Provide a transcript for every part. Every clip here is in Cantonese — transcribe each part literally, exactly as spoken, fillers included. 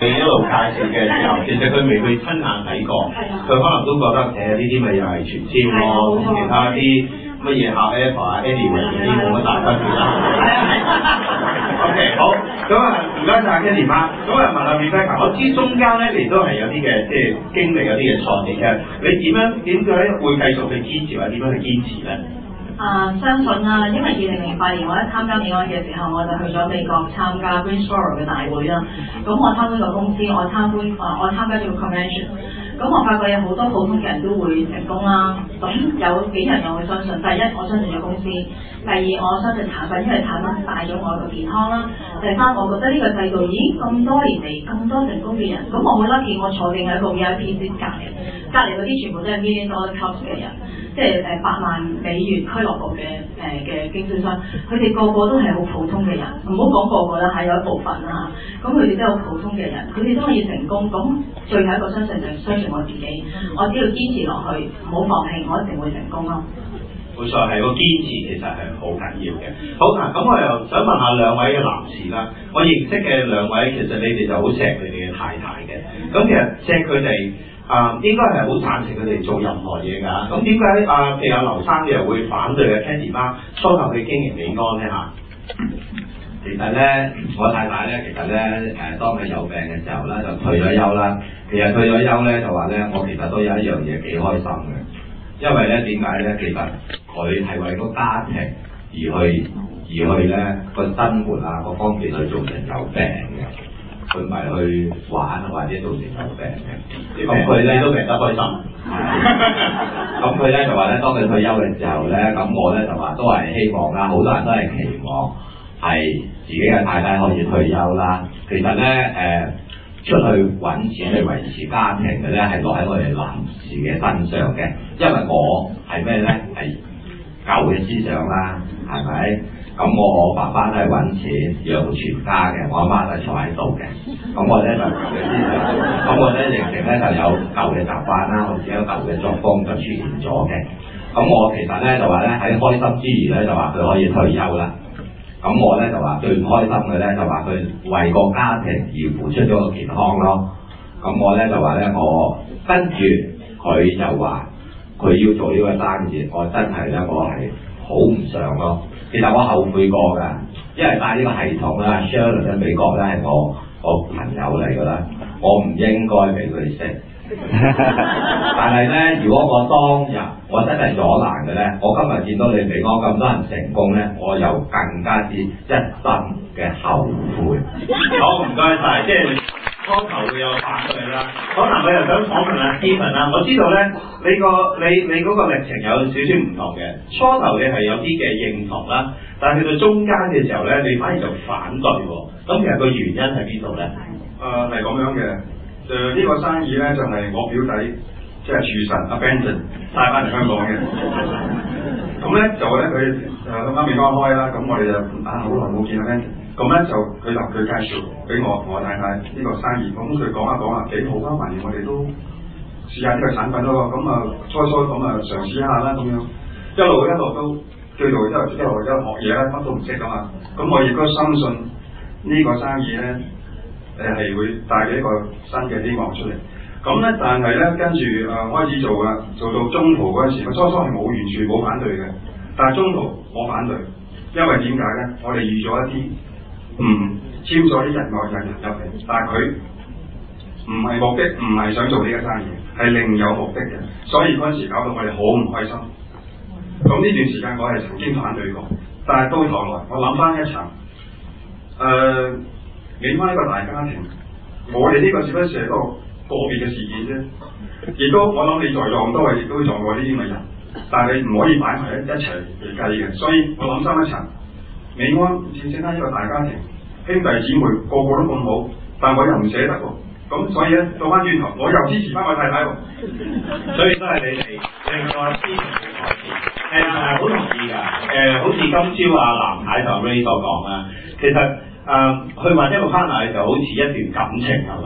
佢一路介紹嘅時候，其實佢未去親眼睇過，佢可能都覺得誒呢啲咪又係傳銷咯，同其他啲乜嘢啊 Apple 啊 Anyway 嗰啲冇乜大分別啦。OK 好，咁啊唔該晒 Candy 媽，咁啊問下 Rebecca， 我知中間咧你都係有啲嘅即係經歷有啲嘅挫折嘅，你點樣點解會繼續去堅持或者點樣去堅持咧？ 啊、呃，相信啦，因為二零零八年我一參加美安嘅時候，我就去咗美國參加 Greensboro 嘅大會啦。咁我參觀個公司，我參觀啊，我參加咗個 convention。咁我發覺有好多普通嘅人都會成功啦。咁有幾人又會相信？第一，我相信咗公司；第二，我相信產品，因為產品帶咗我個健康啦。第三，我覺得呢個制度，咦咁多年嚟咁多成功嘅人，咁我好 lucky，我坐定喺個 V I P seat隔離，隔離嗰啲全部都係 million dollar clubs 嘅人，即係誒百萬美元俱樂部嘅誒嘅經銷商，佢哋個個都係好普通嘅人，唔好講個個啦，係有一部分啦嚇。咁佢哋都係好普通嘅人，佢哋都可以成功。咁最後一個相信就係相信我自己，我只要堅持落去，唔好放棄，我一定會成功咯。 冇錯，係個堅持其實係好緊要嘅。好嗱，咁我又想問下兩位嘅男士啦，我認識嘅兩位其實你哋就好錫佢哋嘅太太嘅，咁其實錫佢哋啊應該係好贊成佢哋做任何嘢㗎。咁點解啊？譬如阿劉生又會反對嘅 Candy 媽初頭去經營美安咧嚇？ 其實咧，我太太咧，其實咧誒，當佢有病嘅時候咧，就退咗休啦。其實退咗休咧，就話咧，我其實都有一樣嘢幾開心嘅，因為咧點解咧？其實佢係為個家庭而去而去咧個生活啊各方面去造成有病嘅，佢唔係去玩或者造成有病嘅。咁佢咧都病得開心。咁佢咧就話咧，當佢退休嘅時候咧，咁我咧就話都係希望啦，好多人都係期望係自己嘅太太可以退休啦。其實咧誒、呃、出去揾錢去維持家庭嘅咧，係落喺我哋男士嘅身上嘅，因為我係咩咧？係舊嘅思想啦，係咪？咁我爸爸都係揾錢養全家嘅，我阿媽都係坐喺度嘅。咁我咧就舊嘅思想，咁我咧形成咧就有舊嘅習慣啦，我自己有舊嘅作風就出現咗嘅。咁我其實咧就話咧喺開心之餘咧就話佢可以退休啦。咁我咧就話最唔開心嘅咧就話佢為個家庭而付出咗個健康咯。咁我咧就話咧我跟住佢就話佢要做呢個生意，我真係咧我係好唔想咯。其實我後悔過㗎，因為帶呢個系統啦 Sherlyn 喺美國咧係我我朋友嚟㗎啦，我唔應該俾佢識。但係咧，如果我當日我真係阻攔嘅咧，我今日見到你美安咁多人成功咧，我又更加之一生嘅後悔。 好，唔該晒，即係初頭會有反對啦。可能我又想訪問下 Steven 啦，我知道咧你個你你嗰個歷程有少少唔同嘅，初頭你係有啲嘅認同啦，但係去到中間嘅時候咧，你反而就反對喎。咁其實個原因喺邊度咧？ 誒係咁樣嘅。誒、呃、呢、這個生意咧就係、是、我表弟即係廚神阿 Benson 帶翻嚟香港嘅，咁咧就咧佢誒啱美安開啦，咁我哋就啊好耐冇見阿 Benson，咁咧就佢就佢介紹俾我同我太太呢個生意，咁佢講下講下幾好啊，橫掂我哋都試下呢個產品咯，咁啊初初咁啊嘗試一下啦，咁樣一路一路都叫做一路一路一路學嘢啦，乜都唔識噶嘛，咁我亦都深信呢個生意咧。誒係會帶嚟一個新嘅希望出嚟，咁咧但係咧跟住誒、呃、開始做啦，做到中途嗰陣時，我初初係冇完全冇反對嘅，但係中途我反對，因為點解咧？我哋預咗一啲唔簽咗啲人外人入嚟，但係佢唔係目的，唔係想做呢個生意，係另有目的嘅，所以嗰陣時搞到我哋好唔開心。咁呢段時間我係曾經反對過，但係到頭來我諗翻一層，誒、呃。美安一個大家庭，我哋呢個只不過係一個個別嘅事件啫。亦都我諗你在座咁多位亦都會撞過呢啲咁嘅人，但係你唔可以擺埋一一齊嚟計嘅。所以我諗深一層，美安正正係一個大家庭，兄弟姊妹個個都咁好，但我又唔捨得喎。咁所以咧，倒翻轉頭，我又支持翻我太太喎。 所以都係你哋令到阿 Steven 嘅改變。誒係好同意㗎。誒、呃、好似今朝阿藍太同 Ray 所講啦，其實。誒、呃、去揾一個 partner 就好似一段感情係嘛？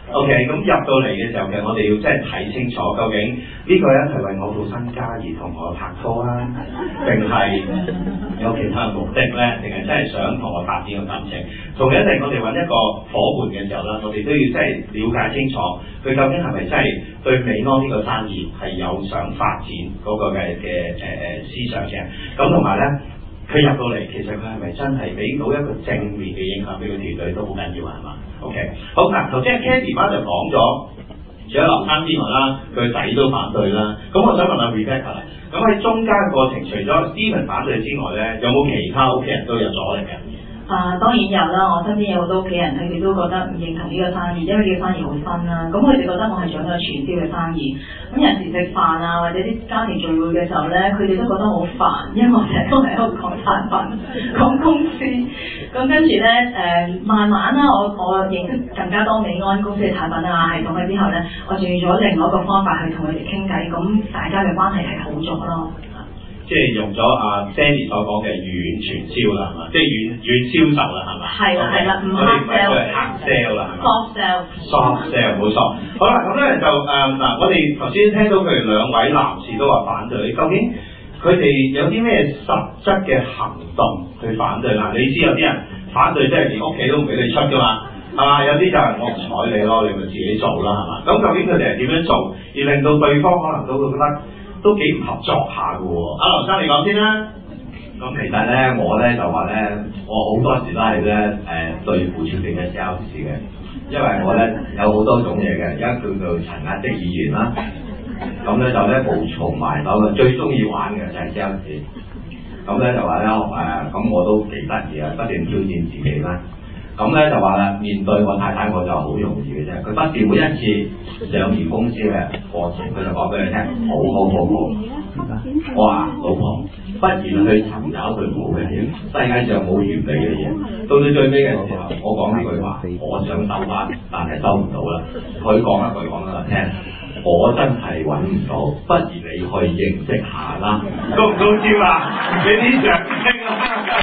OK， 咁入到嚟嘅時候，其實我哋要真係睇清楚，究竟呢個人係為我做身家而同我拍拖啊，定係有其他嘅目的咧？定係真係想同我發展個感情？同樣地，我哋揾一個伙伴嘅時候啦，我哋都要真係了解清楚，佢究竟係咪真係對美安呢個生意係有想發展嗰個嘅嘅誒誒思想嘅？咁同埋咧，佢入到嚟，其實佢係咪真係俾到一個正面嘅影響俾個團隊都好緊要啊？係嘛 ？OK， 好嗱，頭先 Candy 媽就講咗，除咗劉生之外啦，佢仔都反對啦。咁我想問下 Rebecca 啦，咁喺中間過程，除咗 Steven 反對之外咧，有冇其他屋企人都有阻力嘅？ 啊，當然有啦！我身邊有好多屋企人，佢哋都覺得唔認同呢個生意，因為呢個生意好新啦。咁佢哋覺得我係做緊個傳銷嘅生意。咁有時食飯啊，或者啲家庭聚會嘅時候咧，佢哋都覺得好煩，因為我成日都喺度講產品、講公司。咁跟住咧，誒、呃、慢慢啦，我我認識更加多美安公司嘅產品啊系統嘅之後咧，我仲用咗另外一個方法去同佢哋傾偈，咁大家嘅關係係好咗咯。 即係用咗阿 Sandy 所講嘅軟傳銷啦，係嘛？即係軟軟銷售啦，係嘛？ 係啦係啦，唔 hard sell， 係 hard sell 啦，係嘛 ？soft sell，soft sell 冇錯。好啦，咁咧就誒嗱、呃，我哋頭先聽到佢哋兩位男士都話反對，究竟佢哋有啲咩實質嘅行動去反對嗱？你知有啲人反對即係連屋企都唔俾你出㗎嘛，係嘛？有啲就係我唔睬你咯，你咪自己做啦，係嘛？咁究竟佢哋係點樣做，而令到對方可能都會覺得都幾唔合作下嘅喎？阿劉生你講先啦。 咁其實咧，我咧就話咧，我好多時都係咧誒對付出邊嘅 sales 嘅，因為我咧有好多種嘢嘅，而家叫做層壓式語言啦。咁咧就咧無從埋手嘅，最中意玩嘅就係 sales。咁咧就話咧誒，咁我都幾得意啊，不斷挑戰自己啦。咁咧就話啦，面對我太太我就好容易嘅啫，佢不斷每一次上完公司嘅過程，佢就講俾你聽，好好好好。我話老婆，不如去尋找佢好嘅嘢，世界上冇完美嘅嘢。到到最尾嘅時候，我講呢句話，我想收翻，但係收唔到啦。佢講一句講俾我聽，我真係揾唔到，不如你去認識下啦。 高唔高招啊？你啲掌聲啊！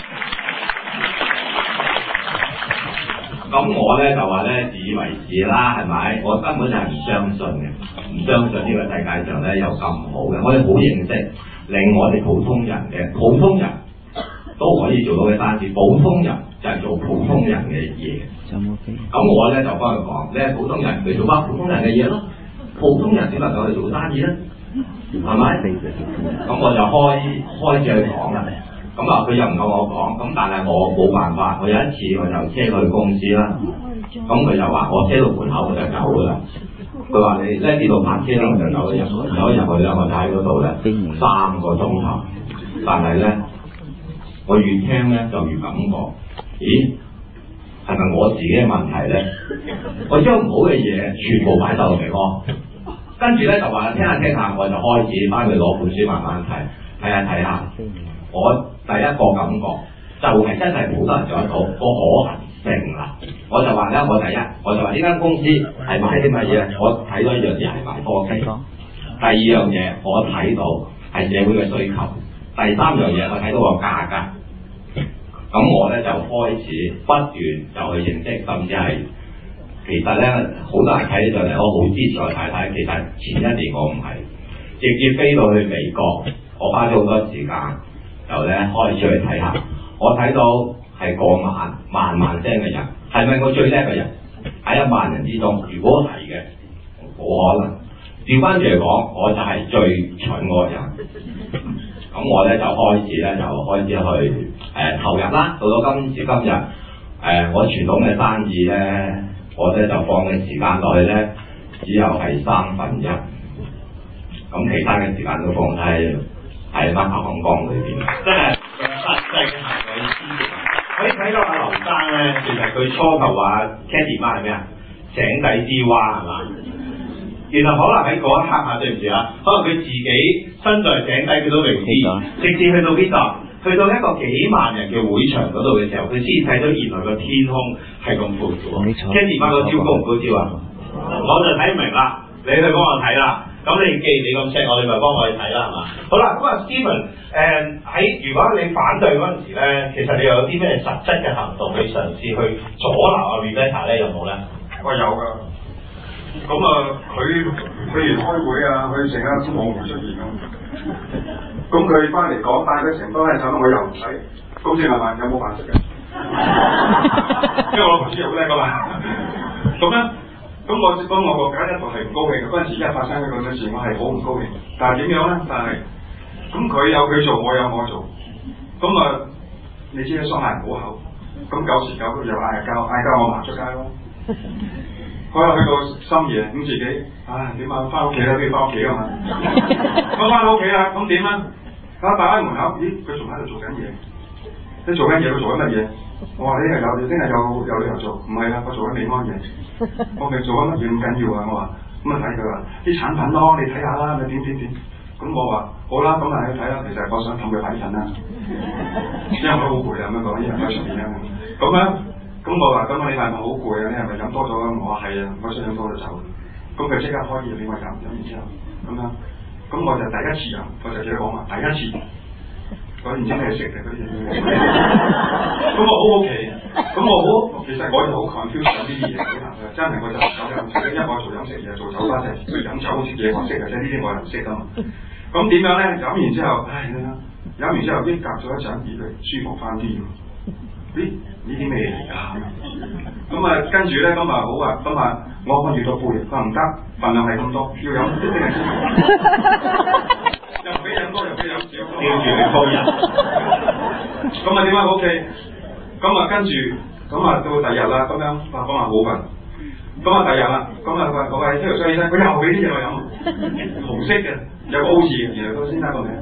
咁我咧就話咧自以為是啦，係咪？我根本就係唔相信嘅，唔相信呢個世界上咧有咁好嘅。我哋好認識，令我哋普通人嘅普通人都可以做到嘅生意，普通人就係做普通人嘅嘢。咁我咧就幫佢講，你係普通人，你做翻普通人嘅嘢咯。普通人先能夠去做生意啦，係咪？咁我就開開始去講啦。咁啊，佢又唔夠我講，咁但係我冇辦法。我有一次我就車佢去公司啦，咁佢就話我車到門口我就走噶啦。佢話你咧呢度泊車啦，我就走咗入，走咗入去啦，我就喺嗰度咧三個鐘頭。但係咧，我越聽咧就越感覺，咦，係咪我自己嘅問題咧？我將唔好嘅嘢全部擺晒落嚟咯，跟住咧就話聽下聽下，我就開始翻去攞本書慢慢睇，睇下睇下。我第一個感覺就係、是、真係好多人做得到個可能性啦。我就話咧，我第一我就話呢間公司係賣啲乜嘢？我睇到一樣嘢係賣科技。第二樣嘢我睇到係社會嘅需求。第三樣嘢我睇到個價格。咁我咧就開始不斷就去認識，甚至係其實咧好多人睇上嚟，我好支持我太太。其實前一年我唔係直接飛到去美國，我花咗好多時間。就咧開始去睇下，我睇到係過萬萬萬聲嘅人，係咪我最叻嘅人？喺一萬人之中，如果係嘅，冇可能。調翻轉嚟講，我就係最蠢嗰個人。咁我咧就開始咧就開始去誒、呃、投入啦。到到今時今日，誒、呃、我傳統嘅生意咧，我咧就放嘅時間落去咧，只有係三分一。咁其他嘅時間都放低。喺翻頭行江裏邊， 真係實際嘅行為支持。可以睇到阿劉生咧，其實佢初頭話 Candy 媽係咩啊？井底之蛙係嘛？原來可能喺嗰一刻啊，對唔住啊，可能佢自己身在井底佢都未知，直至去到邊度？去到一個幾萬人嘅會場嗰度嘅時候，佢先睇到原來個天空係咁闊嘅喎。Candy 媽個招高唔高招啊？我就睇唔明啦，你去幫我睇啦。咁你既然你咁錫我，你咪幫我去睇啦，係嘛？好啦，咁啊 Steven，誒喺如果你反對嗰陣時咧，其實你又有啲咩實質嘅行動去嘗試去阻撓阿 Rebecca 咧？有冇咧？ 我有㗎。 咁啊，佢佢完開會啊，佢成日都冇出現啊。咁佢翻嚟講，帶佢成班人走，我又唔使。咁先問問有冇飯食嘅？因為我老婆煮嘢好叻噶嘛。咁咧，咁我咁我個家一度係唔高興嘅。嗰陣時一發生呢個事，我係好唔高興。但係點樣咧？但係咁佢有佢做，我有我做。咁啊，你知啦，雙眼唔好口。咁九時九又嗌交，嗌交我行出街咯。可能去到深夜，咁自己唉點啊？翻屋企啦，都要翻屋企噶嘛。我翻到屋企啦，咁點啊？啊，打開門口，咦？佢仲喺度做緊嘢。你做緊嘢，佢做緊乜嘢？我話你係有，你聽日有有理由做，唔係啊，我做緊美安嘢。我咪做緊乜嘢咁緊要啊？我話咁啊睇佢話啲產品咯，你睇下啦，咪點點點。咁我話好啦，咁啊去睇啦。其實我想氹佢快啲瞓啦，因為我好攰啊咁樣講，因為喺出邊啊。咁樣，咁我話咁啊，你係咪好攰啊？你係咪飲多咗啊？我話係啊，我想飲多就走。咁佢即刻開嘢俾我飲，飲完之後咁樣，咁我就第一次飲，我就記得講話第一次。我唔知咩食嘅嗰啲嘢，咁我好好奇，咁我好，其實我就好 confuse 呢啲嘢，真係我就唔敢飲，因為我做飲食嘢，做酒吧就係飲酒食嘢我識嘅，即係呢啲我又唔識噶嘛。咁點樣咧？飲完之後，唉，飲完之後，咦，隔咗一陣，咦，佢舒服翻啲喎。咦，呢啲咩嚟㗎？咁啊，跟住咧，咁啊好啊，咁啊，我看住個杯，佢唔得，份量係咁多，要飲一定係先。又俾飲多又俾飲少，吊住你鋪人。咁啊點解 O K？ 咁啊跟住，咁啊到第日啦，咁樣啊咁啊好瞓。咁啊第日啦，咁啊佢佢喺呢條西醫生，佢又俾啲嘢我飲，紅色嘅，有個 O 字嘅，然後個先生個名。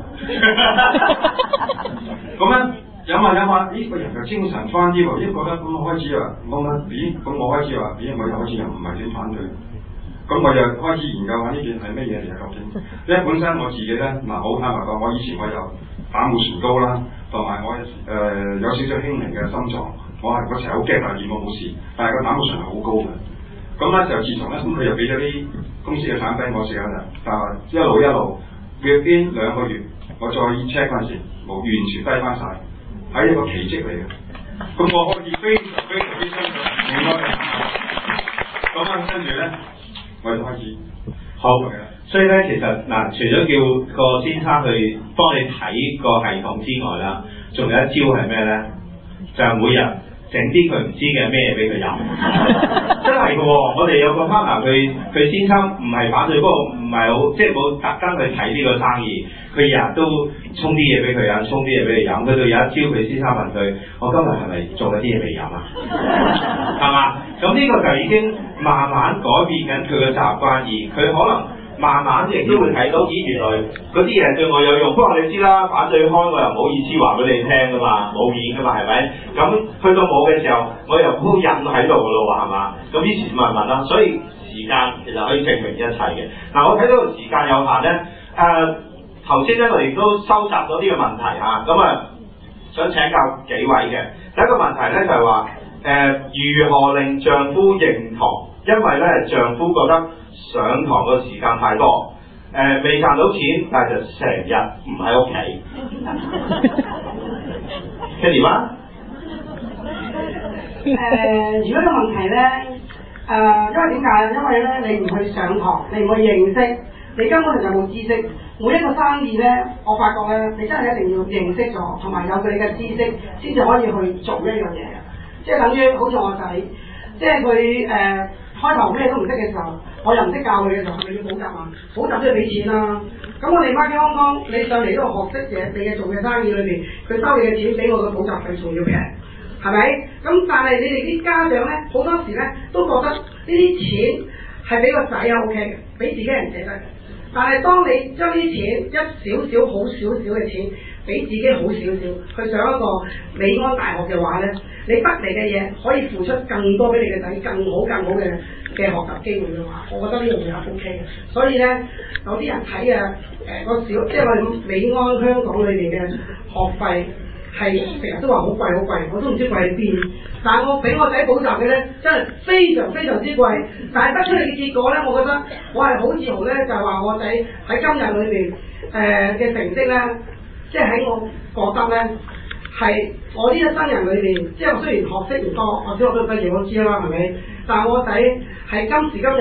咁咧飲下飲下，咦個人就精神翻啲喎，咦覺得咁我開始話，我問咦咁我開始話，咦我又開始又唔係點反對。咁我就開始研究下呢件係乜嘢嚟嘅究竟，因為本身我自己咧嗱好坦白講，我以前我有膽固醇高啦，同埋我誒、呃、有少少輕微嘅心臟，我係嗰時好驚，但係驗我冇事，但係個膽固醇係好高嘅。咁咧就自從咧，咁佢又俾咗啲公司嘅產品我食下啦，但係一路一路，within兩個月，我再 check 嗰陣時，冇完全低翻晒，係一個奇蹟嚟嘅。咁我開始非常非常之相信應該嘅。咁啊跟住咧。我哋開始好，所以咧其實嗱，除咗叫個先生去幫你睇個系統之外啦，仲有一招係咩咧？就係、是、每日整啲佢唔知嘅咩俾佢飲，真係嘅喎！我哋有個 partner， 佢佢先生唔係反對，不過唔係好，即係冇特登去睇呢個生意。佢日日都沖啲嘢俾佢飲，沖啲嘢俾佢飲。佢到有一朝佢先生問佢：我今日係咪做咗啲嘢未飲啊？係嘛？咁呢個就已經慢慢改變緊佢嘅習慣，而佢可能慢慢亦都會睇到，咦原來嗰啲嘢對我有用。不過你知啦，反對開我又唔好意思話俾你聽噶嘛，冇面噶嘛，係咪？咁去到冇嘅時候，我又好忍喺度噶咯喎，係嘛？咁於是問問啦，所以時間其實可以證明一切嘅。嗱，我睇到時間有限咧，誒頭先咧我哋都收集咗呢個問題啊，咁啊想請教幾位嘅。第一個問題咧就係話。誒、呃、如何令丈夫認同？因為咧丈夫覺得上堂嘅時間太多，誒、呃、未賺到錢，但係就成日唔喺屋企。聽點啊？ 誒，如果個問題咧，誒、呃，因為點解？因為咧你唔去上堂，你唔去認識，你根本就冇知識。每一個生意咧，我發覺咧，你真係一定要認識咗，同埋有佢哋嘅知識，先至可以去做一樣嘢。即係等於好似我仔，即係佢誒開頭咩都唔識嘅時候，我又唔識教佢嘅時候，係咪要補習啊？補習都要俾錢啦。咁我哋 Marketing Hong Kong，你上嚟都學識嘢，你嘅做嘅生意裏邊，佢收你嘅錢比我嘅補習費仲要平，係咪？咁但係你哋啲家長咧，好多時咧都覺得呢啲錢係俾個仔啊 OK 嘅，俾自己人捨得嘅。但係當你將呢啲錢一少少好少少嘅錢，俾自己好少少去上一個美安大學嘅話咧，你得嚟嘅嘢可以付出更多俾你嘅仔更好更好嘅嘅學習機會嘅話，我覺得呢樣嘢係 O K 嘅。所以咧，有啲人睇啊誒個小，即係我哋美安香港裏邊嘅學費係成日都話好貴好貴，我都唔知貴喺邊。但係我俾我仔補習嘅咧，真係非常非常之貴。但係得出嚟嘅結果咧，我覺得我係好自豪咧，就係、是、話我仔喺今日裏邊誒嘅成績咧，即係喺我覺得咧係我呢一生人裏邊，即係我雖然學識唔多，或者我都畢業我知啦，係咪？但係我仔係今時今日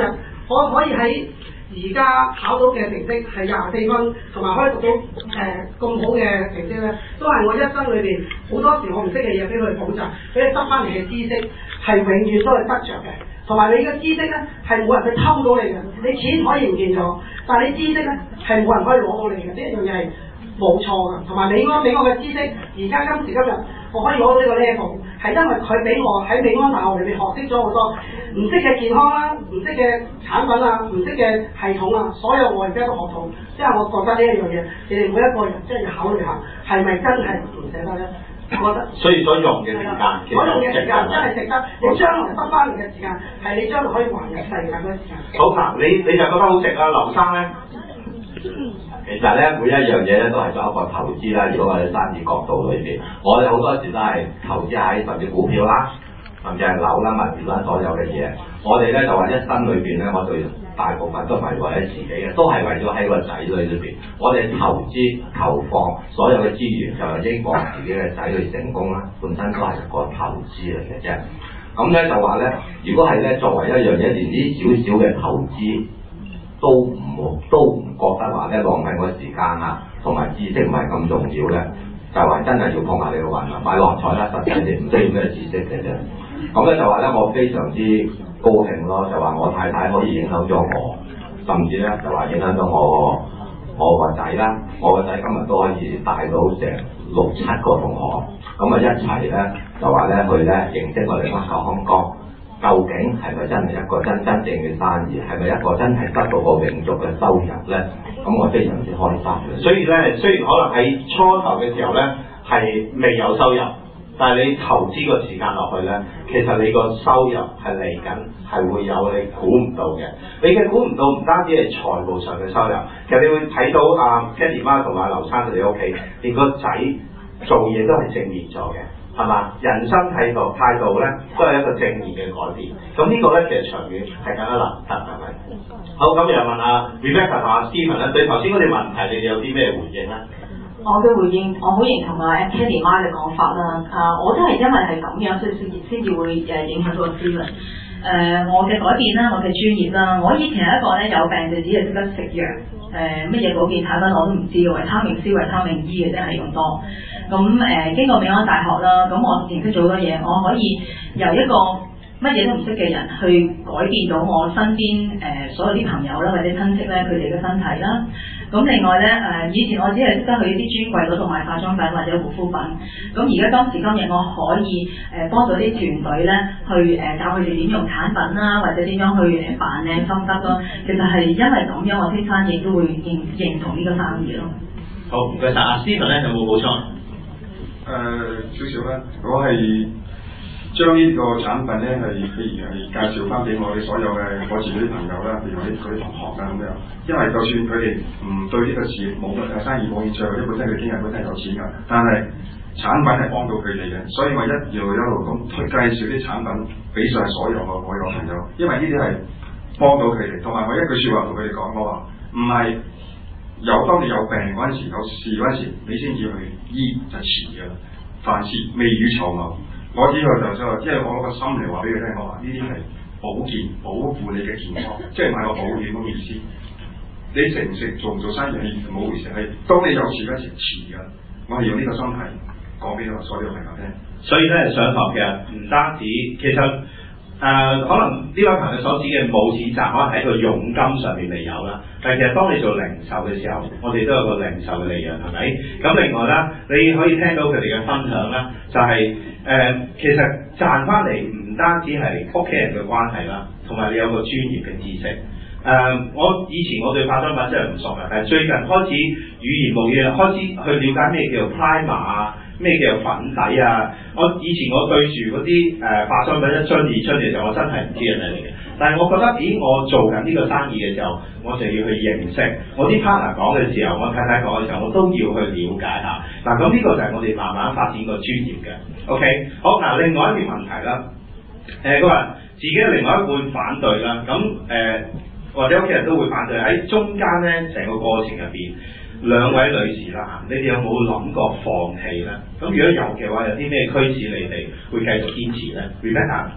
我可以喺而家考到嘅成績係廿四分，同埋可以讀到誒咁、呃、好嘅成績咧，都係我一生裏邊好多時我唔識嘅嘢俾佢哋補習，俾佢執翻嚟嘅知識係永遠都係得着嘅。同埋你嘅知識咧係冇人去偷到你嘅，你錢可以唔見咗，但係你知識咧係冇人可以攞到你嘅，呢一樣嘢係冇錯㗎。同埋美安俾我嘅知識，而家今時今日我可以攞到呢個 level， 係因為佢俾我喺美安大學裏面學識咗好多唔識嘅健康啦，唔識嘅產品啊，唔識嘅系統啊，所有我而家都學到。即係我覺得呢一樣嘢，你哋每一個人真係要考慮下，係咪真係唔捨得咧？我覺得。所以所用嘅時間，所用嘅時間真係值得。你將來得翻嚟嘅時間，係你將來可以環遊世界嗰啲時間。 好嗱，你你就覺得好值啦，劉生咧。 其實咧，每一樣嘢咧都係做一個投資啦。如果我哋生意角度裏邊，我哋好多時都係投資喺甚至股票啦，甚至係樓啦、物業啦，所有嘅嘢。我哋咧就話一生裏邊咧，我哋大部分都唔係為咗自己嘅，都係為咗喺個仔女裏邊。我哋投資投放所有嘅資源，就係應幫自己嘅仔女成功啦。本身都係一個投資嚟嘅啫。咁咧就話咧，如果係咧作為一樣嘢，連啲少少嘅投資都唔都唔覺得話咧浪費我時間啊，同埋知識唔係咁重要咧，就話真係要碰下你個運啦，買六合彩啦，實際你唔需要咩知識嘅啫。咁咧就話咧，我非常之高興咯，就話我太太可以影響咗我，甚至咧就話影響咗我我個仔啦，我個仔今日都可以帶到成六七個同學，咁啊一齊咧就話咧去咧認識我哋乜港港。究竟係咪真係一個真真正嘅生意？係咪一個真係得到個永續嘅收入咧？咁我非常之開心嘅。 所以咧，雖然可能喺初頭嘅時候咧係未有收入，但係你投資個時間落去咧，其實你個收入係嚟緊，係會有你估唔到嘅。你嘅估唔到唔單止係財務上嘅收入，其實你會睇到阿 Candy 媽同阿劉生佢哋屋企，連個仔做嘢都係正面咗嘅。係嘛？人生態度態度咧，都係一個正面嘅改變。咁呢個咧，其實長遠係更加難得，係咪？好，咁又問阿 Rebecca 同阿 Stephen 咧，對頭先嗰啲問題，你哋有啲咩回應咧？ 我嘅回應，我好認同阿 Candy 媽嘅講法啦。啊，我都係因為係咁樣，所以先先至會誒影響到個 Stephen。誒、呃，我嘅改變啦，我嘅專業啦，我以前係一個咧有病就只係識得食藥，誒乜嘢保健產品我都唔知嘅，維他命 C、維他命 E 嘅啫係咁多。咁誒、呃、經過美安大學啦，咁我認識咗好多嘢，我可以由一個乜嘢都唔識嘅人去改變到我身邊誒、呃、所有啲朋友啦或者親戚咧佢哋嘅身體啦。咁另外咧誒、呃、以前我只係識得去一啲專櫃嗰度買化妝品或者護膚品，咁而家今時今日我可以誒、呃、幫到啲團隊咧去誒、呃、教佢哋點用產品啦，或者點樣去誒扮靚心得咯。其實係因為咁樣，我啲生意都會認認同呢個生意咯。 好，唔該曬。阿 Stephen 咧有冇補充？ 誒少少啦，我係將呢個產品咧係譬如係介紹翻俾我哋所有嘅我自己啲朋友啦，譬如我啲嗰啲同學啦咁樣。因為就算佢哋唔對呢個事業冇乜生意冇興趣，或者本身佢經濟本身係有錢㗎，但係產品係幫到佢哋嘅，所以我一路一路咁推介紹啲產品俾晒所有我我嘅朋友，因為呢啲係幫到佢哋。同埋我一句説話同佢哋講，我話唔係。有當你有病嗰陣時，有事嗰陣時，你先至去醫就遲㗎啦。凡事未雨綢繆，我呢個就就因為我攞個心嚟話俾佢聽，我話呢啲係保健保護你嘅健康，即係買個保險咁嘅意思。你食唔食做唔做生意係冇回事，係當你有事嗰陣時遲㗎。我係用呢個心態講俾我所有朋友聽。 所以咧上堂其實唔單止，其實。誒、呃、可能呢位朋友所指嘅冇錢賺，可能喺個佣金上面未有啦。但係其實當你做零售嘅時候，我哋都有個零售嘅利潤，係咪？咁另外啦，你可以聽到佢哋嘅分享啦，就係、是、誒、呃、其實賺翻嚟唔單止係屋企人嘅關係啦，同埋你有個專業嘅知識。誒、呃、我以前我對化妝品真係唔熟嘅，但係最近開始語言無嘢，開始去了解咩叫做 primer 啊。咩叫粉底啊？我以前我對住嗰啲誒化妝品一樽二樽嘅時候，我真係唔知係咩嚟嘅。但係我覺得，咦！我做緊呢個生意嘅時候，我就要去認識。我啲 partner 講嘅時候，我太太講嘅時候，我都要去了解下。嗱，咁呢個就係我哋慢慢發展個專業嘅。OK，好嗱，另外一條問題啦。誒，佢話自己嘅另外一半反對啦，咁誒、呃、或者屋企人都會反對。喺中間咧，成個過程入邊。兩位女士啦嚇，你哋有冇諗過放棄咧？咁如果有嘅話，有啲咩驅使你哋會繼續堅持咧 ？Rebecca， 誒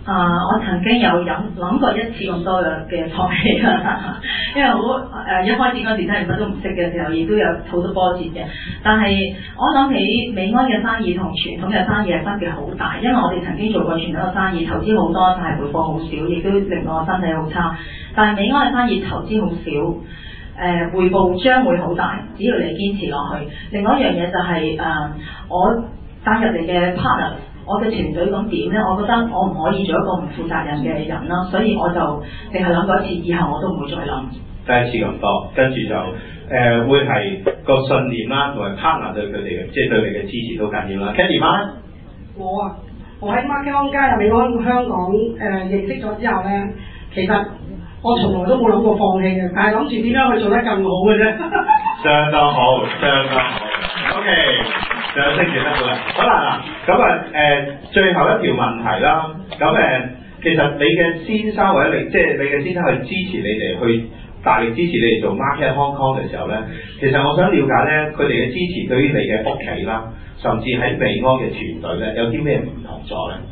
啊、呃，我曾經有諗諗過一次咁多嘅嘅放棄啦，因為好誒、呃、一開始嗰時真係乜都唔識嘅時候，亦都有好多波折嘅。但係我諗起美安嘅生意同傳統嘅生意係分別好大，因為我哋曾經做過傳統嘅生意，投資好多，但係回報好少，亦都令到我身體好差。但係美安嘅生意投資好少，誒、呃、回報將會好大，只要你堅持落去。另外一樣嘢就係、是、誒、呃、我帶入嚟嘅 partner。我嘅團隊咁點咧？我覺得我唔可以做一個唔負責任嘅人啦，所以我就淨係諗過一次，以後我都唔會再諗。 第一次咁多，跟住就誒、呃、會係個信念啦，同埋 partner 對佢哋嘅，即係對你嘅支持都緊要啦。Candy 媽， 我啊，我喺 Market Hong 加入美安香港誒、呃、認識咗之後咧，其實我從來都冇諗過放棄嘅，但係諗住點樣去做得更好嘅啫。 相當好，相當好。OK。就升住得到啦。好啦嗱，咁啊誒，最後一條問題啦。咁誒、呃，其實你嘅先生或者你即係你嘅先生去支持你哋去大力支持你哋做 Market Hong Kong 嘅時候咧，其實我想了解咧，佢哋嘅支持對於你嘅屋企啦，甚至喺美安嘅團隊咧，有啲咩唔同咗咧？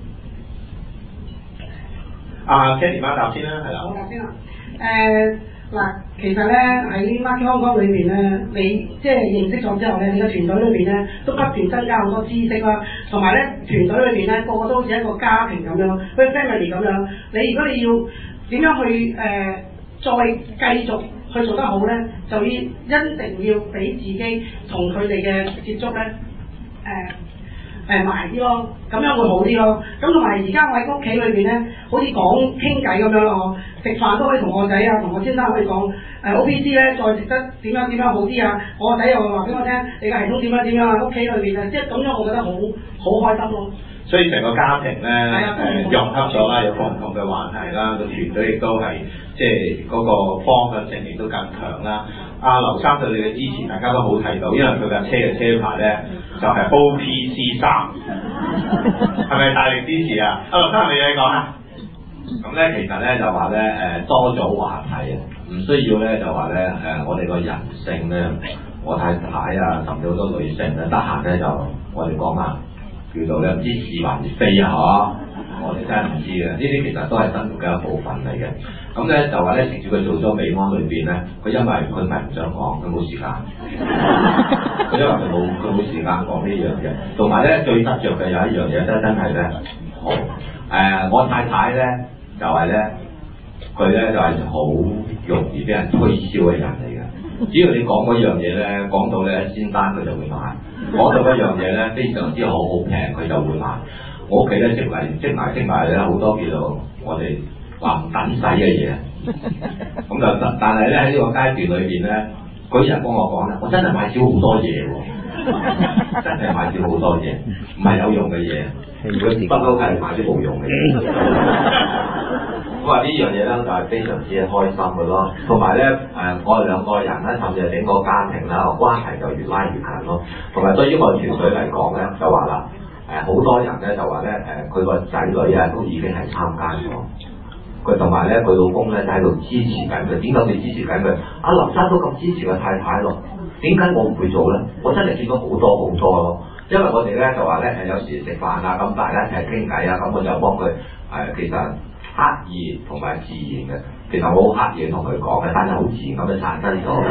阿 Candy 媽答先啦，係啦。 我答先啦。誒、呃。嗱，其實咧喺 Market Hong Kong 裏邊咧，你即係認識咗之後咧，你個團隊裏邊咧都不斷增加好多知識啦，同埋咧團隊裏邊咧個個都好似一個家庭咁樣，好似 family 咁樣。你如果你要點樣去誒、呃、再繼續去做得好咧，就要一定要俾自己同佢哋嘅接觸咧誒。呃誒埋啲咯，咁樣會好啲咯。咁同埋而家我喺屋企裏邊咧，好似講傾偈咁樣咯。食飯都可以同我仔啊，同我先生可以講誒、呃、O P C 咧，再食得點樣點樣好啲啊。我個仔又會話俾我聽，你個系統點樣點樣啊。屋企裏邊啊，即係咁樣，我覺得好好開心咯。 所以成個家庭咧誒融合咗啦，有個唔同嘅話題啦，個團隊亦都係即係嗰個方向性亦都更強啦。阿、啊、劉生對你嘅支持，大家都好睇到，因為佢架車嘅車牌咧就係、是、O P C 三，係咪大力支持啊？阿劉生係咪有嘢講啊？ 咁咧其實咧就話咧誒多咗話題啊，唔需要咧就話咧誒我哋個人性咧，我太太啊甚至好多女性咧得閒咧就我哋講啊叫做咧唔知是還是非啊嗬，我哋真係唔知嘅，呢啲其實都係生活嘅一部分嚟嘅。咁咧就話咧藉住佢做咗美安裏邊咧，佢因為佢唔係唔想講，佢冇時間，佢因為佢冇佢冇時間講呢樣嘢，同埋咧最得着嘅有一樣嘢真真係咧好誒、呃，我太太咧就係咧佢咧就係、是、好容易俾人推銷嘅人嚟嘅，只要你講嗰樣嘢咧，講到咧先單佢就會買，講到嗰樣嘢咧非常之好好平，佢就會買。我屋企咧積嚟積埋積埋咧好多叫做我哋話唔等使嘅嘢，咁就得。但係咧喺呢個階段裏邊咧，佢人幫我講咧，我真係買少好多嘢喎，真係買少好多嘢，唔係有用嘅嘢，佢不嬲係買啲冇用嘅嘢。咁話呢樣嘢咧就係非常之開心嘅咯，同埋咧誒我哋兩個人咧，甚至係整個家庭啦，關係就越拉越近咯。同埋對於我哋團隊嚟講咧，就話啦。誒好、呃、多人咧就話咧誒佢個仔女啊都已經係參加咗，佢同埋咧佢老公咧就喺度支持緊佢。點解會支持緊佢？阿林生都咁支持個太太咯，點解我唔會做咧？我真係見到好多好多咯，因為我哋咧就話咧誒有時食飯啊咁大家一齊傾偈啊，咁我就幫佢誒、呃、其實刻意同埋自然嘅，其實我好刻意同佢講嘅，但係好自然咁樣產生咗。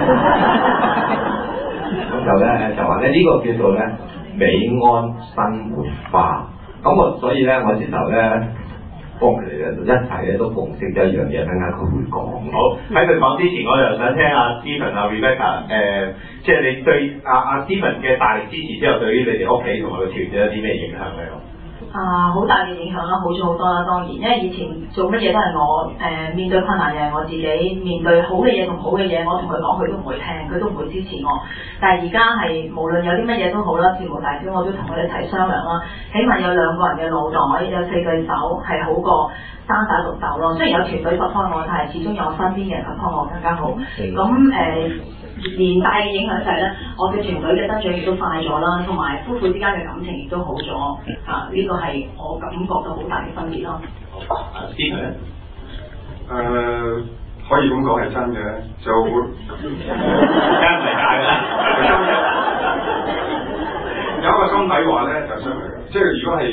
咁就咧就話咧呢、這個叫做咧。美安生活化，咁我所以咧，我直頭咧幫佢哋咧一齊咧都共識咗一樣嘢，等間佢會講。 好，喺佢講之前，我就想聽阿 Stephen 啊 Rebecca 誒，即係你對阿阿 Stephen 嘅大力支持之後，對於你哋屋企同埋個團隊有啲咩影響咧？ 啊，好大嘅影響啦，好咗好多啦，當然，因為以前做乜嘢都係我誒、呃、面對困難嘅係我自己，面對好嘅嘢同好嘅嘢，我同佢講佢都唔會聽，佢都唔會支持我。但係而家係無論有啲乜嘢都好啦，事無大小我都同佢一齊商量啦。起碼有兩個人嘅腦袋，有四對手係好過單打獨鬥咯。雖然有團隊 support 我，但係始終有我身邊嘅人 support 我更加好。咁誒、呃、連帶嘅影響就係咧，我嘅團隊嘅增長亦都快咗啦，同埋夫婦之間嘅感情亦都好咗。嚇、啊，呢、這個係我感覺到好大嘅分別咯。 啊 Stephen 咧？ 誒。可以咁講係真嘅，就會梗係唔係假㗎啦， 係真嘅。有一個心底話咧，就相對嘅，即係如果係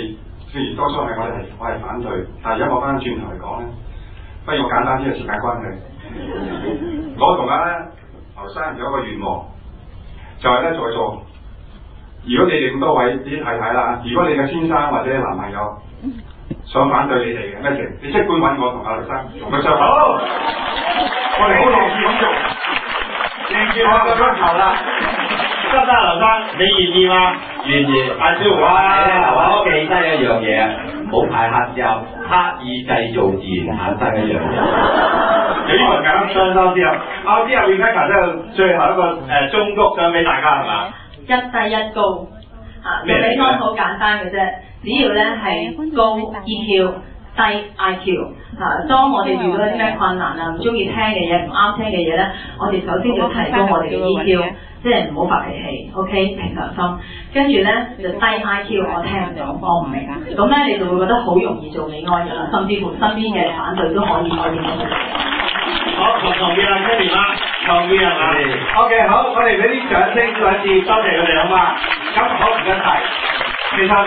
雖然多數係我哋係我係反對，但係而家我翻轉頭嚟講咧，不如我簡單啲嘅時間關係，我同阿劉生有一個願望，就係咧在座，如果你哋咁多位啲太太啦，如果你嘅先生或者男朋友想反對你哋嘅咩事，你即管揾我同阿劉生同佢商討，我哋好樂意咁做，認住我個要求啦。得唔得啊，劉生？你願意嗎？ 願意。 阿超華， 我記得一樣嘢，唔好太黑之後，刻意製造自然產生一樣嘢。 有啲文緊相當之後，啊之後 Rebecca 即係最後一個誒、呃、中谷想俾大家係嘛？ 一低一高嚇，個比方好簡單嘅啫，只要咧係高 E Q 低 I Q 嚇，當我哋遇到啲咩困難啊，唔中意聽嘅嘢，唔啱聽嘅嘢咧，我哋首先要提高我哋嘅 E Q。即係唔好發脾氣 ，OK 平常心，跟住咧就低 I Q， 我聽唔到，我唔明，咁咧你就會覺得好容易做美哀㗎啦，甚至乎身邊嘅反對都可以改變到。 好，同同意啦 Kenny 啦，同意係嘛 ？OK， 好，我哋俾啲掌聲再一次，多謝佢哋好嘛？咁好唔該晒，其實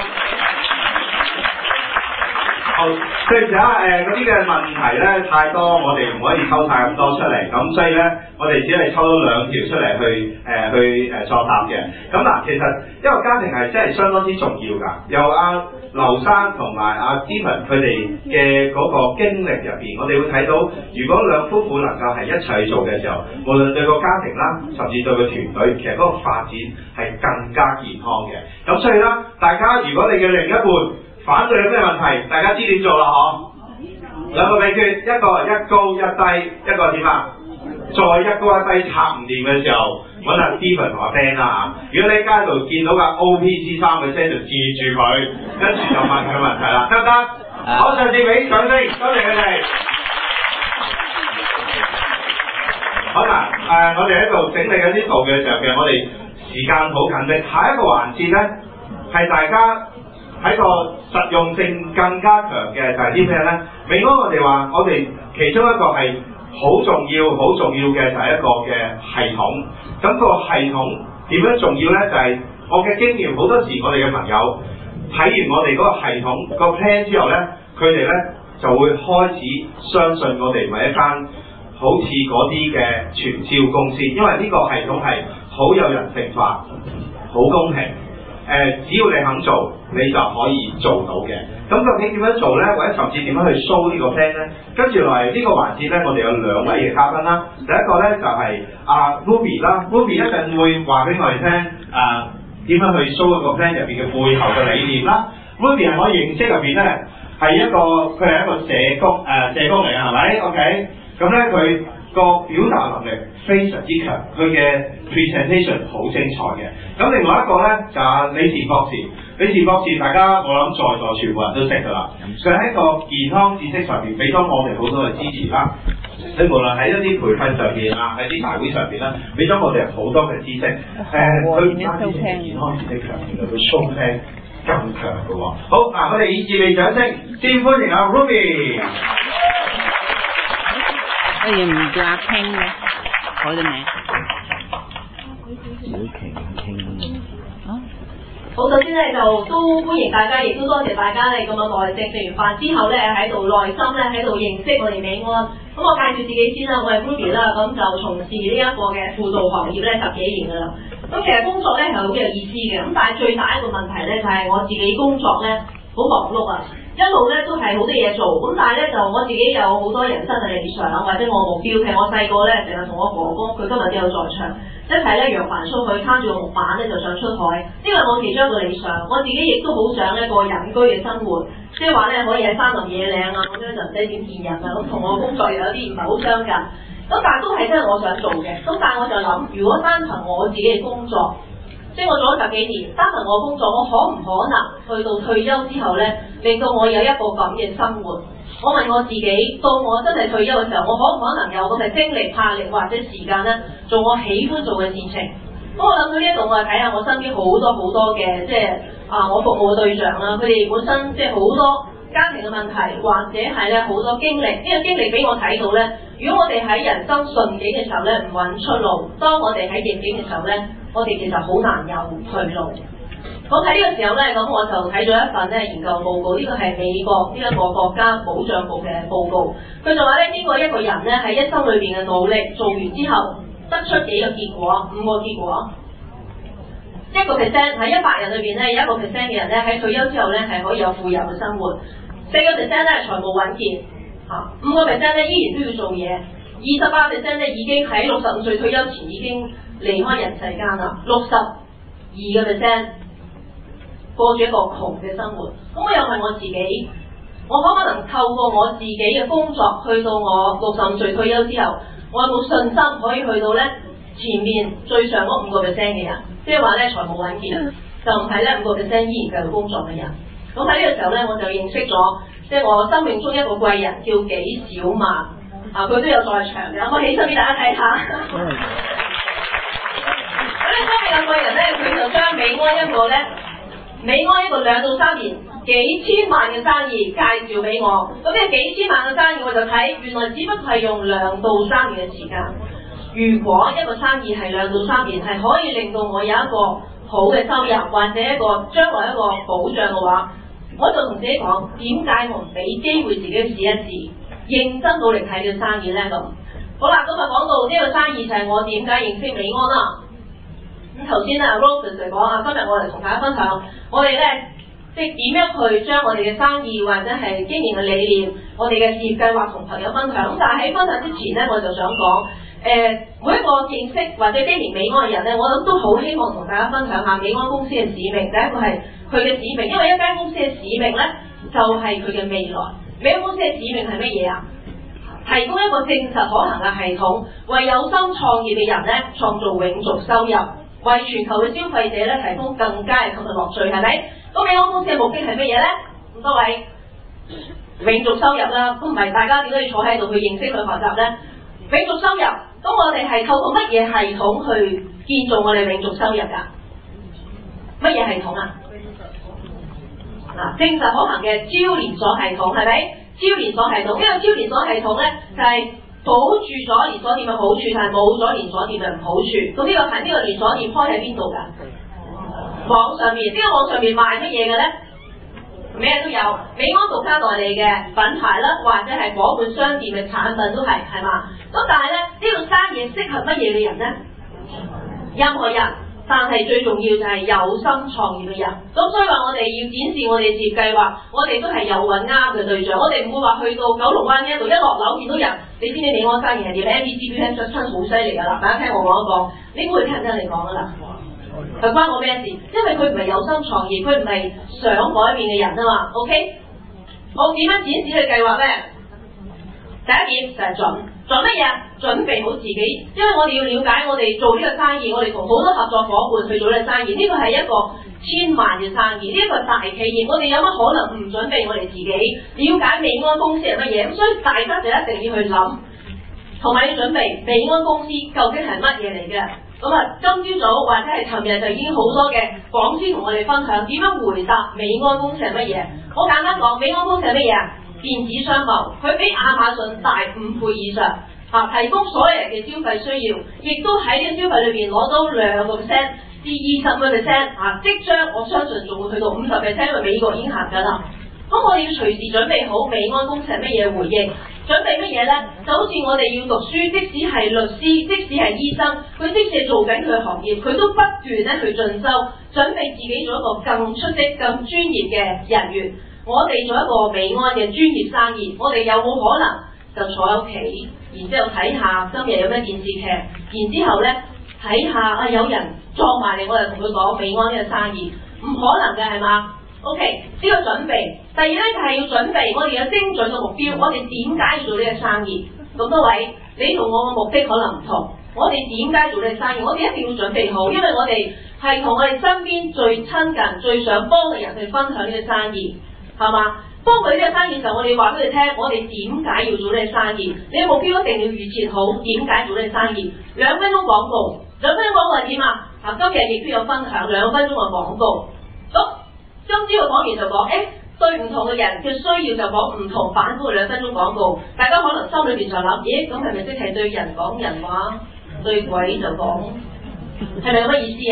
好對唔住啊，誒嗰啲嘅問題咧太多，我哋唔可以抽晒咁多出嚟，咁所以咧我哋只係抽咗兩條出嚟去誒、呃、去誒作答嘅。咁嗱，其實一個家庭係真係相當之重要㗎。由阿、啊、劉生同埋阿 Stephen 佢哋嘅嗰個經歷入邊，我哋會睇到，如果兩夫婦能夠係一齊去做嘅時候，無論對個家庭啦，甚至對個團隊，其實嗰個發展係更加健康嘅。咁所以啦，大家如果你嘅另一半反對有咩問題，大家知點做啦嗬？兩個秘訣，一個一高一低，一個點啊？再一高一低拆唔掂嘅時候，揾阿 Stephen 同阿 Ben 啦嚇。如果你喺街度見到架 O P C 三嘅車，就截住佢，跟住就問佢問題啦，得唔得？好，上次俾掌聲，多謝佢哋。好啦，誒、呃，我哋喺度整理緊啲圖嘅時候，其實我哋時間好緊迫。下一個環節咧，係大家喺個實用性更加強嘅就係啲咩咧？美安我哋話，我哋其中一個係好重要、好重要嘅就係一個嘅系統。咁、個系統點樣重要咧？就係、是、我嘅經驗，好多時我哋嘅朋友睇完我哋嗰個系統、個 plan 之後咧，佢哋咧就會開始相信我哋唔係一間好似嗰啲嘅傳銷公司，因為呢個系統係好有人性化、好公平。誒、呃，只要你肯做，你就可以做到嘅。咁究竟點樣做咧？或者甚至點樣去 show 呢個 plan 咧？跟住落嚟呢個環節咧，我哋有兩位嘅嘉賓啦。第一個咧就係、是、阿、啊、Ruby 啦 ，Ruby 一陣會話俾我哋聽啊，點樣去 show 個 plan 入邊嘅背後嘅理念啦。Ruby 係我認識入邊咧係一個佢係一個社工誒、呃、社工嚟嘅係咪 ？OK，咁咧佢個表達能力非常之強，佢嘅 presentation 好精彩嘅。咁另外一個咧就係、是、李時博士，李時博士大家我諗在座全部人都識㗎啦。佢喺個健康知識上邊俾咗我哋好多嘅支持啦。佢無論喺一啲培訓上邊啊，喺啲大會上邊啦，俾咗我哋好多嘅知識。誒、呃，佢唔單止係健康知識強，原來佢 show 聽更強嘅喎。好，嗱，我哋以熱烈掌聲先歡迎阿 Ruby。 我哋唔叫阿傾嘅，改咗名。 小傾傾。 好，首先咧就都歡迎大家，亦都多謝大家咧咁樣耐性食完飯之後咧喺度耐心咧喺度認識我哋美安。咁我介紹自己先啦，我係 Ruby 啦，咁就從事呢一個嘅輔導行業咧十幾年噶啦。咁其實工作咧係好有意思嘅，咁但係最大一個問題咧就係我自己工作咧好忙碌啊。一路咧都係好多嘢做，咁但係咧就我自己有好多人生嘅理想或者我目標。譬如我細個咧成日同我哥哥，佢今日都有在場，一齊咧揚帆出去，攤住個木板咧就想出海。呢個係我其中一個理想，我自己亦都好想一個隱居嘅生活，即係話咧可以喺山林野嶺啊咁樣就唔使點見人啊，咁同我工作有啲唔係好相近。咁但係都係真係我想做嘅。咁但係我就諗，如果單憑我自己嘅工作，即係我做咗十幾年，單憑我工作，我可唔可能去到退休之後咧，令到我有一個咁嘅生活？我問我自己，到我真係退休嘅時候，我可唔可能有咁嘅精力、魄力或者時間咧，做我喜歡做嘅事情？咁我諗到呢一度，我係睇下我身邊好多好多嘅，即係啊，我服務嘅對象啦，佢哋本身即係好多家庭嘅問題，或者係咧好多經歷。呢個經歷俾我睇到咧，如果我哋喺人生順境嘅時候咧唔揾出路，當我哋喺逆境嘅時候咧，我哋其實好難有退路。咁咁喺呢個時候咧，咁我就睇咗一份咧研究報告，呢、這個係美國呢一個國家保障部嘅報告。佢就話咧，經過一個人咧喺一生裏邊嘅努力做完之後，得出幾個結果，五個結果。一個 percent 喺一百人裏邊咧，有一個 percent 嘅人咧喺退休之後咧係可以有富有嘅生活。四個 percent 咧係財務穩健，嚇五個 percent 咧依然都要做嘢。二十八 percent 咧已經喺六十五歲退休前已經離開人世間啦。六十二個 percent 過住一個窮嘅生活。咁我又問我自己，我可唔可能透過我自己嘅工作去到我六十五歲退休之後，我有冇信心可以去到咧前面最上嗰五個 percent 嘅人？即係話咧財務穩健，就唔係咧五個 percent 依然繼續工作嘅人。咁喺呢個時候咧，我就認識咗即係我生命中一個貴人叫紀曉曼啊，佢都有在場嘅，我起身俾大家睇下。咁呢生命嘅貴人咧，佢就將美安一個咧美安一個兩到三年幾千萬嘅生意介紹俾我。咁呢個幾千萬嘅生意，我就睇原來只不過係用兩到三年嘅時間。如果一個生意係兩到三年係可以令到我有一個好嘅收入，或者一個將來一個保障嘅話，我就同自己講，點解我唔俾機會自己去試一試，認真努力睇呢個生意呢？咁好啦，咁啊講到呢個生意就係我點解認識美安啦。咁頭先啊 Rose 就講啊，今日我嚟同大家分享，我哋呢，即係點樣去將我哋嘅生意或者係經營嘅理念，我哋嘅事業計劃同朋友分享。咁但係喺分享之前呢，我就想講。誒、呃，每一個認識或者經營美安嘅人咧，我諗都好希望同大家分享下美安公司嘅使命。第一個係佢嘅使命，因為一間公司嘅使命咧，就係佢嘅未來。美安公司嘅使命係乜嘢啊？提供一個證實可行嘅系統，為有心創業嘅人咧創造永續收入，為全球嘅消費者咧提供更加嘅購物樂趣，係咪？咁美安公司嘅目的係乜嘢咧？咁多位永續收入啦，都唔係大家點解要坐喺度去認識去學習咧？永續收入。咁我哋係透過乜嘢系統去建造我哋永續收入㗎？乜嘢系統啊？嗱，證實可行嘅超連鎖系統係咪？超連鎖系統，呢個超連鎖系統咧就係、是、保住咗連鎖店嘅好處，但係冇咗連鎖店嘅唔好處。咁呢個係呢個連鎖店開喺邊度㗎？網上面，呢、這個網上面賣乜嘢嘅咧？咩都有，美安獨家代理嘅品牌啦，或者係夥伴商店嘅產品都係，係嘛？咁但係咧，呢、這個生意適合乜嘢嘅人咧？任何人，但係最重要就係有心創業嘅人。咁所以話我哋要展示我哋事業計劃，我哋都係有揾啱嘅對象。我哋唔會話去到九龍灣呢一度一落樓見到人，你知唔知美安生意係點 ？M D C P N 出親好犀利㗎啦！大家聽我講一講，你估佢聽唔聽你講㗎啦？係關我咩事？因為佢唔係有心創業，佢唔係想改變嘅人啊嘛。OK， 我點樣展示佢計劃咧？第一點就係準，準乜嘢？準備好自己，因為我哋要了解我哋做呢個生意，我哋同好多合作夥伴去做呢個生意，呢個係一個千萬嘅生意，呢一個大企業，我哋有乜可能唔準備我哋自己？了解美安公司係乜嘢？咁所以大家就一定要去諗，同埋要準備美安公司究竟係乜嘢嚟嘅？咁啊，今朝早或者係尋日就已經好多嘅講師同我哋分享點樣回答美安公司係乜嘢。好簡單講，美安公司係乜嘢啊？電子商貿，佢比亞馬遜大五倍以上，啊，提供所有人嘅消費需要，亦都喺呢個消費裏邊攞到兩個 percent 至二十個 percent，啊，即將我相信仲會去到五十 percent，因為美國已經行緊啦。咁我哋要隨時準備好美安公司係乜嘢回應。準備乜嘢呢？就好似我哋要讀書，即使係律師，即使係醫生，佢即使係做緊佢嘅行業，佢都不斷咧去進修，準備自己做一個更出色、更專業嘅人員。我哋做一個美安嘅專業生意，我哋有冇可能就坐喺屋企，然之後睇下今日有咩電視劇，然之後呢睇下啊有人撞埋嚟，我就同佢講美安呢個生意，唔可能嘅係嘛？OK， 呢個準備，第二咧就係、是、要準備，我哋有精準嘅目標，我哋點解要做呢個生意？咁多位，你同我嘅目的可能唔同，我哋點解做呢個生意？我哋一定要準備好，因為我哋係同我哋身邊最親近、最想幫嘅人去分享呢個生意，係嘛？幫佢呢個生意嘅時候，我哋話俾佢聽，我哋點解要做呢個生意？你嘅目標一定要預設好，點解做呢個生意？兩分鐘廣告，兩分鐘廣告係點啊？啊，今日亦都有分享兩分鐘嘅廣告，咁。今朝嘅講員就講，誒、欸、對唔同嘅人嘅需要就講唔同反覆嘅兩分鐘廣告，大家可能心裏邊就諗，咦咁係咪即係對人講人話，對鬼就講，係咪咁嘅意思啊？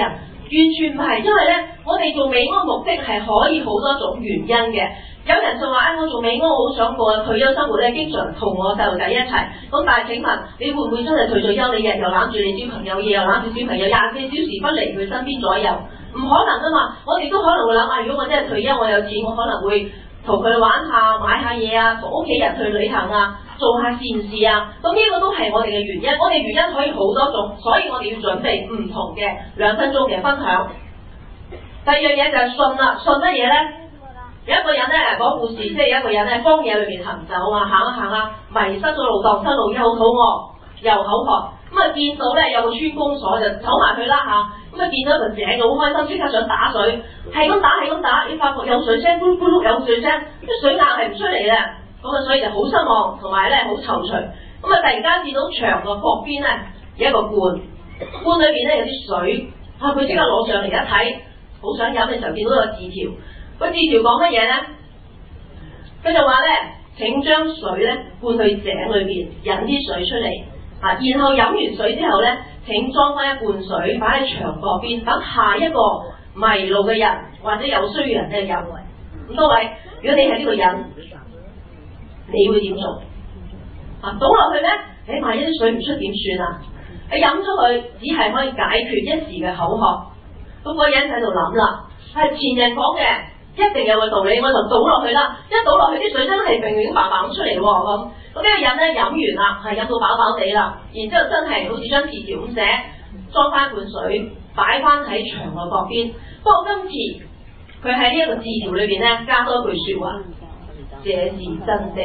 全唔係，因為咧，我哋做美安目的係可以好多種原因嘅。有人就話：啊，我做美安，我好想過退休生活咧，經常同我細路仔一齊。咁但係請問，你會唔會真係退咗休，你日又攬住你小朋友，夜又攬住小朋友，廿四小時不離佢身邊左右？唔可能噶嘛！我哋都可能會諗啊，如果我真係退休，我有錢，我可能會同佢玩下、買下嘢啊，同屋企人去旅行啊，做下善事啊。咁呢個都係我哋嘅原因。我哋原因可以好多種，所以我哋要準備唔同嘅兩分鐘嘅分享。第二樣嘢就係信啦，信乜嘢咧？有一個人咧講故事，即係有一個人咧荒野裏面行走啊，行一行啊，迷失咗路，蕩失路，又肚餓又口渴，咁啊見到咧有個村公所就走埋去啦嚇，咁啊見到一個井就好開心，即刻想打水，係咁打係咁打，你發覺有水聲，咕嚕咕嚕有水聲，啲水硬係唔出嚟嘅，咁啊所以就好失望，同埋咧好躊躇，咁啊突然間見到牆個角邊咧有一個罐，罐裏邊咧有啲水，啊佢即刻攞上嚟一睇，好想飲嘅時候見到個字條。個字條講乜嘢咧？佢就話咧，請將水咧灌去井裏邊，引啲水出嚟啊！然後飲完水之後咧，請裝翻一罐水擺喺牆角邊，等下一個迷路嘅人或者有需要人咧飲。咁多位，如果你係呢個人，你會點做？啊，倒落去咧，你萬一啲水唔出點算啊？你飲咗佢，只係可以解決一時嘅口渴。咁、那個人喺度諗啦，係前人講嘅。一定有個道理，我就倒落去啦。一倒落去啲水真係明明白白咁出嚟喎，咁咁呢個人咧飲完啦，係飲到飽飽地啦，然之後真係好似張字條咁寫，裝翻罐水擺翻喺牆個角邊。不過今次佢喺呢一個字條裏邊咧加多一句説話，這是真的。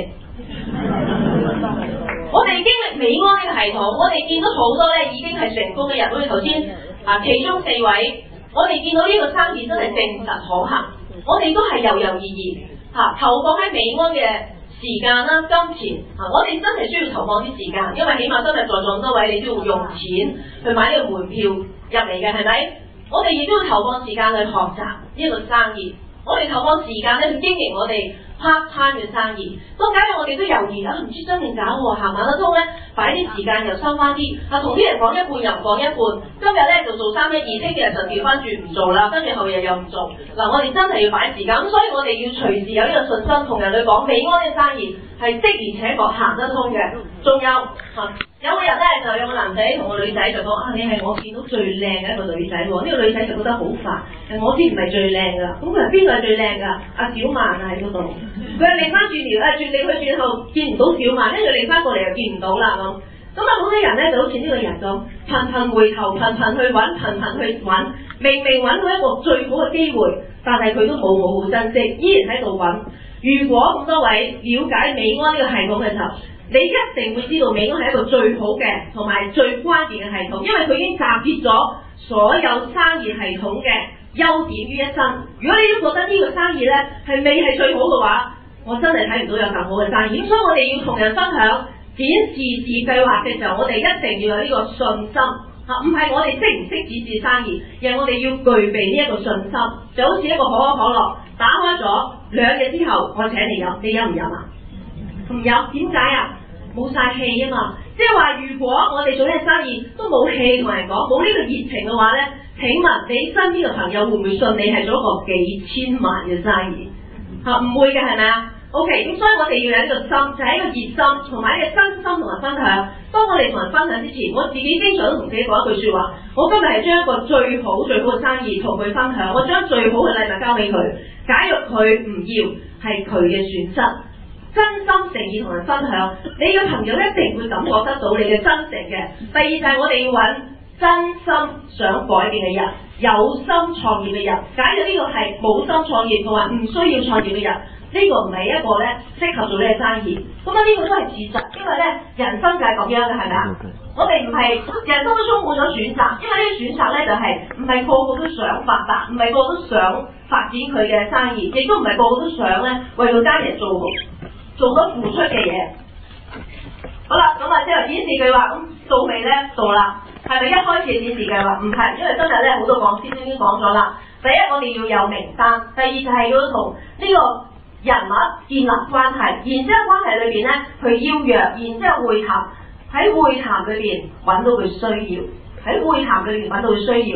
我哋經歷美安呢個系統，我哋見到好多咧已經係成功嘅人，好似頭先啊其中四位，我哋見到呢個生意真係證實可行。我哋都係猶猶豫豫嚇，投放喺美安嘅時間啦、金錢嚇，我哋真係需要投放啲時間，因為起碼今日在座咁多位，你都要用錢去買呢個門票入嚟嘅，係咪？我哋亦都要投放時間去學習呢個生意，我哋投放時間咧去經營我哋 part time 嘅生意。當假如我哋都猶豫啊，唔知真定假喎，行唔行得通咧？擺啲時間又收翻啲，啊同啲人講一半又唔講一半。今日咧就做三一二，聽日就調翻轉唔做啦，跟住後日又唔做。嗱，我哋真係要擺時間，咁所以我哋要隨時有呢個信心，同人哋講美安嘅生意係的而且確行得通嘅。仲有啊，有個人咧就有個男仔同個女仔就講啊，你係我見到最靚嘅一個女仔喎。呢、這個女仔就覺得好煩，我先唔係最靚㗎。咁佢話邊個係最靚㗎？阿小曼啊喺嗰度。佢係擰翻轉條啊，轉嚟去轉後見唔到小曼，跟住擰翻過嚟又見唔到啦咁。咁啊，好多人咧就好似呢個人咁，頻頻回頭，頻頻去揾，頻頻去揾，明明揾到一個最好嘅機會，但係佢都冇好好珍惜，依然喺度揾。如果咁多位了解美安呢個系統嘅時候，你一定會知道美安係一個最好嘅同埋最關鍵嘅系統，因為佢已經集結咗所有生意系統嘅優點於一身。如果你都覺得呢個生意咧係未係最好嘅話，我真係睇唔到有更好嘅生意。咁所以我哋要同人分享展示示計劃嘅時候，我哋一定要有呢個信心嚇，唔係我哋識唔識展示生意，而係我哋要具備呢一個信心。就好似一個可口可樂打開咗兩日之後，我請你飲，你飲唔飲啊？唔飲，點解啊？冇晒氣啊嘛！即係話，如果我哋做呢個生意都冇氣同人講，冇呢個熱情嘅話咧，請問你身邊嘅朋友會唔會信你係做一個幾千萬嘅生意？嚇、啊，唔會嘅係咪啊？OK， 咁所以我哋要有呢個心，就係、是、一個熱心，同埋一個真心同埋分享。當我哋同人分享之前，我自己經常都同自己講一句説話：我今日係將一個最好最好嘅生意同佢分享，我將最好嘅禮物交俾佢。假若佢唔要，係佢嘅損失。真心誠意同人分享，你嘅朋友一定會感覺得到你嘅真誠嘅。第二就係我哋要揾真心想改變嘅人，有心創業嘅人。假如呢個係冇心創業同埋唔需要創業嘅人，呢、這個唔係一個咧適合做呢個生意。咁啊呢個都係事實，因為咧人生就係咁樣嘅，係咪啊？Okay. 我哋唔係人生都充滿咗選擇，因為呢啲選擇咧就係唔係個個都想發達，唔係個個都想發展佢嘅生意，亦都唔係個個都想咧為到家人做做咗付出嘅嘢。好啦，咁啊之後展示計劃咁到未咧？到啦，係咪一開始嘅展示計劃？唔係，因為今日咧好多講師已經講咗啦。第一，我哋要有名單；第二就係要同呢個人物建立關係，然之後關係裏邊咧去邀約，然之後會談，喺會談裏邊揾到佢需要，喺會談裏邊揾到佢需要。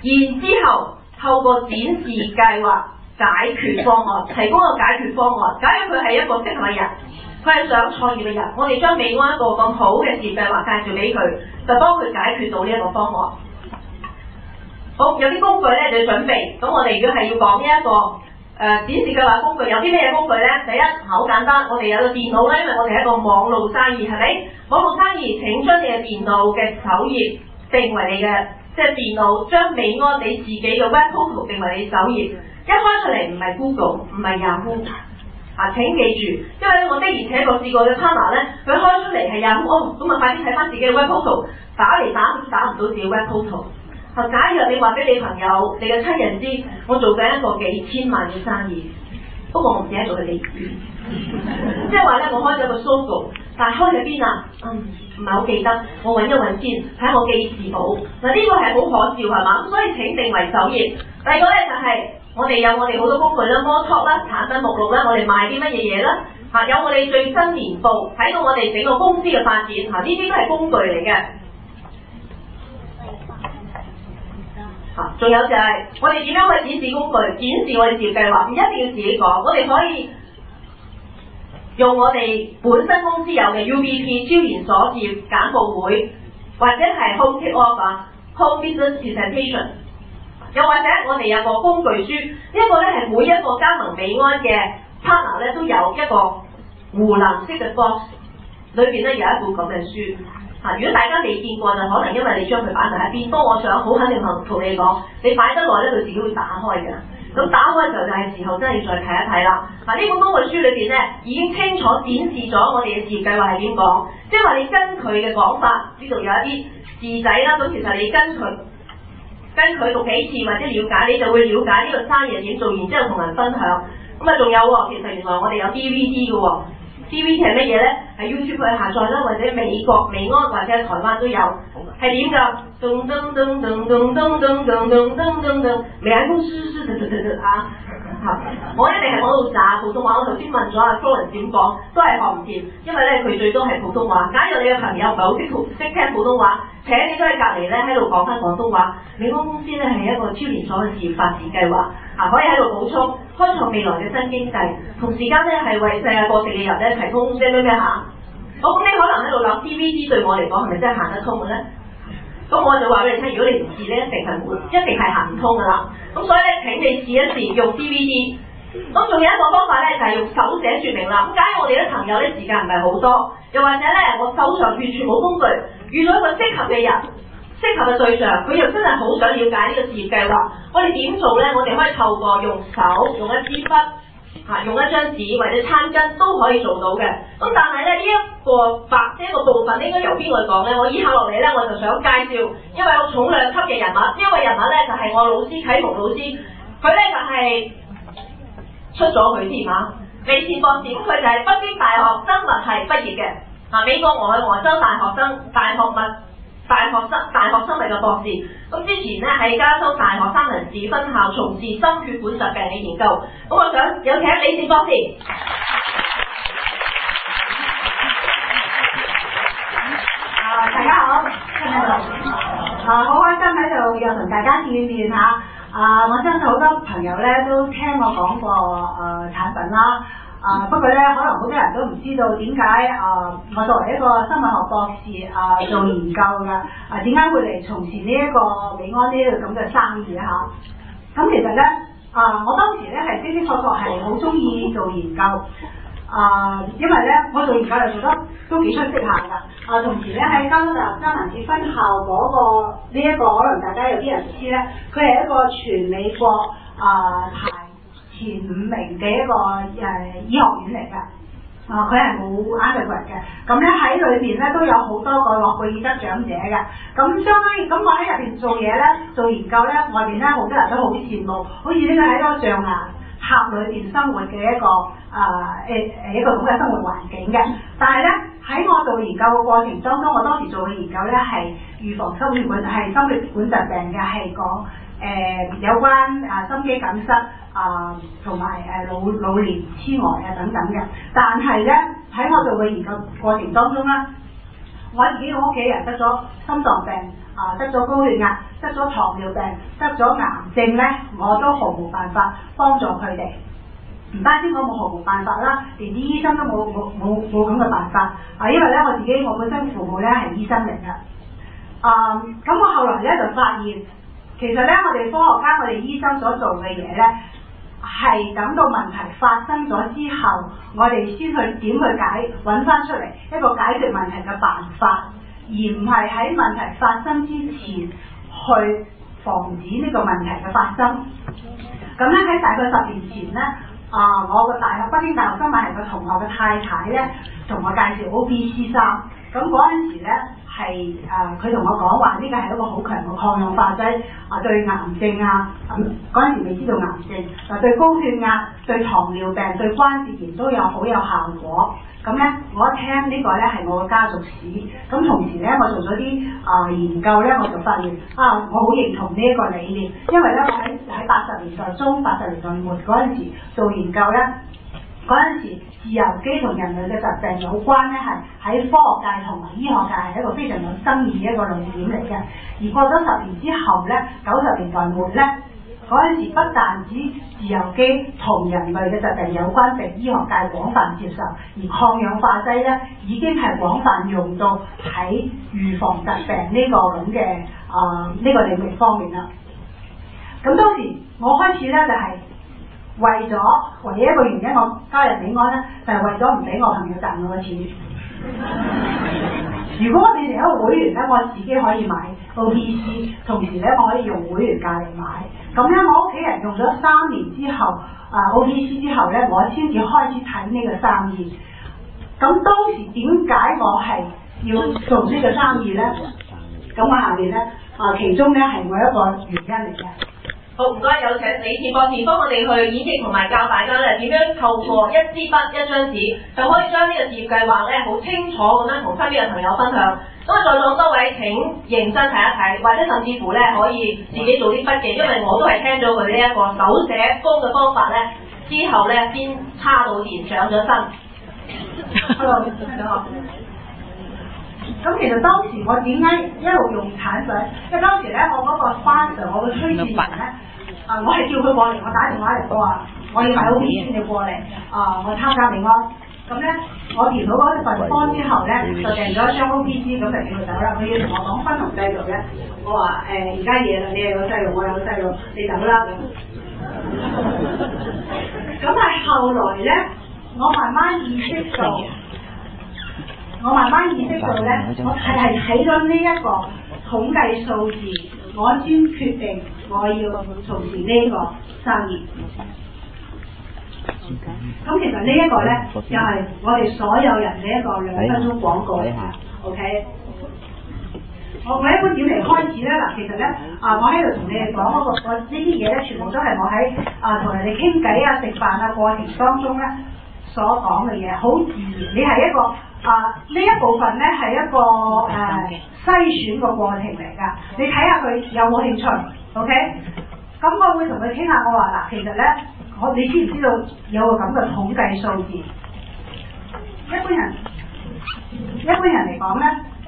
然之後透過展示計劃解決方案，提供個解決方案。假如佢係一個適合嘅人，佢係想創業嘅人，我哋將美安一個咁好嘅事業計劃介紹俾佢，就幫佢解決到呢一個方案。好，有啲工具咧就要準備。咁我哋如果係要講呢一個誒、呃、展示計劃工具，有啲咩工具咧？第一，好簡單，我哋有個電腦咧，因為我哋係一個網絡生意，係咪？網絡生意請將你嘅電腦嘅首頁定為你嘅，即係電腦將美安你自己嘅 web portal 定為你首頁。一開出嚟唔係 Google， 唔係 Yahoo。啊！請記住，因為我的而且確試過嘅 partner 咧，佢開出嚟係 Yahoo， 哦，咁啊快啲睇翻自己嘅 web portal， 打嚟打去打唔到自己 web portal。啊！假如你話俾你朋友、你嘅親人知，我做緊一個幾千萬嘅生意，不過我唔記得做佢哋，即係話咧，我開咗個 social， 但係開喺邊啊？嗯，唔係好記得，我揾一揾先，睇我記事簿。嗱，呢個係好可笑係嘛？咁所以請定為首頁。第二個咧就係、是。我哋有我哋好多工具啦 ，Motok 啦，產品目錄啦，我哋賣啲乜嘢嘢啦，嚇有我哋最新年報，睇到我哋整個公司嘅發展，嚇呢啲都係工具嚟嘅。嚇，仲有就係、是、我哋點樣去展示工具，展示我哋事業計劃，唔一定要自己講，我哋可以用我哋本身公司有嘅 U B P 超連鎖業簡報會，或者係 Home Kick Off 啊 ，Home Business Presentation。又或者我哋有個工具書，呢、這、一個咧係每一個加盟美安嘅 partner 咧都有一個湖藍色嘅 box， 裏邊咧有一本咁嘅書。啊，如果大家未見過，就可能因為你將佢擺埋一邊。不過我想好肯定同同你講，你擺得耐咧，佢自己會打開嘅。咁打開嘅時候就係時候真係要再睇一睇啦。啊，呢本工具書裏邊咧已經清楚展示咗我哋嘅事業計劃係點講，即係話你跟佢嘅講法，呢度有一啲字仔啦。咁其實你跟佢。跟佢讀幾次或者了解，你就會了解呢個生意係點做，然之後同人分享。咁啊，仲有喎，其實原來我哋有 D V D 嘅喎 ，D V D 係乜嘢咧？喺 YouTube 去下載啦，或者美國美安或者台灣都有。係點㗎？噔噔噔噔噔噔噔噔噔噔噔，美安公司是是是是啊！嚇，我一定係講到渣普通話。我頭先問咗阿 Florence 點講，都係學唔掂，因為咧佢最多係普通話。假如你嘅朋友唔係好識識聽普通話，請你都喺隔離咧喺度講翻廣東話。美安公司咧係一個超連鎖嘅事業發展計劃，啊可以喺度補充，開創未來嘅新經濟，同時間咧係為世界各地嘅人咧提供咩咩咩嚇。咁你可能喺度諗 D V D 對我嚟講係咪真係行得通嘅咧？咁我就話俾你聽，如果你唔試咧，一定係冇，一定係行唔通噶啦。咁所以咧，請你試一試用 D V D。咁仲有一個方法咧，就係、是、用手寫説明啦。咁假如我哋啲朋友咧時間唔係好多，又或者咧我手上完全冇工具，遇到一個適合嘅人、適合嘅對象，佢又真係好想了解呢個事業計劃，我哋點做咧？我哋可以透過用手、用一支筆。啊，用一張紙或者餐巾都可以做到嘅。咁但係咧呢一、這個白呢一個部分應該由邊個講咧？我以下落嚟咧，我就想介紹一位有重量級嘅人物。呢一位人物咧就係、是、我老師啟蒙老師，佢咧就係、是、出咗佢添啊，李善博士。咁佢就係北京大學生物系畢業嘅，啊美國俄亥俄州大學生大學物大學生大學生物嘅博士。咁之前咧喺加州大學三藩市分校從事心血管疾病嘅研究。咁我想有請李善博士。 啊，大家好，聽唔聽到？啊，好開心喺度又同大家見面嚇。啊，我相信好多朋友咧都聽我講過誒、呃、產品啦。啊，不過咧可能好多人都唔知道點解啊，我作為一個生物學博士啊做研究嘅，啊點解會嚟從事呢一個美安呢個咁嘅生意啊嚇？咁其實咧啊，我當時咧係的的確確係好中意做研究啊，因為咧我做研究又做得都幾出色下㗎。啊，同時咧喺加州大學三藩市分校嗰個呢一個，可能大家有啲人唔知咧，佢係一個全美國啊排前五名嘅一個誒、呃、醫學院嚟嘅，啊佢係冇 undergrad 嘅，咁咧喺裏邊咧都有好多個諾貝爾得獎者嘅，咁相當於咁我喺入邊做嘢咧，做研究咧，外邊咧好多人都好羨慕，好似呢個喺一個象牙塔裏邊生活嘅一個啊誒誒一個咁嘅生活環境嘅，但係咧喺我做研究嘅過程當中，我當時做嘅研究咧係預防心血管係心血管疾病嘅，係講誒有關啊心肌梗塞啊同埋誒老老年痴呆啊等等嘅，但係咧喺我做嘅研究過程當中咧， 我自己個屋企人得咗心臟病，啊、呃、得咗高血壓，得咗糖尿病，得咗癌症咧，我都毫無辦法幫助佢哋。唔單止我冇毫無辦法啦，連啲醫生都冇冇冇冇咁嘅辦法。啊，因為咧我自己我本身父母咧係醫生嚟嘅。啊、呃，咁我後來咧就發現，其實咧我哋科學家我哋醫生所做嘅嘢咧，係等到問題發生咗之後，我哋先去點去解，揾翻出嚟一個解決問題嘅辦法，而唔係喺問題發生之前去防止呢個問題嘅發生。咁咧喺大概十年前咧，啊、呃，我個大學北京大學生物系個同學嘅太太咧，同我介紹 O B C 三，咁嗰陣時咧係誒佢同我講話呢個係一個好強嘅抗氧化劑，啊對癌症啊，咁嗰陣時未知道癌症，啊對高血壓、對糖尿病、對關節炎都有好有效果。咁咧我一聽呢個咧係我嘅家族史，咁同時咧我做咗啲啊研究咧，我就發現啊我好認同呢一個理念，因為咧我喺喺八十年代中、八十年代末嗰陣時做研究咧。嗰陣時，自由基同人類嘅疾病有關咧，係喺科學界同埋醫學界係一個非常有爭議嘅一個論點嚟嘅。而過咗十年之後咧，九十年代末咧，嗰陣時不但止自由基同人類嘅疾病有關被醫學界廣泛接受，而抗氧化劑咧已經係廣泛用到喺預防疾病呢個咁嘅啊呢個領域方面啦。咁當時我開始咧就係、是。為咗唯一一個原因，我加入美安咧，就係、是、為咗唔俾我朋友賺我嘅錢。如果我變成一個會員咧，我自己可以買 O B C， 同時咧我可以用會員價嚟買。咁咧我屋企人用咗三年之後，啊 O B C 之後咧，我先至開始睇呢個生意。咁當時點解我係要做呢個生意咧？咁我下面咧啊，其中咧係我一個原因嚟嘅。 好，唔該，有請李健博士幫我哋去演繹同埋教大家咧點樣透過一支筆、一張紙就可以將呢個事業計劃咧好清楚咁樣同身邊嘅朋友分享。咁啊，在座多位請認真睇一睇，或者甚至乎咧可以自己做啲筆記，因為我都係聽咗佢呢一個手寫功嘅方法咧，之後咧先叉到電上咗身。Hello， 聽到我。咁其實當時我點解一路用產水？因為當時咧我嗰個 sponsor， 我嘅推薦人咧，啊、呃、我係叫佢過嚟，我打電話嚟，我話我要買 O B C 你過嚟，啊、呃、我參加美安。咁咧我填到嗰份方之後咧，就訂咗一張 O B C， 咁就叫佢走啦。佢要同我講分紅制度咧，我話誒而家夜啦，你又有細路，我有細路，你走啦咁。咁係後來咧，我慢慢意識到。我慢慢意識到咧，我係係睇咗呢一個統計數字，我先決定我要從事呢個生意。咁其實呢一個咧，又係我哋所有人嘅一個兩分鐘廣告嚟嘅。OK， 我我一般點嚟開始咧？嗱，其實咧啊，我喺度同你哋講嗰個我呢啲嘢咧，全部都係我喺啊同人哋傾偈啊、食飯啊過程當中咧所講嘅嘢，好自然。你係一個。啊！呢一部分咧係一個誒、呃、篩選個過程嚟㗎，你睇下佢有冇興趣 ，OK？咁我會同佢傾下，我話嗱，其實咧，我你知唔知道有個咁嘅統計數字？一般人一般人嚟講咧，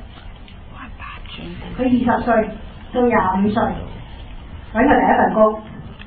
佢二十歲到廿五歲揾佢第一份工，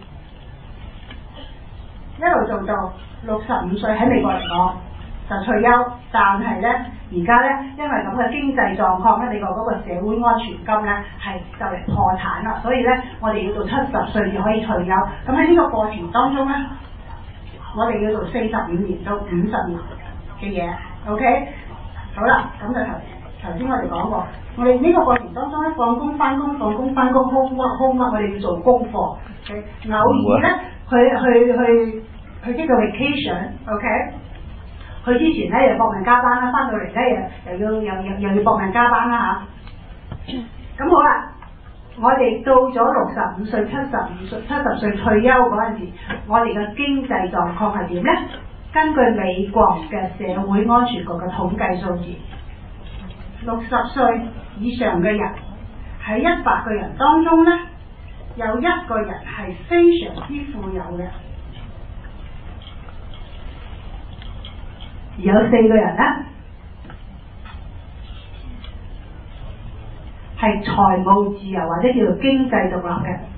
一路做到六十五歲喺美國嚟講。就退休，但係咧，而家咧，因為咁嘅經濟狀況咧，美國嗰個社會安全金咧係就嚟破產啦，所以咧，我哋要到七十歲就可以退休。咁喺呢個過程當中咧，我哋要做四十五年到五十年嘅嘢 ，OK？ 好啦，咁就頭頭先我哋講過，我哋呢個過程當中咧，放工翻工，放工翻工 ，home home 我哋要做功課。Okay? 偶爾咧，去去去去呢個 vacation，OK？、Okay? 佢之前咧又搏命加班啦，翻到嚟咧又又要又又又要搏命加班啦吓。咁好啦，我哋到咗六十五歲、七十五歲、七十歲退休嗰陣時，我哋嘅經濟狀況係點咧？根據美國嘅社會安全局嘅統計數字，六十歲以上嘅人喺一百個人當中咧，有一個人係非常之富有嘅。而有四個人咧， 係財務自由或者叫做經濟獨立嘅。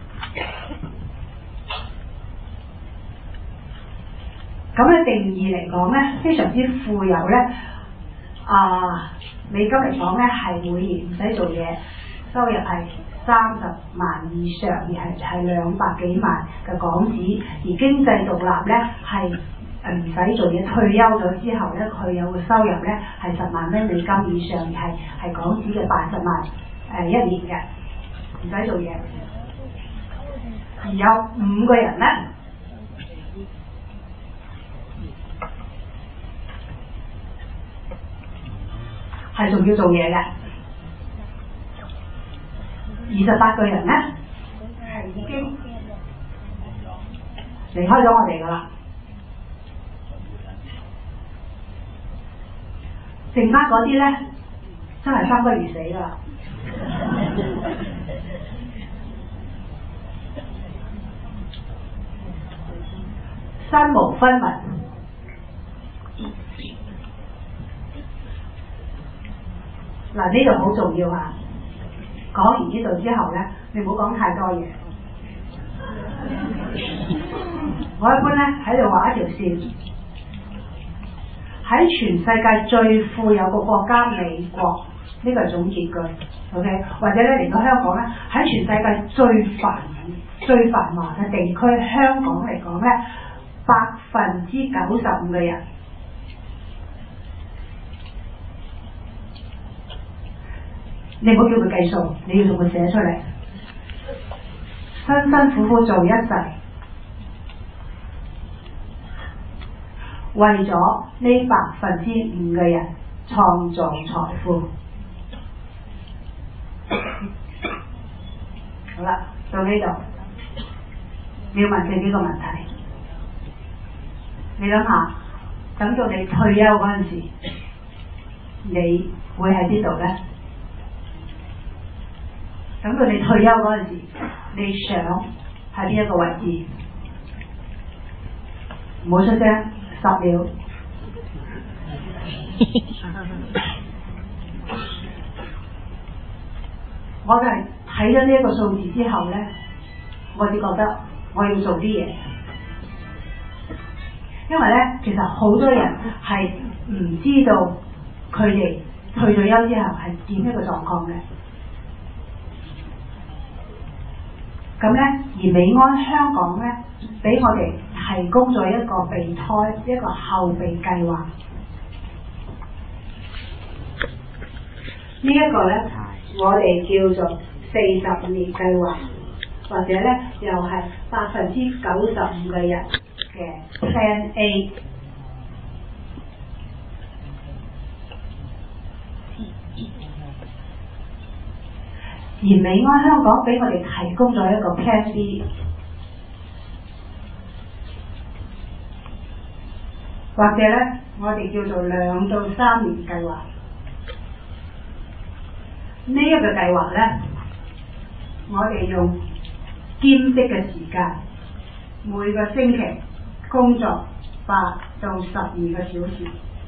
咁嘅定義嚟講咧，非常之富有咧。啊，美金嚟講咧係每年唔使做嘢，收入係三十萬以上，而係係兩百幾萬嘅港紙。而經濟獨立咧係唔使做嘢，退休咗之後咧，佢有個收入咧係十萬蚊美金以上，而係係港紙嘅八十萬誒、呃、一年嘅，唔使做嘢。而有五個人咧係仲要做嘢嘅，二十八個人咧係已經離開咗我哋噶啦，剩翻嗰啲咧真係生不如死噶啦。身無分文。嗱，呢度好重要啊！講完呢度之後咧，你唔好講太多嘢。我一般咧喺度畫一條線，喺全世界最富有個國家美國，呢個係總結句 ，OK？ 或者咧嚟到香港咧，喺全世界最繁最繁華嘅地區，香港嚟講咧，百分之九十五嘅人。你唔好叫佢計數，你要同佢寫出嚟。辛辛苦苦做一世，為咗呢百分之五嘅人創造財富。好啦，到呢度，你要問自己幾個問題。你諗下，等到你退休嗰陣時，你會喺邊度咧？等到你退休嗰陣時，你想喺邊一個位置？唔好出聲，十秒。我就係睇咗呢一個數字之後咧，我就覺得我要做啲嘢，因為咧其實好多人係唔知道佢哋退咗休之後係點一個狀況嘅。咁咧，而美安香港咧，俾我哋提供咗一個備胎，一個後備計劃。這個、呢一個咧，我哋叫做四十五年計劃，或者咧又係百分之九十五嘅人嘅 Plan A。而美安香港俾我哋提供咗一個 Plan B， 或者咧我哋叫做兩到三年計劃。呢一個計劃咧，我哋用兼職嘅時間，每個星期工作八到十二個小時，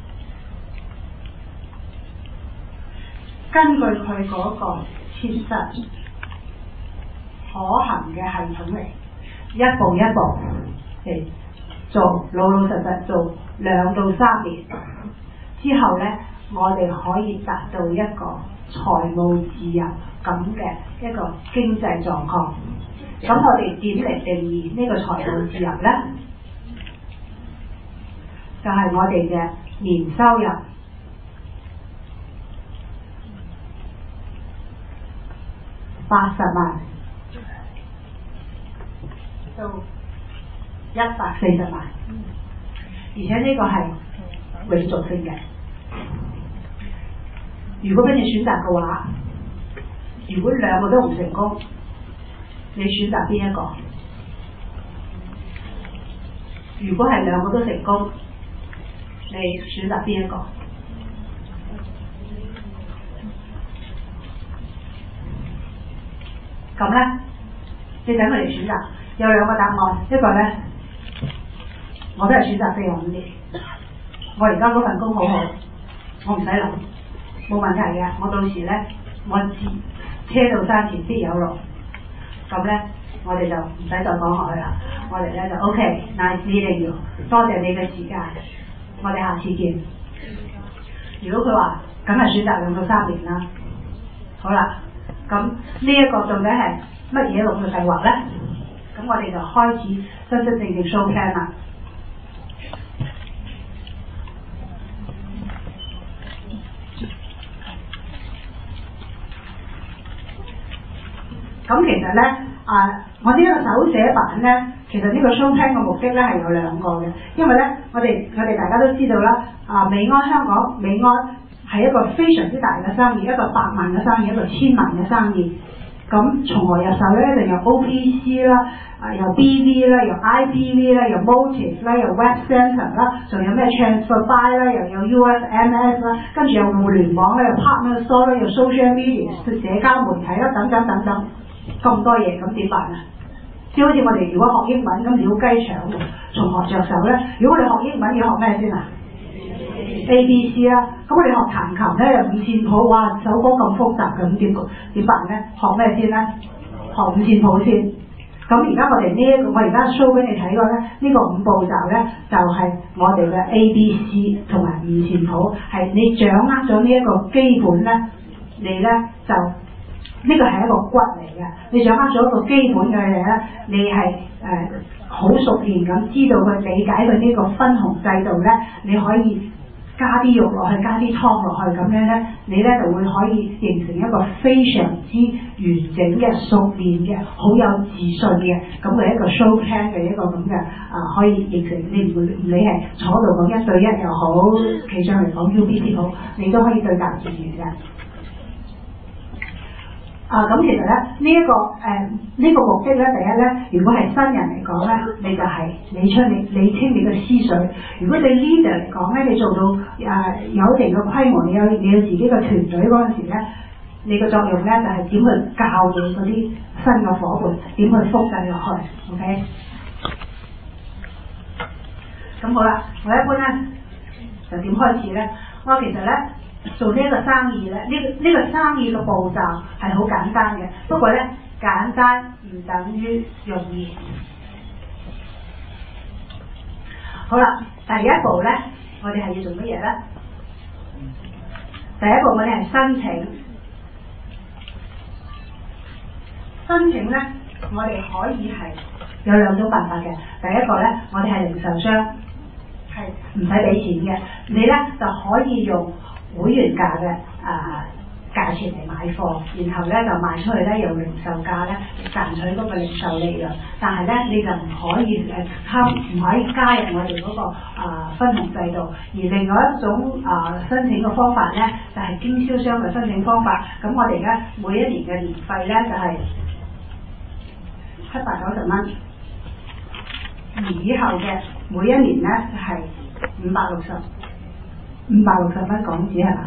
根據佢嗰個切實可行嘅系統嚟，一步一步嚟做，老老實實做兩到三年之後咧，我哋可以達到一個財務自由咁嘅一個經濟狀況。咁我哋點嚟定義呢個財務自由咧？就係、是、我哋嘅年收入八十萬到一百四十萬，而且呢個係永續性嘅。如果俾你選擇嘅話，如果兩個都唔成功，你選擇邊一個？如果係兩個都成功，你選擇邊一個？咁咧，你等佢哋選擇，有兩個答案，一個咧，我都係選擇四十五年。我而家嗰份工好好，我唔使諗，冇問題嘅。我到時咧，我自車到山前必有路。咁咧，我哋就唔使再講落去啦。我哋咧就 OK，nice meeting you，多謝你嘅時間，我哋下次見。如果佢話，梗係選擇兩到三年啦。好啦，咁呢一個到底係乜嘢咁嘅計劃咧？咁我哋就開始真真正正 show plan 啦。咁其實咧，啊，我呢一個手寫版咧，其實呢個 show plan 嘅目的咧係有兩個嘅，因為咧，我哋我哋大家都知道啦，啊，美安香港美安係一個非常之大嘅生意，一個百萬嘅生意，一個千萬嘅生意。咁從何入手咧？一定有 O P C 啦，啊，有 B V 啦，有 I P V 啦，有 Motive 啦，有 Web Center 啦，仲有咩 Transfer By 啦，又有 U S M S 啦，跟住有互聯網啦，有 Partner Store 啦，有 Social Media 社交媒體啦，等等等等。咁多嘢，咁點辦啊？即係好似我哋如果學英文咁繞雞腸，從何着手咧？如果我哋學英文要學咩先啊 ？A B C 啦，咁我哋學彈琴咧又五線譜，哇，首歌咁複雜嘅，咁點點辦咧？學咩先咧？學五線譜先。咁而家我哋呢一個，我而家 show 俾你睇過咧，呢、呢個五步驟咧就係、是、我哋嘅 A B C 同埋五線譜，係你掌握咗呢一個基本咧，你咧就。呢個係一個骨嚟嘅，你掌握咗一個基本嘅嘢咧，你係誒好熟練咁知道佢理解佢呢個分紅制度咧，你可以加啲肉落去，加啲湯落去，咁樣咧，你咧就會可以形成一個非常之完整嘅、熟練嘅、好有自信嘅咁嘅一個 show plan 嘅一個咁嘅啊，可以形成你唔會你係坐度講一對一又好，企上嚟講 U B P 好，你都可以對答如流嘅。啊，咁其實咧，呢、這、一個誒呢、呃這個目的咧，第一咧，如果係新人嚟講咧，你就係你出你理清你嘅思緒；如果對 leader 嚟講咧，你做到誒、呃、有一定嘅規模，你有你有自己嘅團隊嗰陣時咧，你嘅作用咧就係、是、點去教你嗰啲新嘅夥伴點去複製落去 ，OK？ 咁好啦，我一般咧就點開始咧？我其實咧。做呢一個生意咧，呢、這個呢、這個生意嘅步驟係好簡單嘅，不過咧簡單唔等於容易。好啦，第一步咧，我哋係要做乜嘢咧？第一步我哋係申請，申請咧，我哋可以係有兩種辦法嘅。第一個咧，我哋係零售商，係唔使俾錢嘅，你咧就可以用會員價嘅啊價錢嚟買貨，然後咧就賣出去咧用零售價咧賺取嗰個零售利潤。但係咧你就唔可以誒參唔可以加入我哋嗰個啊分紅制度。而另外一種啊申請嘅方法咧就係經銷商嘅申請方法。咁我哋咧每一年嘅年費咧就係七百九十蚊，而以後嘅每一年咧就係五百六十。五百六十蚊港紙係嘛？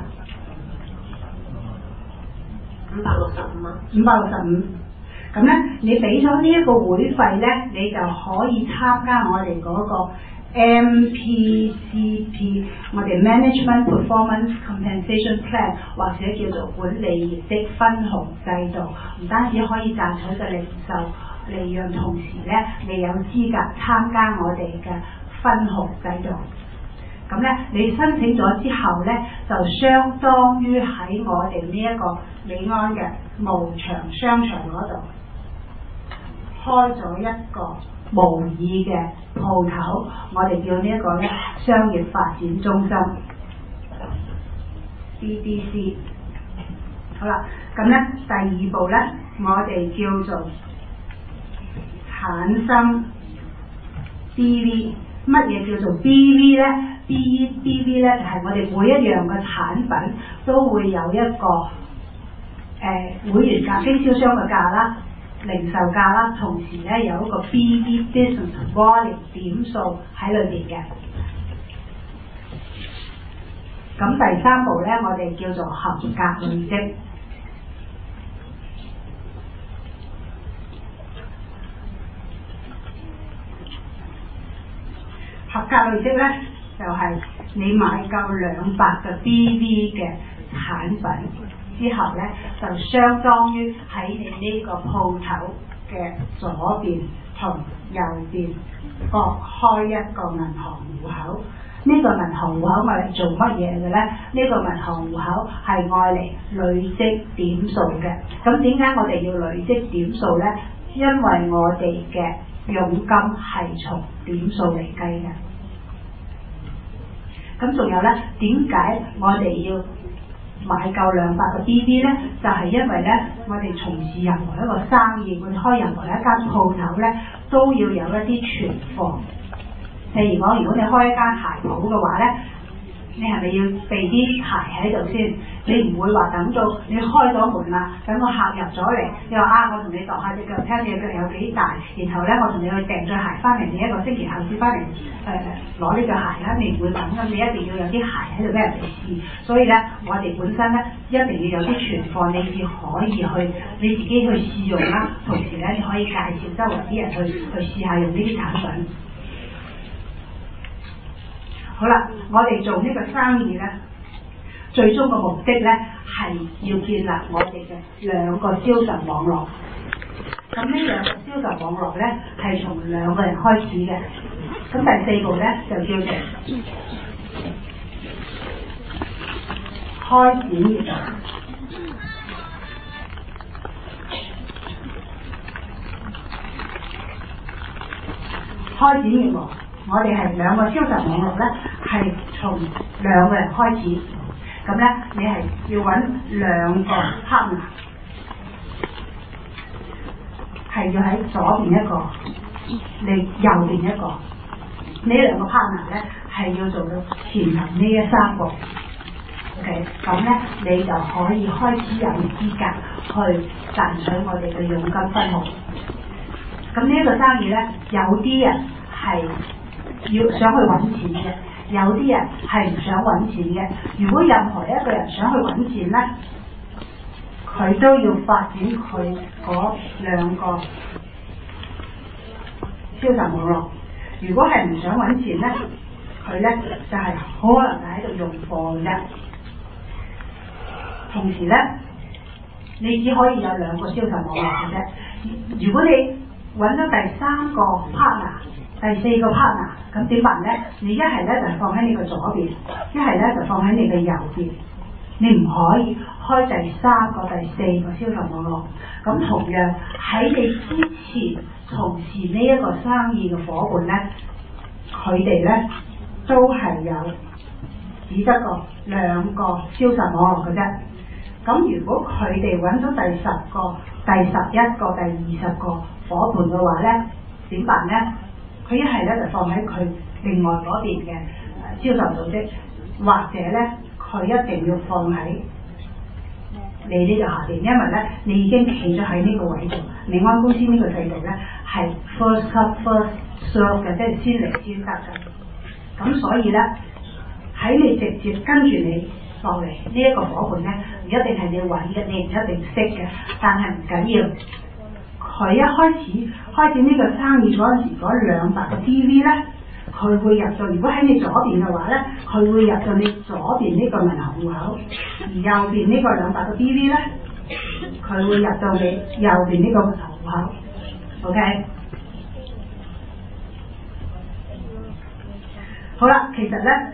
五百六十五蚊。五百六十五。咁咧，你俾咗呢一個會費咧，你就可以參加我哋嗰個 M P C P， 我哋 Management Performance Compensation Plan， 或者叫做管理業的分紅制度。唔單止可以賺取嘅零售利潤，同時咧，你有資格參加我哋嘅分紅制度。咁咧，你申請咗之後咧，就相當於喺我哋呢一個美安嘅無牆商場嗰度開咗一個模擬嘅鋪頭，我哋叫呢一個咧商業發展中心 B D C。好啦，咁咧第二步咧，我哋叫做產生 B V。乜嘢叫做 B V 咧 ？B B V 咧就係、是、我哋每一樣嘅產品都會有一個誒、呃、會員價、經銷商嘅價啦、零售價啦，同時咧有一個 B V Business Volume 點數喺裏邊嘅。咁第三步咧，我哋叫做合格累積。合格累積咧，就係、是、你買夠兩百個 B V 嘅產品之後咧，就相當於喺你呢個鋪頭嘅左邊同右邊各開一個銀行戶口。呢、這個銀行戶口我嚟做乜嘢嘅咧？呢、這個銀行戶口係愛嚟累積點數嘅。咁點解我哋要累積點數咧？因為我哋嘅佣金係從點數嚟計嘅。咁仲有咧，點解我哋要買夠兩百個 B B 咧？就係、是、因為咧，我哋從事任何一個生意，我哋開任何一間鋪頭咧，都要有一啲存貨。譬如講，如果你開一間鞋鋪嘅話咧，你係咪要備啲鞋喺度先？你唔會話等到你開咗門啦，等個客入咗嚟，你話啊，我同你度下隻腳，睇你腳有幾大，然後咧我同你去訂對鞋翻嚟，你一個星期後先翻嚟誒攞呢對鞋啦，你唔會等㗎，你一定要有啲鞋喺度俾人哋試。所以咧，我哋本身咧一定要有啲存貨，你至可以去你自己去試用啦，同時咧你可以介紹周圍啲人去去試下用呢啲產品。好啦，我哋做呢個生意咧，最終嘅目的咧係要建立我哋嘅兩個銷售網絡。咁呢兩個銷售網絡咧係從兩個人開始嘅。咁第四步咧就叫做開展業務。開展業務。我哋係兩個銷售網絡咧，係從兩個人開始。咁咧，你係要揾兩個 partner， 係要喺左邊一個，你右邊一個。呢兩個 partner 咧係要做到前頭呢一三個。OK， 咁咧你就可以開始有資格去賺取我哋嘅佣金分紅。咁呢一個生意咧，有啲人係要想去揾錢嘅，有啲人係唔想揾錢嘅。如果任何一個人想去揾錢咧，佢都要發展佢嗰兩個銷售網絡。如果係唔想揾錢咧，佢咧就係、是、可能係喺度用貨嘅啫。同時咧，你只可以有兩個銷售網絡嘅啫。如果你揾咗第三個 partner，第四個 partner， 咁點辦咧？你一係咧就放喺你嘅左邊，一係咧就放喺你嘅右邊。你唔可以開第三個、第四個銷售網絡。咁同樣喺你之前從事呢一個生意嘅夥伴咧，佢哋咧都係有只得個兩個銷售網絡嘅啫。咁如果佢哋揾到第十個、第十一個、第二十個夥伴嘅話咧，點辦咧？佢一係咧就放喺佢另外嗰邊嘅銷售組織，或者咧佢一定要放喺你呢度下邊，因為咧你已經企咗喺呢個位度。美安公司呢個制度咧係 first come first serve 嘅，即係先嚟先得嘅。咁所以咧喺你直接跟住你落嚟呢一個夥伴咧，唔一定係你揾嘅，你唔一定識嘅，但係唔緊要。佢一開始開展呢個生意嗰陣時，嗰兩百個 D V 咧，佢會入到。如果喺你左邊嘅話咧，佢會入到你左邊呢個銀行戶口；而右邊呢個兩百個 D V 咧，佢會入到你右邊呢個銀行戶口。OK， 好啦，其實咧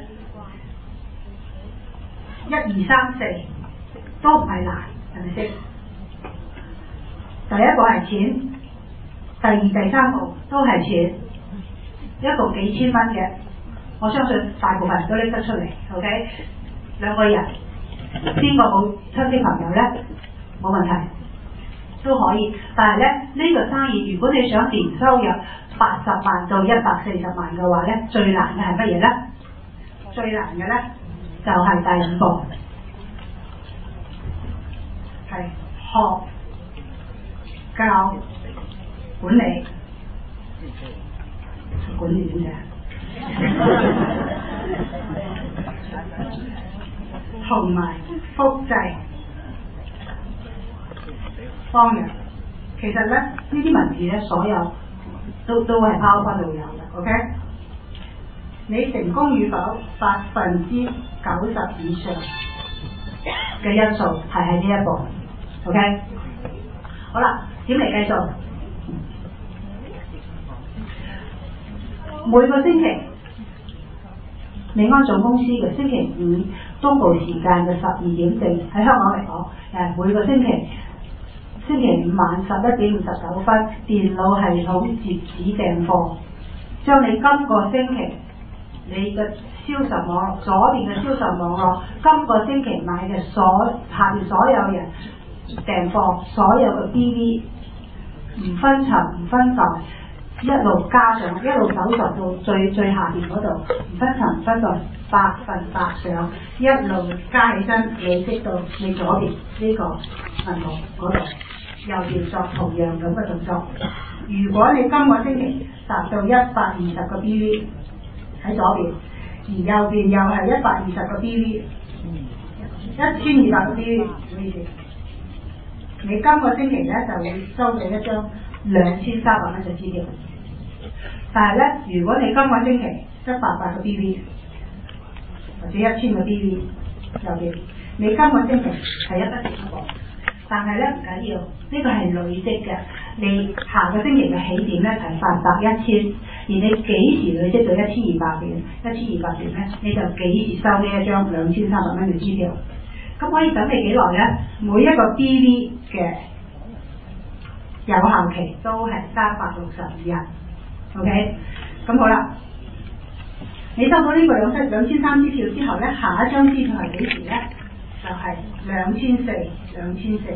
一二三四都唔係難，係咪先？第一個係錢，第二、第三個都係錢，一個幾千蚊嘅，我相信大部分人都拎得出嚟。OK， 兩個人邊個冇親戚朋友咧？冇問題，都可以。但係咧呢、這個生意，如果你想年收入八十萬到一百四十萬嘅話咧，最難嘅係乜嘢咧？最難嘅咧就係、是、第五步，係學。教管理，管理點嘅，同埋複製方樣。其實咧呢啲文字咧，所有都都係拋翻度有嘅。OK， 你成功與否百分之九十以上。 嘅因素係喺呢一步 ，OK？ 好啦，點嚟計數？每個星期，美安總公司嘅星期五東部時間嘅十二點正，喺香港嚟講，誒每個星期星期五晚十一點五十九分，電腦系統截止訂貨，將你今個星期你嘅銷售網絡，左邊嘅銷售網絡，今個星期買嘅所下邊所有人訂貨，所有嘅 B V 唔分層唔分代，一路加上，一路搜索到最最下邊嗰度，唔分層唔分代，百分百上，一路加起身，累積到你左邊呢個銀行嗰度，右邊作同樣咁嘅動作。如果你今個星期達到一百二十個 B V 喺左邊，而右邊又係一百二十個 B V， 一千二百個 B V， 唔好意思，你今個星期咧就會收到一張兩千三百蚊嘅支票。但係咧，如果你今個星期一百八個 B V 或者一千個 B V 右邊，你今個星期係一筆錢過，但係咧唔緊要，呢個係累積嘅。你下個星期嘅起點咧係八百一千，而你幾時累積到一千二百元？一千二百元咧，你就幾時收呢一張兩千三百蚊嘅支票。咁可以等你幾耐咧？每一個 B V 嘅有效期都係三百六十二日。OK， 咁好啦。你收到呢個兩千兩千三支票之後咧，下一張支票係幾時咧？就係兩千四，兩千四。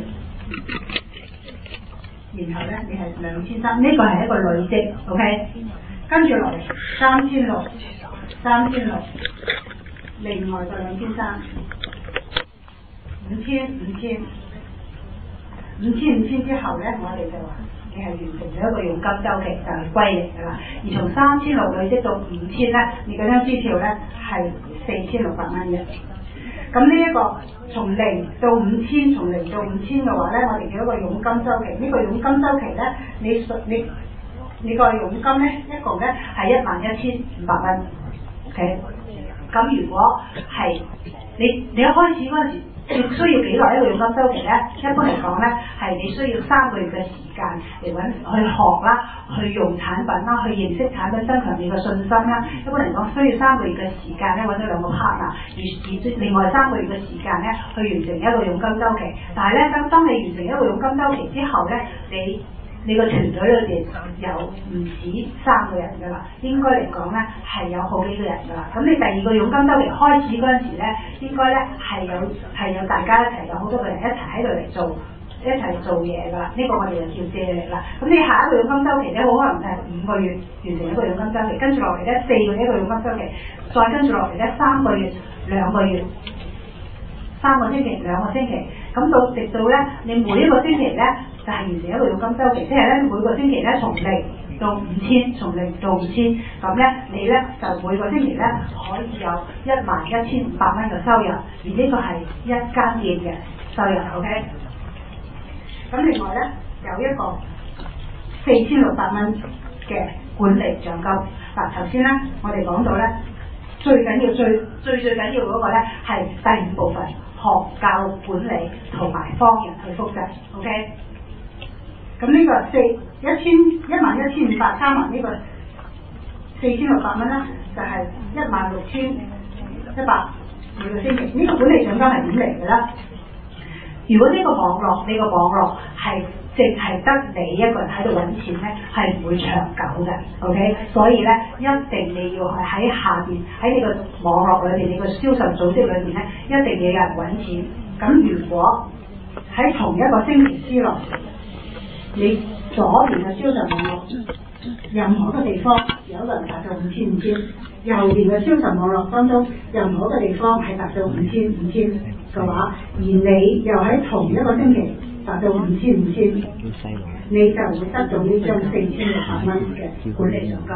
然後咧，你係兩千三，呢個係一個累積 ，OK。跟住落嚟三千六，三千六，另外個兩千三，五千五千，五千五千之後咧，我哋就話你係完成咗一個佣金週期，就係歸零㗎啦。而從三千六累積到五千咧，你嗰張支票咧係四千六百蚊嘅。咁呢一個從零到五千，從零到五千嘅話咧，我哋叫一個佣金週期。呢、這個佣金週期咧，你你你個佣金咧，一共咧係一萬一千五百蚊。OK， 咁如果係你你一開始嗰陣時，你需要幾耐一個佣金週期咧？一般嚟講咧，係你需要三個月嘅時間嚟揾去學啦，去用產品啦，去認識產品，增強你嘅信心啦。一般嚟講，需要三個月嘅時間咧，揾咗兩個 partner，而而另外三個月嘅時間咧，去完成一個佣金週期。但係咧，當當你完成一個佣金週期之後咧，你你個團隊裏邊有唔止三個人㗎啦，應該嚟講咧係有好幾個人㗎啦。咁你第二個佣金週期開始嗰陣時咧，應該咧係有係有大家一齊有好多個人一齊喺度嚟做一齊做嘢㗎啦。呢、這個我哋就叫借力啦。咁你下一個佣金週期咧，好可能係五個月完成一個佣金週期，跟住落嚟咧四個月一個佣金週期，再跟住落嚟咧三個月兩個月。三個星期兩個星期，咁到直到咧，你每一個星期咧就係、是、完成一個佣金週期，即係咧每個星期咧從零到五千，從零到五千，咁咧你咧就每個星期咧可以有一萬一千五百蚊嘅收入，而呢個係一間店嘅收入 ，OK。咁另外咧有一個四千六百蚊嘅管理獎金。嗱頭先咧我哋講到咧最緊要最最最緊要嗰個咧係第五部分。學教管理同埋幫人去複製 ，OK。咁呢個四一千一萬一千五百加埋呢個四千六百蚊啦，就係一萬六千一百每個星期。呢、這個管理獎金係點嚟嘅咧？如果呢個網絡呢、這個網絡係淨係得你一個人喺度揾錢咧，係唔會長久嘅 ，OK。所以咧，一定你要係喺下邊喺你個網絡裏邊，你個銷售組織裏邊咧，一定要有人揾錢。咁如果喺同一個星期之內，你左邊嘅銷售網絡任何一個地方有一個人達到五千五千，右邊嘅銷售網絡當中任何一個地方係達到五千五千嘅話，而你又喺同一個星期達到五千五千，你就會得到呢張四千六百蚊嘅管理獎金。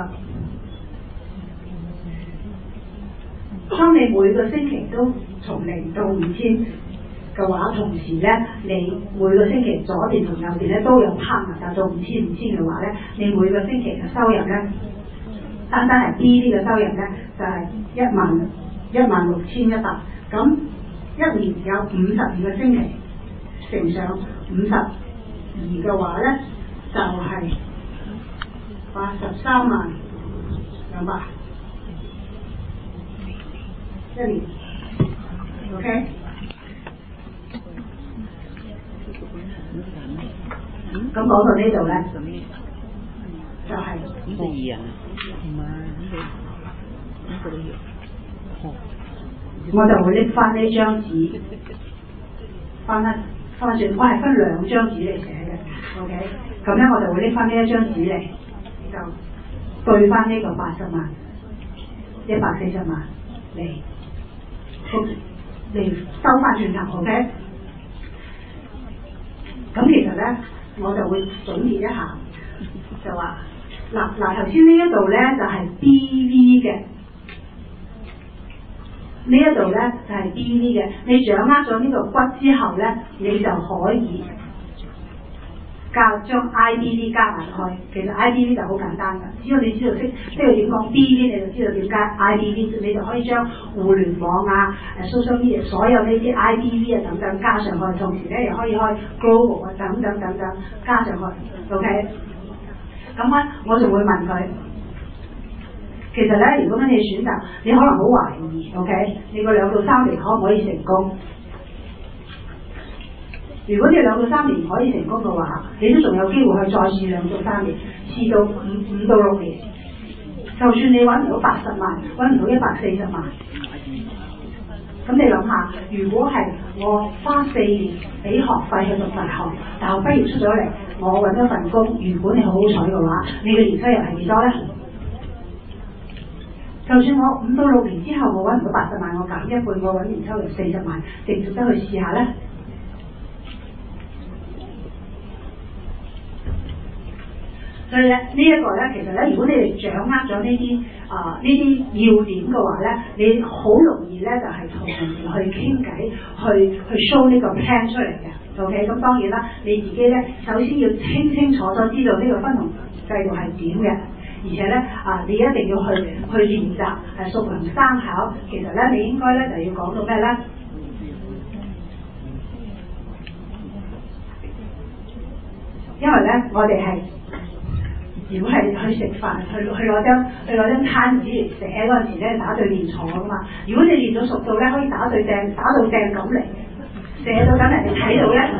當你每個星期都從零到五千嘅話，同時咧，你每個星期左邊同右邊咧都有 partner達到五千五千嘅話咧，你每個星期嘅收入咧，單單係 B 呢個收入咧就係、是、一萬一萬六千一百。咁一年有五十二個星期，乘上五十二嘅話咧，就係八十三萬兩百一年 ，OK？ 咁講到呢度咧，就係、是、我就會拎翻呢張紙，翻一翻轉，我係分兩張紙嚟寫嘅 ，OK？ 咁咧我就會拎翻呢一張紙嚟，就對翻呢個八十萬、一百四十萬嚟，嚟收翻轉頭 ，OK？ 咁其實咧，我就會總結一下，就話嗱嗱頭先呢一度咧就係 B V 嘅。呢一度咧就係 B V 嘅，你掌握咗呢個骨之後咧，你就可以加將 I B V 加埋落去。其實 I B V 就好簡單㗎，只要你知道識識道點講 B V， 你就知道點加 I B V， 你就可以將互聯網啊、誒 social media 所有呢啲 I B V 啊等等加上去，同時咧又可以開 global 啊等等等等加上去。OK， 咁咧我仲會問佢。其實咧，如果你選擇，你可能好懷疑 ，OK？ 你個兩到三年可唔可以成功？如果你兩到三年唔可以成功嘅話，你都仲有機會去再試兩到三年，試到五五到六年。就算你揾唔到八十萬，揾唔到一百四十萬，咁你諗下，如果係我花四年俾學費去讀大學，大學畢業出咗嚟，我揾咗份工，如果你好好彩嘅話，你嘅年收入係幾多咧？就算我五到六年之後我揾唔到八十萬，我減一半，我揾年收入四十萬，值唔值得去試下咧？所以咧，呢一個咧，其實咧，如果你哋掌握咗呢啲啊呢啲要點嘅話咧，你好容易咧就係同人哋去傾偈，去去 show 呢個 plan 出嚟嘅。OK， 咁當然啦，你自己咧首先要清清楚楚知道呢個分紅制度係點嘅。而且咧啊，你一定要去去練習，係熟能生巧。其實咧，你應該咧就要講到咩咧？因為咧，我哋係如果係去食飯，去去攞張去攞張餐紙嚟寫嗰陣時咧，打對面坐噶嘛。如果你練到熟到咧，可以打對正，打到正咁嚟，寫到等人哋睇到咧。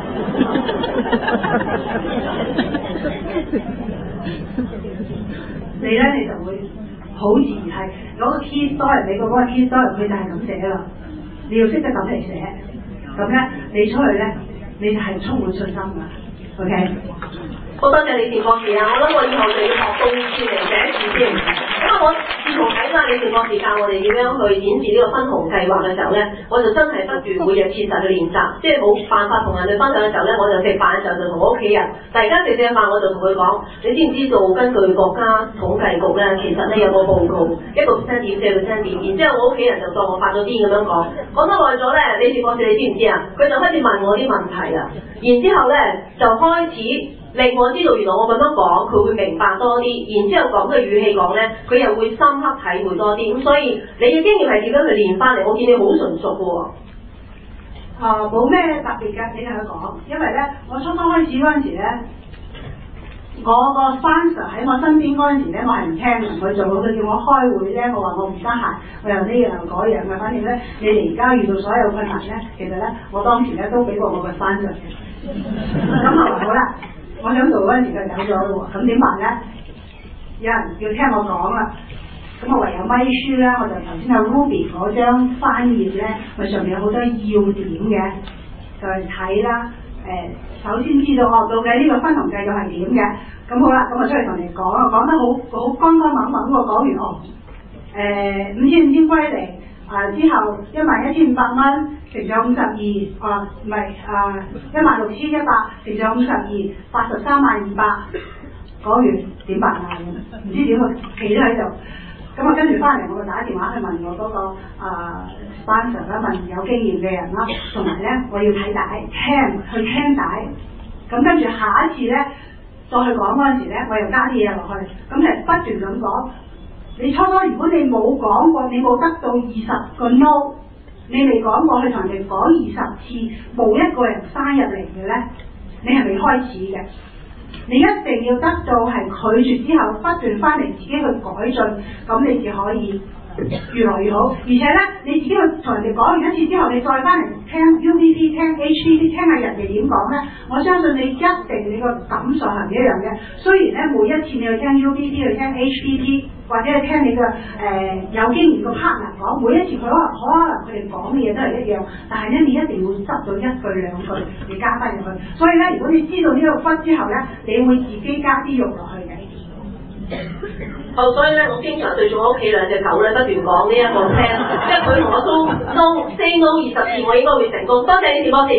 你咧你就會好自然係攞個 key story， 你個嗰個 key story 佢就係咁寫啦。你要識得咁嚟寫，咁咧你出去咧你就係充滿信心㗎。OK， 好多謝李田博士啊！我諗我以後就要學到字嚟寫字先，因為我自從睇翻李田博士教我哋點樣去演示呢個分紅計劃嘅時候咧，我就真係不斷每日切實去練習，即係冇辦法同人哋分享嘅時候咧，我就食飯嘅時候就同我屋企人，大家食食飯我就同佢講，你知唔知道根據國家統計局咧，其實咧有個報告一個 percent 點四個 percent 點，然之後我屋企人就當我發咗癲咁樣講，講得耐咗咧，李田博士你知唔知啊？佢就開始問我啲問題啦，然之後咧就開始。令我知道原來我咁樣講佢會明白多啲，然之後講嘅語氣講咧，佢又會深刻體會多啲。咁所以你嘅經驗係點樣去練翻嚟？我見你好純熟嘅喎。 啊，冇咩特別嘅，你同佢講，因為咧我初初開始嗰陣時咧，我個 sponsor 喺我身邊嗰陣時咧，我係唔聽人去做，佢叫我開會咧，我話我唔得閒，我又呢樣又嗰樣嘅。反正咧，你哋而家遇到所有困難咧，其實咧，我當時咧都俾過我個 sponsor 嘅。咁後來好啦。我想做嗰陣時就走咗咯喎，咁點辦咧？有人要聽我講啦，咁我唯有咪書啦，我就頭先有 Ruby 嗰張翻頁咧，佢上面有好多要點嘅，就係睇啦。誒、呃，首先知道哦，到底呢個分紅制度係點嘅，咁好啦，咁我出嚟同你講，講得好好剛剛猛猛喎，講完哦，誒、呃、五千五千歸零。啊！之後一萬一千五百蚊乘上五十二，啊唔係啊一萬六千一百乘上五十二，八十三萬二百。講完點辦啊？唔知點啊，企咗喺度。咁啊，跟住翻嚟我就打電話去問我嗰、那個啊 sponsor 啦，問有經驗嘅人啦，同埋咧我要睇帶聽去聽帶。咁跟住下一次咧再去講嗰陣時咧，我又加啲嘢落去，咁係不斷咁講。你初初如果你冇講過，你冇得到二十個 no， 你未講過去同人哋講二十次，冇一個人生入嚟嘅咧，你係未開始嘅。你一定要得到係拒絕之後，不斷翻嚟自己去改進，咁你就可以越來越好。而且咧，你自己去同人哋講完一次之後，你再翻嚟聽 U V P、聽 H P P、聽下人哋點講咧，我相信你一定你個感受係唔一樣嘅。雖然咧，每一次你去聽 U V P 去聽 H P P， 或者係聽你嘅誒、呃、有經驗嘅 partner 講，每一次佢可能可能佢哋講嘅嘢都係一樣，但係咧你一定要執到一句兩句，你加翻入去。所以咧，如果你知道呢個骨之後咧，你會自己加啲肉落去嘅。 好，所以咧，我經常對住我屋企兩隻狗咧，不斷講呢一個聲，即係佢同我都 no say no 二十次，我應該會成功。多謝你，田博士。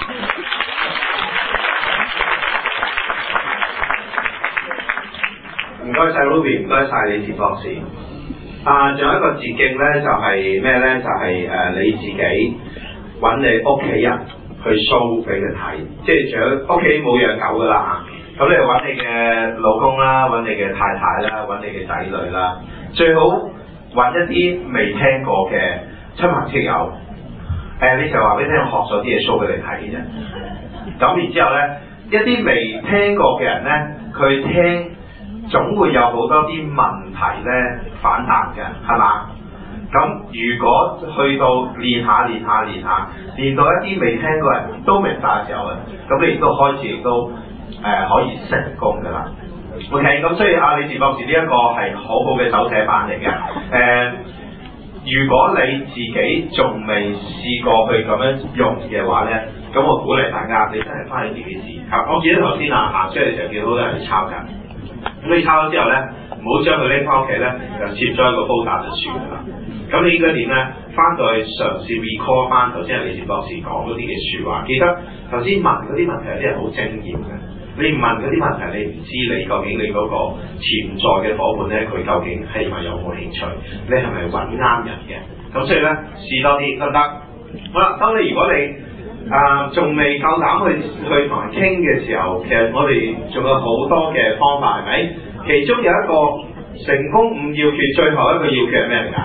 唔該晒 Ruby， 唔該晒你田博士。啊，仲有一個捷徑咧，就係咩咧？就係、是、誒、呃、你自己揾你屋企人去 show 俾佢睇，即係除咗屋企冇養狗噶啦嚇，咁你揾你嘅老公啦，揾你嘅太太啦，揾你嘅仔女啦，最好揾一啲未聽過嘅親朋戚友。誒、呃，你就話俾你聽，學咗啲嘢 show 俾你睇嘅啫。咁然之後咧，一啲未聽過嘅人咧，佢聽。總會有好多啲問題咧反彈嘅，係嘛？咁如果去到練下練下練下，練到一啲未聽過人都明白嘅時候咧，咁你亦都開始亦都誒、呃、可以成功㗎啦。OK， 咁所以阿李治博士呢一個係好好嘅手寫版嚟嘅。誒、呃，如果你自己仲未試過去咁樣用嘅話咧，咁我鼓勵大家，你真係翻去自己試。啊，我見到頭先啊行出嚟嘅時候，見到好多人抄緊。咁你抄咗之後咧，唔好將佢拎翻屋企咧，就攝咗一個 folder 就算㗎啦。咁你應該點咧？翻到去嘗試 recall 翻頭先李治博士講嗰啲嘅説話。記得頭先問嗰啲問題有啲係好精驗嘅，你唔問嗰啲問題，你唔知你究竟你嗰個潛在嘅伙伴咧，佢究竟係咪有冇興趣？你係咪揾啱人嘅？咁所以咧，試多啲得唔得？好啦，當你如果你啊，仲未夠膽去去同人傾嘅時候，其實我哋仲有好多嘅方法，係咪？其中有一個成功五要訣，最後一個要訣係咩嚟㗎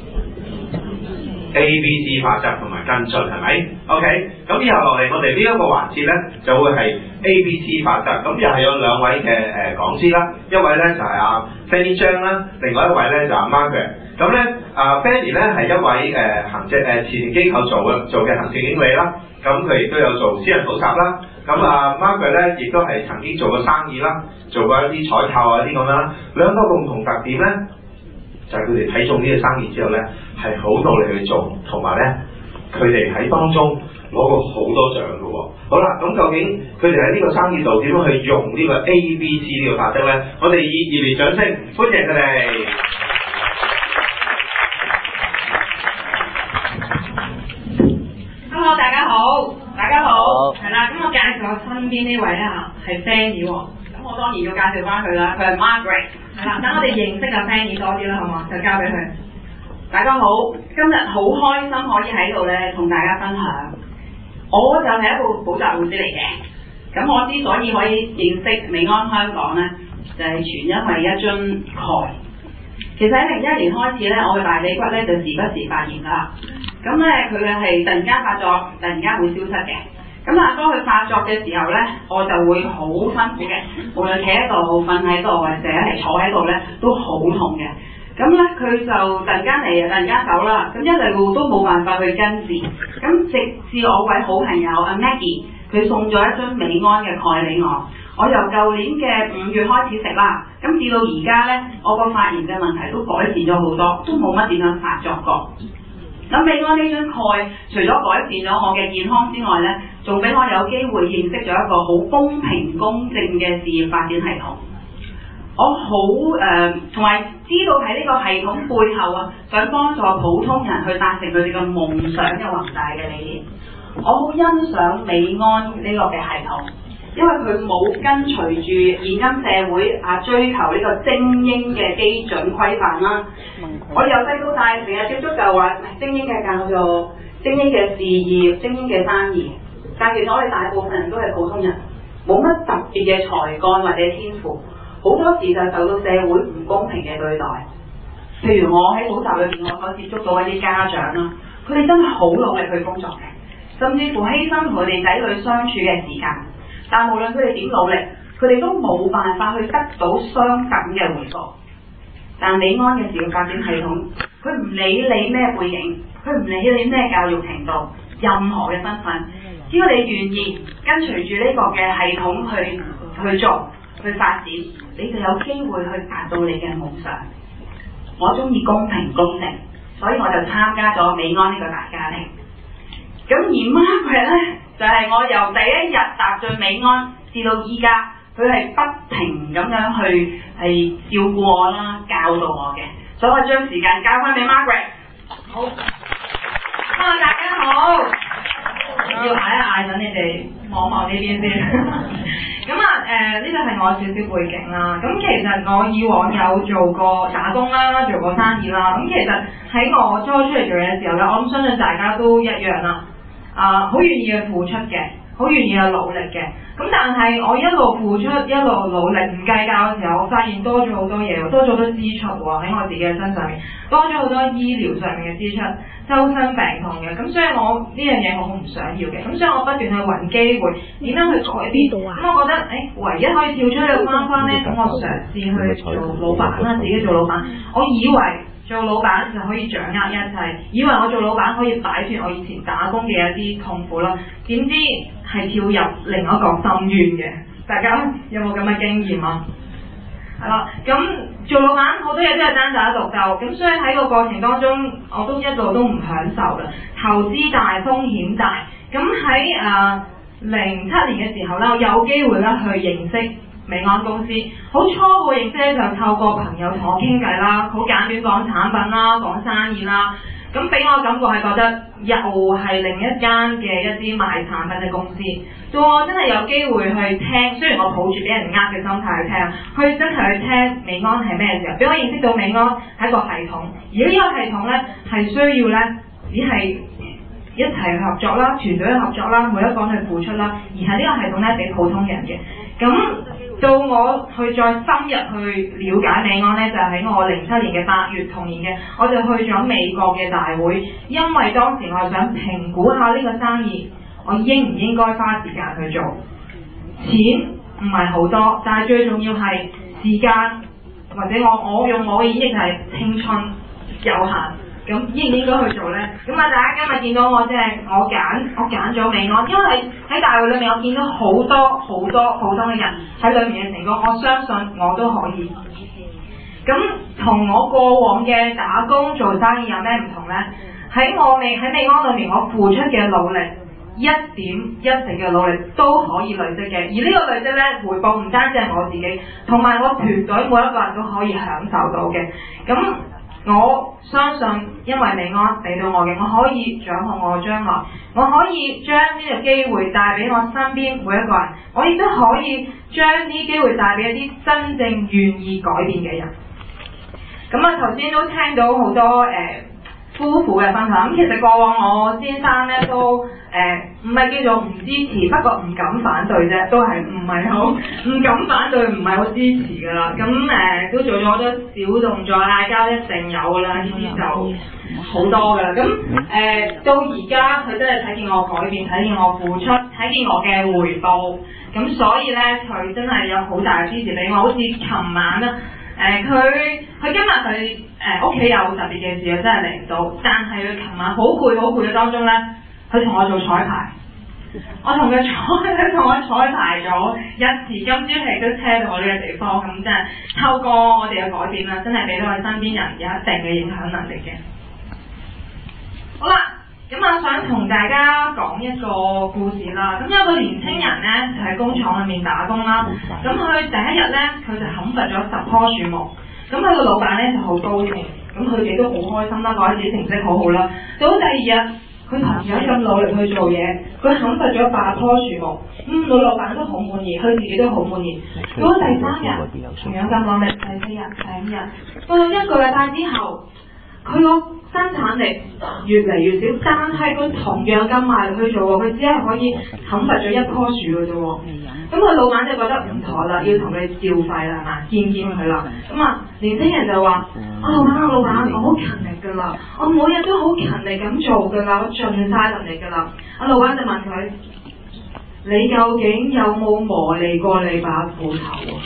？A B C 法則同埋跟進，係咪 ？OK， 咁以後落嚟，我哋呢一個環節咧，就會係 A B C 法則。咁又係有兩位嘅誒、呃、講師啦，一位咧就係、是、阿、啊、Fanny 張啦，另外一位咧就阿、是、Margaret。咁咧，啊 Fanny 咧係一位誒、呃、行政誒慈善機構做嘅做嘅行政經理啦。咁佢亦都有做私人補習啦。咁啊 Margaret 咧亦都係曾經做過生意啦，做過一啲採購啊啲咁樣啦。兩個共同特點咧，就係佢哋睇中呢個生意之後咧，係好努力去做，同埋咧佢哋喺當中攞過好多獎嘅喎。好啦，咁究竟佢哋喺呢個生意度點樣去用呢個 A B C 呢個法則咧？我哋以熱烈掌聲歡迎佢哋。 Hello， 大家好，大家好，係啦，咁我介紹我身邊呢位咧係 Fanny 喎，咁我當然要介紹翻佢啦，佢係 Margaret， 係啦，等我哋認識阿 Fanny 多啲啦，好嘛？就交俾佢。大家好，今日好開心可以喺度咧同大家分享。我就係一個補習老師嚟嘅，咁我之所以可以認識美安香港咧，就係、是、全因為一樽鈣。其實喺零一年開始咧，我嘅大髀骨咧就時不時發炎啦。咁咧佢嘅係突然間發作，突然間會消失嘅。咁但係當佢發作嘅時候咧，我就會好辛苦嘅，無論企喺度、瞓喺度或者係坐喺度咧，都好痛嘅。咁咧佢就突然間嚟，突然間走啦。咁一路都冇辦法去根治。咁直至我位好朋友阿 Maggie， 佢送咗一樽美安嘅鈣俾我。我由舊年嘅五月開始食啦，咁至到而家咧，我個發炎嘅問題都改善咗好多，都冇乜點樣發作過。咁美安呢樽鈣除咗改善咗我嘅健康之外咧，仲俾我有機會認識咗一個好公平公正嘅事業發展系統。我好誒，同埋知道喺呢個系統背後啊，想幫助普通人去達成佢哋嘅夢想嘅宏大嘅理念。我好欣賞美安呢個嘅系統。因為佢冇跟隨住現今社會啊追求呢個精英嘅基準規範啦。我由細到大成日接觸就話精英嘅教育、精英嘅事業、精英嘅生意，但其實我哋大部分人都係普通人，冇乜特別嘅才幹或者天賦，好多時就受到社會唔公平嘅對待。譬如我喺補習裏邊，我所接觸到一啲家長啦， 佢哋真係好努力去工作嘅，甚至乎犧牲同佢哋仔女相處嘅時間。但無論佢哋點努力，佢哋都冇辦法去得到相等嘅回報。但美安嘅事業發展系統，佢唔理你咩背景，佢唔理你咩教育程度，任何嘅身份，只要你願意跟隨住呢個嘅系統去去做去發展，你就有機會去達到你嘅夢想。我中意公平公正，所以我就參加咗美安呢個大家庭。咁而 Margaret 咧，就係、是、我由第一日踏進美安至到依家，佢係不停咁樣去係照顧我啦，教導我嘅，所以我將時間交翻俾 Margaret。好，啊大家好，要嗌一嗌等你哋望望呢邊先。咁啊誒，呢個係我少少背景啦。咁其實我以往有做過打工啦，做過生意啦。咁其實喺我初出嚟做嘢嘅時候咧，我諗相信大家都一樣啦。啊，好願意去付出嘅，好願意去努力嘅。咁但係我一路付出，一路努力，唔計較嘅時候，我發現多咗好多嘢，多咗好多支出喎喺我自己嘅身上面，多咗好多醫療上面嘅支出，周身病痛嘅。咁所以我呢樣嘢我好唔想要嘅。咁所以我不斷去揾機會，點樣去改變。咁我覺得，誒、欸，唯一可以跳出呢個框框咧，咁我嘗試去做老闆啦，自己做老闆。我以為做老闆就可以掌握一切，以為我做老闆可以擺脫我以前打工嘅一啲痛苦啦，點知係跳入另一個深淵嘅。大家有冇咁嘅經驗啊？係啦，咁做老闆好多嘢都係單打獨鬥，咁所以喺個過程當中，我都一路都唔享受嘅。投資大，風險大。咁喺誒零七年嘅時候咧，我有機會咧去認識美安公司，好初步認識咧就透過朋友同我傾偈啦，好簡短講產品啦，講生意啦，咁俾我感覺係覺得又係另一間嘅一啲賣產品嘅公司。到我真係有機會去聽，雖然我抱住俾人呃嘅心態去聽，去真係去聽美安係咩時候，俾我認識到美安係一個系統，而呢個系統咧係需要咧只係一齊去合作啦，團隊去合作啦，每一個人去付出啦，而係呢個系統咧俾普通人嘅。咁到我去再深入去了解美安咧，就喺、是、我零七年嘅八月同年嘅，我就去咗美國嘅大會，因為當時我係想評估下呢個生意，我應唔應該花時間去做。錢唔係好多，但係最重要係時間，或者我我用我嘅演繹係青春有限。咁應唔應該去做呢？咁啊，大家今日見到我即係我揀，我揀咗美安，因為喺大會裏面我見到好多好多普通嘅人喺裏面嘅成功，我相信我都可以。咁同我過往嘅打工做生意有咩唔同呢？喺我美喺美安裏面，我付出嘅努力一點一成嘅努力都可以累積嘅，而呢個累積呢，回報唔單止係我自己，同埋我團隊每一個人都可以享受到嘅。咁我相信，因為美安俾到我嘅，我可以掌控我嘅將來，我可以將呢個機會帶俾我身邊每一個人，我亦都可以將呢啲機會帶俾一啲真正願意改變嘅人。咁啊，頭先都聽到好多誒、呃、夫婦嘅分享，咁其實過往我先生咧都誒唔係叫做唔支持，不過唔敢反對啫，都係唔係好唔敢反對，唔係好支持噶啦。咁誒、呃、都做咗好多小動作，嗌交一定有噶啦，呢啲就好多噶啦。咁誒、呃、到而家佢真係睇見我改變，睇見我付出，睇見我嘅回報，咁所以咧佢真係有好大嘅支持俾我。好似琴晚啦。誒佢佢今日佢誒屋企有特別嘅事，真係嚟唔到。但係佢琴晚好攰好攰嘅當中咧，佢同我做彩排，我同佢彩佢同我彩排咗一次，今朝係都車到我呢個地方，咁即係透過我哋嘅改變啦，真係俾到佢身邊人有一定嘅影響能力嘅。好啦，咁我想同大家講一個故事啦。咁有個年輕人咧就喺工廠裏面打工啦。咁佢第一日咧，佢就砍伐咗十棵樹木。咁佢個老闆咧就好高興，咁佢哋都好開心啦，覺得自己成績好好啦。到第二日，佢同樣咁努力去做嘢，佢砍伐咗八棵樹木。嗯，個老闆都好滿意，佢自己都好滿意。到咗第三日，同樣咁努力，第四日、第五日，到咗一個禮拜之後，佢個生產力越嚟越少，但係佢同樣咁賣力去做喎，佢只係可以砍伐咗一棵樹嘅啫喎。 咁佢老闆就覺得唔妥啦，要同佢照肺啦，係嘛，見見佢啦。咁啊，年輕人就話：啊老闆啊老闆，我好勤力㗎啦，我每日都好勤力咁做㗎啦，我盡晒能力㗎啦。阿老闆就問佢：你究竟有冇磨利過你把斧頭啊？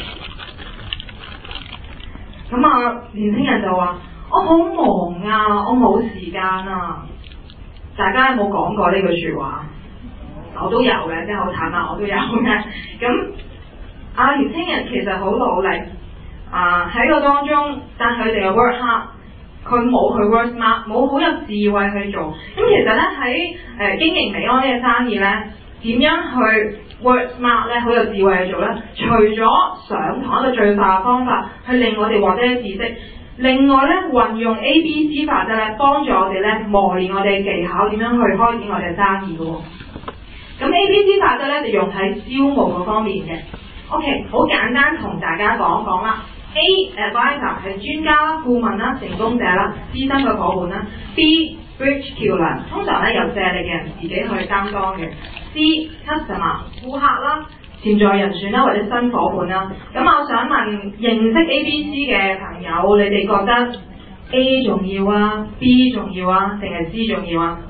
咁啊，年輕人就話：我好忙啊，我冇時間啊。大家有冇講過呢句説話？我都有嘅，即係好坦白，我都有嘅。咁啊，年輕人其實好努力啊，喺個當中，但佢哋嘅 work hard，佢冇去 work smart，冇好有智慧去做。咁其實咧喺誒經營美安呢個生意咧，點樣去 work smart 咧，好有智慧去做咧？除咗上堂一個最快嘅方法，去令我哋獲得知識。另外咧，運用 A B C 法則咧，幫助我哋咧磨練我哋技巧，點樣去開展我哋嘅生意嘅喎。咁 A B C 法則咧就用喺招募嗰方面嘅。OK， 好簡單同大家講一講啦。A advisor 係專家、顧問啦、成功者啦、資深嘅夥伴啦。B bridge 橋梁，通常咧由借力嘅人自己去擔當嘅。C customer 顧客啦、潛在人選啦或者新夥伴啦。咁我想問認識 A B C 嘅朋友，你哋覺得 A 重要啊 ，B 重要啊，定係 C 重要啊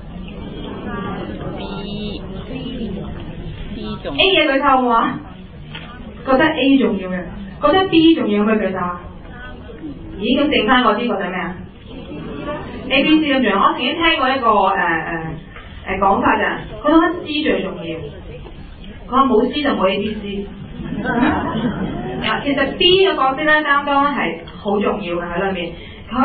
？B B 重 A 嘅舉手好唔好啊？覺得 A 重要嘅，覺得 B 重要嘅舉手啊？咦，咁剩翻嗰啲覺得咩啊 ？A、B、C 咁重要。我曾經聽過一個誒誒誒講法嘅，佢覺得 C 最重要。佢話冇 C 就冇 A、B、C。嗱，其實 B 嘅角色咧擔當咧係好重要嘅喺裏面。佢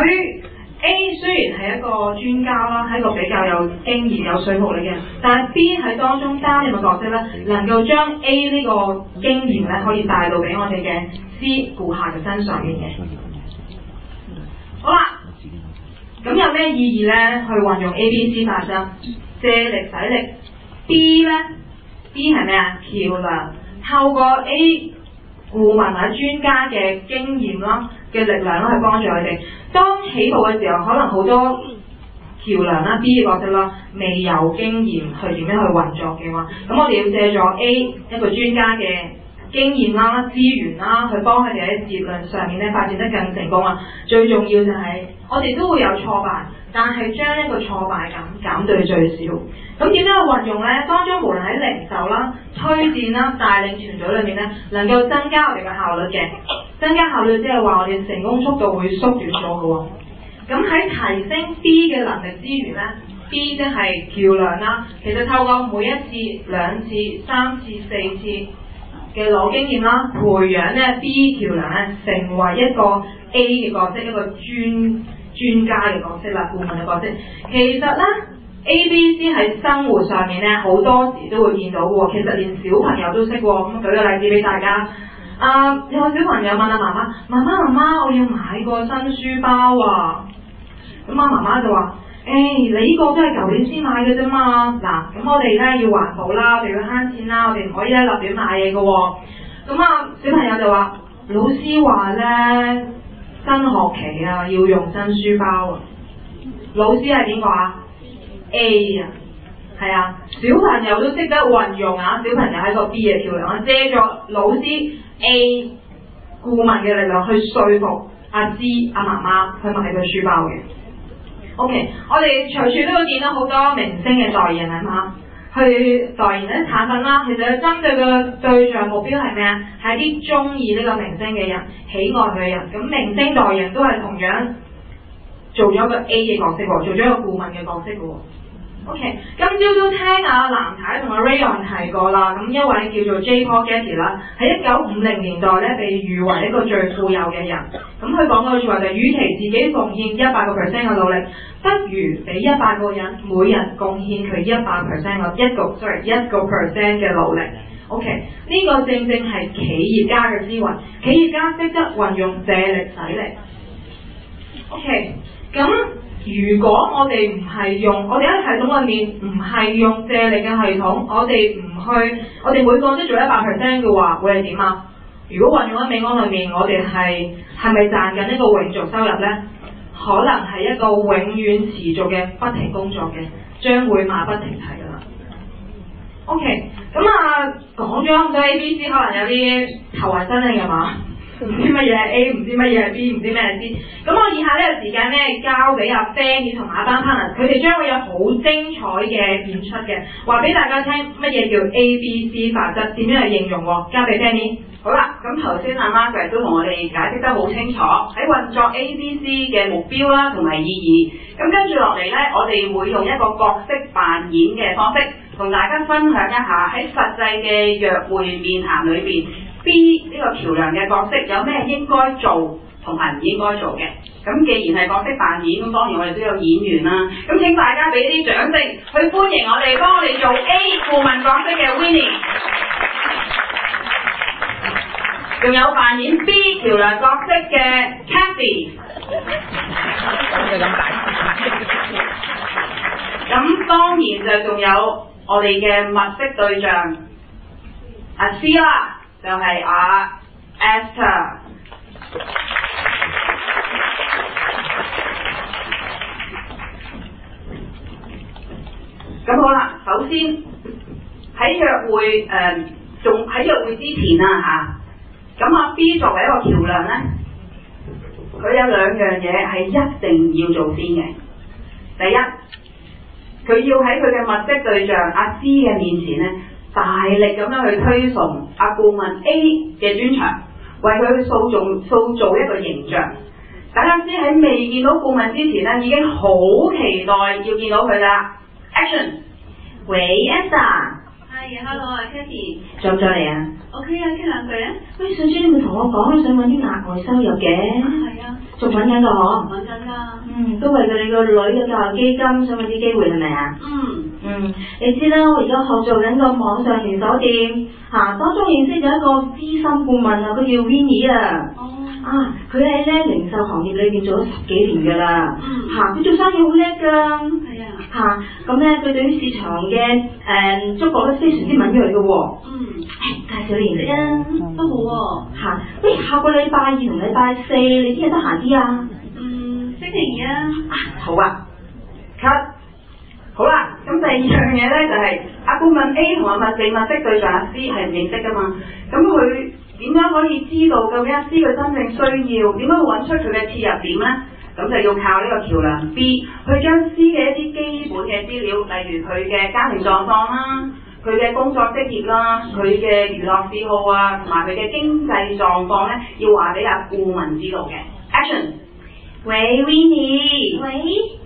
A 雖然係一個專家啦，係一個比較有經驗、有說服力嘅人，但係 B 喺當中擔任嘅角色咧，能夠將 A 呢個經驗咧可以帶到俾我哋嘅 C 顧客嘅身上面嘅。好啦，咁有咩意義咧？去運用 A、B、C 法則，借力使力。B 咧 ，B 係咩啊？橋梁，透過 A 顧問或者專家嘅經驗啦嘅力量啦，去幫助佢哋。當起步嘅時候，可能好多橋梁啦 B 嘅角色啦，未有經驗去點樣去運作嘅話，咁我哋要借助 A 一個專家嘅經驗啦、資源啦，去幫佢哋喺事業上面咧發展得更成功啊！最重要就係、是、我哋都會有挫敗，但係將一個挫敗感減到最少。咁點樣去運用咧？當中無論喺零售啦、推薦啦、帶領團隊裏面咧，能夠增加我哋嘅效率嘅。增加效率即係話我哋成功速度會縮短咗嘅喎。咁喺提升 B 嘅能力之餘咧 ，B 即係橋梁啦。其實透過每一次、兩次、三次、四次嘅攞經驗啦，培養咧 B 橋梁咧成為一個 A 嘅角色，一個專專家嘅角色啦，顧問嘅角色。其實咧 A、B、C 喺生活上面咧好多時都會見到喎。其實連小朋友都識喎。咁舉個例子俾大家。啊、uh, 有個小朋友問阿媽媽：媽媽媽媽，我要買個新書包啊！咁啊媽媽就話：誒、欸，你呢個都係舊年先買嘅啫嘛。嗱，咁我哋咧要環保啦，我哋要慳錢啦，我哋唔可以咧立亂買嘢嘅喎。咁啊小朋友就話：老師話咧新學期啊要用新書包啊。老師係邊個啊 ？A 啊，係啊，小朋友都識得運用啊！小朋友係個 B 嘅橋梁啊，借助老師 A 顧問嘅力量去說服阿芝阿媽媽去買個書包嘅。OK， 我哋隨處都會見到好多明星嘅代言人啊，去代言啲產品啦。其實針對嘅對象目標係咩啊？係啲中意呢個明星嘅人，喜愛佢嘅人。咁明星代言都係同樣做咗個 A 嘅角色喎，做咗一個顧問嘅角色嘅喎。OK， 今朝都聽阿藍太同阿 Rayon 提過啦，咁一位叫做 J. Paul Getty 啦，喺一九五零年代咧被譽為一個最富有嘅人。咁佢講嗰句話就係：與其自己奉獻一百個 percent 嘅努力，不如俾一百個人每人貢獻佢一百 percent 嘅一個 sorry 一個 percent 嘅努力。OK， 呢個正正係企業家嘅思維，企業家識得運用借力使力。OK， 咁。如果我哋唔係用，我哋喺系統裏面唔係用借力嘅系統，我哋唔去，我哋每個都做一百 percent 嘅話，會係點啊？如果運用喺美安裏面，我哋係係咪賺緊一個永續收入呢？可能係一個永遠持續嘅不停工作嘅，將會馬不停蹄噶啦。 OK， 咁啊講咗咁多 A B C， 可能有啲頭暈身㷫㗎嘛，唔知乜嘢係 A， 唔知乜嘢係 B， 唔知咩係 C。咁我以下呢個時間咧交俾阿 Fanny 同埋阿班 partner， 佢哋將會有好精彩嘅演出嘅，話俾大家聽乜嘢叫 A B C 法則，點樣去應用喎？交俾 Fanny。 好啦，咁頭先阿 Margaret 都同我哋解釋得好清楚，喺運作 A B C 嘅目標啦同埋意義。咁跟住落嚟呢，我哋會用一個角色扮演嘅方式，同大家分享一下喺實際嘅約會面談裏邊 B 呢個橋梁嘅角色有咩應該做同埋唔應該做嘅。咁既然係角色扮演，咁當然我哋都有演員啦。咁請大家俾啲掌聲去歡迎我哋幫我哋做 A 顧問角色嘅 Winnie。仲有扮演 B 橋梁角色嘅 Cathy， 咁當然就仲有我哋嘅物色對象阿 C 啦，就係阿 Esther。咁好啦，首先喺約會誒，仲、呃、喺約會之前啊嚇。咁阿 B 作為一個橋梁咧，佢有兩樣嘢係一定要做先嘅。第一，佢要喺佢嘅物色對象阿 C 嘅面前咧，大力咁樣去推崇阿顧問 A 嘅專長，為佢去塑造塑造一個形象。等阿 C 喺未見到顧問之前咧，已經好期待要見到佢啦。Action！ 喂 ，Esther。 係 ，hello 啊 ，Cathy， 做唔做嚟啊 ？OK 啊，傾兩句啊。 喂，上次你咪同我講想揾啲額外收入嘅。 係啊。 仲揾緊個嗬？ 揾緊㗎。 嗯，都為咗你個女嘅教育基金，想揾啲機會係咪啊？ 嗯。 嗯，你知啦，我而家學做緊個網上連鎖店，嚇、啊，當中認識咗一個資深顧問啊，佢叫 Winnie 啊。 哦。 啊，佢喺咧零售行業裏邊做咗十幾年㗎啦。 嗯。 嚇、啊，佢做生意好叻㗎。 係啊。 嚇，咁咧佢對於市場嘅誒觸覺咧非常之敏鋭嘅喎。 嗯。 誒，介紹你認識啊。 都好喎。 嚇，喂，下個禮拜二同禮拜四，你邊日得閒啲啊？ 嗯，星期二啊。 啊，好啊。cut。好啦，咁第二樣嘢咧就係、是、阿顧問 A 同阿物被物色對象阿 C 係唔認識噶嘛，咁佢點樣可以知道究竟阿 C 佢真正需要，點樣去揾出佢嘅切入點咧？咁就要靠呢個橋梁 B 去將 C 嘅一啲基本嘅資料，例如佢嘅家庭狀況啦、佢嘅工作職業啦、佢嘅娛樂嗜好啊，同埋佢嘅經濟狀況咧，要話俾阿顧問知道嘅。Action！ 喂 Winnie， 喂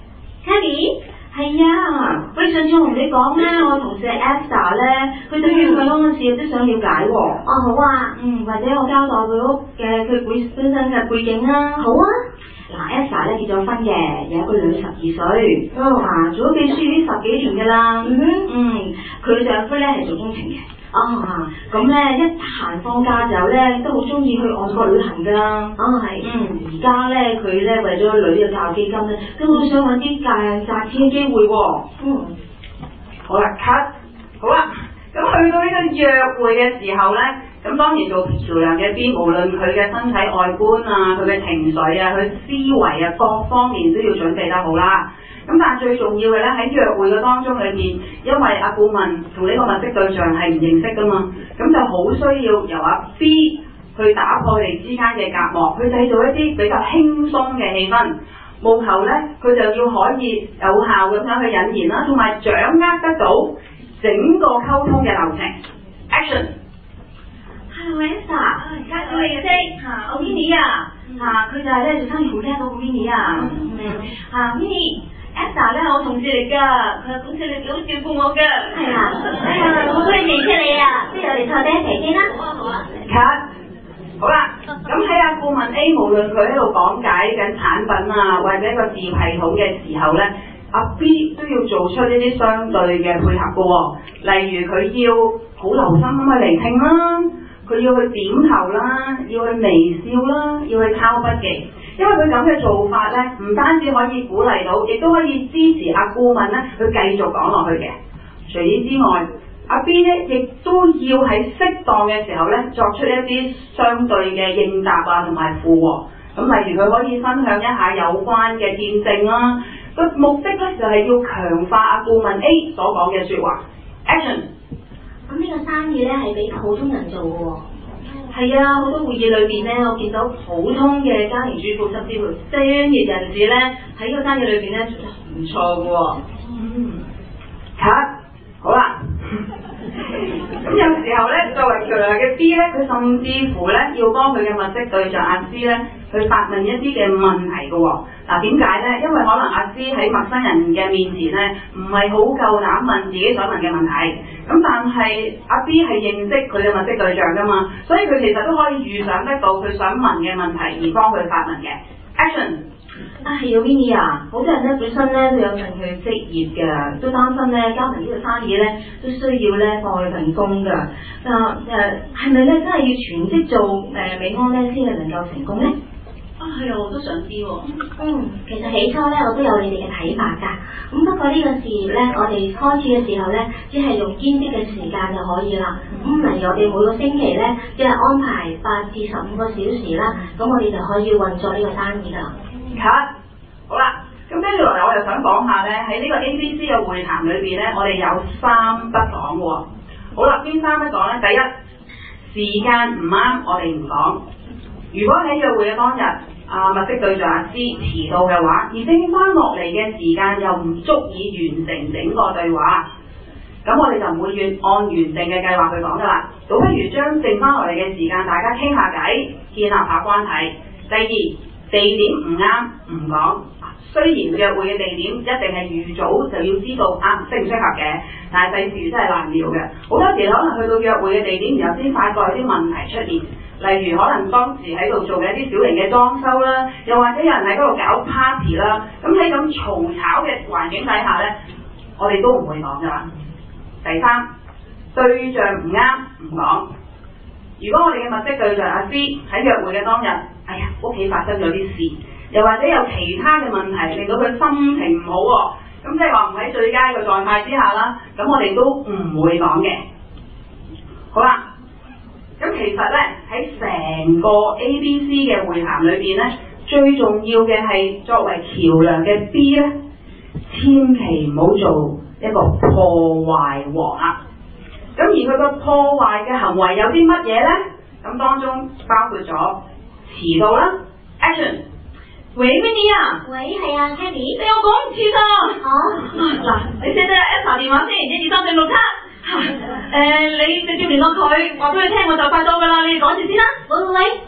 Cathy。係啊，喂，上次我同你講咧，我同事 Esther 咧，佢對於佢嗰個事業都想了解喎。哦，好啊，嗯，或者我交代佢屋嘅佢本本身嘅背景啊。好啊。嗱 ，Esther 咧結咗婚嘅，有一個女十二歲，啊、哦，做咗秘書已經十幾年噶啦。嗯哼，嗯，佢丈夫咧係做工程嘅。啊，咁咧一得閒放假就咧都好中意去外國旅行噶。啊係，嗯，而家咧佢咧為咗女嘅教育基金咧，都好想揾啲賺賺錢嘅機會喎。嗯，好啦 cut， 好啦，咁去到呢個約會嘅時候咧，咁當然做橋梁嘅 B， 無論佢嘅身體外觀啊、佢嘅情緒啊、佢思維啊各方面都要準備得好啦。咁但係最重要嘅咧，喺約會嘅當中裏面，因為阿顧問同呢個物色對象係唔認識噶嘛，咁就好需要由阿 B 去打破你之間嘅隔膜，去製造一啲比較輕鬆嘅氣氛。務求咧，佢就要可以有效咁樣去引言啦，同埋掌握得到整個溝通嘅流程。Action！Hello Esther， 介紹你認識嚇，我 Winnie 啊，嚇佢就係咧做生意好叻嗰個 Winnie 啊，嗯嚇 Winnie。Esther 咧，我同事嚟噶，佢係公司裏邊好照顧我噶。係啊，哎呀，我都係認識你啊，不如我哋坐低一齊傾啦。好啊，好啊。cut， 好啦，咁喺阿顧問 A 無論佢喺度講解緊產品啊，或者個事業系統嘅時候咧，阿 B 都要做出呢啲相對嘅配合噶喎。例如佢要好留心咁去聆聽啦，佢要去點頭啦，要去微笑啦，要去抄筆記。因為佢咁嘅做法咧，唔單止可以鼓勵到，亦都可以支持阿顧問咧去繼續講落去嘅。除此之外，阿 B 咧亦都要喺適當嘅時候咧作出一啲相對嘅應答啊，同埋附和。咁例如佢可以分享一下有關嘅見證啦。個目的咧就係要強化阿顧問 A 所講嘅説話。Action！ 咁呢個生意咧係俾普通人做嘅喎。 係啊，好多會議裏邊咧，我見到普通嘅家庭主婦甚至乎商業人士咧喺呢個生意裏邊咧做得唔錯嘅喎。 嗯，cut，好啦。咁有時候咧，作為橋梁嘅 B 咧，佢甚至乎咧要幫佢嘅物色對象阿 C 咧去發問一啲嘅問題嘅喎。嗱，點解咧？因為可能阿 C 喺陌生人嘅面前咧，唔係好夠膽問自己想問嘅問題。咁但係阿 B 係認識佢嘅物色對象噶嘛，所以佢其實都可以預想得到佢想問嘅問題而幫佢發問嘅。Action！ 啊係啊 Winnie 啊，好多人咧本身咧都有興趣職業嘅，都擔心咧加埋呢個生意咧都需要咧放佢份工㗎。啊誒係咪咧真係要全職做誒、呃、美安咧先係能夠成功咧？ 啊係啊，我都想知喎、哦。 嗯，其實起初咧我都有你哋嘅睇法㗎。咁不過呢個事業咧，我哋開始嘅時候咧，只係用兼職嘅時間就可以啦。咁例如我哋每個星期咧，即係安排八至十五個小時啦，咁我哋就可以運作呢個生意㗎。 cut，好啦，咁跟住落嚟我又想講下咧，喺呢個 A B C 嘅會談裏邊咧，我哋有三不講喎。好啦，邊三不講咧？第一，時間唔啱，我哋唔講。如果喺約會嘅當日，啊物色對象阿 C 遲到嘅話，而剩翻落嚟嘅時間又唔足以完成整個對話，咁我哋就唔會按按原定嘅計劃去講噶啦，倒不如將剩翻落嚟嘅時間大家傾下偈，建立下關係。第二，地點唔啱唔講，雖然約會嘅地點一定係預早就要知道啱適唔適合嘅，但係世事真係難料嘅，好多時可能去到約會嘅地點，然後先發覺有啲問題出現。例如可能當時喺度做嘅一啲小型嘅裝修啦，又或者有人喺嗰度搞 party 啦，咁喺咁嘈吵嘅環境底下咧，我哋都唔會講噶啦。第三，對象唔啱唔講。如果我哋嘅物色對象阿 C 喺約會嘅當日，哎呀屋企發生咗啲事，又或者有其他嘅問題令到佢心情唔好喎，咁即係話唔喺最佳嘅狀態之下啦，咁我哋都唔會講嘅。好啦。咁其實咧喺成個 A B C 嘅會談裏邊咧，最重要嘅係作為橋梁嘅 B 咧，千祈唔好做一個破壞王啊！咁而佢個破壞嘅行為有啲乜嘢咧？咁當中包括咗遲到啦 ，Action！ 喂 Winnie 啊， 喂係啊 Candy， 你有講唔切啊！ 哦， 嗱，你寫低 Esther 電話先，一二三四六七。誒、呃，你直接聯絡佢，話俾佢聽，我就快到噶啦，你哋講住先啦。 喂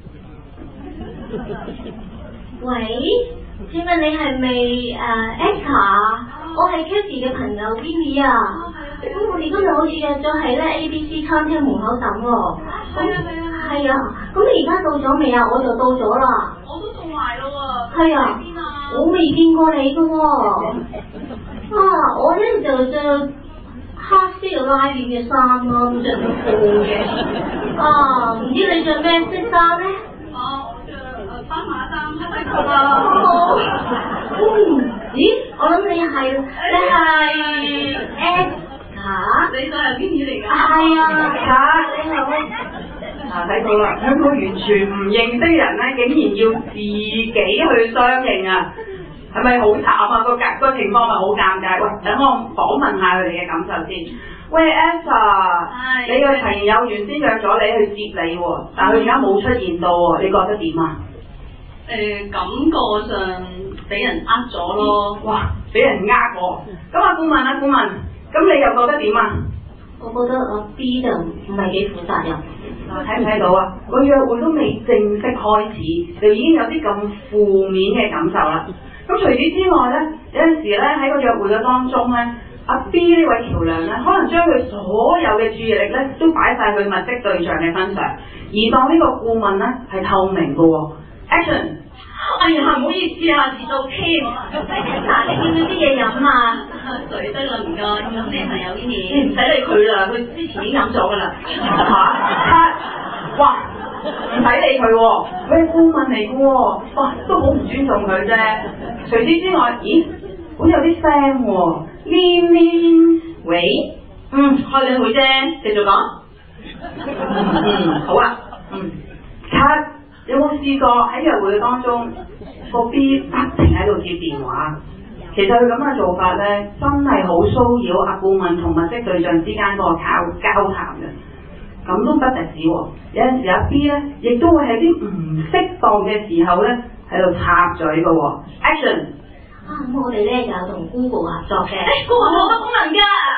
喂喂，請問你係咪誒 Esther？我係 Kathy 嘅朋友 Winnie 啊。咁我哋今日好似約咗喺咧 A B C 餐廳門口等喎。 係啊係啊係啊，咁你而家到咗未啊？我就到咗啦。 我都到埋咯喎。 係啊。 邊啊？ 我未見過你噶喎。啊，我咧就着黑色嘅拉鏈嘅衫啦，咁着條褲嘅。啊，唔知你着咩色衫咧？ 啊，我着誒斑馬衫黑色啊。 哦。嗯，咦？我諗你係你係 Esther。 你就係 Winnie 嚟㗎？ 係啊， 嚇！ 你好。 嗱，睇到啦，兩個完全唔認識嘅人咧，竟然要自己去相認啊！係咪好慘啊？個格個情況咪好尷尬？喂，等我訪問下佢哋嘅感受先。喂 Esther， 你嘅朋友原先約咗你去接你喎，但係佢而家冇出現到喎，你覺得點啊？ 誒、呃，感覺上俾人呃咗咯。 哇！俾人呃喎。咁啊，顧問啊，顧問，咁你又覺得點啊？ 我覺得我 B 就唔係幾負責任。 嗱，睇唔睇到啊？個約會都未正式開始，就已經有啲咁負面嘅感受啦。咁除此之外咧，有陣時咧喺個約會嘅當中咧，阿 B 呢位橋梁咧，可能將佢所有嘅注意力咧都擺晒去物色對象嘅身上，而當呢個顧問咧係透明嘅喎。Action！ 哎呀，唔好意思啊，遲到添。 嗱，你要唔要啲嘢飲啊？ 水得啦，唔該。咁你朋友 Winnie？ 你唔使理佢啦，佢之前已經飲咗噶啦。 嚇！哇！唔使理佢喎，佢係顧問嚟嘅喎，哇，都好唔尊重佢啫。除此之外，咦，好似有啲聲喎，黏黏，喂， 嗯，開兩會啫，繼續講。 嗯，好啊，嗯 ，cut， 有冇試過喺約會當中個 B 不停喺度接電話？ 其實佢咁嘅做法咧，真係好騷擾阿顧問同物色對象之間嗰個交交談嘅。咁都不特止喎，有陣時阿 B 咧，亦都會喺啲唔適當嘅時候咧，喺度插嘴嘅喎。Action！ 啊，咁我哋咧就有同 Google 合作嘅。 誒 Google 好多功能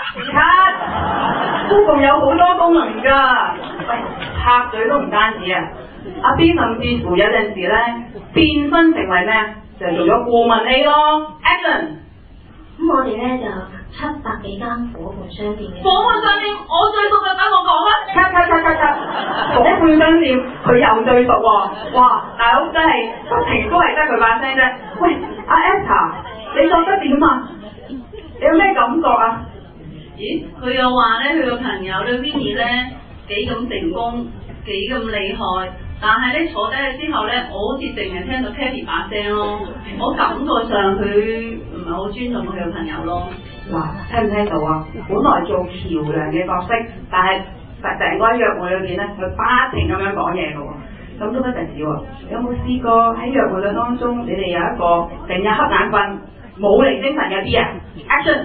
㗎。 Cut！Google 有好多功能㗎。喂，插嘴都唔單止啊！阿 B 甚至乎有陣時咧，變身成為咩啊？就係做咗顧問 A 咯。Action！ 咁我哋咧就七百幾間伙伴商店嘅。 伙伴商店，我最熟嘅，等我講啦。 Cut cut cut cut cut！伙伴商店，佢又最熟喎。哇！大佬真係不停都係得佢把聲啫。喂，阿 Esther， 你覺得點啊？你有咩感覺啊？ 咦，佢又話咧，佢個朋友咧 Winnie 咧幾咁成功，幾咁厲害，但係咧坐低去之後咧，我好似淨係聽到 Kathy 把聲咯，我感覺上佢唔係好尊重佢個朋友咯。 嗱，聽唔聽到啊？本來做橋梁嘅角色，但係成個約會裏邊咧，佢不停咁樣講嘢嘅喎，咁都不特止喎。有冇試過喺約會嘅當中，你哋有一個成日瞌眼瞓、冇嚟精神嘅 B 啊 ？Action！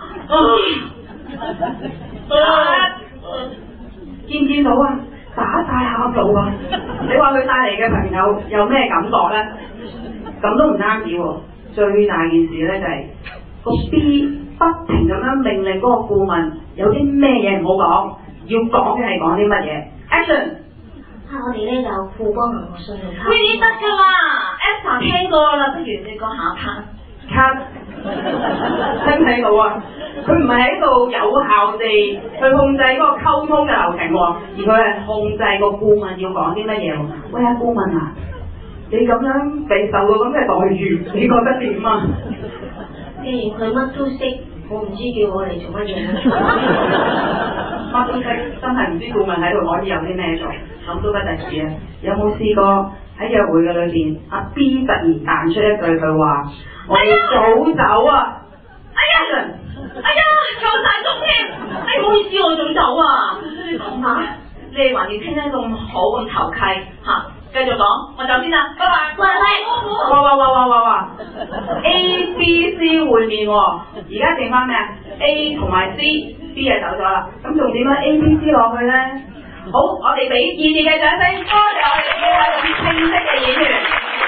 見唔見到啊？打晒喊路啊！你話佢帶嚟嘅朋友有咩感覺咧？咁都唔單止喎，最大件事咧就係、是、個 B 不停咁樣命令嗰個顧問有啲咩嘢唔好講，要講嘅係講啲乜嘢 ？Action！ 啊，我哋咧就富邦銀行信用卡。 Winnie 得㗎啦 ，Esther 聽過啦，不如你講下 part。 Cut！ 聽唔聽到啊？佢唔係喺度有效地去控制嗰個溝通嘅流程喎，而佢係控制個顧問要講啲乜嘢喎。喂，阿顧問啊，你咁樣被受到咁嘅待遇，你覺得點啊？ 既然佢乜都識，我唔知叫我嚟做乜嘢。 乜都識，真係唔知顧問喺度可以有啲咩做，咁都不特止啊！有冇試過喺約會嘅裏邊，阿 B 突然彈出一句佢話：我要早走啊！ 哎呀！哎呀，夠晒鐘添！哎，唔好意思，我早走啊！你講下，你哋還要傾得咁好咁投契嚇，繼續講，我走先啦，拜拜！喂喂， 哇哇哇哇哇哇 ！A、B、C 會面喎，而家剩翻咩啊 ？A 同埋 C，B 就走咗啦。咁仲點樣 A、B、C 落去咧？好，我哋俾熱烈嘅掌聲，多謝我哋呢位咁清晰嘅演員。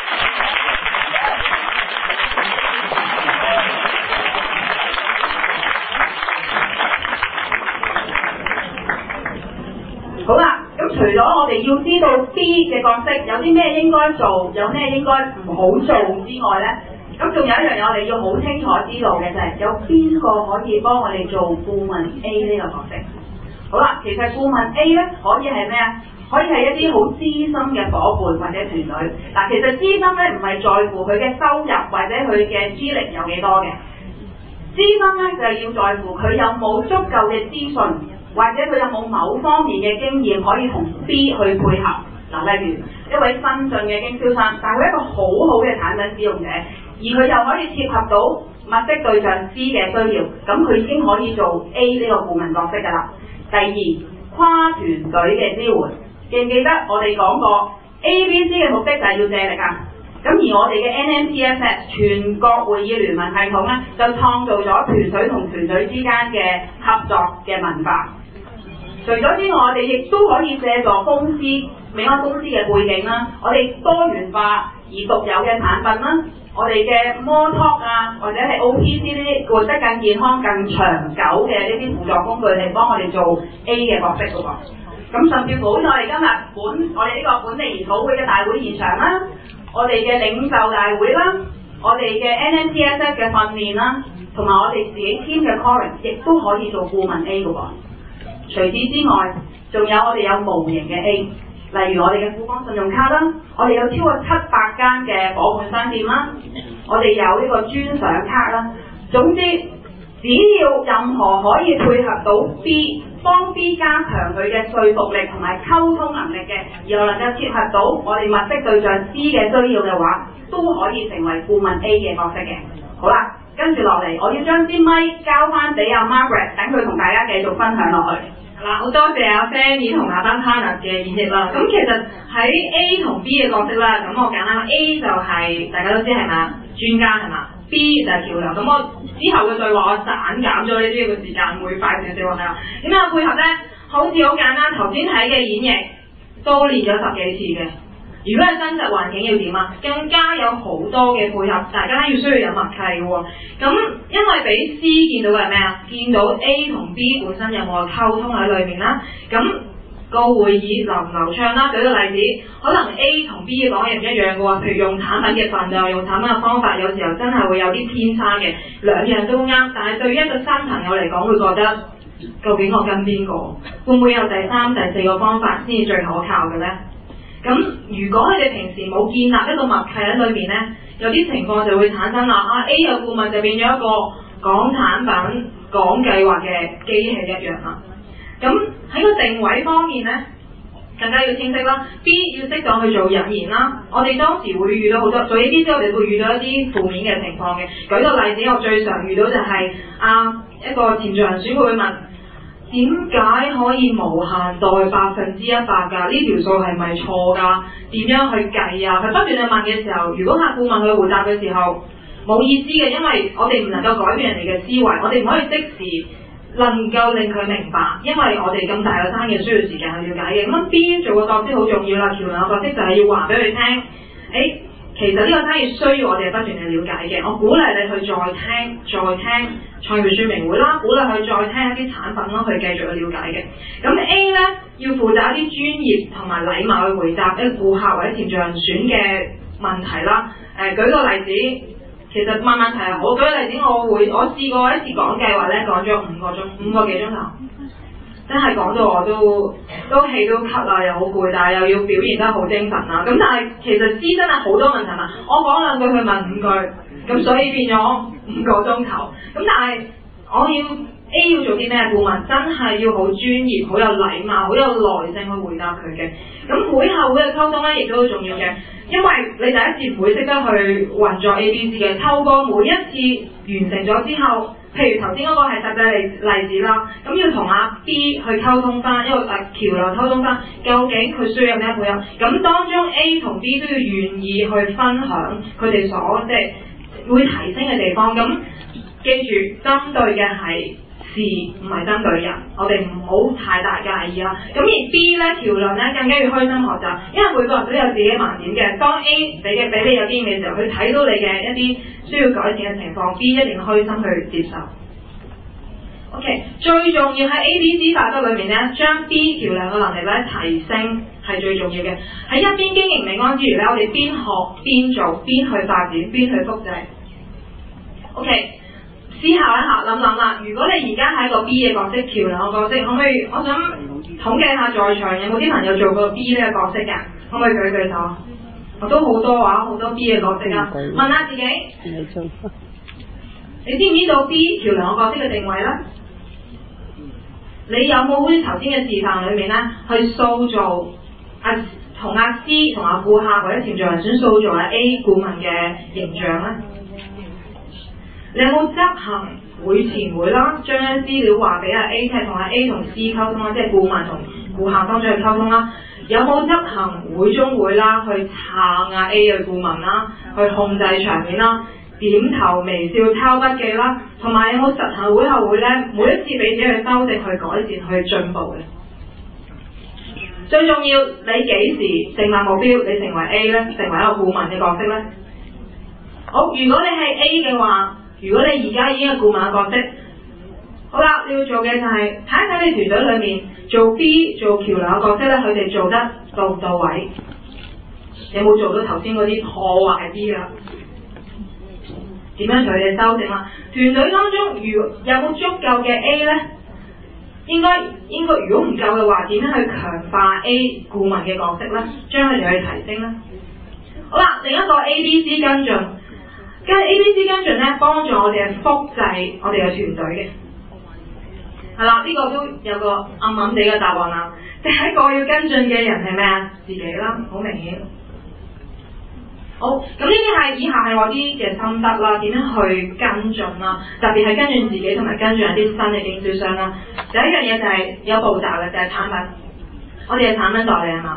好啦，咁除咗我哋要知道 B 嘅角色有啲咩應該做，有咩應該唔好做之外呢，咁仲有一樣嘢我哋要好清楚知道嘅就係有邊個可以幫我哋做顧問 A 呢個角色。好啦，其實顧問 A 呢可以係咩啊？可以係一啲好資深嘅伙伴或者團隊。嗱，其實資深呢唔係在乎佢嘅收入或者佢嘅資歷有幾多嘅，資深呢就係要在乎佢有冇足夠嘅資訊。或者佢有冇某方面嘅經驗可以同 B 去配合？嗱，例如一位新進嘅經銷商，但係佢一個好好嘅產品使用者，而佢又可以貼合到物色對象 C 嘅需要，咁佢已經可以做 A 呢個顧問角色㗎啦。第二，跨團隊嘅支援，記唔記得我哋講過 A、B、C 嘅目的就係要借力啊？咁而我哋嘅 N M T S S 全國會議聯盟系統咧，就創造咗團隊同團隊之間嘅合作嘅文化。除咗之外，我哋亦都可以借助公司美安公司嘅背景啦，我哋多元化而獨有嘅產品啦，我哋嘅 More Talk 啊，或者係 O P C 呢啲活得更健康、更長久嘅呢啲輔助工具嚟幫我哋做 A 嘅角色嘅喎。咁甚至乎好似我哋今日本我哋呢個本地研討會嘅大會現場啦，我哋嘅領袖大會啦，我哋嘅 N M T S S 嘅訓練啦，同埋我哋自己 team 嘅 calling， 亦都可以做顧問 A 嘅喎。除此之外，仲有我哋有無形嘅 A， 例如我哋嘅富邦信用卡啦，我哋有超過七百間嘅伙伴商店啦，我哋有呢個專賞卡啦。總之，只要任何可以配合到 B， 幫 B 加強佢嘅說服力同埋溝通能力嘅，而又能夠切合到我哋物色對象 C 嘅需要嘅話，都可以成為顧問 A 嘅角色嘅。好啦。跟住落嚟，我要將支咪交翻俾阿 Margaret， 等佢同大家繼續分享落去。 係啦，好多謝阿 Fanny 同阿班 partner 嘅演繹啦。咁其實喺 A 同 B 嘅角色啦，咁我簡單 A 就係、是、大家都知係嘛，專家係嘛， B 就係橋梁。咁我之後嘅對話我斬減咗呢啲嘅時間，會快少少係啦。點樣配合咧？好似好簡單，頭先睇嘅演繹都練咗十幾次嘅。如果係真實環境要點啊？更加有好多嘅配合，大家要需要有默契嘅喎。咁因為俾 C 見到嘅係咩啊？見到 A 同 B 本身有冇溝通喺裏面啦。咁個會議流唔流暢啦？舉個例子，可能 A 同 B 嘅講嘢唔一樣嘅喎。譬如用產品嘅份量、用產品嘅方法，有時候真係會有啲偏差嘅。兩樣都啱，但係對於一個新朋友嚟講，會覺得究竟我跟邊個？會唔會有第三、第四個方法先至最可靠嘅咧？咁如果佢哋平時冇建立一個默契喺裏面咧，有啲情況就會產生啦。啊 A 嘅顧問就變咗一個講產品、講計劃嘅機器一樣啦。咁喺個定位方面咧，更加要清晰啦。B 要適當去做引言啦。我哋當時會遇到好多做 A B C，我哋會遇到一啲負面嘅情況嘅。舉個例子，我最常遇到就係、是、啊一個潛在人選佢會問。點解可以無限代百分之一百㗎？呢條數係咪錯㗎？點樣去計啊？佢不斷去問嘅時候，如果客戶問佢回答嘅時候冇意思嘅，因為我哋唔能夠改變人哋嘅思維，我哋唔可以即時能夠令佢明白，因為我哋咁大嘅生意需要時間去了解嘅。咁 B 做個角色好重要啦，橋梁嘅角色就係要話俾佢聽，誒、欸。其實呢個生意需要我哋不斷去了解嘅，我鼓勵你去再聽、再聽創業說明會啦，鼓勵佢再聽一啲產品啦，去繼續去了解嘅。咁 A 咧要負責一啲專業同埋禮貌去回答一顧客或者潛在人選嘅問題啦。誒、呃，舉個例子，其實問問題係好。舉個例子，我會我試過一次講計劃咧，講咗五個鐘，五個幾鐘頭。真係講到我都都氣都咳啦，又好攰，但係又要表現得好精神啦。咁但係其實 C 真係好多問題問，我講兩句佢問五句，咁所以變咗五個鐘頭。咁但係我要 A 要做啲咩顧問？真係要好專業、好有禮貌、好有耐性去回答佢嘅。咁會後會嘅溝通咧，亦都好重要嘅，因為你第一次唔會識得去運作 A B C 嘅，透過每一次完成咗之後。譬如頭先嗰個係實際例例子啦，咁要同阿 B 去溝通翻，因為誒橋梁溝通翻，究竟佢需要咩配合？咁當中 A 同 B 都要願意去分享佢哋所即係會提升嘅地方。咁記住，針對嘅係事，唔係針對人，我哋唔好太大介意啦。咁而 B 咧橋梁咧更加要開心學習，因為每個人都有自己盲點嘅。當 A 俾嘅俾你有經驗嘅時候，佢睇到你嘅一啲需要改善嘅情況 ，B 一定要開心去接受。OK， 最重要喺 A B C 法則裏面咧，將 B 橋梁嘅能力咧提升係最重要嘅。喺一邊經營美安之餘咧，我哋邊學邊做，邊去發展，邊去複製。OK， 思考一下，諗諗啦。如果你而家係一個 B 嘅角色，橋梁嘅角色，可唔可以？我想統計下在場有冇啲朋友做過 B 呢個角色㗎？可唔可以舉舉手？我都好多話，好多 B 嘅角色啊！問下自己，你知唔知道 B 橋梁嘅角色嘅定位咧？你有冇好似頭先嘅示範裏面咧，去塑造阿同阿 C 同阿顧客或者潛在人選塑造阿 A 顧問嘅形象咧？你有冇執行會前會啦，將一啲資料話俾阿 A 聽，同阿 A 同 C 溝通啦，即係顧問同顧客當中去溝通啦？有冇執行會中會啦，去撐阿 A 嘅顧問啦，去控制場面啦？點頭微笑抄筆記啦，同埋有冇實行會後會咧？每一次俾自己去修正、去改善、去進步嘅。最重要，你幾時定立目標？你成為 A 咧，成為一個顧問嘅角色咧。好，如果你係 A 嘅話，如果你而家已經係顧問嘅角色，好啦，你要做嘅就係睇一睇你團隊裏面做 B 做橋梁嘅角色咧，佢哋做得到唔到位？有冇做到頭先嗰啲破壞 B 啊？點樣同佢哋修正啦？團隊當中如有冇足夠嘅 A 呢？應該應該如果唔夠嘅話，點樣去強化 A 顧問嘅角色呢？將佢哋去提升呢？好啦，另一個 A B C 跟進，跟 A B C 跟進呢，幫助我哋去複製我哋嘅團隊嘅。係啦，呢、這個都有個暗暗地嘅答案啦。第一個要跟進嘅人係咩啊？自己啦，好明顯。好，咁呢啲係以下係我啲嘅心得啦，點樣去跟進啦？特別係跟進自己同埋跟進一啲新嘅經銷商啦。第一樣嘢就係有步驟嘅，就係、是、產品。我哋嘅產品代理係嘛？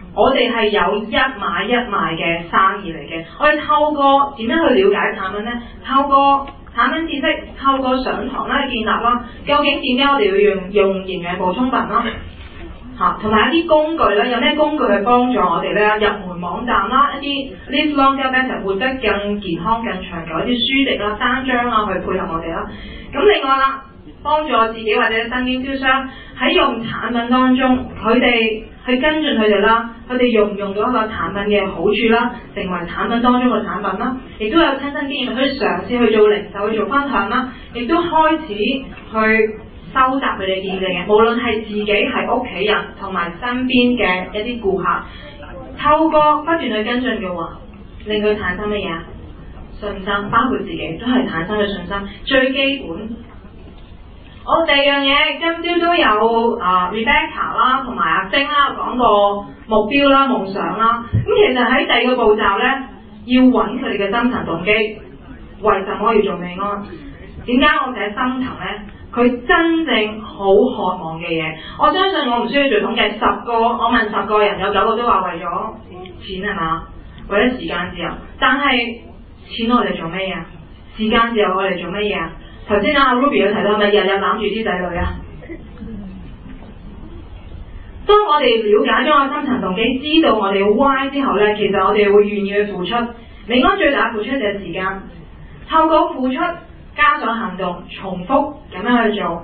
我哋係有一買一賣嘅生意嚟嘅。我哋透過點樣去了解產品呢？透過產品知識，透過上堂啦去建立啦。究竟點解我哋要用用營養補充品啦？嚇，同埋一啲工具啦，有咩工具去幫助我哋咧？入門網站啦，一啲 Live Longer Better 活得更健康、更長久一啲書籍啦、單張啊，去配合我哋啦。咁另外啦，幫助自己或者身經銷商喺用產品當中，佢哋去跟進佢哋啦，佢哋用唔用到一個產品嘅好處啦，成為產品當中嘅產品啦，亦都有親身經驗去嘗試去做零售去做分享啦，亦都開始去收集佢哋見證嘅，無論係自己係屋企人同埋身邊嘅一啲顧客，透過不斷去跟進嘅話，令佢產生乜嘢啊？信心，包括自己都係產生嘅信心，最基本。我第二樣嘢，今朝都有啊、呃、Rebecca 啦，同埋阿晶啦講過目標啦、夢想啦。咁其實喺第二個步驟咧，要揾佢哋嘅深層動機，為什麼要做美安？點解我寫深層咧？佢真正好渴望嘅嘢，我相信我唔需要做統計，十個我問十個人有九個都話為咗錢係嘛，為咗時間自由。但係錢我哋做咩嘢啊？時間自由我哋做乜嘢啊？頭先阿 Ruby 有提到係咪日日攬住啲仔女啊？當我哋了解咗個深層動機，知道我哋嘅 why 之後咧，其實我哋會願意去付出。美安最大嘅付出就係時間，透過付出加上行動，重複咁樣去做，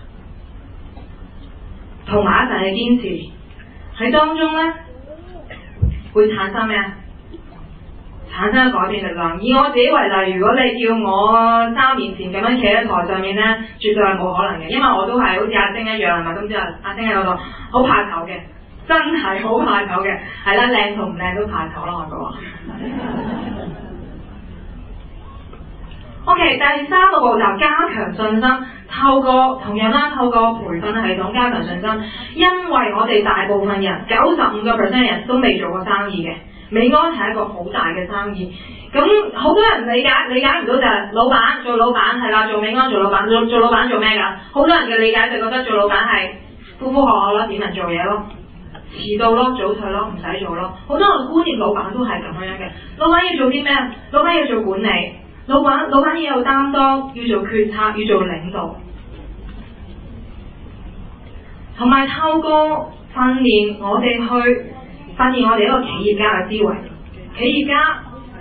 同埋一齊去堅持，喺當中咧會產生咩啊？產生改變力量。以我自己為例，如果你叫我三年前咁樣企喺台上面咧，絕對係冇可能嘅，因為我都係好似阿晶一樣係咪？咁之後阿晶喺嗰度好怕醜嘅，真係好怕醜嘅，係啦，靚同唔靚都怕醜啦，我講。OK， 第三個步驟加強信心，透過同樣啦，透過培訓系統加強信心，因為我哋大部分人九十五個 percent 人都未做過生意嘅。美安係一個好大嘅生意，咁好多人理解理解唔到就係老闆做老闆係啦，做美安做老闆做做老闆做咩㗎？好多人嘅理解就覺得做老闆係呼呼喝喝咯，點人做嘢咯，遲到咯，早退咯，唔使做咯。好多人觀念老闆都係咁樣嘅，老闆要做啲咩？老闆要做管理，老闆老闆要有擔當，要做決策，要做領導，同埋透過訓練我哋去。發現我哋一個企業家嘅思維，企業家，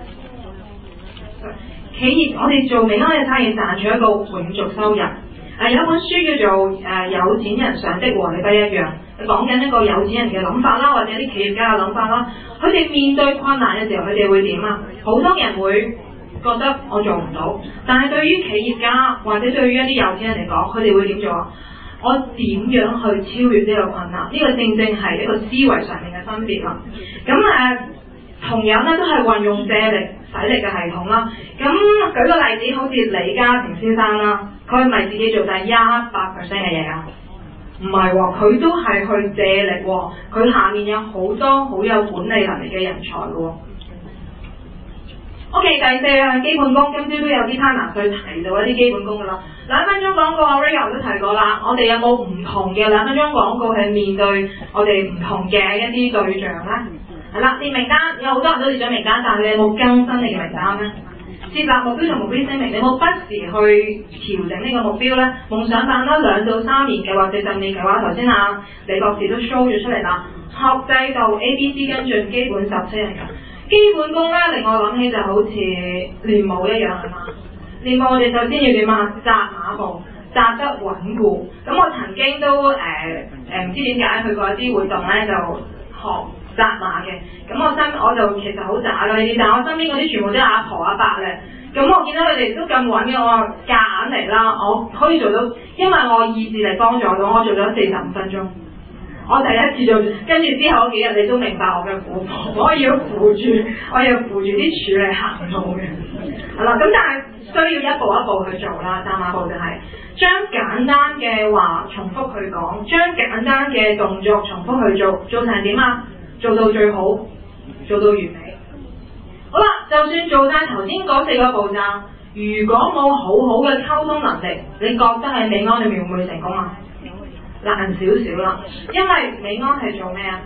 企業我哋做美安嘅生意賺取一個永續收入。啊，有一本書叫做誒、呃、有錢人想的和你不一樣，講緊一個有錢人嘅諗法啦，或者啲企業家嘅諗法啦。佢哋面對困難嘅時候，佢哋會點啊？好多人會覺得我做唔到，但係對於企業家或者對於一啲有錢人嚟講，佢哋會點做啊？我點樣去超越呢個困難？呢、這個正正係一個思維上面嘅分別啦。咁誒、呃，同樣咧都係運用借力使力嘅系統啦。咁舉個例子，好似李嘉誠先生啦，佢係咪自己做晒一百 percent 嘅嘢啊？唔係喎，佢都係去借力喎。佢下面有好多好有管理能力嘅人才嘅喎。OK， 第四樣基本功，今朝都有啲 partner 去提到一啲基本功噶啦。兩分鐘廣告啊 Ray 都提過啦。我哋有冇唔同嘅兩分鐘廣告去面對我哋唔同嘅一啲對象咧？係啦，列名單有好多人都列咗名單，但係你有冇更新你嘅名單咧？設立目標同目標聲明，你有冇不時去調整呢個目標咧？夢想版啦，兩到三年嘅或者十年嘅話，頭先啊李博士都 show 咗出嚟啦。學制度 A B C 跟進基本十七日嘅。基本功咧，令我諗起就好似練武一樣係嘛？練武我哋首先要點啊？紮馬步，紮得穩固。咁我曾經都誒誒唔知點解去過一啲活動咧，就學紮馬嘅。咁我身我就其實好渣㗎呢啲，但係我身邊嗰啲全部都係阿婆阿伯咧。咁我見到佢哋都咁穩嘅，我夾硬嚟啦，我可以做到，因為我意志力幫助到我做咗四十五分鐘。我第一次做，跟住之後嗰幾日你都明白我嘅苦況，我要扶住，我要扶住啲柱嚟行路嘅，係啦。咁但係需要一步一步去做啦。三馬步就係、是、將簡單嘅話重複去講，將簡單嘅動作重複去做，做成點啊？做到最好，做到完美。好啦，就算做晒頭先嗰四個步驟，如果冇好好嘅溝通能力，你覺得喺美安裏面會唔會成功啊？難少少啦，因為美安係做咩啊？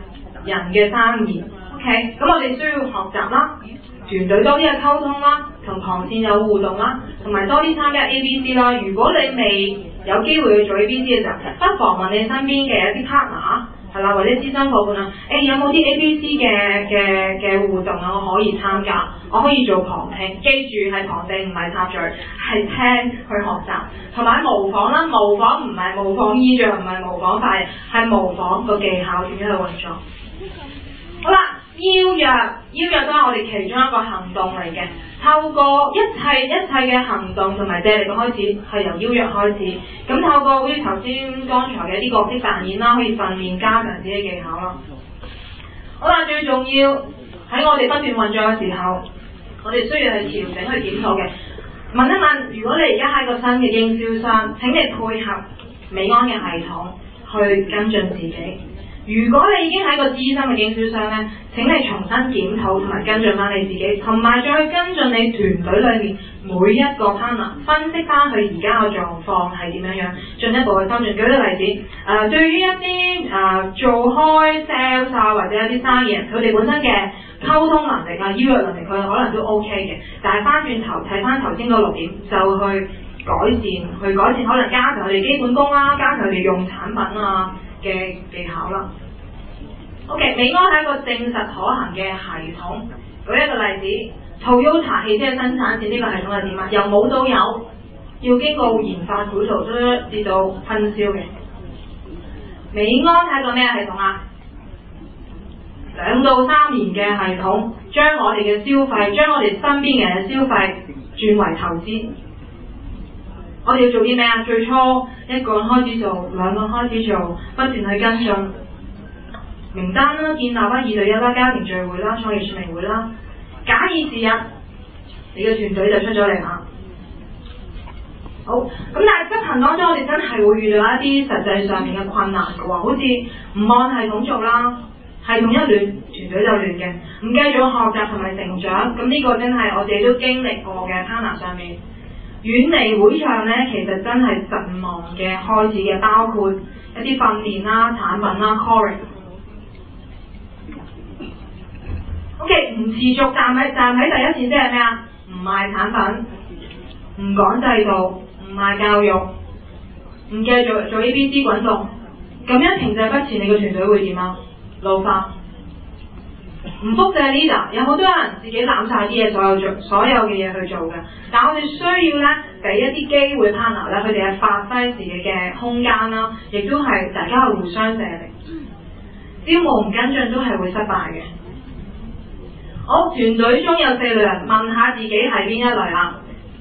人嘅生意。OK， 咁我哋需要學習啦，團隊多啲嘅溝通啦，同旁線有互動啦，同埋多啲參加 A B C 啦。如果你未有機會去做 A B C 嘅時候，不妨問你身邊嘅一啲 partner 係啦，或者諮詢夥伴啊，誒有冇啲 A B C 嘅嘅嘅互動啊，我可以參加，我可以做旁聽，記住係旁聽唔係插嘴，係聽去學習，同埋模仿啦，模仿唔係模仿衣着，唔係模仿髮型，係模仿個技巧點樣去運作。好啦。邀約，邀約都係我哋其中一個行動嚟嘅。透過一切一切嘅行動同埋借力嘅開始，係由邀約開始。咁透過好似頭先剛才嘅一啲角色扮演啦，可以訓練加強自己嘅技巧啦。好啦，最重要喺我哋不斷運作嘅時候，我哋需要去調整去檢討嘅。問一問，如果你而家係個新嘅經銷商，請你配合美安嘅系統去跟進自己。如果你已經係一個資深嘅經銷商呢，請你重新檢討同埋跟進翻你自己，同埋再去跟進你團隊裏面每一個 partner， 分析翻佢而家嘅狀況係點樣樣，進一步去跟進。舉個例子，誒、呃、對於一啲誒、呃、做開 sales 啊或者一啲生意人，佢哋本身嘅溝通能力啊、邀約能力，佢可能都 OK 嘅，但係翻轉頭睇翻頭先嗰六點，就去改善，去改善可能加強佢哋基本功啦，加強佢哋用產品啊嘅技巧啦。OK， 美安係一個證實可行嘅系統。舉一個例子 ，Toyota 汽車生產線呢個系統係點啊？由冇到有，要經過研發、繪圖，至到分銷嘅。美安係一個咩系統啊？兩到三年嘅系統，將我哋嘅消費，將我哋身邊嘅人嘅消費轉為投資。我哋要做啲咩啊？最初一個人開始做，兩個人開始做，不斷去跟進名單啦，建立啦，二對一啦，家庭聚會啦，創業說明會啦。假以時日，你嘅團隊就出咗嚟啦。好，咁但係執行當中，我哋真係會遇到一啲實際上面嘅困難嘅喎，好似唔按系統做啦，系統一亂，團隊就亂嘅，唔繼續學習同埋成長，咁呢個真係我哋都經歷過嘅 partner 上面。遠離會場咧，其實真係陣亡嘅開始嘅，包括一啲訓練啦、產品啦、calling。O.K. 唔持續站喺站喺第一線，即係咩啊？唔賣產品，唔講制度，唔賣教育，唔繼續做 A B C 滾動，咁樣停滯不前，你個團隊會點啊？老化。唔複製 leader， 有好多人自己攬晒啲嘢，所有做所有嘅嘢去做嘅。但係我哋需要咧，俾一啲機會 partner 咧，佢哋係發揮自己嘅空間啦，亦都係大家係互相借力。招募唔跟進都係會失敗嘅。好，團隊中有四類人，問下自己係邊一類啦。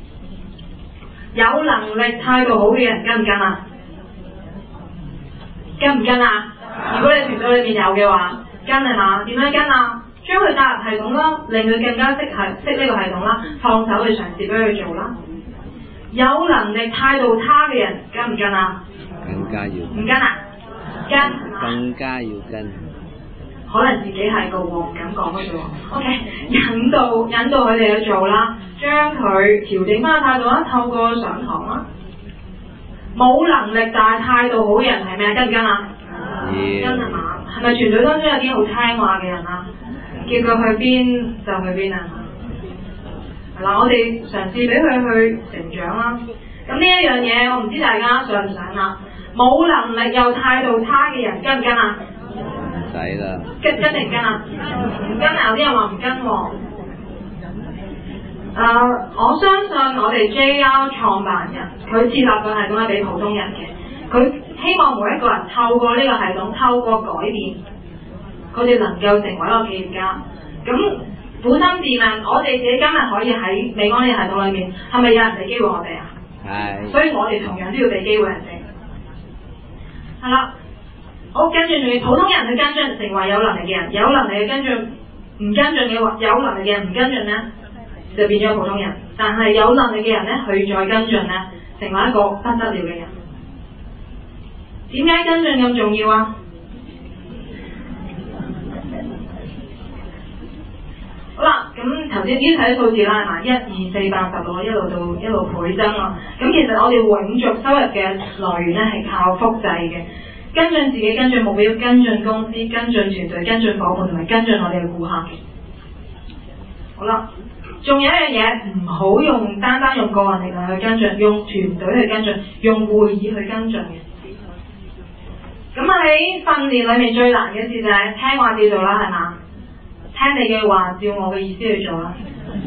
有能力、態度好嘅人跟唔跟啊？跟唔跟啊？如果你團隊裏面有嘅話，跟係嘛？點樣跟啊？將佢帶入系統啦，令佢更加識係識呢個系統啦，放手去嘗試俾佢做啦。有能力、態度差嘅人跟唔跟啊？ 更加要唔跟啊？跟係嘛？ 更加要跟。 可能自己係個喎，唔敢講嘅啫喎。OK， 引導引導佢哋去做啦，將佢調整翻個態度啦，透過上堂啦。冇能力但係態度好嘅人係咩？跟唔跟啊？ Yeah. 跟係嘛？係咪團隊當中有啲好聽話嘅人啊？叫佢去邊就去邊啊？係啦，我哋嘗試俾佢去成長啦。咁呢一樣嘢，我唔知大家想唔想啦。冇能力又態度差嘅人跟唔跟啊？ 唔使啦。 跟跟定唔跟啊？唔跟啊！有啲人話唔跟喎。誒、呃，我相信我哋 J R 創辦人，佢設立嘅系統係俾普通人嘅。佢希望每一個人透過呢個系統，透過改變，佢哋能夠成為一個企業家。咁苦心自問，我哋自己今日可以喺美安呢個系統裏面，係咪有人俾機會我哋啊？係。所以我哋同樣都要俾機會人哋。係啦，好，跟住仲要普通人去跟進，成為有能力嘅人，有能力嘅跟進，唔跟進嘅話，有能力嘅人唔跟進咧，就變咗普通人。但係有能力嘅人咧，佢再跟進咧，成為一個不得了嘅人。點解跟進咁重要啊？好啦，咁頭先已經睇數字啦，係嘛？一二四八十六，一路到一路倍增啊！咁其實我哋永續收入嘅來源咧係靠複製嘅。 跟進自己，跟進目標，跟進公司，跟進團隊，跟進夥伴同埋跟進我哋嘅顧客。好啦，仲有一樣嘢，唔好用單單用個人力量去跟進，用團隊去跟進，用會議去跟進嘅。咁喺訓練裏面最難嘅事就係聽話照做啦，係嘛？聽你嘅話，照我嘅意思去做啦。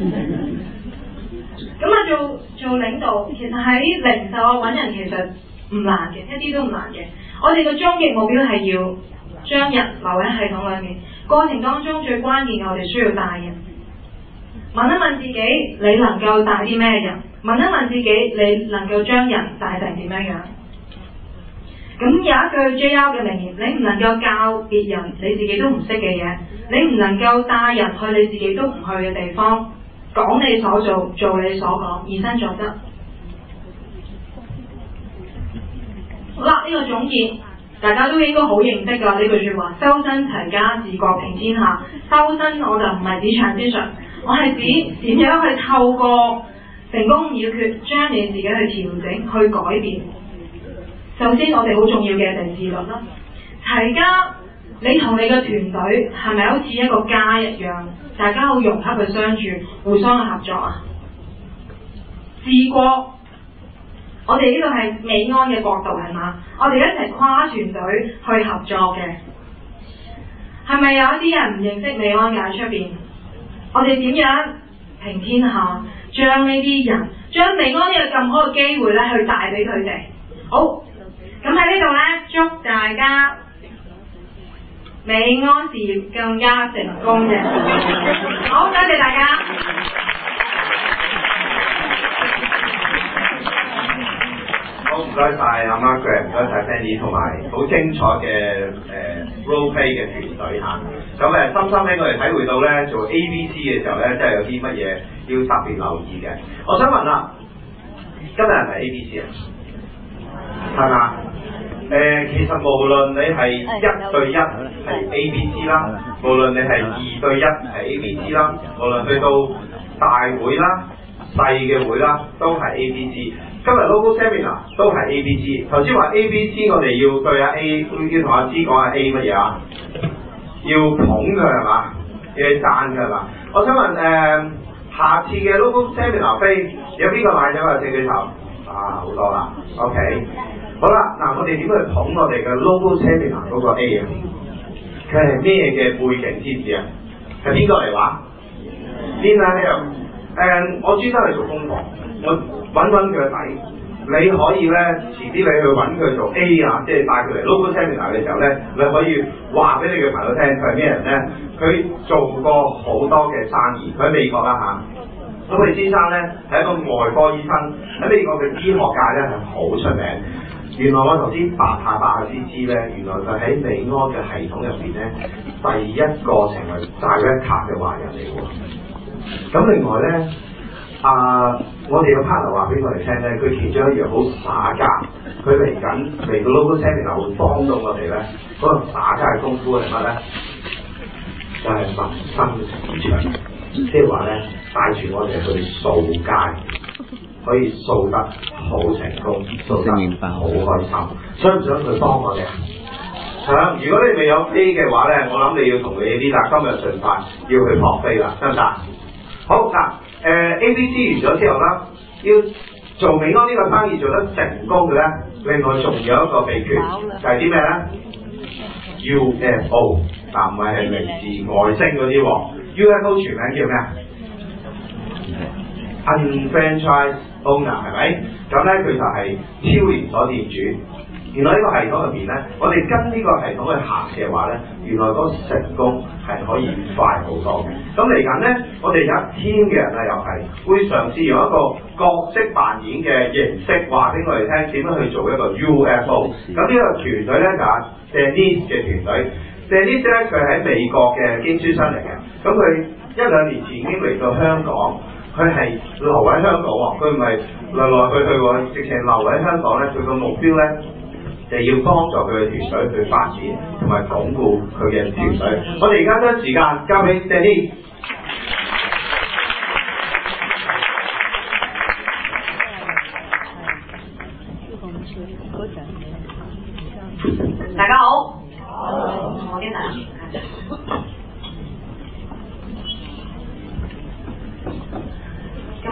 咁啊，做做領導，其實喺零售啊揾人其實唔難嘅，一啲都唔難嘅。我哋嘅終極目標係要將人留喺系統裏面，過程當中最關鍵嘅我哋需要帶人。問一問自己，你能夠帶啲咩人？問一問自己，你能夠將人帶成點樣樣？咁有一句 J R 嘅名言，你唔能夠教別人你自己都唔識嘅嘢，你唔能夠帶人去你自己都唔去嘅地方，講你所做，做你所講，以身作則。好啦，呢、這個總結大家都應該好認識㗎呢句説話，修身齊家治國平天下。修身我就唔係指長之術，我係指點樣去透過成功要訣將你自己去調整去改變。首先我哋好重要嘅就係自律啦。齊家，你同你嘅團隊係咪好似一個家一樣，大家好融洽去相處，互相去合作啊？治國，我哋呢個係美安嘅角度係嘛？我哋一齊跨團隊去合作嘅，係咪有一啲人唔認識美安嘅喺出邊？我哋點樣平天下，將呢啲人，將美安呢個咁好嘅機會咧，去帶俾佢哋。好。咁喺呢度咧，祝大家美安事業更加成功嘅。好，多謝大家。 好，唔該晒阿 Margaret， 唔該晒 Sandy， 同埋好精彩嘅誒、呃、role play 嘅團隊嚇。咁誒深深俾我哋體會到咧，做 A B C 嘅時候咧，真係有啲乜嘢要特別留意嘅。我想問啦，今日係咪 A B C 啊？係嘛？誒、呃，其實無論你係一對一係 A B C 啦，無論你係二對一係 A B C 啦，無論去到大會啦、細嘅會啦，都係 A B C。今日 logo seminar 都係 A B C。頭先話 A B C， 我哋要對下 A， 要同阿 C 講下 A 乜嘢啊？要捧佢係嘛？要讚佢係嘛？我想問誒、呃，下次嘅 logo seminar 飛有邊個買咗啊？請舉手。啊，好多啦。OK。好啦，嗱，我哋點去捧我哋嘅 logo seminar 嗰個 A 啊？佢係咩嘅背景知唔知啊？係邊個嚟話？邊啊？呢度誒，我專登去做功課，我揾揾佢嘅底。你可以咧，遲啲你去揾佢做 A 啊，即係帶佢嚟 logo seminar 嘅時候咧，你可以話俾你嘅朋友聽，佢係咩人咧？佢做過好多嘅生意，佢喺美國啦嚇。咁佢先生咧係一個外科醫生，喺美國嘅醫學界咧係好出名。原來我頭先白下白下先知咧，原來佢喺美安嘅系統入邊咧，第一個成為director嘅華人嚟喎。咁另外咧，啊，我哋嘅 partner 話俾我哋聽咧，佢其中一樣好耍家，佢嚟緊嚟到 logo seminar 會幫到我哋咧，嗰、那個耍家嘅功夫係乜咧？就係、是、民生市場，即係話咧帶住我哋去掃街。可以掃得好成功，掃得好開心。想唔想佢幫我哋啊？係啦，如果你未有 A 嘅話咧，我諗你要同你啲啦，今日盡快要去撲飛啦，得唔得？好嗱，誒、呃、A B C 完咗之後啦，要做美安呢個生意做得成功嘅咧，另外仲有一個秘訣，就係啲咩咧 ？U F O 嗱，唔係係嚟自外星嗰啲喎 ，U F O 全名叫咩啊？Unfranchised owner 係咪？咁咧佢就係超連鎖店主。原來呢個系統入邊咧，我哋跟呢個系統去行嘅話咧，原來嗰個成功係可以快好多嘅。咁嚟緊咧，我哋有一 team 嘅人啊，又係會嘗試用一個角色扮演嘅形式話俾我哋聽點樣去做一個 U F O。咁呢個團隊咧就係 Denise 嘅團隊。Denise 咧佢喺美國嘅經書生嚟嘅，咁佢一兩年前已經嚟到香港。佢係留喺香港喎，佢唔係來來去去喎，直情留喺香港咧。佢個目標咧就要幫助佢嘅團隊去發展同埋鞏固佢嘅團隊。我哋而家將時間交俾 Danny。 大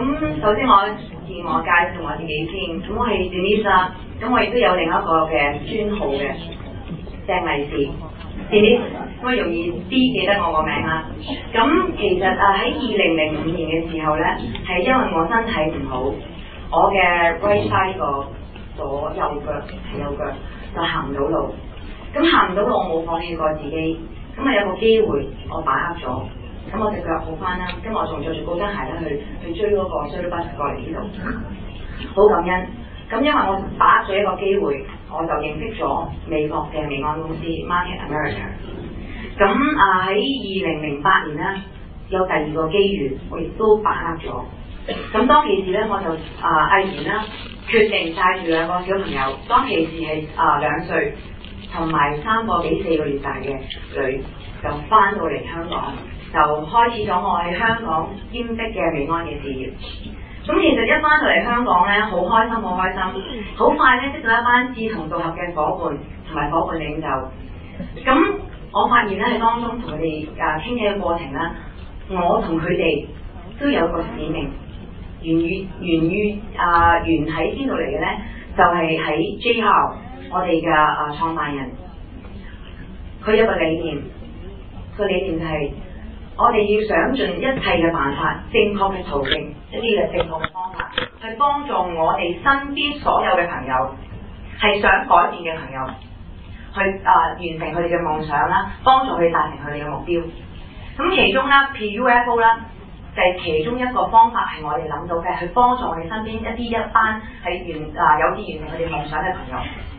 咁首先我自我介紹我自己先，咁我係 Denise 啦，咁我亦都有另一個嘅專號嘅鄭麗士 Denise，咁啊容易啲記得我個名啦。咁其實啊喺二零零五年嘅時候咧，係因為我身體唔好，我嘅 right side 個左右腳係右腳就行唔到路，咁行唔到路我冇放棄過自己，咁啊有個機會我把握咗。咁我隻腳好翻啦，今日我仲着住高跟鞋咧去去追嗰個 shuttle bus 過嚟呢度，好感恩。咁因為我把握咗一個機會，我就認識咗美國嘅美安公司 Market America。咁啊喺二零零八年咧有第二個機遇，我亦都把握咗。咁當其時咧我就啊毅然啦決定帶住兩個小朋友，當其時係啊兩歲同埋三個幾四個月大嘅女，就翻到嚟香港。就開始咗我喺香港兼職嘅美安嘅事業。咁其實一翻到嚟香港咧，好開心，好開心，好快咧識到一班志同道合嘅伙伴同埋伙伴領袖。咁我發現咧喺當中同佢哋啊傾偈嘅過程咧，我同佢哋都有個使命，源於源於啊源喺邊度嚟嘅咧？就係、是、喺 J R 我哋嘅啊創辦人，佢有個理念，個理念就係、是。我哋要想盡一切嘅辦法，正確嘅途徑，一啲嘅正確嘅方法，去幫助我哋身邊所有嘅朋友，係想改變嘅朋友，去啊、呃、完成佢哋嘅夢想啦，幫助佢哋達成佢哋嘅目標。咁其中咧 P U F O 啦，就係、是、其中一個方法係我哋諗到嘅，去幫助我哋身邊一啲一班係完啊有志完成佢哋夢想嘅朋友。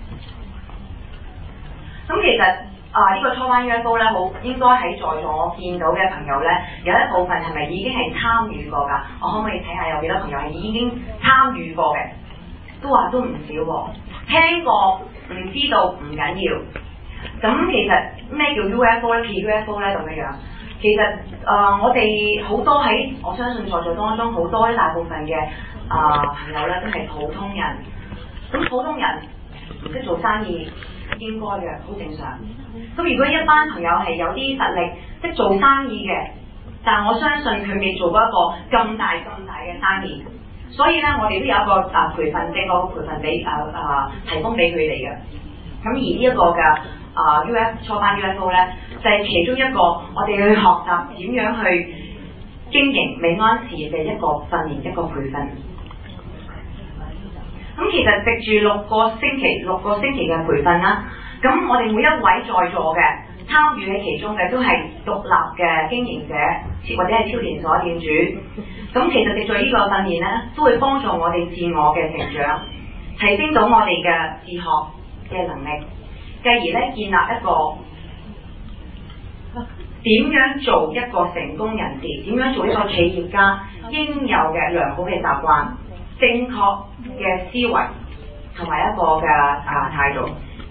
咁其實。啊！呢、這個初班 U F O 咧，好應該喺在座我見到嘅朋友咧，有一部分係咪已經係參與過㗎？我可唔可以睇下有幾多朋友係已經參與過嘅？都話都唔少喎，聽過唔知道唔緊要。咁其實咩叫 U F O 咧 ？P U F O 咧咁樣樣。其實啊、呃，我哋好多喺我相信在座當中好多一大部分嘅啊、呃、朋友咧，都係普通人。咁普通人唔識做生意。應該嘅，好正常。咁如果一班朋友係有啲實力，識做生意嘅，但係我相信佢未做過一個咁大咁大嘅生意，所以咧我哋都有一個啊培訓，正個培訓俾啊啊提供俾佢哋嘅。咁而呢一個嘅啊 U F 初班 U F O 咧，就係、是、其中一個我哋去學習點樣去經營美安事業嘅一個訓練，一個培訓。咁其實藉住六個星期六個星期嘅培訓啦，咁我哋每一位在座嘅參與喺其中嘅都係獨立嘅經營者，或者係超連鎖店主。咁其實藉住呢個訓練咧，都會幫助我哋自我嘅成長，提升到我哋嘅自學嘅能力，繼而咧建立一個點樣做一個成功人士，點樣做一個企業家應有嘅良好嘅習慣。正確嘅思維同埋一個嘅啊態度。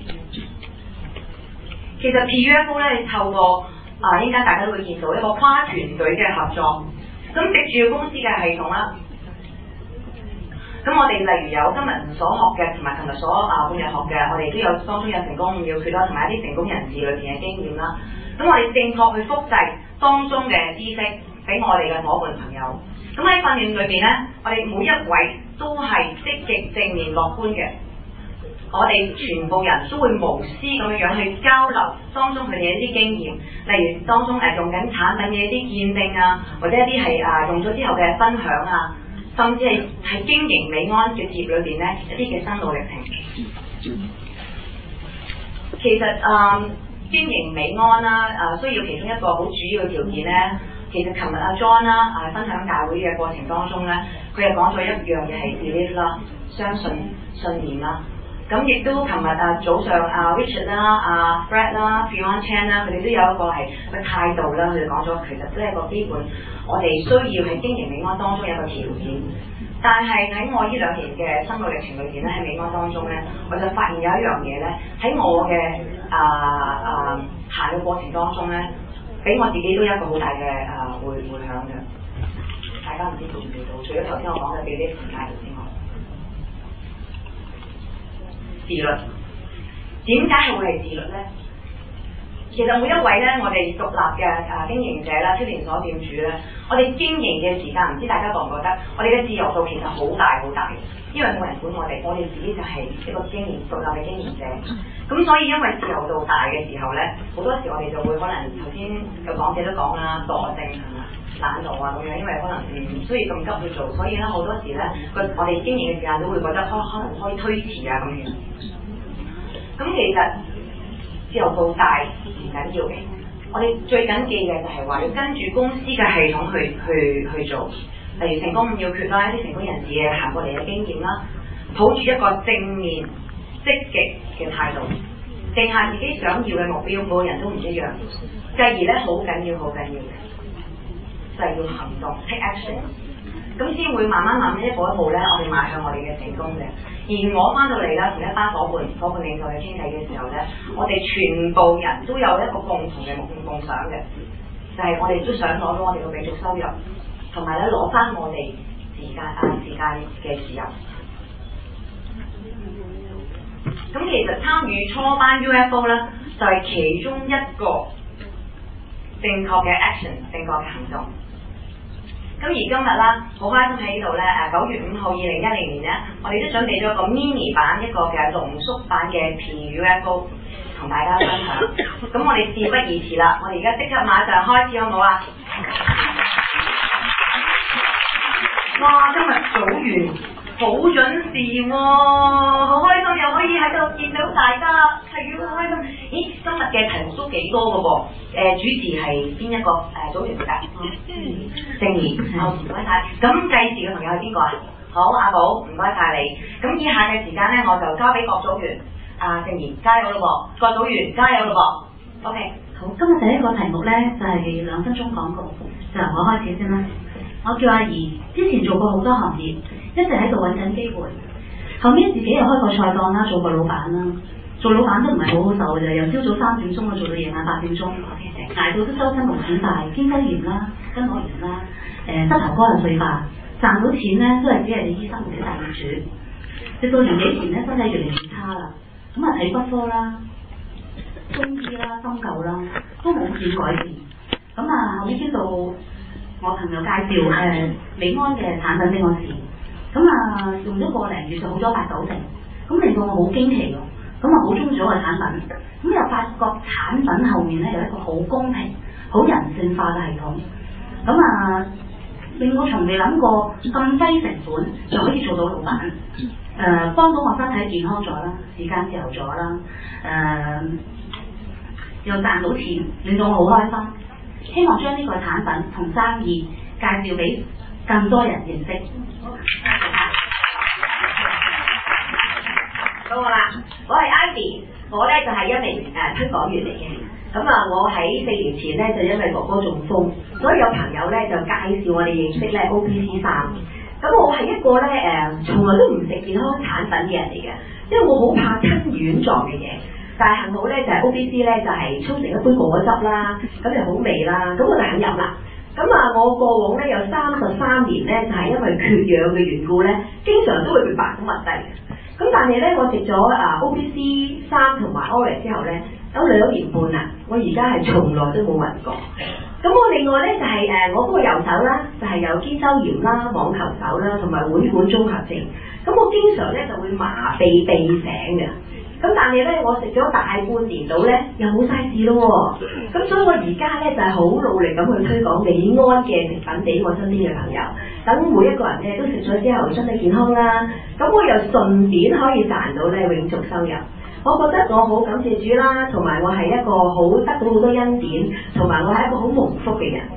其實 P U F O 咧，透過啊依家大家都會見到一個跨團隊嘅合作。咁藉住公司嘅系統啦，咁我哋例如有今日所學嘅同埋琴日所啊半日學嘅，我哋都有當中有成功五要訣啦，同埋一啲成功人士裏邊嘅經驗啦。咁我哋正確去複製當中嘅知識俾我哋嘅夥伴朋友。咁喺訓練裏邊咧，我哋每一位都係積極正面樂觀嘅，我哋全部人都會無私咁樣樣去交流當中佢哋一啲經驗，例如當中誒、呃、用緊產品嘅一啲見證啊，或者一啲係啊用咗之後嘅分享啊，甚至係係經營美安嘅事業裏邊咧一啲嘅心路歷程。其實啊、呃，經營美安啦啊、呃，需要其中一個好主要嘅條件咧。其實琴日阿 John 啦，啊分享大會嘅過程當中咧，佢又講咗一樣嘢係 belief 啦，相信信念啦。咁亦都琴日啊早上啊 Richard 啦、啊 Fred 啦、Fiona Chan 啦，佢哋都有一個係個態度啦，佢哋講咗其實都係一個基本，我哋需要喺經營美安當中有一個條件。但係喺我呢兩年嘅心路歷程裏邊咧，喺美安當中咧，我就發現有一樣嘢咧，喺我嘅啊啊行嘅過程當中咧。俾我自己都有一個好大嘅啊回回響嘅，大家唔知做唔做到？除咗頭先我講嘅俾啲時間之外，自律點解係會係自律咧？ 其實每一位咧，我哋獨立嘅誒經營者啦、超連鎖店主咧，我哋經營嘅時間，唔知大家覺唔覺得，我哋嘅自由度其實好大好大嘅，因為冇人管我哋，我哋自己就係一個經營獨立嘅經營者。咁所以因為自由度大嘅時候咧，好多時我哋就會可能頭先有講者都講啦，惰性係嘛、懶惰啊咁樣，因為可能唔需要咁急去做，所以咧好多時咧個我哋經營嘅時間都會覺得可可能可以推遲啊咁樣。咁其實自由度大唔緊要嘅，我哋最緊記嘅就係話要跟住公司嘅系統去去去做，例如成功五要訣啦，一啲成功人士嘅行過嚟嘅經驗啦，抱住一個正面積極嘅態度，定下自己想要嘅目標，每個人都唔一樣。繼而咧好緊要好緊要嘅就係、是、要行動 take action， 咁先會慢慢慢慢一步一步咧，我哋邁向我哋嘅成功嘅。而我翻到嚟啦，同一班伙伴伙伴領袖去傾偈嘅時候咧，我哋全部人都有一個共同嘅夢夢想嘅，就係、是、我哋都想攞到我哋嘅繼續收入，同埋咧攞翻我哋時間啊時間嘅自由。咁其實參與初班 U F O 咧，就係、是、其中一個正確嘅 action， 正確嘅行動。咁而今日啦，好開心喺呢度咧，誒九月五號二零一零年咧，我哋都準備咗一個 mini 版，一個嘅濃縮版嘅片語 U F O 同大家分享。咁我哋事不宜遲啦，我哋而家即刻馬上開始好唔好啊？哇！今日組完好準時喎、哦，好開心又可以喺度見到大家，係好開心。咦，今日嘅題目都幾多嘅噃？誒、呃，主持係邊一個誒、呃、組員㗎？正義，好唔該晒。咁計時嘅朋友係邊個啊？好，阿寶，唔該晒你。咁以下嘅時間咧，我就交俾各組員。阿正義，加油咯噃！各組員加油咯噃 ！OK。 好，今日第一個題目咧就係、是、兩分鐘廣告，就由我開始先啦。我叫阿怡，之前做過好多行業，一直喺度揾緊機會。後面自己又開個菜檔啦，做過老闆啦。做老闆都唔係好好受嘅，由朝早三點鐘啊做到夜晚八點鐘，捱到都周身毛錢大，肩周炎啦、筋膜炎啦，誒、呃、膝頭哥又碎化，賺到錢咧都係只係你醫生或者大業主。直到年幾前咧，身體越嚟越差啦，咁啊睇骨科啦、中醫啦、針灸啦，都冇見改善。咁啊後面知道我朋友介紹誒、呃、美安嘅產品俾我試，咁啊用咗個零月就好咗八九成，咁令到我好驚奇喎。咁啊，好中意咗個產品，咁又發覺產品後面咧有一個好公平、好人性化嘅系統，咁啊令我從未諗過咁低成本就可以做到老闆，誒、呃、幫到我身體健康咗啦，時間自由咗啦，誒、呃、又賺到錢，令到我好開心。希望將呢個產品同生意介紹俾更多人認識。 到我啦，我係 Ivy， 我咧就係、是、一名誒、呃、推廣員嚟嘅。咁啊，我喺四年前咧就因為哥哥中風，所以有朋友咧就介紹我哋認識咧 O B C 三。咁我係一個咧誒，從、呃、來都唔食健康產品嘅人嚟嘅，因為我好怕吞丸狀嘅嘢。但係幸好咧就係、是、O B C 咧就係、是、沖成一杯果汁啦，咁又好味啦，咁我就肯飲啦。咁啊，我過往咧有三十三年咧就係、是、因為缺氧嘅緣故咧，經常都會被白粉密低。咁但係咧，我食咗啊 O B C 三同埋 Ore 之後咧，有兩年半啦，我而家係從來都冇暈過。咁我另外咧就係、是、誒，我嗰個右手啦，就係、是、有肩周炎啦、網球手啦，同埋腕管綜合症。咁我經常咧就會麻痹鼻醒嘅。咁但係咧，我食咗大半年到咧，又冇晒事咯。咁所以我而家咧就係、是、好努力咁去推廣美安嘅食品俾我身邊嘅朋友，等每一個人咧都食咗之後身體健康啦。咁我又順便可以賺到咧永續收入。我覺得我好感謝主啦，同埋我係一個好得到好多恩典，同埋我係一個好蒙福嘅人。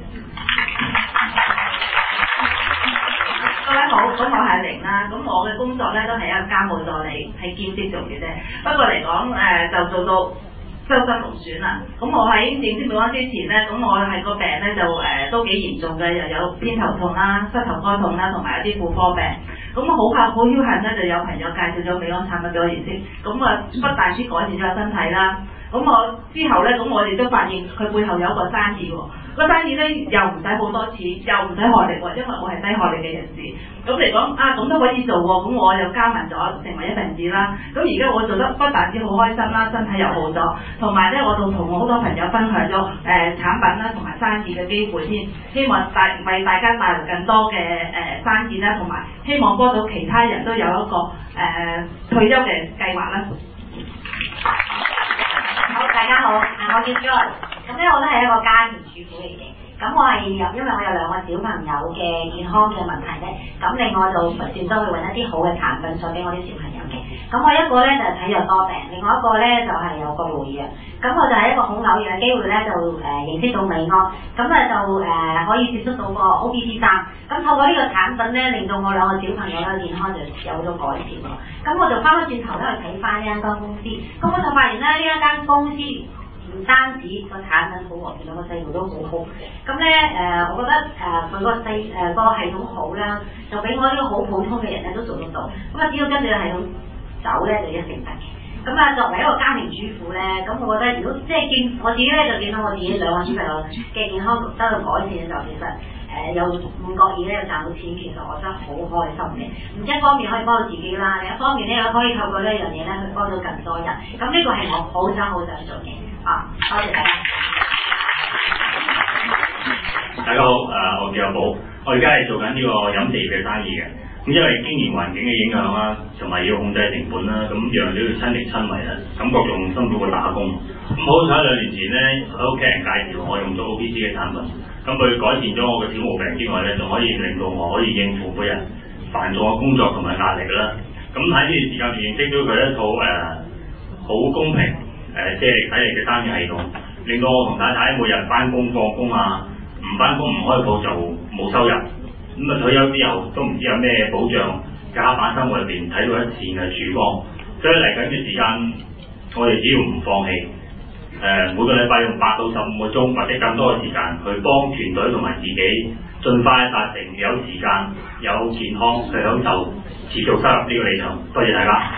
各位好，咁我係玲啦，咁我嘅工作咧都係一個家務助理，係兼職做嘅啫。不過嚟講誒，就做到周身勞損啦。咁我喺認識美安之前咧，咁我係個病咧就誒、呃、都幾嚴重嘅，又有偏頭痛啦、膝頭哥痛啦，同埋有啲婦科病。咁我好怕好僥倖咧，就有朋友介紹咗美安產品俾我認識，咁啊不但止改善咗身體啦，咁我之後咧，咁我哋都發現佢背後有一個生意喎。 個生意咧又唔使好多錢，又唔使學歷喎，因為我係低學歷嘅人士。咁嚟講啊，咁都可以做喎，咁我又加盟咗成為一份子啦。咁而家我做得不但止好開心啦，身體又好咗，同埋咧我仲同我好多朋友分享咗誒、呃、產品啦同埋生意嘅機會添，希望大為大家帶來更多嘅誒、呃、生意啦，同埋希望幫到其他人都有一個誒、呃、退休嘅計劃啦。 好，大家好，我叫 Joy， 咁咧我都係一個家庭主婦嚟嘅，咁我係有因為我有兩個小朋友嘅健康嘅問題咧，咁另外就不斷都去揾一啲好嘅產品送俾我啲小朋友嘅，咁我一個咧就係體弱多病，另外一個咧就係、是、有個腦弱，咁我就係一個好偶然嘅機會咧就誒、呃、認識到美安，咁啊就誒、呃、可以接觸到個 O B P 三，咁透過呢個產品咧令到我兩個小朋友咧健康就有咗改善喎，咁我就翻返轉頭咧去睇翻呢一間公司，咁我就發現咧呢一間公司唔單止個產品好喎，原來個制度都好好。咁咧誒，我覺得誒佢個制誒個系統好啦，就俾我呢個好普通嘅人咧都做得到。咁啊，只要跟住個系統走咧，就一定得嘅。咁啊，作為一個家庭主婦咧，咁我覺得如果即係見我自己咧，就見到我自己兩個小朋友嘅健康得到改善嘅時候，其實誒又唔覺意咧又賺到錢，其實我真係好開心嘅。唔止一方面可以幫到自己啦，另一方面咧可以透過呢一樣嘢咧去幫到更多人。咁呢個係我好想好想做嘅。啊，多謝大家。 大家好，誒、呃，我叫阿寶，我而家係做緊呢個飲食業嘅生意嘅。咁因為經營環境嘅影響啦，同埋要控制成本啦，咁樣都要親力親為啦，感覺仲辛苦過打工。咁好彩兩年前咧，喺屋企人介紹我用咗 O P C 嘅產品，咁佢改善咗我嘅小毛病之外咧，仲可以令到我可以應付每日繁重嘅工作同埋壓力啦。咁喺呢段時間認識到佢一套誒好、呃、公平。誒，即係睇嚟嘅生意系統，令到我同太太每日翻工放工啊，唔翻工唔開鋪就冇收入，咁啊退休之後都唔知有咩保障，喺黑板生活入邊睇到一線嘅曙光，所以嚟緊嘅時間，我哋只要唔放棄，誒、呃、每個禮拜用八到十五個鐘或者更多嘅時間去幫團隊同埋自己，盡快達成有時間、有健康去享受持續收入呢個理想。多謝大家。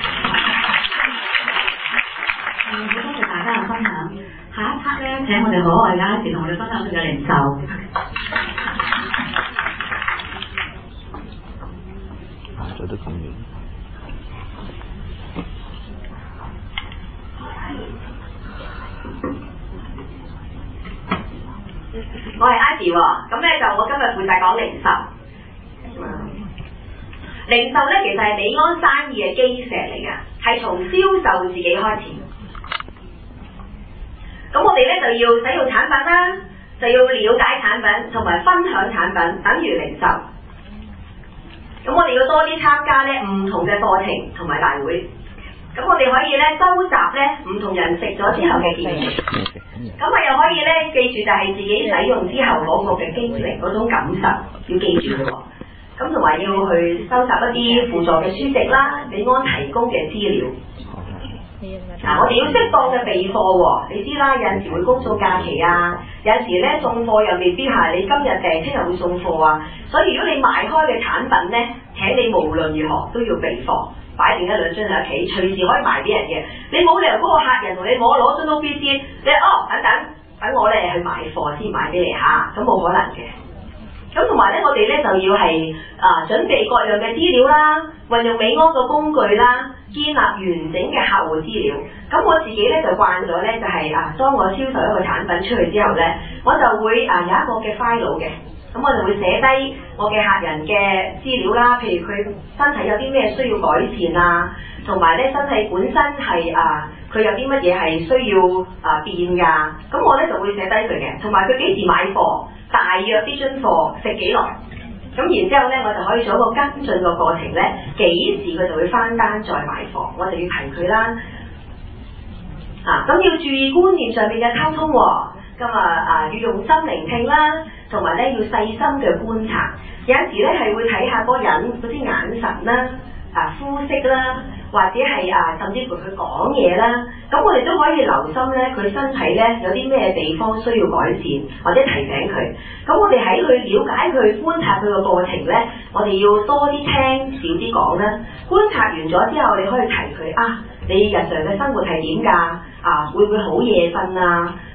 好多謝大家嘅分享，下一 part 咧請我哋可愛嘅阿時同我哋分享佢嘅零售。 走得咁遠。 我係 Ivy 喎，咁咧就我今日負責講零售。零售咧其實係美安生意嘅基石嚟㗎，係從銷售自己開始。咁我哋咧就要使用產品啦，就要了解產品同埋分享產品，等於零售。咁我哋要多啲參加咧唔同嘅課程同埋大會。咁我哋可以咧收集咧唔同人食咗之後嘅建議。咁我又可以咧記住就係自己使用之後嗰個嘅經歷嗰種感受，要記住嘅喎。咁同埋要去收集一啲輔助嘅書籍啦，美安提供嘅資料。嗱、啊，我哋要適當嘅備貨喎，你知啦，有陣時會公眾假期啊，有陣時咧送貨又未必係你今日訂聽日會送貨啊，所以如果你賣開嘅產品咧，請你無論如何都要備貨，擺定一兩樽喺屋企，隨時可以賣俾人嘅。你冇理由嗰個客人同你攞攞樽 O B C， 你哦等等等我咧去買貨先買俾你嚇，咁、啊、冇可能嘅。咁同埋咧，我哋咧就要係啊準備各樣嘅資料啦，運用美安嘅工具啦，建立完整嘅客戶資料。咁我自己咧就慣咗咧，就係、是、啊當我銷售一個產品出去之後咧，我就會啊有一個嘅 file 嘅，咁我就會寫低我嘅客人嘅資料啦，譬如佢身體有啲咩需要改善啊，同埋咧身體本身係啊佢有啲乜嘢係需要啊變㗎，咁我咧就會寫低佢嘅，同埋佢幾時買貨。大約啲樽貨食幾耐，咁然之後咧，我就可以做一個跟進個過程咧，幾時佢就會翻單再買貨，我就要提佢啦。啊，咁要注意觀念上面嘅溝通喎，咁啊啊要用心聆聽啦，同埋咧要細心嘅觀察，有陣時咧係會睇下嗰個人嗰啲眼神啦、啊膚色啦。或者係啊，甚至乎佢講嘢啦，咁我哋都可以留心咧，佢身體咧有啲咩地方需要改善，或者提醒佢。咁我哋喺去了解佢、觀察佢嘅過程咧，我哋要多啲聽，少啲講啦。觀察完咗之後，你可以提佢啊，你日常嘅生活係點㗎？啊，會唔會好夜瞓啊？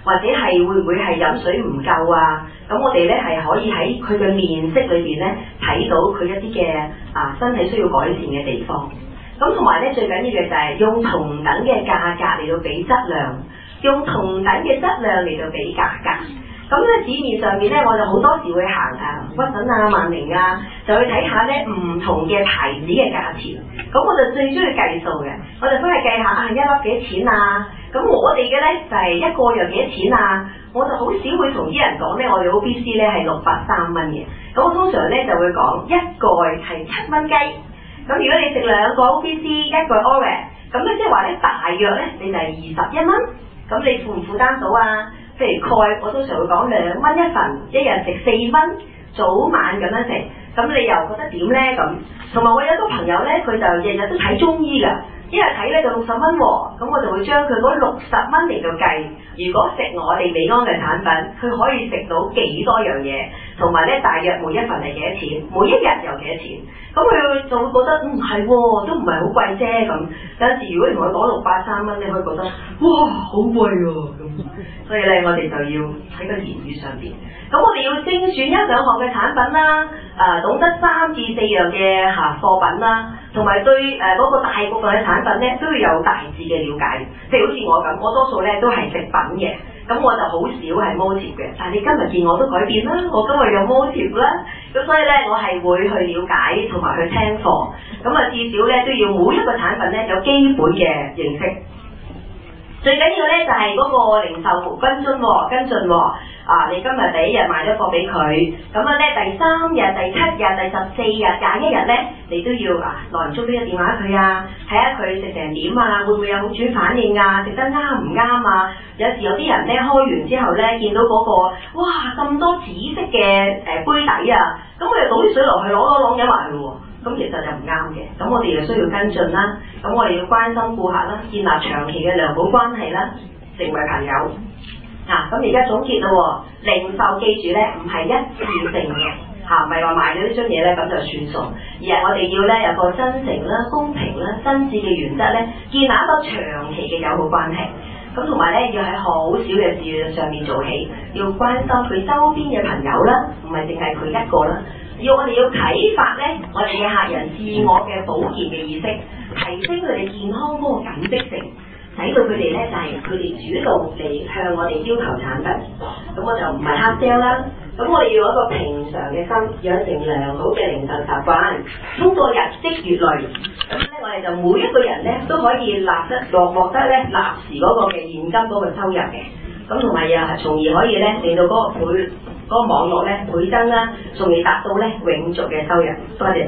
或者係會唔會係飲水唔夠啊？咁我哋咧係可以喺佢嘅面色裏邊咧睇到佢一啲嘅啊身體需要改善嘅地方。咁同埋咧最緊要嘅就係用同等嘅價格嚟到比質量，用同等嘅質量嚟到比價格。咁咧市面上面咧我就好多時會行啊屈臣啊萬寧啊，就去睇下咧唔同嘅牌子嘅價錢。咁我就最中意計數嘅，我就翻去計下啊一粒幾錢啊？咁我哋嘅咧就係、是、一個又幾多錢啊？我就好少會同啲人講咧，我哋 O B C 咧係六百三蚊嘅。咁我通常咧就會講一個係七蚊雞。咁如果你食兩個 O B C 一個 Orange， 咁咧即係話咧大約咧你就係二十一蚊。咁你負唔負擔到啊？譬如鈣，我通常會講兩蚊一份，一日食四蚊，早晚咁樣食。咁你又覺得點咧？咁同埋我有個朋友咧，佢就日日都睇中醫㗎。一日睇咧就六十蚊喎，咁我就會將佢嗰六十蚊嚟到計。如果食我哋美安嘅產品，佢可以食到幾多樣嘢，同埋咧大約每一份係幾多錢，每一日又幾多錢。咁佢就會覺得嗯係喎，都唔係好貴啫咁。有陣時如果你同佢講六百三蚊，你可以覺得哇好貴喎咁。所以咧我哋就要喺個言語上邊，咁我哋要精選一兩項嘅產品啦，啊懂得三至四樣嘅嚇貨品啦。同埋對誒嗰、呃那個大部分嘅產品咧都要有大致嘅了解，譬如好似我咁，我多數咧都係食品嘅，咁我就好少係 motive 嘅。但係你今日見我都改變啦，我今日有 motive 啦，咁所以咧我係會去了解同埋去聽課，咁啊至少咧都要每一個產品咧有基本嘅認識。最緊要咧就係、是、嗰個零售跟進喎，跟進喎。啊！你今日第一日賣咗貨俾佢，咁啊咧第三日、第七日、第十四日、廿一日咧，你都要啊耐唔中俾個電話佢啊，睇下佢食成點啊，會唔會有好轉反應啊？食得啱唔啱啊？有時有啲人咧開完之後咧，見到嗰、那個哇咁多紫色嘅誒杯底啊，咁我哋倒啲水落去，攞攞攞飲埋佢喎，咁其實就唔啱嘅。咁我哋就需要跟進啦，咁我哋要關心顧客啦，建立長期嘅良好關係啦，成為朋友。嗱，咁而家總結咯，零售記住咧，唔係一次性嘅，嚇，唔係話賣咗呢張嘢咧咁就算數，而係我哋要咧有個真誠啦、公平啦、真摯嘅原則咧，建立一個長期嘅友好關係。咁同埋咧，要喺好少嘅事上面做起，要關心佢周邊嘅朋友啦，唔係淨係佢一個啦。要我哋要啟發咧，我哋嘅客人自我嘅保健嘅意識，提升佢哋健康嗰個感激性。使到佢哋咧就係佢哋主動嚟向我哋要求產品，咁我就唔係黑 sell 啦。咁我哋要有一個平常嘅心，養成良好嘅零售習慣，通過日積月累，咁咧我哋就每一個人咧都可以立得獲獲得咧立時嗰個嘅現金嗰個收入嘅。咁同埋又係從而可以咧令到嗰個倍嗰、嗰個網絡咧倍增啦，從而達到咧永續嘅收入。多謝。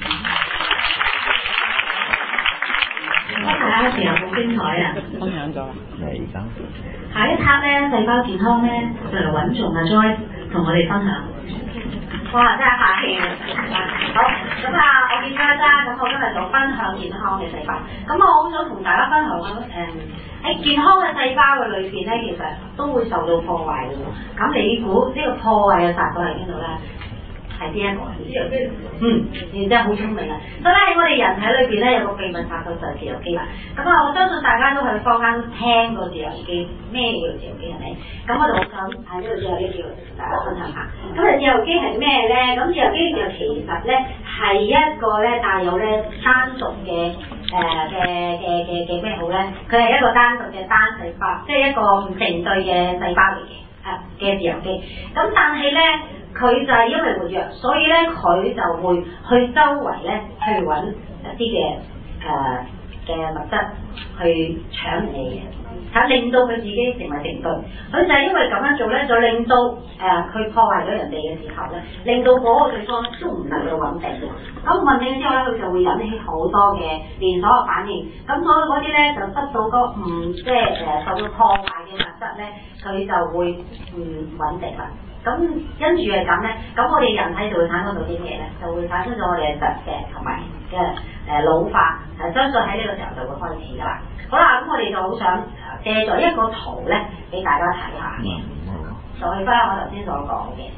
大家時候好精彩啊！ 分享咗嚟緊。 下一 part 咧細胞健康咧就嚟穩重啊 Joyce 同我哋分享。 哇！真係客氣啊！好咁啊，我見 Joyce 啦，咁我今日就分享健康嘅細胞。咁我好想同大家分享誒喺健康嘅細胞嘅裏邊咧，其實都會受到破壞嘅喎。咁你估呢個破壞嘅殺手喺邊度咧？係邊一個？嗯，你真係好聰明啊！所以咧喺我哋人體裏邊咧有個秘密殺手就係自由基啦。咁啊，我相信大家都喺坊間聽過自由基，咩叫自由基係咪？咁我就好想喺呢度自由基叫同大家分享下。咁啊，自由基係咩咧？咁自由基就其實咧係一個咧帶有咧單獨嘅誒嘅嘅嘅嘅咩好咧？佢係一個單獨嘅單細胞，即係一個唔成對嘅細胞嚟嘅。嘅自由基，咁但係咧，佢就係因為活躍，所以咧佢就會去周圍咧去揾一啲嘅誒嘅物質去搶人哋嘅，嚇令到佢自己成為成對。佢就係因為咁樣做咧，就令到誒佢、呃、破壞咗人哋嘅時候咧，令到嗰個地方咧都唔能夠穩定。咁穩定之後咧，佢就會引起好多嘅連鎖嘅反應。咁所以嗰啲咧就得到個唔即係誒受到破壞嘅物質咧，佢就會唔穩定啦。咁跟住係咁咧，咁我哋人體就會產生到啲咩咧？就會產生咗我哋嘅疾病同埋嘅誒老化，係相信喺呢個時候就會開始噶啦。好啦，咁我哋就好想借咗一個圖咧，俾大家睇下嘅，就去翻我頭先所講嘅。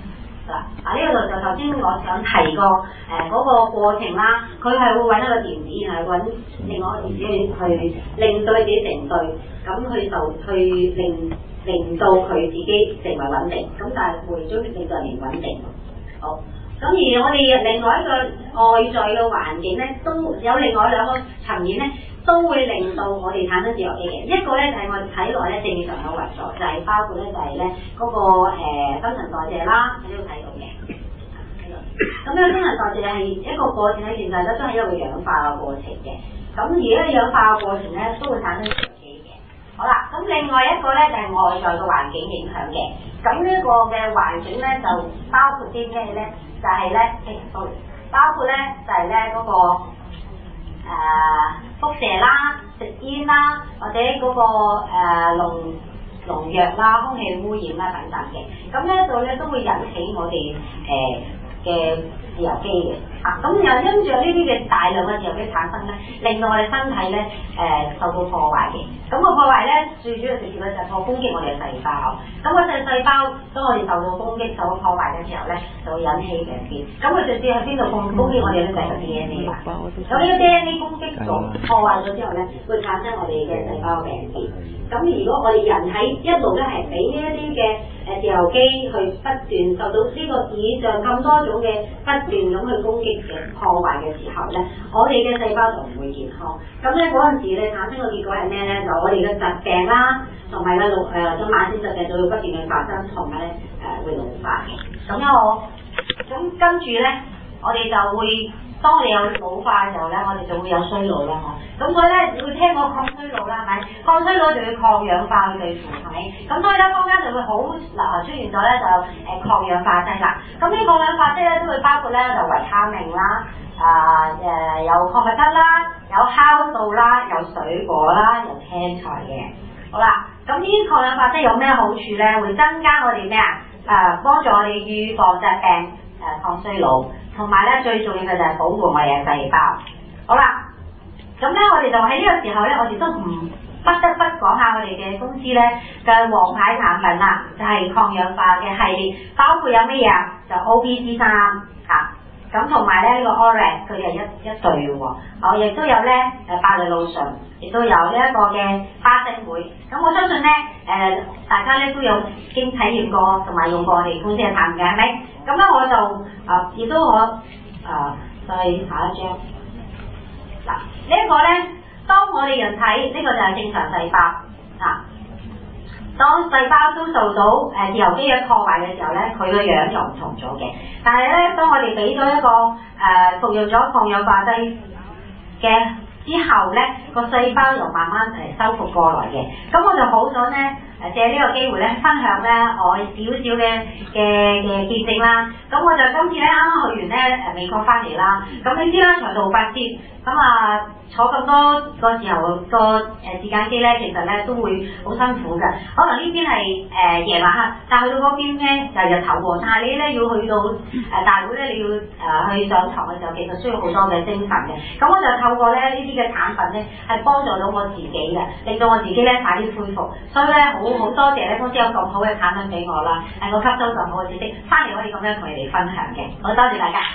啦。啊呢個就就頭先我想提過誒嗰、呃那個過程啦，佢係會揾一個電子，然後揾另外一個電子去去令到佢自己成對，咁佢就去令令到佢自己成為穩定，咁但係會將令到人唔穩定。好，咁而我哋另外一個外在嘅環境咧，都有另外兩個層面咧，都會令到我哋產生自由基嘅。一個咧就係、是、我哋體內咧正常嘅運作，就係、是、包括咧就係咧嗰個誒、呃、新陳代謝啦，喺呢度睇到嘅。咁呢個新陳代謝係一個過程咧，其實咧都係一個氧化嘅過程嘅。咁而呢個氧化嘅過程咧，都會產生自由基嘅。好啦，咁另外一個咧就係、是、外在嘅環境影響嘅。咁呢個嘅環境咧就包括啲咩咧？就係、是、咧，誒，sorry，包括咧就係咧嗰個誒、呃、輻射啦、食煙啦，或者嗰、那個誒農農藥啦、空氣污染啦等等嘅。咁呢度咧都會引起我哋誒嘅自由基嘅。啊，咁又因住呢啲嘅大量嘅自由基產生咧，令到我哋身體咧誒、呃、受到破壞嘅。咁、那個破壞咧最主要直接咧就係破攻擊我哋嘅細胞。咁個細細胞當我哋受到攻擊、受到破壞嘅時候咧，就會引起病變。咁佢直接喺邊度攻攻擊我哋咧？就係個 D N A 啦。咁呢個 D N A 攻擊咗、破壞咗之後咧，會產生我哋嘅細胞病變。咁如果我哋人體一路都係俾呢一啲嘅誒自由基去不斷受到呢個以上咁多種嘅不斷咁去攻擊嘅破壞嘅時候咧，我哋嘅細胞就唔會健康。咁咧嗰陣時咧產生嘅結果係咩咧？就我哋嘅疾病啦，同埋咧老誒咁慢性疾病就會不斷嘅發生，同埋咧誒會老化嘅。咁樣我咁跟住咧，我哋就會當我哋有老化嘅時候咧，我哋就會有衰老啦嗬。咁所以咧會聽過抗衰老啦，係咪？抗衰老就要抗氧化去對付，係咪？咁所以咧坊間就會好嗱出現咗咧就誒、呃、抗氧化劑啦。咁呢抗氧化劑咧都會包括咧就維他命啦。啊誒、呃、有礦物質啦，有酵素啦，有水果啦，有青菜嘅。好啦，咁呢啲抗氧化劑有咩好處咧？會增加我哋咩啊？誒、呃、幫助我哋預防疾病，誒、呃、抗衰老，同埋咧最重要嘅就係保護我哋嘅細胞。好啦，咁咧我哋就喺呢個時候咧，我哋都唔不得不講下我哋嘅公司咧嘅王牌產品啦，就係、是、抗氧化嘅系列，包括有乜嘢啊？就 O P C 三嚇。咁同埋咧呢、這個 Orex 佢哋係一一對嘅喎，哦亦都有咧誒百利露醇，亦都有呢一個嘅巴星莓。咁我相信咧誒、呃、大家咧都有經體驗過同埋用過我哋公司嘅產品嘅係咪？咁咧我就啊亦、呃、都我啊再下一張嗱、啊這個、呢一個咧，當我哋人體呢、這個就係正常細胞啊。當細胞都受到誒、呃、自由基嘅破壞嘅時候咧，佢個樣就唔同咗嘅。但係咧，當我哋俾咗一個誒、呃、服用咗抗氧化劑嘅之後咧，個細胞又慢慢誒、呃、修復過來嘅。咁我就好想咧誒借呢個機會咧分享咧我少少嘅嘅嘅見證啦。咁我就今次咧啱啱去完咧誒美國翻嚟啦。咁你知啦，長途跋涉咁啊坐咁多個時候個誒時間機咧，其實咧都會好辛苦嘅。可能呢邊係誒夜晚黑，但係去到嗰邊咧就係日頭喎。但係你咧要去到誒、呃、大會咧，你要誒、呃、去上堂嘅時候，其實需要好多嘅精神嘅。咁我就透過咧呢啲嘅產品咧，係幫助到我自己嘅，令到我自己咧快啲恢復。所以咧好好多謝咧公司有咁好嘅產品俾我啦，係我吸收咁好嘅知識，翻嚟可以咁樣同你哋分享嘅。好多謝大家。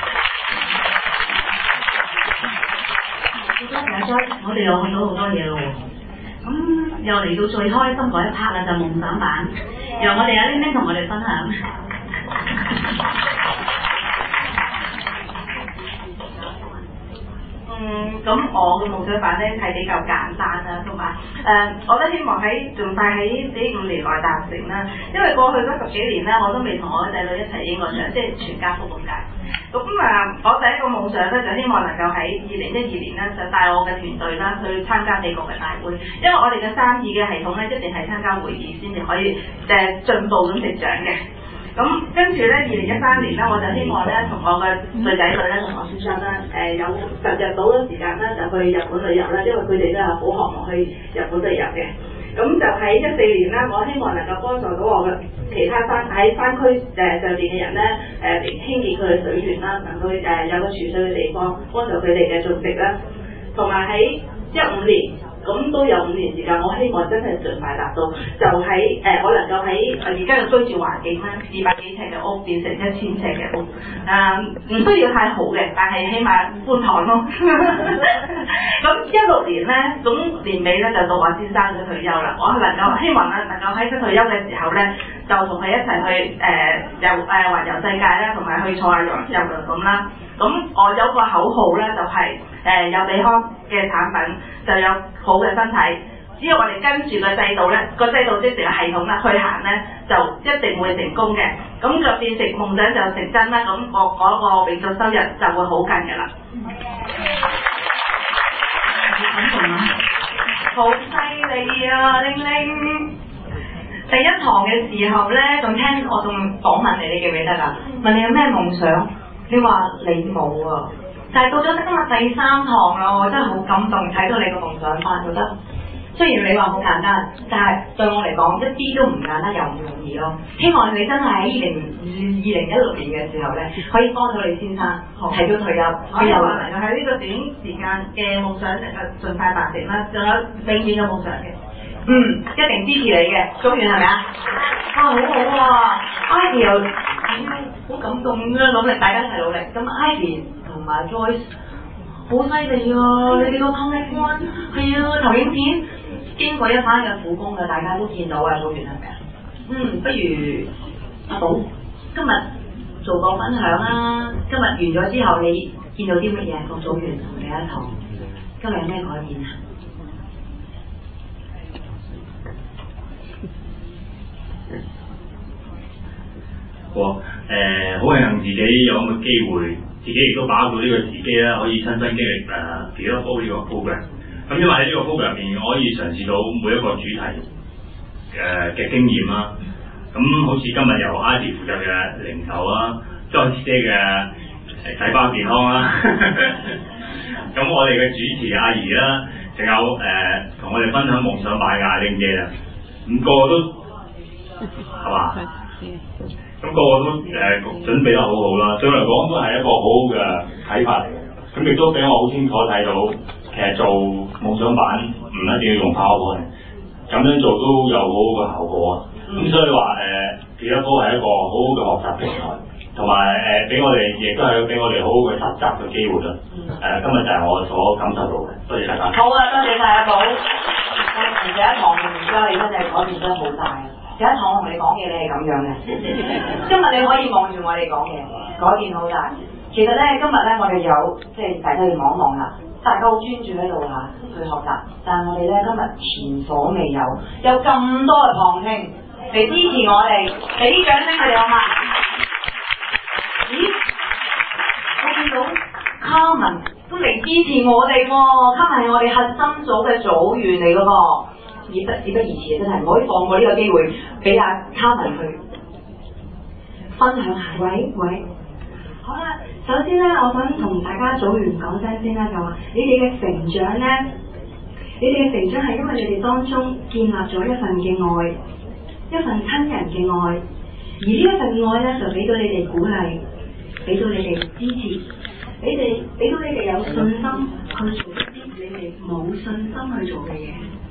多謝咗，我哋又學到好多嘢咯喎。咁又嚟到最開心嗰一 part 啦，就夢想版，由我哋阿 Ling 同我哋分享。 嗯，咁我嘅夢想版咧係比較簡單啦，同埋誒，我都希望喺盡快喺呢五年內達成啦。因為過去嗰十幾年咧，我都未同我嘅仔女一齊影過相，即係全家福咁解。咁啊，我第一個夢想咧就希望能夠喺二零一二年咧就帶我嘅團隊啦去參加美國嘅大會，因為我哋嘅生意嘅系統咧一定係參加會議先至可以誒進步咁成長嘅。咁跟住咧，二零一三年咧，我就希望咧同我嘅女仔女咧同我先生咧誒有十日到嘅時間咧就去日本旅遊啦，因為佢哋都係好渴望去日本旅遊嘅。咁就喺一四年啦，我希望能夠幫助到我嘅其他山喺山區誒上邊嘅人咧誒嚟興建佢嘅水源啦，能夠誒有個儲水嘅地方，幫助佢哋嘅種植啦。同埋喺一五年咁都有五年時間，我希望真係盡快達到，就喺誒、呃、我能夠喺而家嘅居住環境啦，二百幾尺嘅屋變成一千尺嘅屋，誒、呃、唔需要太好嘅，但係起碼寬敞咯。咁一六年咧，咁年尾咧就到我先生嘅退休啦，我能夠希望咧能夠喺佢退休嘅時候咧，就同佢一齊去誒遊誒環遊世界啦，同埋去坐下遊遊輪咁啦。咁我有個口號咧，就係、是、誒、呃、有美康嘅產品就有好嘅身體，只要我哋跟住個制度咧，個制度即係系統啦去行咧，就一定會成功嘅。咁就變成夢想就成真啦。咁我嗰個永續收入就會好近嘅啦。好犀利啊，玲玲！第一堂嘅時候咧，仲聽我仲訪問你，你記唔記得㗎？問你有咩夢想？你話你冇啊，但係到咗今日第三堂啦，我真係好感動，睇到你個夢想班，覺得雖然你話好簡單，但係對我嚟講一啲都唔簡單又唔容易咯。希望你真係喺二零二零一六年嘅時候咧，可以幫到你先生提早退休， 我希望能夠喺呢個短時間嘅夢想能夠盡快達成啦，仲有永遠嘅夢想嘅。 嗯，一定支持你嘅，中原係咪啊？啊，好好啊 ，Ivy 又好感動啊，努力，大家一齊努力。咁 Ivy 同埋 Joyce 好犀利啊！你哋個通關係啊，投影片經過一番嘅苦功嘅，大家都見到啊，中原係咪啊？嗯，不如阿寶今日做個分享啦。今日完咗之後，你見到啲乜嘢？個組員同你一堂，今日有咩改變啊？ 好啊，誒好慶幸自己有咁嘅機會，自己亦都把握到呢個時機咧，可以親身經歷誒幾多波呢個 program。咁因為喺呢個 program 入邊，我可以嘗試到每一個主題誒嘅經驗啦。咁好似今日由 Ivy 負責嘅零售啦 ，Joyce 姐嘅誒細胞健康啦，咁我哋嘅主持阿怡啦，仲有誒同、呃、我哋分享夢想版嘅阿玲姐啦，咁個個都係嘛？咁個個都誒、呃、準備得好好啦，對我嚟講都係一個好好嘅啟發嚟嘅。咁亦都俾我好清楚睇到，其實做夢想版唔一定要用 PowerPoint，咁樣做都有好好嘅效果啊。咁、嗯、所以話誒，其實都係一個好好嘅學習平台，同埋誒俾我哋亦都係俾我哋好好嘅實習嘅機會啦。誒、呃，今日就係我所感受到嘅，多謝大家。 好啊，多謝晒阿寶。第一堂唔知你真係改變得好大。第一堂我同你講嘢，你係咁樣嘅。今日你可以望住我哋講嘢，改變好大。其實咧，今日咧我哋有即係大家要望一望啦，大家好專注喺度嚇去學習。但係我哋咧今日前所未有，有咁多嘅旁聽嚟支持我哋，俾啲掌聲佢哋好嘛？咦，我見到 Carmen 都嚟支持我哋喎 ，Carmen 係我哋核心組嘅組員嚟㗎噃。事不事不宜遲，真係唔可以放過呢個機會，俾阿 Carmen 去分享下。 喂喂，好啦，首先咧，我想同大家組員講聲先啦，就話你哋嘅成長咧，你哋嘅成長係因為你哋當中建立咗一份嘅愛，一份親人嘅愛，而呢一份愛咧就俾到你哋鼓勵，俾到你哋支持，你哋俾到你哋有信心去做一啲你哋冇信心去做嘅嘢。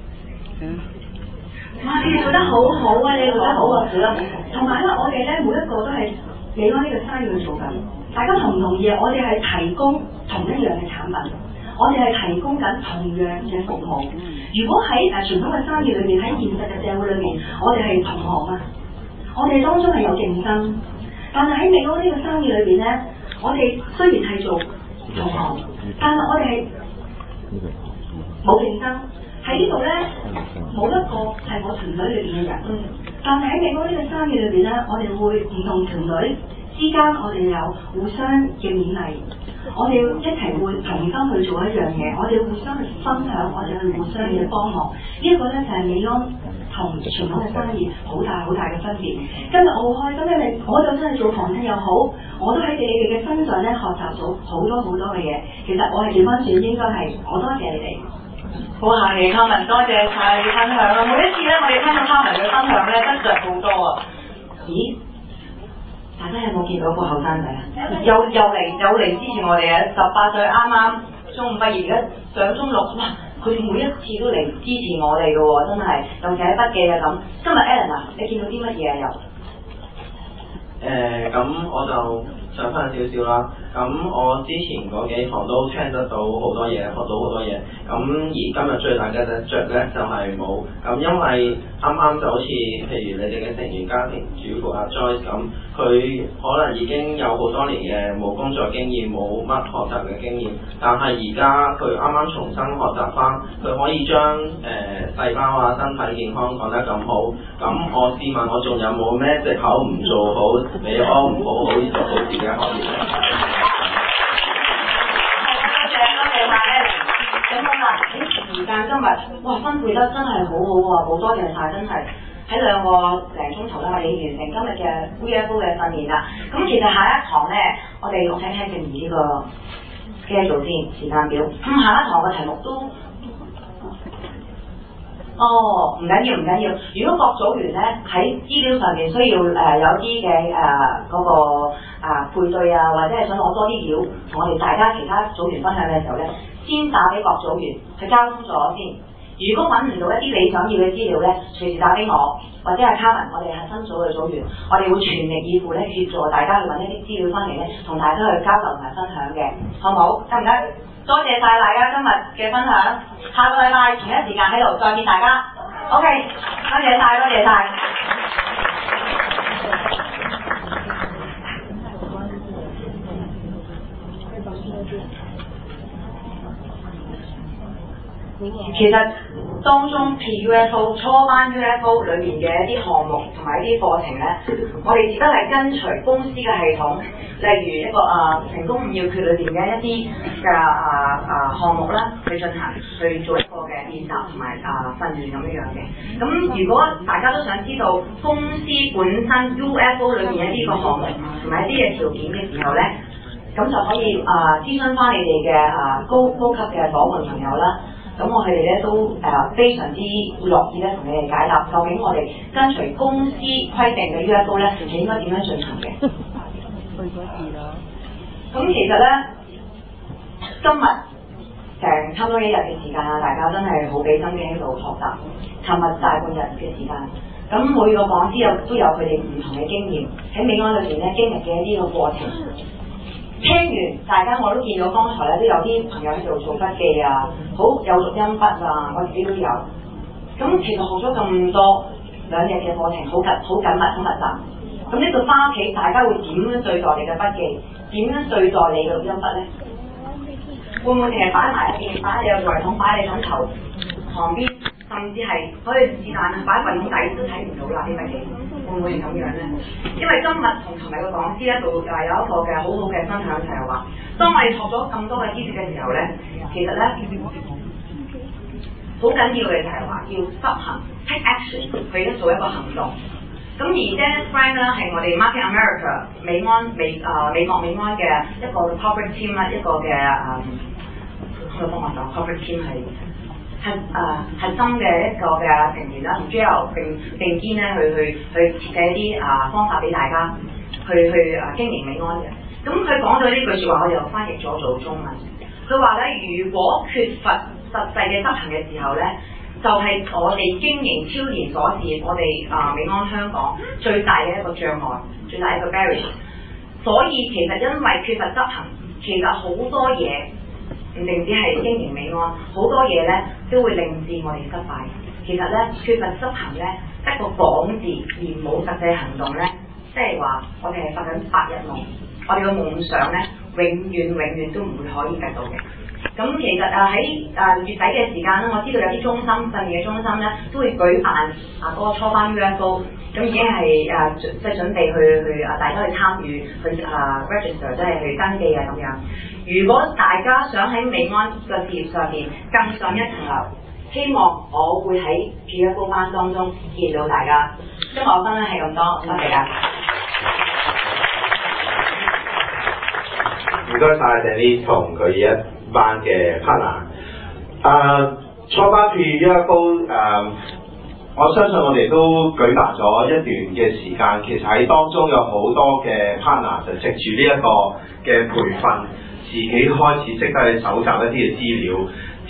哇！你哋做得好好啊！你哋做得好啊！同埋咧，我哋咧每一個都係你攞呢個生意去做緊，大家同唔同意啊？我哋係提供同一樣嘅產品，我哋係提供緊同樣嘅服務。如果喺誒傳統嘅生意裏面，喺現實嘅社會裏面，我哋係同行啊，我哋當中係有競爭。但係喺美國呢個生意裏邊咧，我哋雖然係做同行，但係我哋係冇競爭。喺呢度咧，冇一個係我團隊裏邊嘅人，但係喺美國呢個生意裏邊咧，我哋會唔同團隊之間，我哋有互相嘅勉勵，我哋一齊會同心去做一樣嘢，我哋互相去分享，我哋去互相嘅幫忙。呢一個咧就係美安同傳統嘅生意好大好大嘅分別。今日我好開心，因為我就真係做旁聽又好，我都喺你哋嘅身上咧學習到好多好多嘅嘢。其實我係調翻轉，應該係我多謝你哋。 好客氣 Carmen， 多謝晒你分享啦！每一次咧，我哋聽到 Carmen 嘅分享咧，得着好多啊！咦，大家有冇見到個後生仔啊？又又嚟又嚟支持我哋啊！十八歲啱啱中五畢業，而家上中六，哇！ 佢哋每一次都嚟支持我哋嘅喎，真係又寫筆記啊咁。今日 Alan 啊，你見到啲乜嘢啊又？ 誒咁、呃、我就想翻少少啦。咁我之前嗰幾堂都聽得到好多嘢，學到好多嘢。咁而今日最大嘅得着咧就係冇。咁因為啱啱就好似譬如你哋嘅成員家庭主婦阿 Joyce 咁，佢可能已經有好多年嘅冇工作經驗，冇乜學習嘅經驗。但係而家佢啱啱重新學習翻，佢可以將誒、呃、細胞啊、身體健康講得咁好。咁我試問我仲有冇咩藉口唔做好美安，唔好好做好自己嘅行業？ 咁啊，啲時間今日哇分配得真係好好喎，好多謝晒，真係喺兩個零鐘頭咧，我哋已經完成今日嘅 V F O 嘅訓練啦。咁其實下一堂咧，我哋我睇睇靜怡呢個 schedule 先時間表。咁、嗯、下一堂嘅題目都哦唔緊要唔緊要。如果各組員咧喺資料上面需要誒、呃、有啲嘅誒嗰個啊配對啊，或者係想攞多啲料同我哋大家其他組員分享嘅時候咧，先打俾各組員去交通咗先。如果揾唔到一啲你想要嘅資料咧，隨時打俾我，或者係卡文，我哋係新組嘅組員，我哋會全力以赴咧協助大家去揾一啲資料翻嚟咧，同大家去交流同埋分享嘅，好唔好？得唔得？多謝晒大家今日嘅分享，下個禮拜同一時間喺度再見大家。OK， 多謝晒，多謝晒。其實當中 P U F O 初班 U F O 裏面嘅一啲項目同埋一啲課程咧，我哋只不過係跟隨公司嘅系統，例如一個啊成功五要訣裏邊嘅一啲嘅啊啊項目啦，去進行去做一個嘅練習同埋啊訓練咁樣樣嘅。咁如果大家都想知道公司本身 U F O 裏面一啲個項目同埋一啲嘅條件嘅時候咧，咁就可以啊諮詢翻你哋嘅啊高高級嘅夥伴朋友啦。咁我哋咧都誒、呃、非常之樂意咧同你哋解答，究竟我哋跟隨公司規定嘅 U F O 咧係應該點樣進行嘅？去嗰次啦。咁其實咧，今日成差唔多一日嘅時間啊，大家真係好俾心機喺度學習。尋日大半日嘅時間，咁每個講師有都有佢哋唔同嘅經驗喺美安裏邊咧經歷嘅一啲個過程。聽完大家我都見到剛才咧都有啲朋友喺度做筆記啊，好有錄音筆啊，我自己都有。咁其實學咗咁多兩日嘅課程，好緊好緊密好密集。咁呢度翻屋企，大家會點樣對待你嘅筆記？點樣對待你嘅錄音筆咧？會唔會淨係擺埋一邊，擺喺你個櫃桶，擺喺你枕頭旁邊，甚至係可以是但擺櫃桶底都睇唔到啦啲筆記？會唔會咁樣咧？因為今日同琴日嘅講師咧，就誒有一個嘅好好嘅分享，就係話，當我哋學咗咁多嘅知識嘅時候咧，其實咧好緊要嘅就係話要執行 take action 去做一個行動。咁而 Dennis Frank 咧係我哋 Market America 美安美誒、呃、美國美安嘅一個 corporate team 啦，一個嘅誒，我幫我講 corporate team 係。係誒核心嘅一個嘅成員啦，同 J L 並並肩咧去去去設計一啲啊方法俾大家去去啊經營美安嘅。咁佢講咗呢句説話，我就翻譯咗做中文。佢話咧，如果缺乏實際嘅執行嘅時候咧，就係、是、我哋經營超連鎖事業，我哋啊美安香港最大嘅一個障礙，最大一個 barrier。所以其實因為缺乏執行，其實好多嘢。唔淨止係經營美安，好多嘢咧都會令至我哋失敗。其實咧缺乏執行咧，得個講字而冇實際行動咧，即係話我哋係發緊白日夢。我哋嘅夢想咧，永遠永遠都唔會可以得到嘅。咁其實啊喺啊月底嘅時間咧，我知道有啲中心訓練嘅中心咧，都會舉辦啊嗰個初班 U F O， 咁已經係啊即係準備去去啊大家去參與去啊 register 即係去登記啊咁樣。如果大家想喺美安嘅事業上面更上一層樓，希望我會喺 P F O 班當中見到大家。今日我分享係咁多，多謝大家。 唔該晒Denise同佢一班嘅 partner。誒初班 P U F O 誒，我相信我哋都舉辦咗一段嘅時間，其實喺當中有好多嘅 partner 就藉住呢一個嘅培訓，自己開始識得去搜集一啲嘅資料，自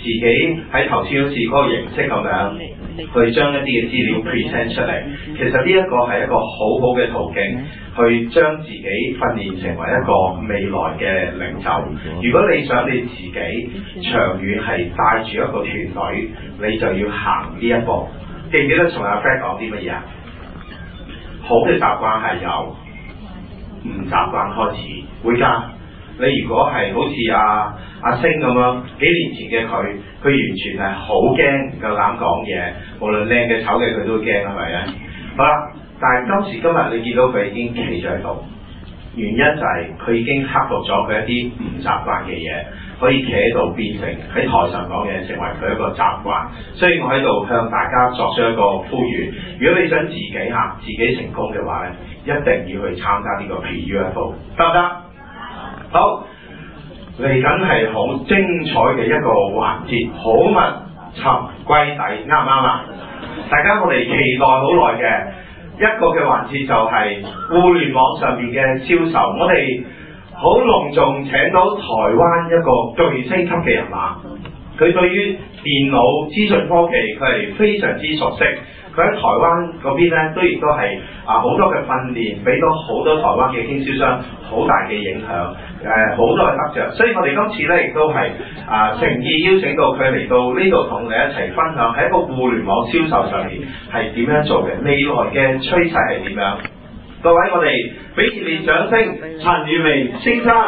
自己喺頭先好似嗰個形式咁樣，去將一啲嘅資料 present 出嚟。其實呢一個係一個好好嘅途徑，去將自己訓練成為一個未來嘅領袖。如果你想你自己長遠係帶住一個團隊，你就要行呢一步。記唔記得從阿 Fred 講啲乜嘢啊？好嘅習慣係由唔習慣開始，會㗎。你如果係好似阿阿星咁樣，幾年前嘅佢，佢完全係好驚，唔夠膽講嘢，無論靚嘅醜嘅佢都驚，係咪啊？好啦，但係今時今日你見到佢已經企咗喺度，原因就係佢已經克服咗佢一啲唔習慣嘅嘢，可以企喺度變成喺台上講嘢，成為佢一個習慣。所以我喺度向大家作出一個呼籲，如果你想自己嚇自己成功嘅話咧，一定要去參加呢個 P U F， 得唔得？好，嚟緊係好精彩嘅一個環節，好物尋歸底，啱唔啱啊？大家我哋期待好耐嘅一個嘅環節就係互聯網上面嘅銷售，我哋好隆重請到台灣一個巨星級嘅人馬，佢對於電腦資訊科技佢係非常之熟悉。佢喺台灣嗰邊咧，都亦都係啊好多嘅訓練，俾到好多台灣嘅經銷商好大嘅影響，誒、呃、好多嘅得着。所以我哋今次咧亦都係啊誠意邀請到佢嚟到呢度同你一齊分享，喺一個互聯網銷售上面係點樣做嘅，未來嘅趨勢係點樣。各位，我哋俾熱烈掌聲，陳宇明先生。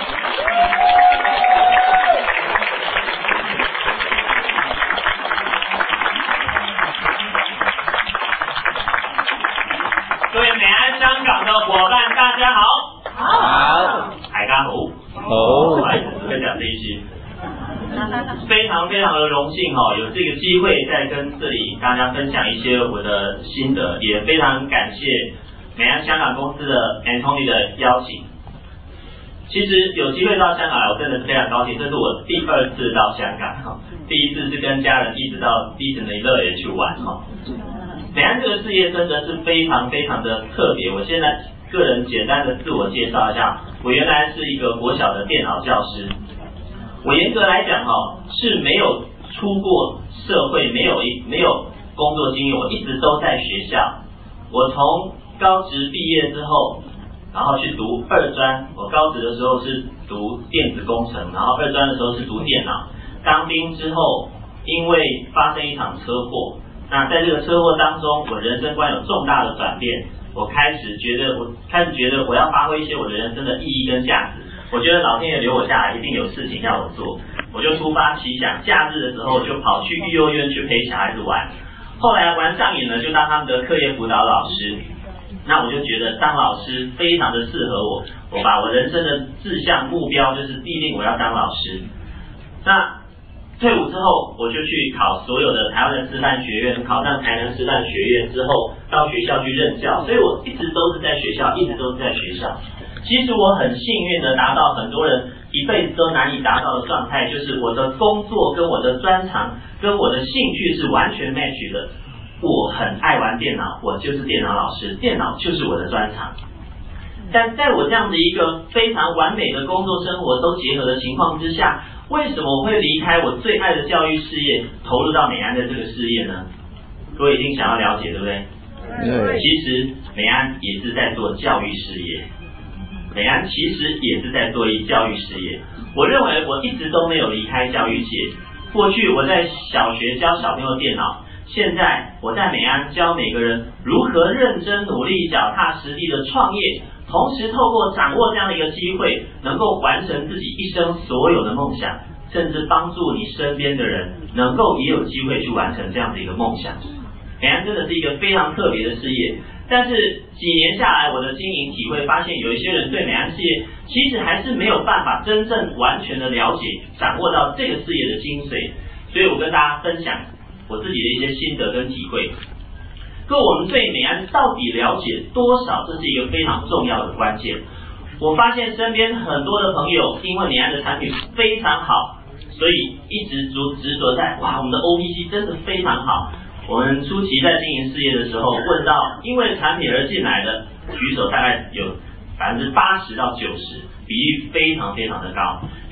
各位美安香港的伙伴，大家好。好。大家好。好。来，跟讲这一句。非常非常的荣幸哦，有这个机会再跟这里大家分享一些我的心得，也非常感谢美安香港公司的 Anthony 的邀请。其实有机会到香港来，我真的是非常高兴，这是我第二次到香港哈，第一次是跟家人一直到迪士尼乐园去玩哈。美安这个事业真的是非常非常的特别，我现在个人简单的自我介绍一下，我原来是一个国小的电脑教师，我严格来讲哈是没有出过社会，没有一没有工作经验，我一直都在学校。我从高职毕业之后，然后去读二专，我高职的时候是读电子工程，然后二专的时候是读电脑。当兵之后，因为发生一场车祸，那在这个车祸当中，我人生观有重大的转变，我开始觉得我开始觉得我要发挥一些我的人生的意义跟价值。我觉得老天爷留我下来，一定有事情要我做，我就突发奇想，假日的时候就跑去育幼院去陪小孩子玩。后来玩上瘾了，就当他们的课业辅导老师。那我就觉得当老师非常的适合我，我把我人生的志向目标就是立定我要当老师。那退伍之后，我就去考所有的台湾的师范学院，考上台南师范学院之后，到学校去任教，所以我一直都是在学校，一直都是在学校。其实我很幸运的达到很多人一辈子都难以达到的状态，就是我的工作跟我的专长跟我的兴趣是完全 match 的。我很爱玩电脑，我就是电脑老师，电脑就是我的专长。但在我这样的一个非常完美的工作生活都结合的情况之下，为什么我会离开我最爱的教育事业，投入到美安的这个事业呢？各位一定想要了解，对不对？对。其实美安也是在做教育事业，美安其实也是在做一教育事业。我认为我一直都没有离开教育界。过去我在小学教小朋友电脑，现在我在美安教每个人如何认真努力、脚踏实地的创业，同时透过掌握这样的一个机会，能够完成自己一生所有的梦想，甚至帮助你身边的人能够也有机会去完成这样的一个梦想。美安真的是一个非常特别的事业，但是几年下来，我的经营体会发现，有一些人对美安事业其实还是没有办法真正完全的了解，掌握到这个事业的精髓。所以我跟大家分享我自己的一些心得跟体会。各位，我们对美安到底了解多少，这是一个非常重要的关键。我发现身边很多的朋友因为美安的产品非常好，所以一直执着在哇，我们的 O P C 真的非常好。我们初期在经营事业的时候，问到因为产品而进来的，举手大概有百分之八十到九十，比例非常非常的高。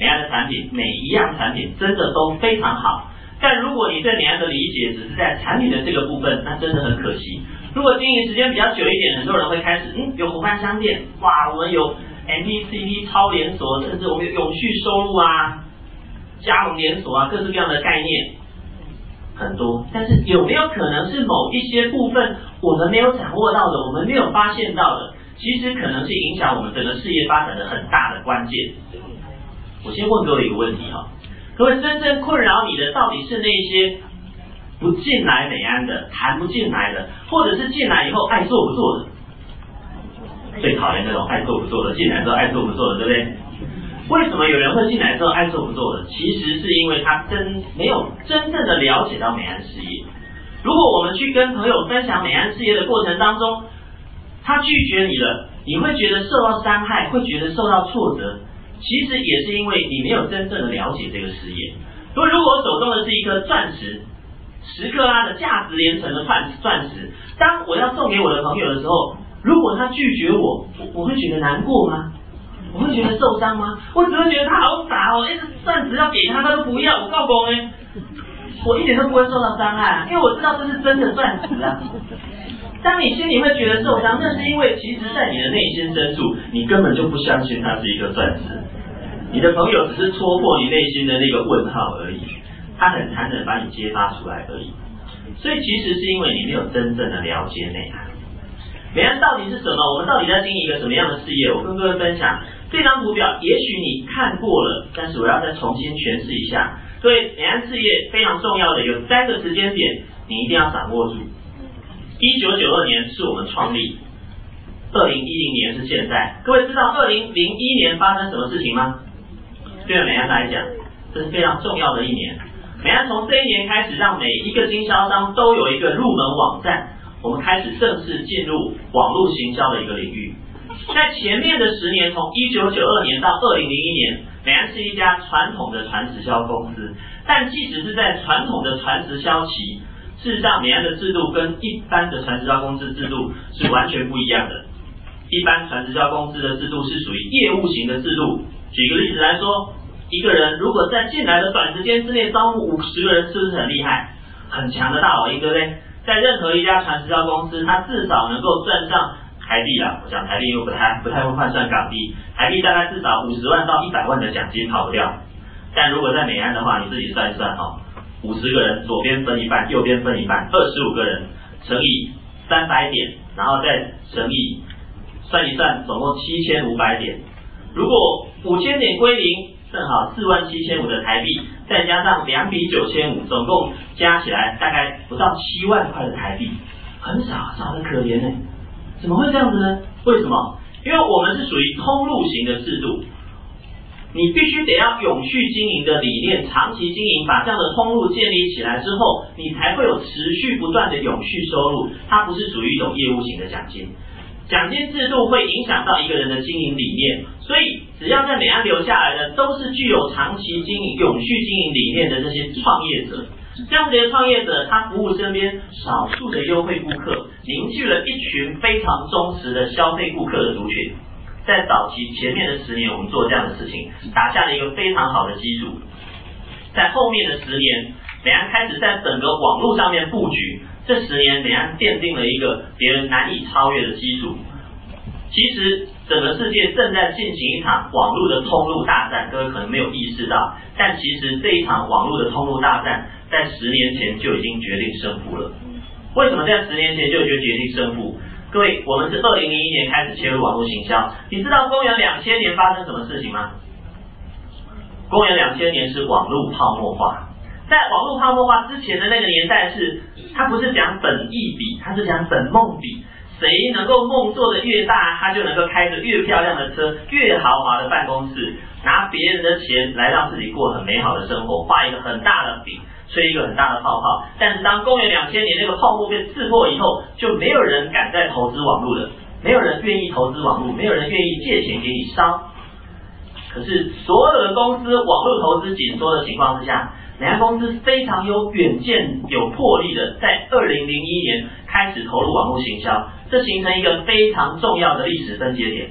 美安的产品每一样产品真的都非常好。但如果你对美安的理解只是在产品的这个部分，那真的很可惜。如果经营时间比较久一点，很多人会开始，嗯，有伙伴商店，哇，我们有 M P C D 超连锁，甚至我们有永续收入啊，加盟连锁啊，各式各样的概念很多。但是有没有可能是某一些部分我们没有掌握到的，我们没有发现到的，其实可能是影响我们整个事业发展的很大的关键？我先问各位一个问题哈，各位真正困扰你的到底是那些不进来美安的，谈不进来的，或者是进来以后爱做不做的？最讨厌那种爱做不做的，进来之后爱做不做的，对不对？为什么有人会进来之后爱做不做的？其实是因为他真没有真正的了解到美安事业。如果我们去跟朋友分享美安事业的过程当中，他拒绝你了，你会觉得受到伤害，会觉得受到挫折，其实也是因为你没有真正的了解这个事业。所以如果我手中的是一颗钻石，十克拉的价值连城的钻钻石，当我要送给我的朋友的时候，如果他拒绝我，我会觉得难过吗？我会觉得受伤吗？我只会觉得他好傻哦，哎，这钻石要给他，他都不要，我告公哎，我一点都不会受到伤害啊，因为我知道这是真的钻石啊。当你心里会觉得受伤，那是因为其实在你的内心深处，你根本就不相信它是一个钻石，你的朋友只是戳破你内心的那个问号而已，他很残忍把你揭发出来而已。所以其实是因为你没有真正的了解美安。美安到底是什么？我们到底在经营一个什么样的事业？我跟各位分享这张图表，也许你看过了，但是我要再重新诠释一下。所以美安事业非常重要的有三个时间点，你一定要掌握住。一九九二年是我们创立，二零一零年是现在。各位知道二零零一年发生什么事情吗？对美安来讲，这是非常重要的一年。美安从这一年开始，让每一个经销商都有一个入门网站，我们开始正式进入网络行销的一个领域。在前面的十年，从一九九二年到二零零一年，美安是一家传统的传直销公司，但即使是在传统的传直销期，事实上美安的制度跟一般的传直销公司制度是完全不一样的。一般传直销公司的制度是属于业务型的制度，举个例子来说，一个人如果在进来的短时间之内招募五十个人，是不是很厉害？很强的大老鹰，对不对？在任何一家传直销公司，他至少能够赚上台币啦，我讲台币又不太不太会换算港币，台币大概至少五十万到一百万的奖金跑不掉。但如果在美安的话，你自己算一算哈，五十个人左边分一半，右边分一半，二十五个人乘以三百点，然后再乘以算一算，总共七千五百点。如果五千点归零，正好四万七千五的台币，再加上两笔九千五，总共加起来大概不到七万块的台币，很少，少得可怜呢。怎么会这样子呢？为什么？因为我们是属于通路型的制度，你必须得要永续经营的理念，长期经营，把这样的通路建立起来之后，你才会有持续不断的永续收入。它不是属于一种业务型的奖金。奖金制度会影响到一个人的经营理念，所以只要在美安留下来的，都是具有长期经营、永续经营理念的这些创业者。这样子的创业者，他服务身边少数的优惠顾客，凝聚了一群非常忠实的消费顾客的族群。在早期前面的十年，我们做这样的事情，打下了一个非常好的基础。在后面的十年，美安开始在整个网络上面布局。这十年，美安奠定了一个别人难以超越的基础。其实，整个世界正在进行一场网络的通路大战，各位可能没有意识到，但其实这一场网络的通路大战，在十年前就已经决定胜负了。为什么在十年前就决定胜负？各位，我们是二零零一年开始切入网络行销，你知道公元两千年发生什么事情吗？公元两千年是网络泡沫化。在网络泡沫化之前的那个年代是，它不是讲本益比，它是讲本梦比。谁能够梦做的越大，他就能够开着越漂亮的车，越豪华的办公室，拿别人的钱来让自己过很美好的生活，画一个很大的饼，吹一个很大的泡泡。但是当公元两千年那个泡沫被刺破以后，就没有人敢再投资网络了，没有人愿意投资网络，没有人愿意借钱给你烧。可是所有的公司网络投资紧缩的情况之下，美安公司非常有远见、有魄力的，在二零零一年开始投入网络行销，这形成一个非常重要的历史分节点。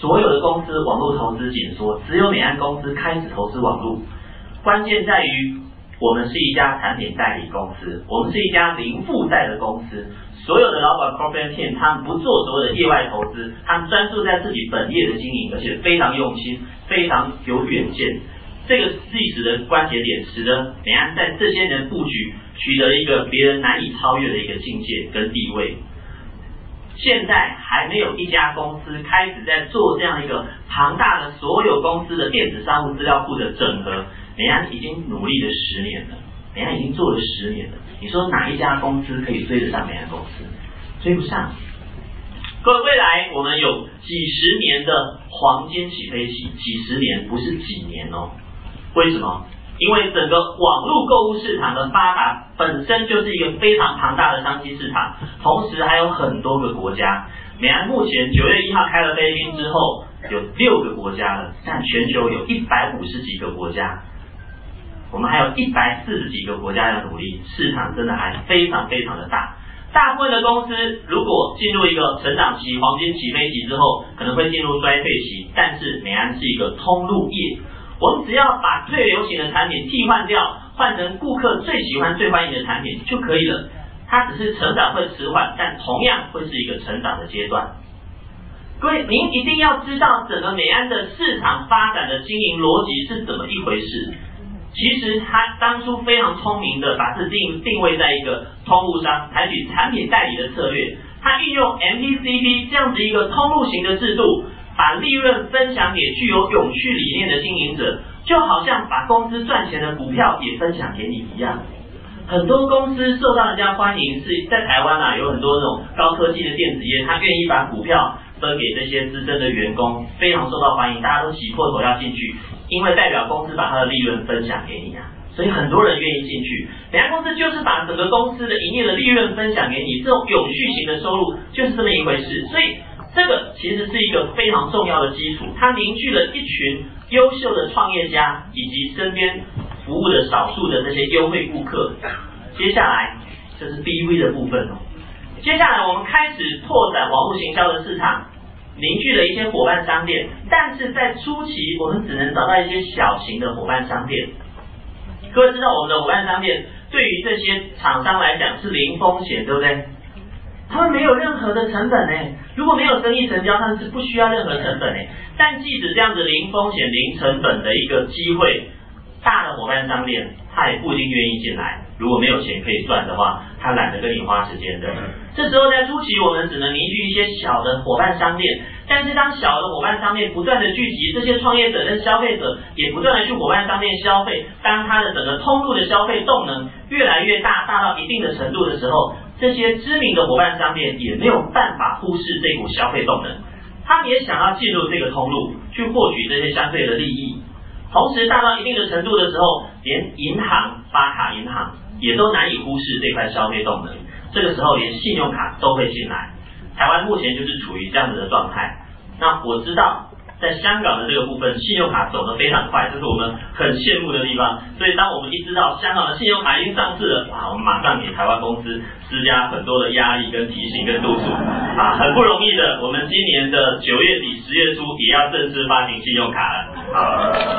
所有的公司网络投资紧缩，只有美安公司开始投资网络。关键在于我们是一家产品代理公司，我们是一家零负债的公司。所有的老板 corporate team 他们不做所有的业外投资，他们专注在自己本业的经营，而且非常用心，非常有远见。这个历史的关节点，使得美安在这些年布局取得了一个别人难以超越的一个境界跟地位。现在还没有一家公司开始在做这样一个庞大的所有公司的电子商务资料库的整合，美安已经努力了十年了，美安已经做了十年了。你说哪一家公司可以追得上美安公司？追不上。各位，未来我们有几十年的黄金起飞期，几十年不是几年哦。为什么？因为整个网络购物市场的发达本身就是一个非常庞大的商机市场，同时还有很多个国家。美安目前九月一号开了菲律宾之后，有六个国家了，但全球有一百五十几个国家，我们还有一百四十几个国家要努力，市场真的还非常非常的大。大部分的公司如果进入一个成长期、黄金起飞期之后，可能会进入衰退期，但是美安是一个通路业。我们只要把最流行的产品替换掉，换成顾客最喜欢、最欢迎的产品就可以了。它只是成长会迟缓，但同样会是一个成长的阶段。各位，您一定要知道整个美安的市场发展的经营逻辑是怎么一回事。其实他当初非常聪明的把自己定定位在一个通路商，采取产品代理的策略。他运用 M P C P 这样子一个通路型的制度，把利润分享给具有永续理念的经营者，就好像把公司赚钱的股票也分享给你一样。很多公司受到人家欢迎，是在台湾啊，有很多那种高科技的电子业，他愿意把股票分给这些资深的员工，非常受到欢迎，大家都挤破头要进去，因为代表公司把他的利润分享给你啊，所以很多人愿意进去。美安公司就是把整个公司的营业的利润分享给你，这种永续型的收入就是这么一回事。所以这个其实是一个非常重要的基础，它凝聚了一群优秀的创业家以及身边服务的少数的这些优惠顾客。接下来这是 B V 的部分哦。接下来我们开始拓展网络行销的市场，凝聚了一些伙伴商店，但是在初期我们只能找到一些小型的伙伴商店。各位知道我们的伙伴商店对于这些厂商来讲是零风险，对不对？他们没有任何的成本诶，如果没有生意成交，他们是不需要任何成本诶。但即使这样子零风险、零成本的一个机会，大的伙伴商店他也不一定愿意进来。如果没有钱可以赚的话，他懒得跟你花时间的。这时候在初期，我们只能凝聚一些小的伙伴商店。但是当小的伙伴商店不断的聚集，这些创业者跟消费者也不断的去伙伴商店消费。当他的整个通路的消费动能越来越大，大到一定的程度的时候，这些知名的伙伴商店也没有办法忽视这股消费动能，他们也想要进入这个通路去获取这些相对的利益。同时大到一定的程度的时候，连银行、发卡银行也都难以忽视这块消费动能，这个时候连信用卡都会进来。台湾目前就是处于这样子的状态。那我知道在香港的这个部分，信用卡走得非常快，这是我们很羡慕的地方。所以当我们一知道香港的信用卡已经上市了，哇，我们马上给台湾公司施加很多的压力跟提醒跟督促啊，很不容易的。我们今年的九月底十月初也要正式发行信用卡了。好，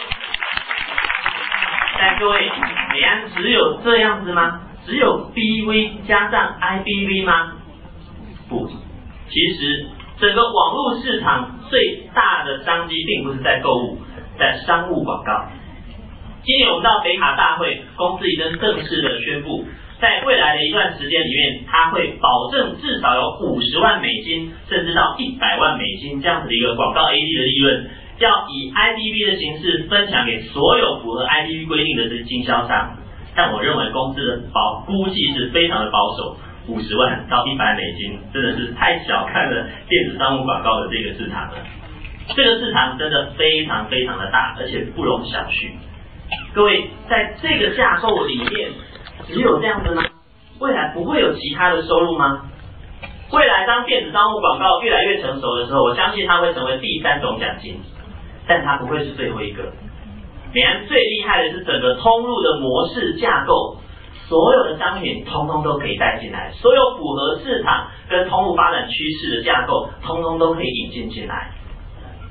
但各位，美安只有这样子吗？只有 B V 加上 I B V 吗？不，其实整个网络市场最大的商机并不是在购物，在商务广告。今年我们到北卡大会，公司已经正式的宣布，在未来的一段时间里面，它会保证至少有五十万美金，甚至到一百万美金这样子的一个广告 A D 的利润，要以 I B V 的形式分享给所有符合 I B V 规定的这些经销商。但我认为公司的保估计是非常的保守，五十万到一百美金，真的是太小看了电子商务广告的这个市场了。这个市场真的非常非常的大，而且不容小觑。各位，在这个架构里面，只有这样子吗？未来不会有其他的收入吗？未来当电子商务广告越来越成熟的时候，我相信它会成为第三种奖金，但它不会是最后一个。美安最厉害的是整个通路的模式架构，所有的商品通通都可以带进来，所有符合市场跟通路发展趋势的架构通通都可以引进进来。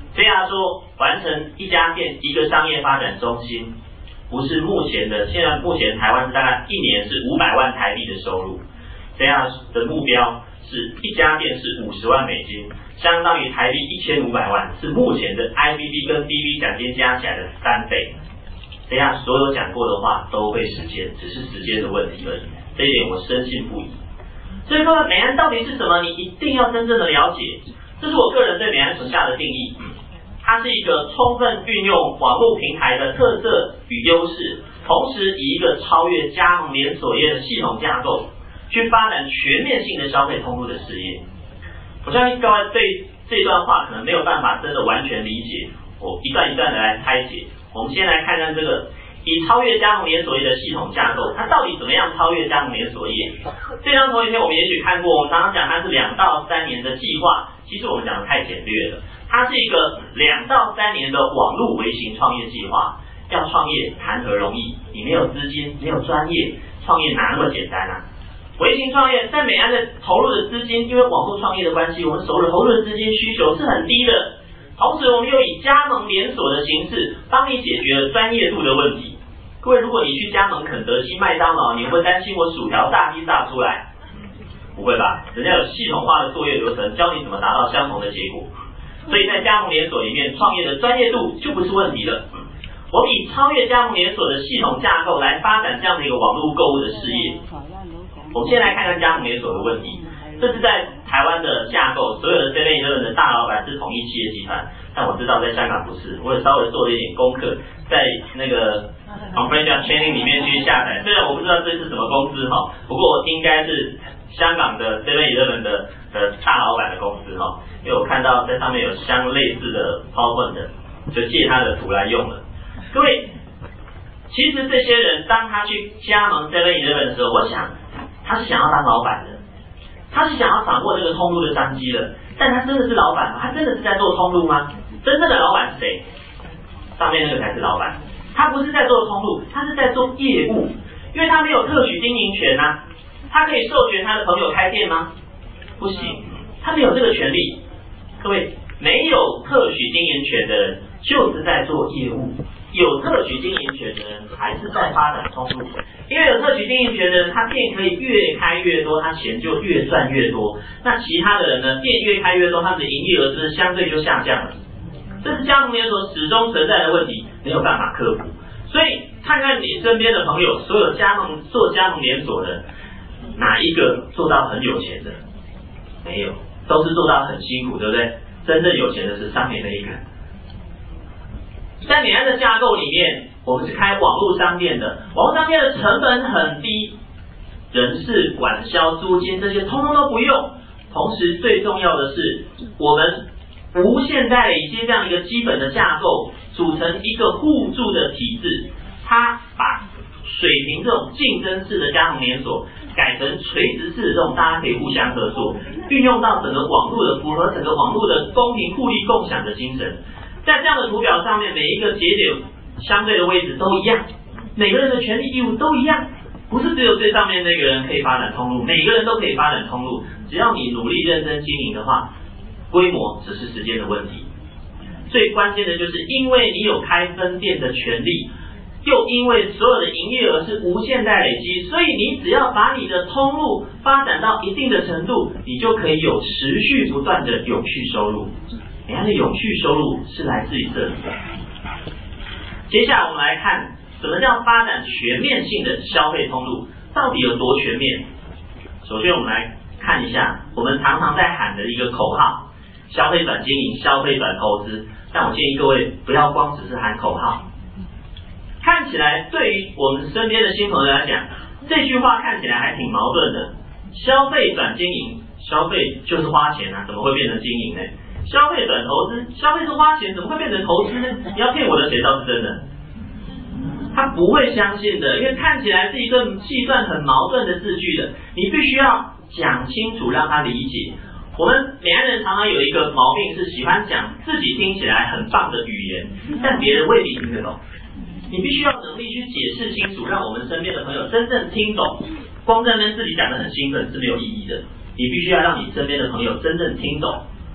这样说，完成一家店一个商业发展中心，不是目前的，现在目前台湾是大概一年是五百万台币的收入，这样的目标是一家店是五十万美金，相当于台币一千五百万，是目前的 I B B 跟 B B 奖金加起来的三倍。这样所有讲过的话都会实现，只是时间的问题而已。这一点我深信不疑。所以各位，美安到底是什么？你一定要真正的了解。这是我个人对美安所下的定义。它是一个充分运用网络平台的特色与优势，同时以一个超越加盟连锁业的系统架构，去发展全面性的消费通路的事业。我相信各位对这段话可能没有办法真的完全理解，我一段一段的来拆解。我们先来看看这个以超越加盟连锁业的系统架构，它到底怎么样超越加盟连锁业？这张同学片我们也许看过，我们常常讲它是两到三年的计划，其实我们讲的太简略了。它是一个两到三年的网络微型创业计划。要创业谈何容易？你没有资金，没有专业，创业哪那么简单啊？微型创业在美安的投入的资金，因为网络创业的关系，我们手投入的资金需求是很低的。同时，我们又以加盟连锁的形式，帮你解决了专业度的问题。各位，如果你去加盟肯德基、麦当劳，你会担心我薯条炸鸡炸出来？不会吧？人家有系统化的作业流程，教你怎么达到相同的结果。所以在加盟连锁里面，创业的专业度就不是问题了。我们以超越加盟连锁的系统架构来发展这样的一个网络购物的事业。我们先来看看加盟连锁的问题。这是在台湾的架构，所有的 seven eleven 的大老板是统一企业集团，但我知道在香港不是，我也稍微做了一点功课，在那个 Conference Training 里面去下载，虽然我不知道这是什么公司哈，不过应该是香港的 seven eleven 的的大老板的公司哈，因为我看到在上面有相类似的 PowerPoint 的，就借他的图来用了。各位，其实这些人当他去加盟 seven eleven 的时候，我想他是想要当老板的。他是想要掌握这个通路的商机的，但他真的是老板吗？他真的是在做通路吗？真正的老板是谁？上面那个才是老板，他不是在做通路，他是在做业务，因为他没有特许经营权啊。他可以授权他的朋友开店吗？不行，他没有这个权利。各位，没有特许经营权的人就是在做业务，有特许经营权的人还是在发展通路。因为有特许经营权的人，他店可以越开越多，他钱就越赚越多。那其他的人呢，店越开越多，他们的营业额是相对就下降了。这是加盟连锁始终存在的问题，没有办法克服。所以看看你身边的朋友，所有加盟做加盟连锁的，哪一个做到很有钱的？没有，都是做到很辛苦，对不对？真正有钱的是上面那一个。在美安的架构里面，我们是开网络商店的，网络商店的成本很低，人事、管销、租金这些通通都不用。同时最重要的是，我们无限代累积这样一个基本的架构，组成一个互助的体制。它把水平这种竞争式的加盟连锁，改成垂直式的这种大家可以互相合作，运用到整个网络的符合整个网络的公平互利共享的精神。在这样的图表上面，每一个节点相对的位置都一样，每个人的权利义务都一样，不是只有最上面那个人可以发展通路，每个人都可以发展通路，只要你努力认真经营的话，规模只是时间的问题。最关键的就是因为你有开分店的权利，又因为所有的营业额是无限代累积，所以你只要把你的通路发展到一定的程度，你就可以有持续不断的永续收入。美安的永续收入是来自于这里的。接下来我们来看什么叫发展全面性的消费通路，到底有多全面？首先我们来看一下我们常常在喊的一个口号，消费转经营，消费转投资。但我建议各位不要光只是喊口号，看起来对于我们身边的新朋友来讲，这句话看起来还挺矛盾的。消费转经营，消费就是花钱啊，怎么会变成经营呢？消费转投资，消费是花钱，怎么会变成投资呢？你要骗我的谁倒是真的，他不会相信的，因为看起来是一个计算很矛盾的字句的，你必须要讲清楚，让他理解。我们美安人常常有一个毛病，是喜欢讲自己听起来很棒的语言，但别人未必听得懂。你必须要能力去解释清楚，让我们身边的朋友真正听懂。光在那边自己讲得很兴奋是没有意义的，你必须要让你身边的朋友真正听懂。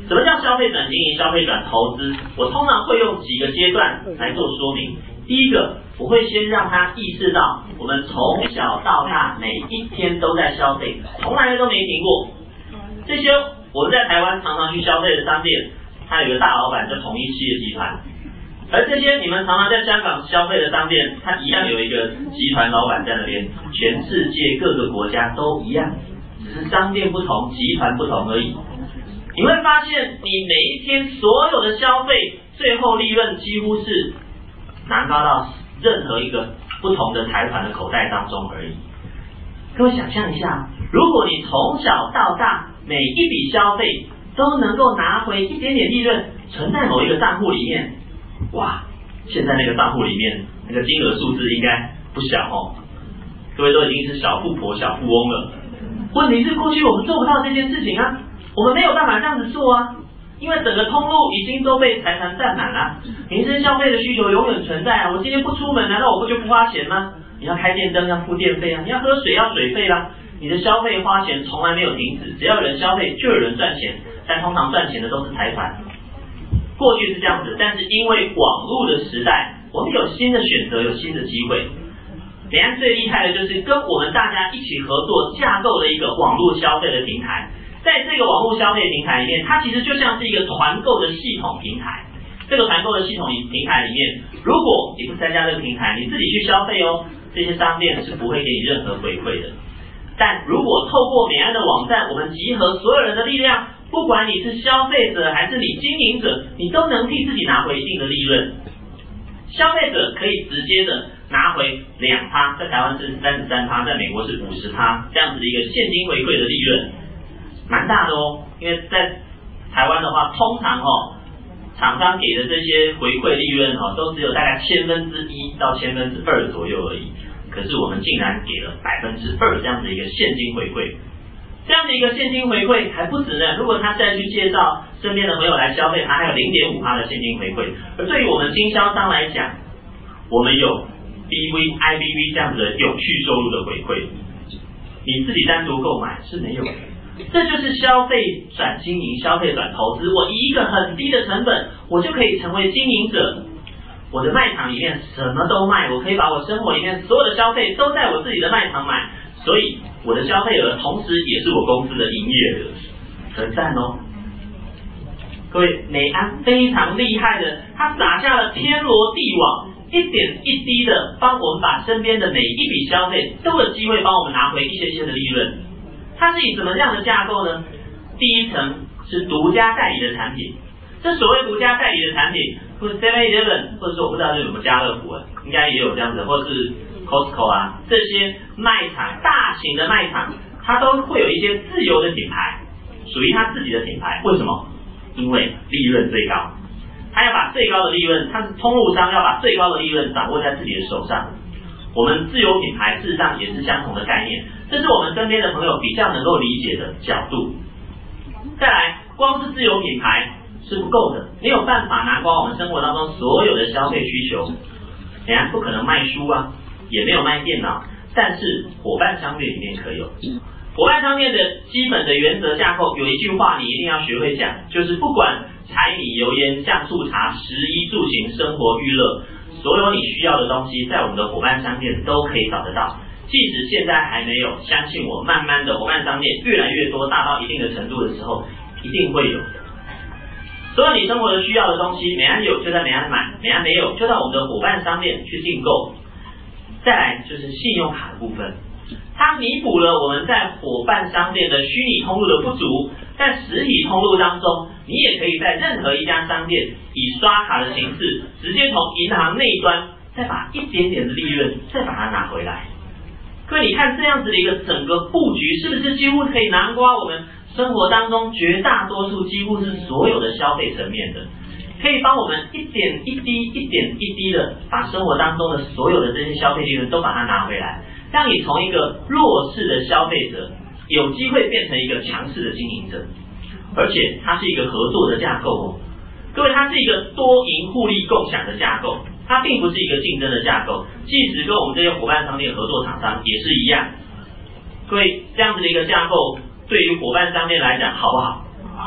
什么叫消费转经营、消费转投资？我通常会用几个阶段来做说明。第一个，我会先让他意识到，我们从小到大每一天都在消费，从来都没停过。这些我们在台湾常常去消费的商店，它有个大老板叫统一企业集团，而这些你们常常在香港消费的商店，它一样有一个集团老板在那边，全世界各个国家都一样，只是商店不同，集团不同而已。你会发现，你每一天所有的消费，最后利润几乎是拿高到任何一个不同的财团的口袋当中而已。各位想象一下，如果你从小到大每一笔消费都能够拿回一点点利润，存在某一个账户里面，哇，现在那个账户里面那个金额数字应该不小哦，各位都已经是小富婆、小富翁了。问题是过去我们做不到这件事情啊，我们没有办法这样子做啊，因为整个通路已经都被财团占满了，民生消费的需求永远存在啊。我今天不出门，难道我不就不花钱吗？你要开电灯要付电费啊，你要喝水要水费啦。你的消费花钱从来没有停止，只要有人消费就有人赚钱，但通常赚钱的都是财团。过去是这样子，但是因为网络的时代，我们有新的选择，有新的机会。北岸最厉害的就是跟我们大家一起合作架构了一个网络消费的平台。在这个网络消费平台里面，它其实就像是一个团购的系统平台。这个团购的系统平台里面，如果你不参加这个平台，你自己去消费哦，这些商店是不会给你任何回馈的。但如果透过美安的网站，我们集合所有人的力量，不管你是消费者还是你经营者，你都能替自己拿回一定的利润。消费者可以直接的拿回两趴，在台湾是三十三趴，在美国是五十趴，这样子的一个现金回馈的利润，蛮大的哦。因为在台湾的话，通常哦，厂商给的这些回馈利润哦，都只有大概千分之一到千分之二左右而已。可是我们竟然给了百分之二这样的一个现金回馈，这样的一个现金回馈还不止呢。如果他再去介绍身边的朋友来消费，他还有零点五趴的现金回馈。而对于我们经销商来讲，我们有 B V、I V V 这样子的永续收入的回馈，你自己单独购买是没有的。这就是消费转经营、消费转投资。我以一个很低的成本，我就可以成为经营者。我的卖场里面什么都卖，我可以把我生活里面所有的消费都在我自己的卖场买，所以我的消费额同时也是我公司的营业额，很赞哦。各位，美安非常厉害的，他撒下了天罗地网，一点一滴的帮我们把身边的每一笔消费都有机会帮我们拿回一些些的利润。它是以什么样的架构呢？第一层是独家代理的产品，这所谓独家代理的产品，或者 seven eleven， 或者说我不知道有什么家乐福啊，应该也有这样子，或是 Costco 啊，这些卖场，大型的卖场，它都会有一些自有的品牌，属于它自己的品牌。为什么？因为利润最高，它要把最高的利润，它是通路商要把最高的利润掌握在自己的手上。我们自有品牌事实上也是相同的概念，这是我们身边的朋友比较能够理解的角度。再来，光是自有品牌是不够的，没有办法囊括我们生活当中所有的消费需求。人家不可能卖书啊，也没有卖电脑，但是伙伴商店里面可以有。伙伴商店的基本的原则架构有一句话你一定要学会讲，就是不管柴米油盐酱醋茶、食衣住行、生活娱乐，所有你需要的东西在我们的伙伴商店都可以找得到。即使现在还没有，相信我，慢慢的伙伴商店越来越多，大到一定的程度的时候，一定会有的。所有你生活的需要的东西，美安有就在美安买，美安没有就到我们的伙伴商店去订购。再来就是信用卡的部分，它弥补了我们在伙伴商店的虚拟通路的不足，在实体通路当中，你也可以在任何一家商店以刷卡的形式，直接从银行那一端再把一点点的利润再把它拿回来。各位，你看这样子的一个整个布局，是不是几乎可以囊括我们生活当中绝大多数，几乎是所有的消费层面的，可以帮我们一点一滴、一点一滴的把生活当中的所有的这些消费利润都把它拿回来，让你从一个弱势的消费者有机会变成一个强势的经营者，而且它是一个合作的架构哦。各位，它是一个多赢互利共享的架构，它并不是一个竞争的架构，即使跟我们这些伙伴商店合作厂商也是一样。各位，这样子的一个架构对于伙伴商店来讲好不好？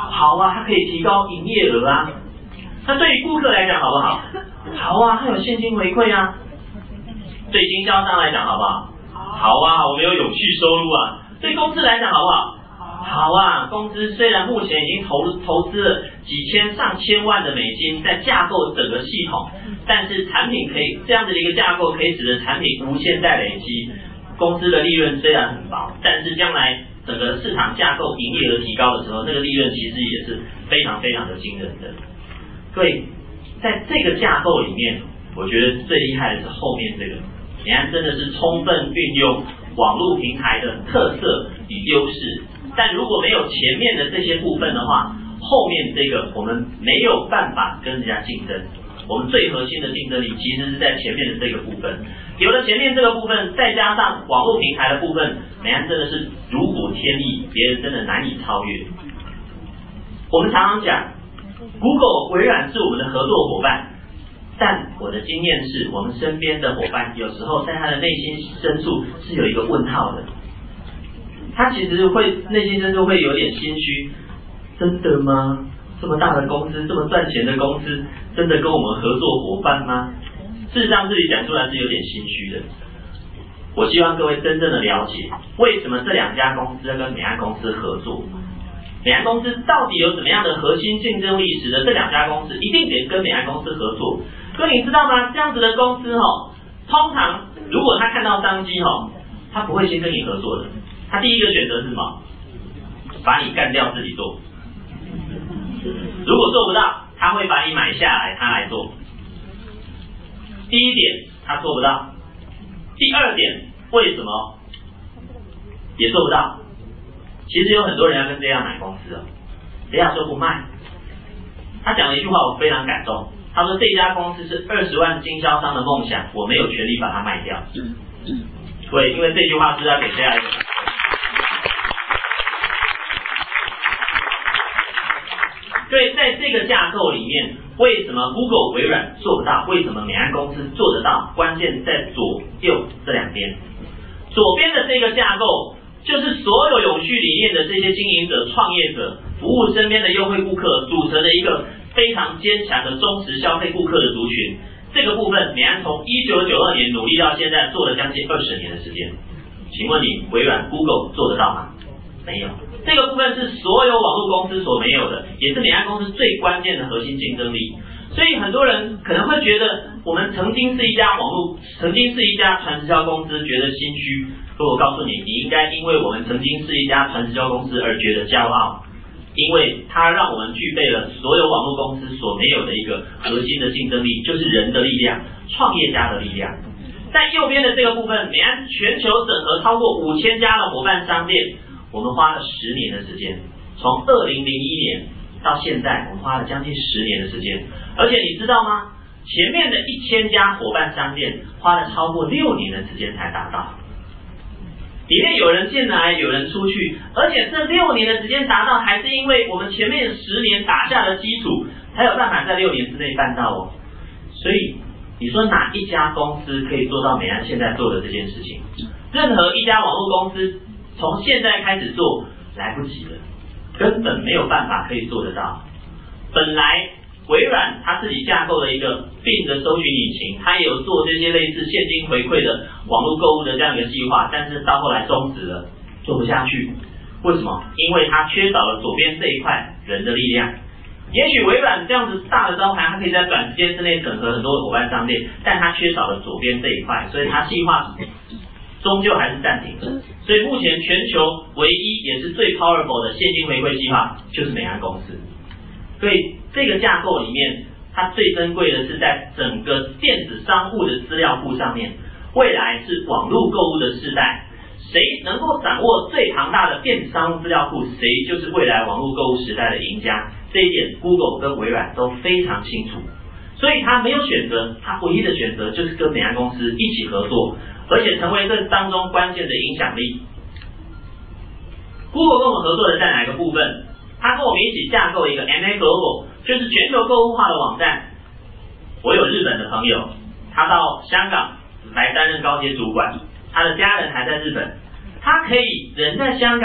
好啊，它可以提高营业额啊。那对于顾客来讲好不好？好啊，它有现金回馈啊。对经销商来讲好不好？好啊，我们有永续收入啊。对公司来讲好不好？好啊，公司虽然目前已经投投资了几千上千万的美金在架构整个系统，但是产品可以这样的一个架构可以使得产品无限再累积。公司的利润虽然很薄，但是将来整个市场架构营业额提高的时候，那个利润其实也是非常非常的惊人的。所以在这个架构里面，我觉得最厉害的是后面这个，你看真的是充分运用网络平台的特色与优势。但如果没有前面的这些部分的话，后面这个我们没有办法跟人家竞争。我们最核心的竞争力其实是在前面的这个部分。有了前面这个部分，再加上网络平台的部分，美安真的是如虎添翼，别人真的难以超越。我们常常讲 Google、微软是我们的合作伙伴，但我的经验是我们身边的伙伴有时候在他的内心深处是有一个问号的。他其实会内心深处会有点心虚，真的吗？这么大的公司，这么赚钱的公司，真的跟我们合作伙伴吗？事实上，自己讲出来是有点心虚的。我希望各位真正的了解，为什么这两家公司要跟美安公司合作？美安公司到底有怎么样的核心竞争力，使得这两家公司一定得跟美安公司合作？各位你知道吗？这样子的公司哦，通常如果他看到商机哦，他不会先跟你合作的。他第一个选择是什么？把你干掉自己做。如果做不到，他会把你买下来，他来做。第一点他做不到，第二点为什么也做不到？其实有很多人要跟这样买公司哦，这样说不卖。他讲了一句话我非常感动，他说这家公司是二十万经销商的梦想，我没有权利把它卖掉。对，因为这句话是要给这样一个。所以在这个架构里面，为什么 Google、微软做不到？为什么美安公司做得到？关键在左右这两边。左边的这个架构，就是所有永续理念的这些经营者、创业者，服务身边的优惠顾客，组成的一个非常坚强的忠实消费顾客的族群。这个部分，美安从一九九二年努力到现在，做了将近二十年的时间。请问你，微软、Google 做得到吗？没有。这个部分是所有网络公司所没有的，也是美安公司最关键的核心竞争力。所以很多人可能会觉得，我们曾经是一家网络，曾经是一家传直销公司，觉得心虚。可我告诉你，你应该因为我们曾经是一家传直销公司而觉得骄傲，因为它让我们具备了所有网络公司所没有的一个核心的竞争力，就是人的力量，创业家的力量。在右边的这个部分，美安全球整合超过五千家的伙伴商店。我们花了十年的时间，从二零零一年到现在，我们花了将近十年的时间。而且你知道吗？前面的一千家伙伴商店花了超过六年的时间才达到。里面有人进来，有人出去，而且这六年的时间达到，还是因为我们前面十年打下的基础，才有办法在六年之内办到哦。所以你说哪一家公司可以做到美安现在做的这件事情？任何一家网络公司。从现在开始做来不及了，根本没有办法可以做得到。本来微软它自己架构了一个 Bing 的搜寻引擎，它也有做这些类似现金回馈的网络购物的这样一个计划，但是到后来终止了，做不下去。为什么？因为它缺少了左边这一块人的力量。也许微软这样子大的招牌，它可以在短时间之内整合很多的伙伴商店，但它缺少了左边这一块，所以它计划终究还是暂停了。所以目前全球唯一也是最 powerful 的现金回馈计划就是美安公司。所以这个架构里面，它最珍贵的是在整个电子商务的资料库上面。未来是网络购物的时代，谁能够掌握最庞大的电子商务资料库，谁就是未来网络购物时代的赢家。这一点 Google 跟微软都非常清楚，所以他没有选择，他唯一的选择就是跟美安公司一起合作，而且成为这当中关键的影响力。Google 跟我们合作的在哪一个部分？他跟我们一起架构一个 M A Global， 就是全球购物化的网站。我有日本的朋友，他到香港来担任高阶主管，他的家人还在日本，他可以人在香港，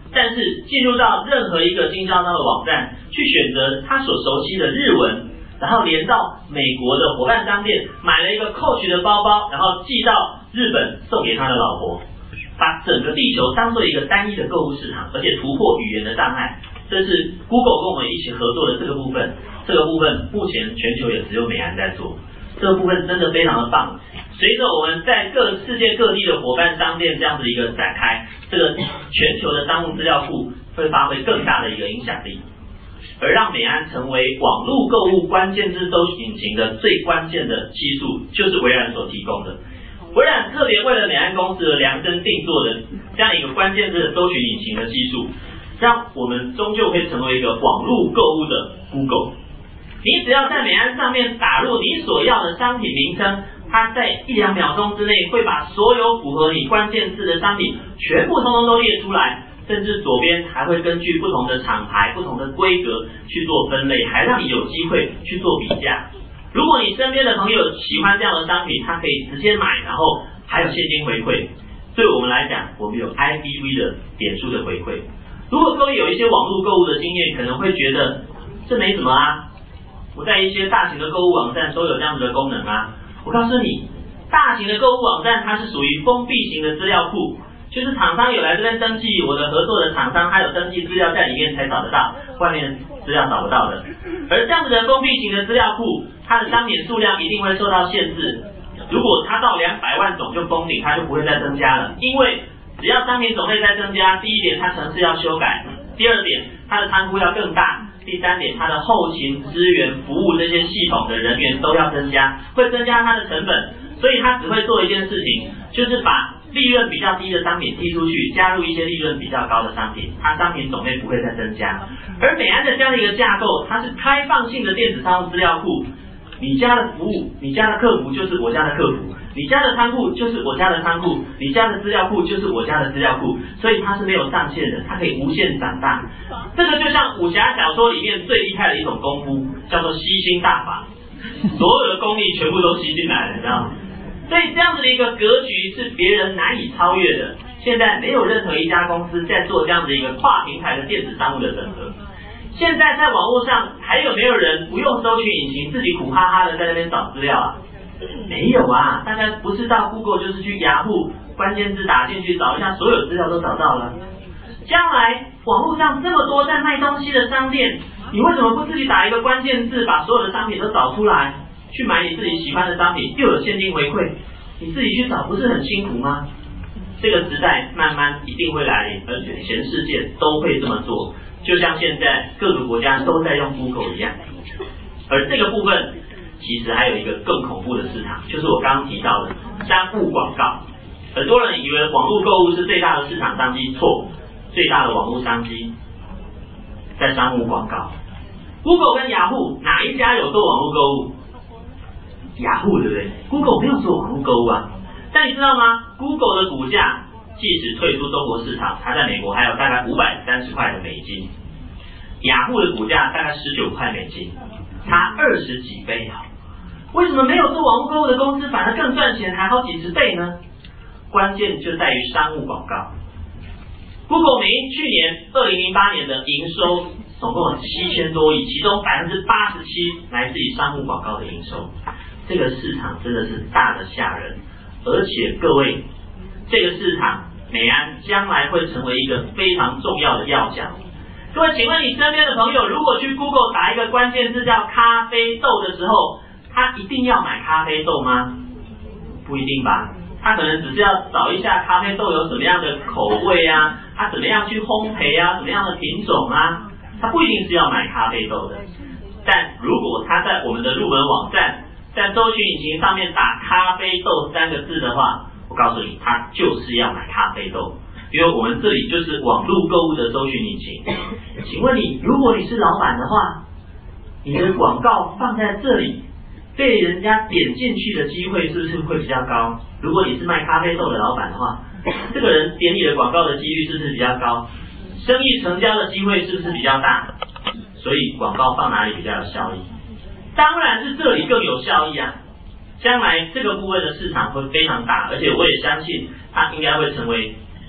但是进入到任何一个经销商的网站，去选择他所熟悉的日文，然后连到美国的伙伴商店买了一个 Coach 的包包，然后寄到日本送给他的老婆，把整个地球当做一个单一的购物市场，而且突破语言的障碍。这是 Google 跟我们一起合作的这个部分，这个部分目前全球也只有美安在做，这个部分真的非常的棒。随着我们在各世界各地的伙伴商店这样子一个展开，这个全球的商务资料库会发挥更大的一个影响力，而让美安成为网络购物关键字搜索引擎的最关键的技术，就是微软所提供的。微软特别为了美安公司而量身定做的这样一个关键字的搜寻引擎的技术，让我们终究可以成为一个网络购物的 Google。你只要在美安上面打入你所要的商品名称，它在一两秒钟之内会把所有符合你关键字的商品全部通通都列出来，甚至左边还会根据不同的厂牌、不同的规格去做分类，还让你有机会去做比价。如果你身边的朋友喜欢这样的商品，他可以直接买，然后还有现金回馈。对我们来讲，我们有 I B V 的点数的回馈。如果各位有一些网络购物的经验，可能会觉得这没什么啊，我在一些大型的购物网站都有这样子的功能啊。我告诉你，大型的购物网站它是属于封闭型的资料库，就是厂商有来这边登记，我的合作的厂商他有登记资料在里面才找得到，外面的资料找不到的。而这样子的封闭型的资料库，它的商品数量一定会受到限制。如果它到两百万种就封顶，它就不会再增加了，因为只要商品种类在增加，第一点它程式要修改，第二点它的仓库要更大，第三点它的后勤资源服务这些系统的人员都要增加，会增加它的成本，所以它只会做一件事情，就是把利润比较低的商品踢出去，加入一些利润比较高的商品，它商品种类不会再增加。而美安的这样的一个架构，它是开放性的电子商务资料库，你家的服务，你家的客服就是我家的客服，你家的仓库就是我家的仓库，你家的资料库就是我家的资料库，所以它是没有上限的，它可以无限长大。这个就像武侠小说里面最厉害的一种功夫，叫做吸星大法，所有的功力全部都吸进来了，你知道吗？所以这样子的一个格局是别人难以超越的。现在没有任何一家公司在做这样子一个跨平台的电子商务的整合。现在在网络上还有没有人不用搜寻引擎，自己苦哈哈的在那边找资料啊？没有啊，大家不是到 Google 就是去雅虎，关键字打进去找一下，所有资料都找到了。将来网络上这么多在卖东西的商店，你为什么不自己打一个关键字，把所有的商品都找出来，去买你自己喜欢的商品，又有现金回馈，你自己去找不是很辛苦吗？这个时代慢慢一定会来临，而且全世界都会这么做，就像现在各个国家都在用 Google 一样。而这个部分其实还有一个更恐怖的市场，就是我刚刚提到的商务广告。很多人以为网络购物是最大的市场商机，错，最大的网络商机在商务广告。Google 跟雅虎哪一家有做网络购物？雅虎对不对？ Google 没有做网络购物啊。但你知道吗？ Google 的股价即使退出中国市场，它在美国还有大概五百三十块的美金，雅虎的股价大概十九块美金，差二十几倍啊！为什么没有做网络购物的公司反而更赚钱，还好几十倍呢？关键就在于商务广告。Google 美去年二零零八年的营收总共有七千多亿，其中百分之八十七来自于商务广告的营收。这个市场真的是大的吓人，而且各位，这个市场美安将来会成为一个非常重要的要角。各位，请问你身边的朋友，如果去 Google 打一个关键字叫咖啡豆的时候，他一定要买咖啡豆吗？不一定吧，他可能只是要找一下咖啡豆有什么样的口味啊，他怎么样去烘焙啊，什么样的品种啊，他不一定是要买咖啡豆的。但如果他在我们的入门网站，在搜寻引擎上面打咖啡豆三个字的话，我告诉你，他就是要买咖啡豆，因为我们这里就是网络购物的搜寻引擎。请问你，如果你是老板的话，你的广告放在这里，被人家点进去的机会是不是会比较高？如果你是卖咖啡豆的老板的话，这个人点你的广告的几率是不是比较高？生意成交的机会是不是比较大？所以广告放哪里比较有效益？当然是这里更有效益啊！将来这个部分的市场会非常大，而且我也相信它应该会成为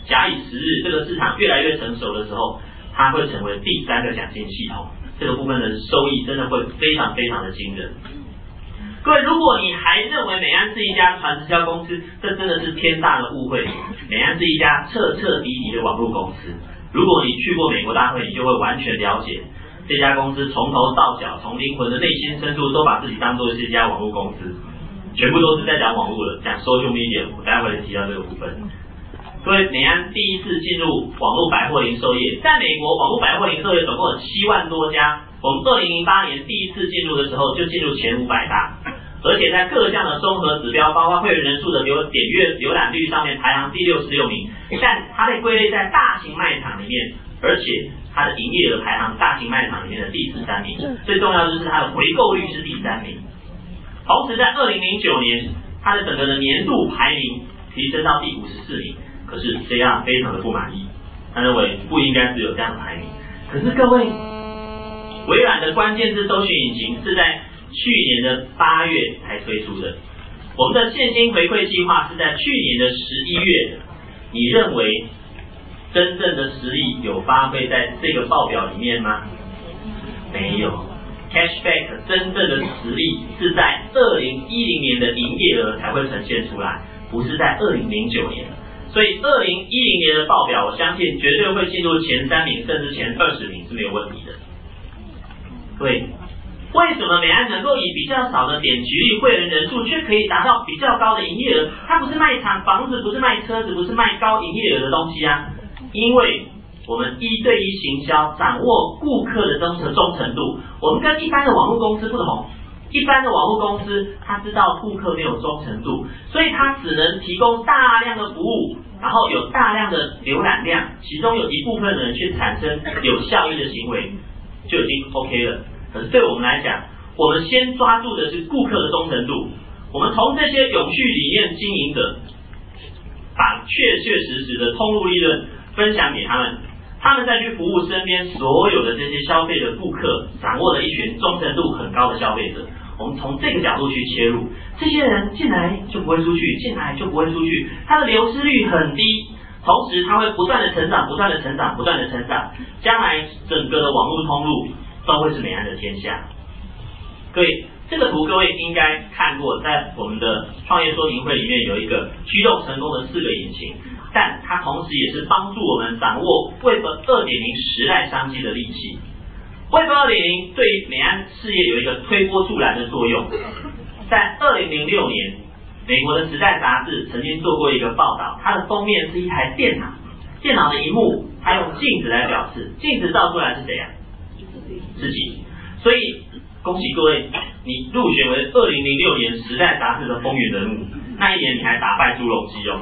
假以时日，这个市场越来越成熟的时候，它会成为第三个奖金系统，这个部分的收益真的会非常非常的惊人。各位，如果你还认为美安是一家传直销公司，这真的是天大的误会。美安是一家彻彻底底的网络公司。如果你去过美国大会，你就会完全了解这家公司从头到脚，从灵魂的内心深处都把自己当作是一家网络公司，全部都是在讲网络的，讲 social media。我待会会提到这个部分。各位，美安第一次进入网络百货零售业，在美国网络百货零售业总共有七万多家。我们二零零八年第一次进入的时候，就进入前五百大，而且在各项的综合指标，包括会员人数的浏点阅浏览率上面排行第六十六名，但它被归类在大型卖场里面，而且它的营业额排行大型卖场里面的第十三名，最重要的就是它的回购率是第三名。同时在二零零九年，它的整个的年度排名提升到第五十四名，可是 C R 非常的不满意，他认为不应该只有这样的排名。可是各位，微软的关键字搜寻引擎是在去年的八月才推出的，我们的现金回馈计划是在去年的十一月。你认为真正的实力有发挥在这个报表里面吗？没有。Cashback 真正的实力是在二零一零年的营业额才会呈现出来，不是在二零零九年。所以二零一零年的报表，我相信绝对会进入前三名甚至前二十名是没有问题的。对，为什么美安能够以比较少的点击率、会员人数，却可以达到比较高的营业额？它不是卖场房子，不是卖车子，不是卖高营业额的东西啊。因为我们一对一行销，掌握顾客的忠诚忠诚度。我们跟一般的网络公司不同，一般的网络公司他知道顾客没有忠诚度，所以他只能提供大量的服务，然后有大量的浏览量，其中有一部分人去产生有效益的行为，就已经 OK 了。可是对我们来讲，我们先抓住的是顾客的忠诚度，我们从这些永续理念经营者，把确确实实的通路利润分享给他们，他们再去服务身边所有的这些消费的顾客，掌握了一群忠诚度很高的消费者。我们从这个角度去切入，这些人进来就不会出去，进来就不会出去，他的流失率很低，同时他会不断的成长，不断的成长，不断的成长，将来整个的网络通路都会是美安的天下。各位，这个图各位应该看过，在我们的创业说明会里面有一个驱动成功的四个引擎，但它同时也是帮助我们掌握 Web 二点零 时代商机的利器。Web 二点零 对于美安事业有一个推波助澜的作用。在二零零六年，美国的《时代》杂志曾经做过一个报道，它的封面是一台电脑，电脑的萤幕它用镜子来表示，镜子照出来是谁啊？自己。所以恭喜各位，你入选为二零零六年《时代》杂志的风云人物，那一年你还打败朱镕基哦。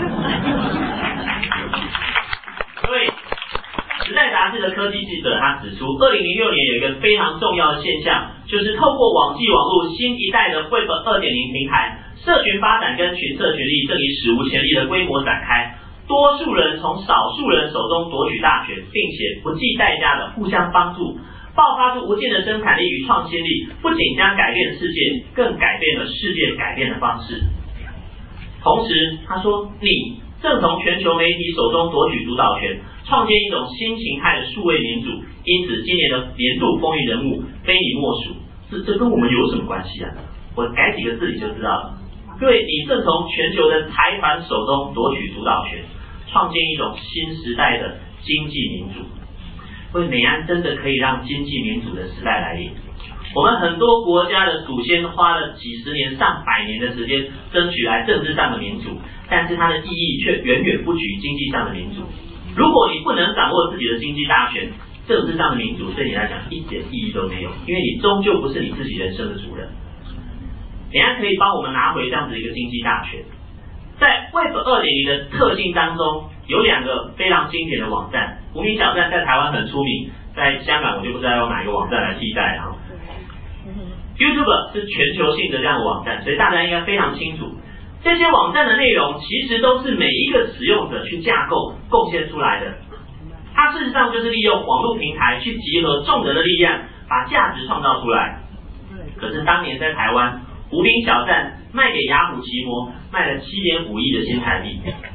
各位，《时代》杂志的科技记者他指出，二零零六年有一个非常重要的现象，就是透过网际网络新一代的 Web 二点零 平台，社群发展跟群策群力正以史无前例的规模展开，多数人从少数人手中夺取大权，并且不计代价的互相帮助，爆发出无尽的生产力与创新力，不仅将改变世界，更改变了世界改变的方式。同时他说，你正从全球媒体手中夺取主导权，创建一种新形态的数位民主，因此今年的年度风云人物非你莫属。这这跟我们有什么关系啊？我改几个字你就知道了。各位，你正从全球的财团手中夺取主导权，创建一种新时代的经济民主。因为美安真的可以让经济民主的时代来临。我们很多国家的祖先花了几十年、上百年的时间争取来政治上的民主，但是它的意义却远远不及经济上的民主。如果你不能掌握自己的经济大权，政治上的民主对你来讲一点意义都没有，因为你终究不是你自己人生的主人。美安可以帮我们拿回这样子一个经济大权。在 Web 二点零 的特性当中，有两个非常经典的网站，无名小站在台湾很出名，在香港我就不知道用哪一个网站来替代了。YouTube 是全球性的这样的网站，所以大家应该非常清楚，这些网站的内容其实都是每一个使用者去架构贡献出来的。它事实上就是利用网络平台去集合众人的力量，把价值创造出来。可是当年在台湾，无名小站卖给雅虎奇摩卖了七点五亿的新台币。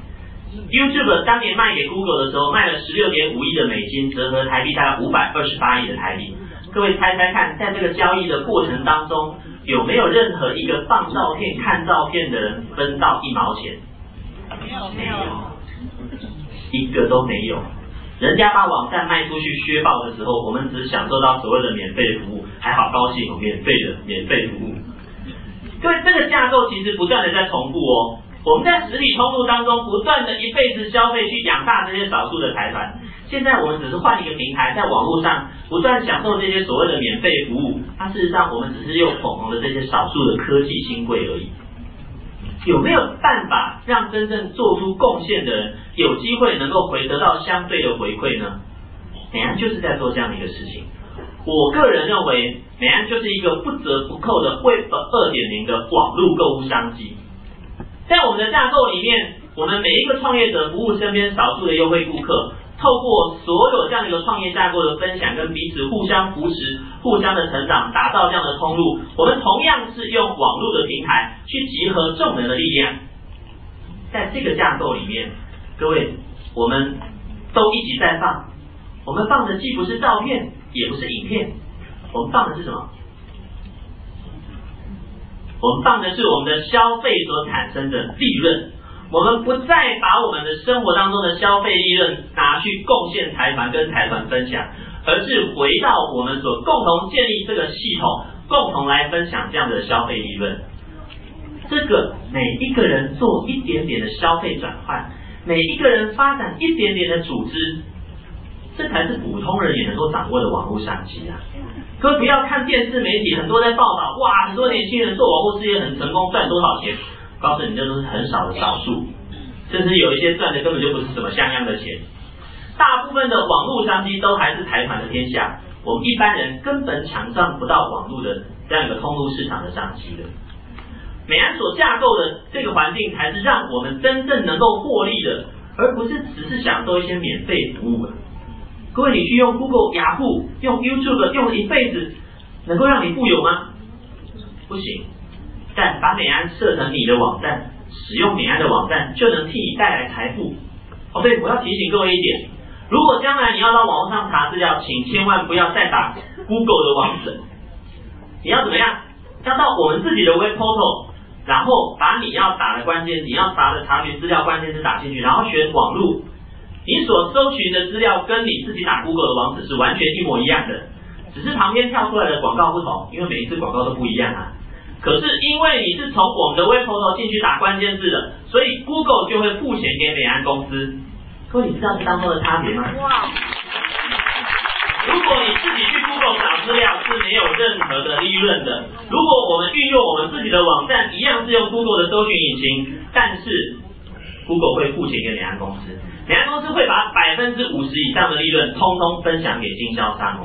YouTube 当年卖给 Google 的时候，卖了十六点五亿的美金，折合台币大概五百二十八亿的台币。各位猜猜看，在这个交易的过程当中，有没有任何一个放照片、看照片的人分到一毛钱？没有，没有，一个都没有。人家把网站卖出去削爆的时候，我们只享受到所谓的免费服务，还好高兴有免费的免费服务。各位，这个架构其实不断的在重复哦。我们在实体通路当中不断的一辈子消费去养大这些少数的财团，现在我们只是换一个平台，在网络上不断享受这些所谓的免费服务，它事实上我们只是又捧红了这些少数的科技新贵而已。有没有办法让真正做出贡献的人有机会能够回得到相对的回馈呢？美安就是在做这样的一个事情。我个人认为，美安就是一个不折不扣的 Web 二点零 的网络购物商机。在我们的架构里面，我们每一个创业者服务身边少数的优惠顾客，透过所有这样的一个创业架构的分享，跟彼此互相扶持、互相的成长，打造这样的通路。我们同样是用网络的平台去集合众人的力量。在这个架构里面，各位，我们都一起在放。我们放的既不是照片，也不是影片，我们放的是什么？我们放的是我们的消费所产生的利润。我们不再把我们的生活当中的消费利润拿去贡献财团跟财团分享，而是回到我们所共同建立这个系统，共同来分享这样的消费利润。这个每一个人做一点点的消费转换，每一个人发展一点点的组织，这才是普通人也能够掌握的网络商机啊！各位不要看电视媒体很多在报道，哇，很多年轻人做网络事业很成功，赚多少钱？告诉你，这都是很少的少数，甚至有一些赚的根本就不是什么像样的钱。大部分的网络商机都还是财团的天下，我们一般人根本抢上不到网络的这样一个通路市场的商机的。美安所架构的这个环境，才是让我们真正能够获利的，而不是只是享受一些免费服务啊。各位，你去用 Google、雅虎、用 YouTube 用了一辈子，能够让你富有吗？不行。但把美安设成你的网站，使用美安的网站就能替你带来财富。哦，对，我要提醒各位一点，如果将来你要到网络上查资料，请千万不要再打 Google 的网址，你要怎么样？要到我们自己的 Web Portal， 然后把你要打的关键，你要查的查询资料关键字打进去，然后选网路。你所搜寻的资料跟你自己打 Google 的网址是完全一模一样的，只是旁边跳出来的广告不同，因为每一次广告都不一样啊。可是因为你是从我们的 Web Portal 进去打关键字的，所以 Google 就会付钱给美安公司。各位，你知道这当中的差别吗？哇！如果你自己去 Google 找资料是没有任何的利润的。如果我们运用我们自己的网站，一样是用 Google 的搜寻引擎，但是 Google 会付钱给美安公司，美安公司会把百分之五十以上的利润通通分享给经销商哦。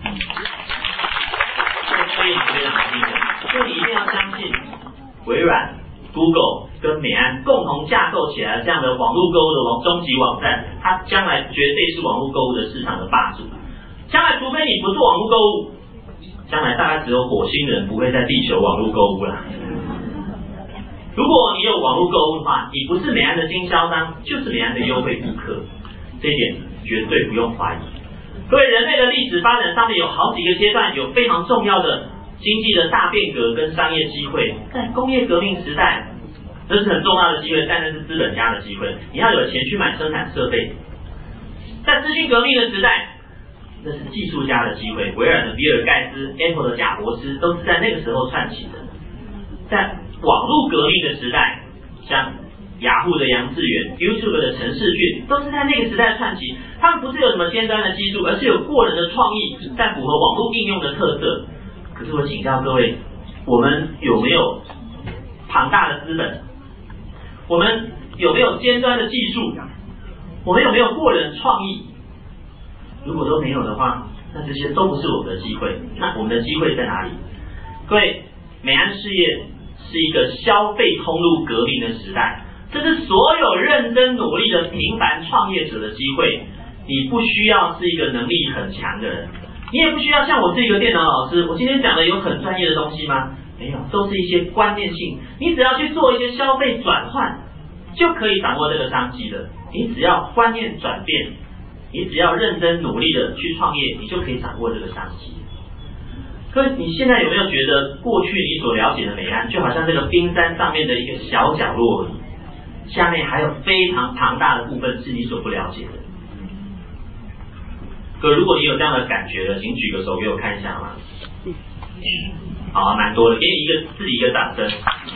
所以你非常清楚，所以你一定要相信微软、Google 跟美安共同架构起来这样的网络购物的网终极网站，它将来绝对是网络购物的市场的霸主。将来除非你不做网络购物，将来大概只有火星人不会在地球网络购物啦。如果你有网络购物的话，你不是美安的经销商，就是美安的优惠顾客，这一点绝对不用怀疑。各位，人类的历史发展上面有好几个阶段，有非常重要的经济的大变革跟商业机会。在工业革命时代，这是很重要的机会，但那是资本家的机会，你要有钱去买生产设备。在资讯革命的时代，那是技术家的机会，微软的比尔盖茨、Apple 的贾伯斯都是在那个时候串起的。在网络革命的时代，像雅虎的杨致远、YouTube 的陈士俊，都是在那个时代串起。他们不是有什么尖端的技术，而是有过人的创意，在符合网络应用的特色。可是我请教各位，我们有没有庞大的资本？我们有没有尖端的技术？我们有没有过人创意？如果都没有的话，那这些都不是我们的机会。那我们的机会在哪里？各位，美安事业是一个消费通路革命的时代，这是所有认真努力的平凡创业者的机会。你不需要是一个能力很强的人，你也不需要像我是一个电脑老师，我今天讲的有很专业的东西吗？没有，都是一些观念性。你只要去做一些消费转换， 就可以掌握这个商机的。你只要观念转变，你只要认真努力的去创业，你就可以掌握这个商机。可是你现在有没有觉得，过去你所了解的美安，就好像这个冰山上面的一个小角落而已，下面还有非常庞大的部分是你所不了解的。可如果你有这样的感觉的，请举个手给我看一下好吗？好，蛮多的，给你一个自己一个掌声。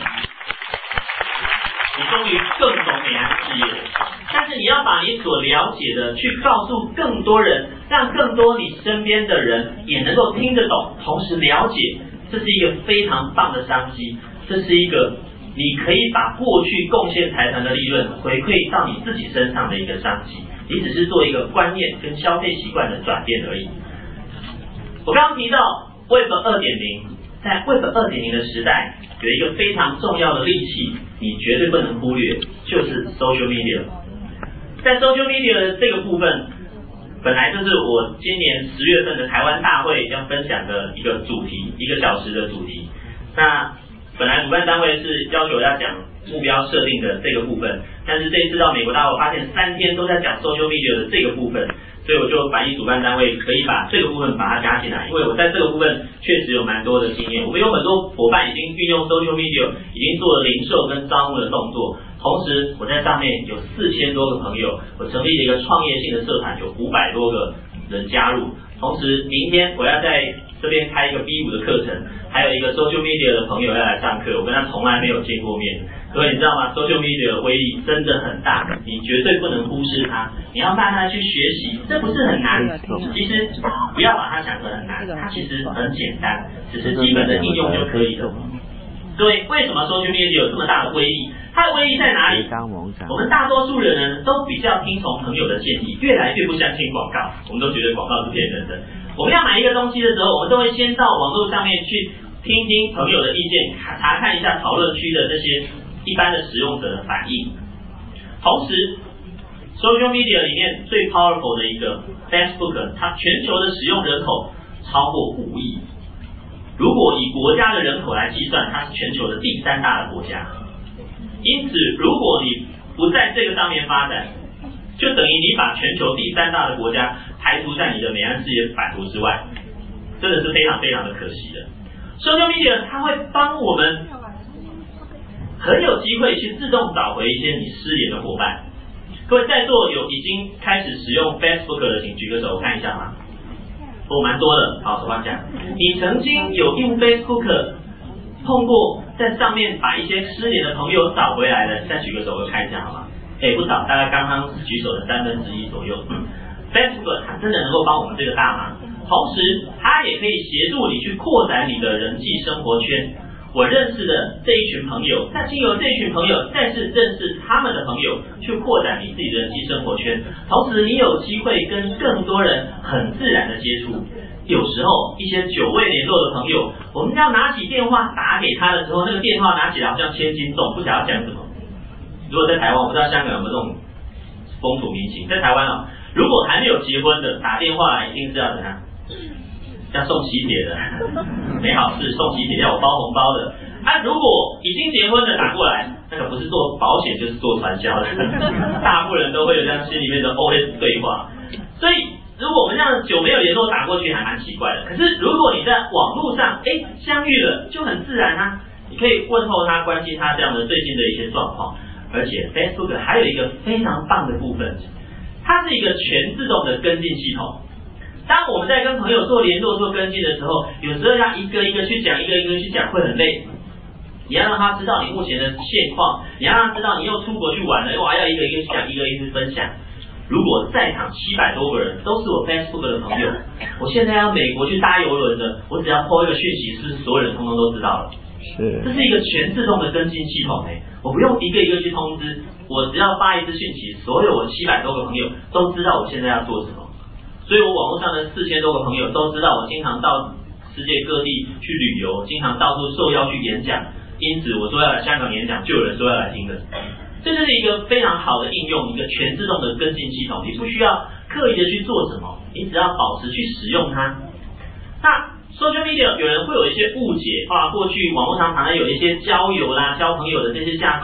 你终于更懂美安事业了，但是你要把你所了解的去告诉更多人，让更多你身边的人也能够听得懂，同时了解，这是一个非常棒的商机，这是一个你可以把过去贡献财团的利润回馈到你自己身上的一个商机，你只是做一个观念跟消费习惯的转变而已。我刚刚提到 Web 二点零， 在 Web 二点零 的时代，有一个非常重要的利器，你绝对不能忽略，就是 Social Media。 在 Social Media 的这个部分，本来就是我今年十月份的台湾大会要分享的一个主题，一个小时的主题。那本来主办单位是要求要讲目标设定的这个部分，但是这一次到美国大会，我发现三天都在讲 Social Media 的这个部分，所以我就反映主办单位可以把这个部分把它加进来，因为我在这个部分确实有蛮多的经验。我们有很多伙伴已经运用 Social Media， 已经做了零售跟招募的动作，同时我在上面有四千多个朋友，我成立了一个创业性的社团，有五百多个人加入。同时明天我要在这边开一个 B 五 的课程，还有一个 Social Media 的朋友要来上课，我跟他从来没有见过面。所以你知道吗？ Social Media 的威力真的很大，你绝对不能忽视它，你要慢慢去学习，这不是很难，其实不要把它想得很难，它其实很简单，只是基本的应用就可以了。所以为什么 Social Media 有这么大的威力？它的威力在哪里？我们大多数人呢都比较听从朋友的建议，越来越不相信广告，我们都觉得广告是骗人的。我们要买一个东西的时候，我们都会先到网络上面去听听朋友的意见，查看一下讨论区的这些一般的使用者的反应。同时 Social Media 里面最 powerful 的一个 Facebook， 它全球的使用人口超过五亿，如果以国家的人口来计算，它是全球的第三大的国家。因此如果你不在这个上面发展，就等于你把全球第三大的国家排除在你的美安事业版图之外，真的是非常非常的可惜的。Social Media 它会帮我们很有机会去自动找回一些你失联的伙伴。各位在座有已经开始使用 Facebook 的，请举个手，我看一下嘛。哦，蛮多的，好，手放下。你曾经有用 Facebook 碰过在上面把一些失联的朋友找回来的，再举个手，我看一下好吗？哎，不少，大概刚刚举手的三分之一左右。嗯 Facebook 它真的能够帮我们这个大忙，同时它也可以协助你去扩展你的人际生活圈。我认识的这一群朋友，再经由这一群朋友再次认识他们的朋友，去扩展你自己的人际生活圈，同时你有机会跟更多人很自然的接触。有时候一些久未联络的朋友，我们要拿起电话打给他的时候，那个电话拿起来好像千斤重，不晓得要讲什么。如果在台湾，我不知道香港有没有这种风土民情，在台湾啊，如果还没有结婚的打电话来，一定是要怎样？要送喜帖的，没好事送喜帖，要我包红包的。啊，如果已经结婚的打过来，那个不是做保险就是做传销的，大部分人都会有这样心里面的 O S 对话。所以如果我们这样久没有联络打过去还蛮奇怪的，可是如果你在网络上哎相遇了，就很自然啊，你可以问候他，关心他这样的最近的一些状况。而且 Facebook 还有一个非常棒的部分，它是一个全自动的跟进系统。当我们在跟朋友做联络做跟进的时候，有时候要一个一个去讲，一个一个去讲会很累。你要让他知道你目前的现况，你要让他知道你又出国去玩了，哇，要一个一个去讲，一个一个去分享。如果在场七百多个人都是我 Facebook 的朋友，我现在要美国去搭邮轮的，我只要 po 一个讯息，是不是所有人通通都知道了？是，这是一个全自动的跟进系统诶，我不用一个一个去通知，我只要发一次讯息，所有我七百多个朋友都知道我现在要做什么。所以我网络上的四千多个朋友都知道我经常到世界各地去旅游，经常到处受邀去演讲，因此我说要来香港演讲，就有人说要来听的。这就是一个非常好的应用，一个全自动的跟进系统，你不需要刻意的去做什么，你只要保持去使用它。那Social Media 有人会有一些误解啊，过去网络上常常有一些交友啦、交朋友的这些架构，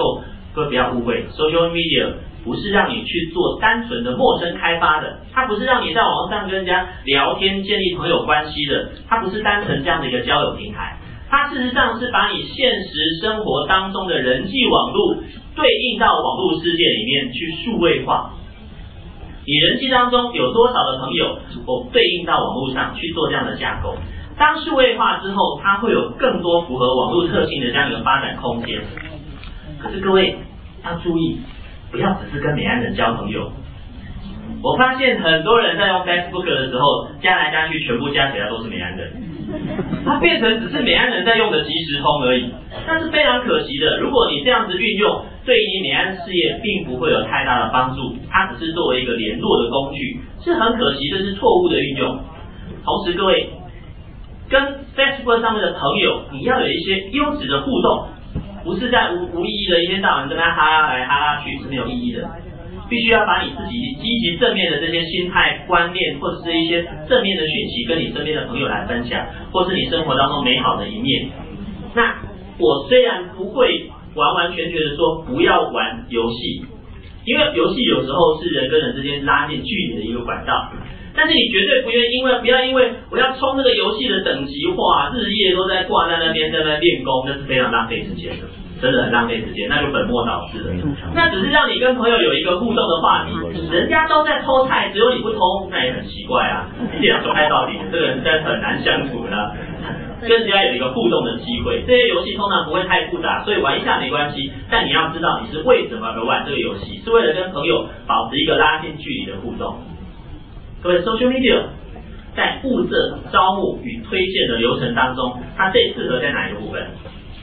各位不要误会 ，social media 不是让你去做单纯的陌生开发的，它不是让你在网上跟人家聊天建立朋友关系的，它不是单纯这样的一个交友平台，它事实上是把你现实生活当中的人际网络对应到网络世界里面去数位化。你人际当中有多少的朋友，我对应到网络上去做这样的架构。当数位化之后，它会有更多符合网络特性的这样一个发展空间。可是各位要注意，不要只是跟美安人交朋友。我发现很多人在用 Facebook 的时候，加来加去全部加起来都是美安人，它变成只是美安人在用的即时通而已，那是非常可惜的。如果你这样子运用，对于你美安事业并不会有太大的帮助，它只是作为一个联络的工具，是很可惜，这是错误的运用。同时各位跟 Facebook 上面的朋友，你要有一些优质的互动，不是在无无意义的一天到晚跟他哈拉来哈拉去，是没有意义的。必须要把你自己积极正面的这些心态观念，或者是一些正面的讯息跟你身边的朋友来分享，或是你生活当中美好的一面。那我虽然不会完完全全的说不要玩游戏，因为游戏有时候是人跟人之间拉近距离的一个管道，但是你绝对不愿因为不要因为我要冲这个游戏的等级化，日夜都在挂在那边在那练功，那是非常浪费时间的，真的很浪费时间，那就本末倒置了。那只是让你跟朋友有一个互动的话题，人家都在偷菜，只有你不偷，那也很奇怪啊！一两说开到底，这个人真的很难相处的。跟人家有一个互动的机会，这些游戏通常不会太复杂，所以玩一下没关系。但你要知道你是为什么而玩这个游戏，是为了跟朋友保持一个拉近距离的互动。各位 social media 在物色、招募与推荐的流程当中，它最适合在哪一个部分？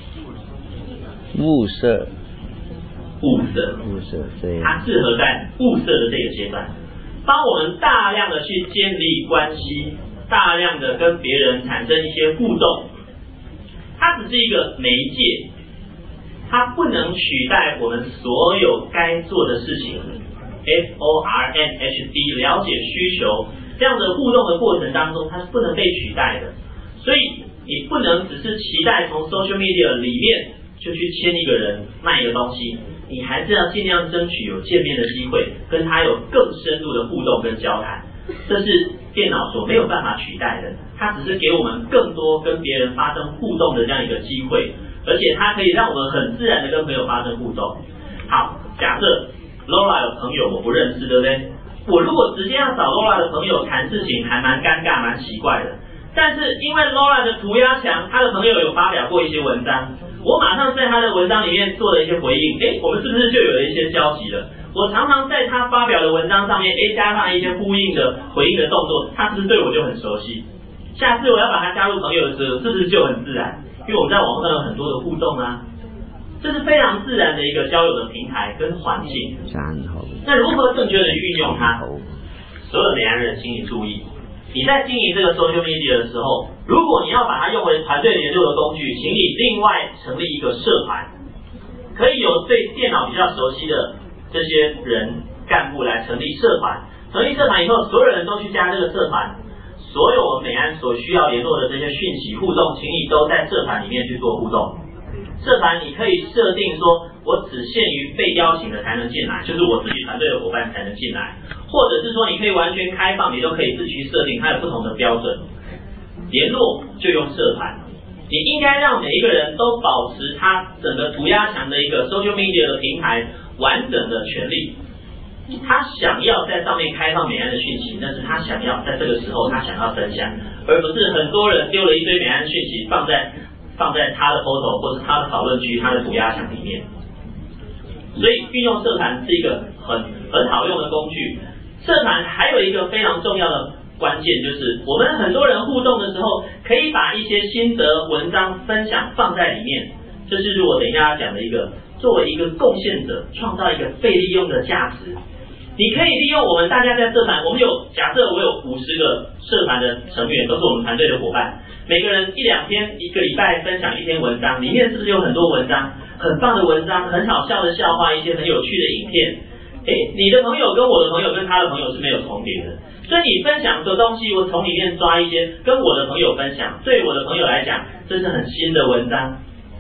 物色， 物色， 物色，对， 它适合在物色的这个阶段，帮我们大量的去建立关系，大量的跟别人产生一些互动。它只是一个媒介，它不能取代我们所有该做的事情。F O R M H D 了解需求，这样的互动的过程当中，它是不能被取代的。所以你不能只是期待从 social media 里面就去牵一个人卖一个东西，你还是要尽量争取有见面的机会，跟他有更深入的互动跟交谈。这是电脑所没有办法取代的，它只是给我们更多跟别人发生互动的这样一个机会，而且它可以让我们很自然的跟朋友发生互动。好，假设 Laura 有朋友我不认识，对不对？我如果直接要找 Laura 的朋友谈事情，还蛮尴尬蛮奇怪的。但是因为 Laura 的涂鸦墙，他的朋友有发表过一些文章，我马上在他的文章里面做了一些回应，诶，我们是不是就有了一些交集了？我常常在他发表的文章上面，诶，加上一些呼应的回应的动作，他是不是对我就很熟悉？下次我要把他加入朋友的时候，是不是就很自然？因为我们在网络上有很多的互动啊，这是非常自然的一个交友的平台跟环境。那如何正确的运用它？所有的美安人请你注意，你在经营这个 social media 的时候，如果你要把它用为团队联络的工具，请你另外成立一个社团，可以有对电脑比较熟悉的这些人干部来成立社团。成立社团以后，所有人都去加这个社团，所有我们美安所需要联络的这些讯息互动，请你都在社团里面去做互动。社团你可以设定说，我只限于被邀请的才能进来，就是我自己团队的伙伴才能进来，或者是说你可以完全开放，你都可以自己去设定，它有不同的标准。联络就用社团，你应该让每一个人都保持他整个涂鸦墙的一个 social media 的平台完整的权利。他想要在上面开放美安的讯息，那是他想要在这个时候他想要分享，而不是很多人丢了一堆美安讯息放在放在他的 photo 或是他的讨论区、他的涂鸦墙里面。所以运用社团是一个很很好用的工具。社团还有一个非常重要的关键，就是我们很多人互动的时候，可以把一些心得文章分享放在里面。这是我等一下要讲的一个，作为一个贡献者，创造一个被利用的价值。你可以利用我们大家在社团，我们有假设我有五十个社团的成员，都是我们团队的伙伴，每个人一两天，一个礼拜分享一篇文章，里面是不是有很多文章，很棒的文章，很好笑的笑话，一些很有趣的影片？诶，你的朋友跟我的朋友跟他的朋友是没有重叠的，所以你分享的东西，我从里面抓一些跟我的朋友分享，对我的朋友来讲，这是很新的文章，这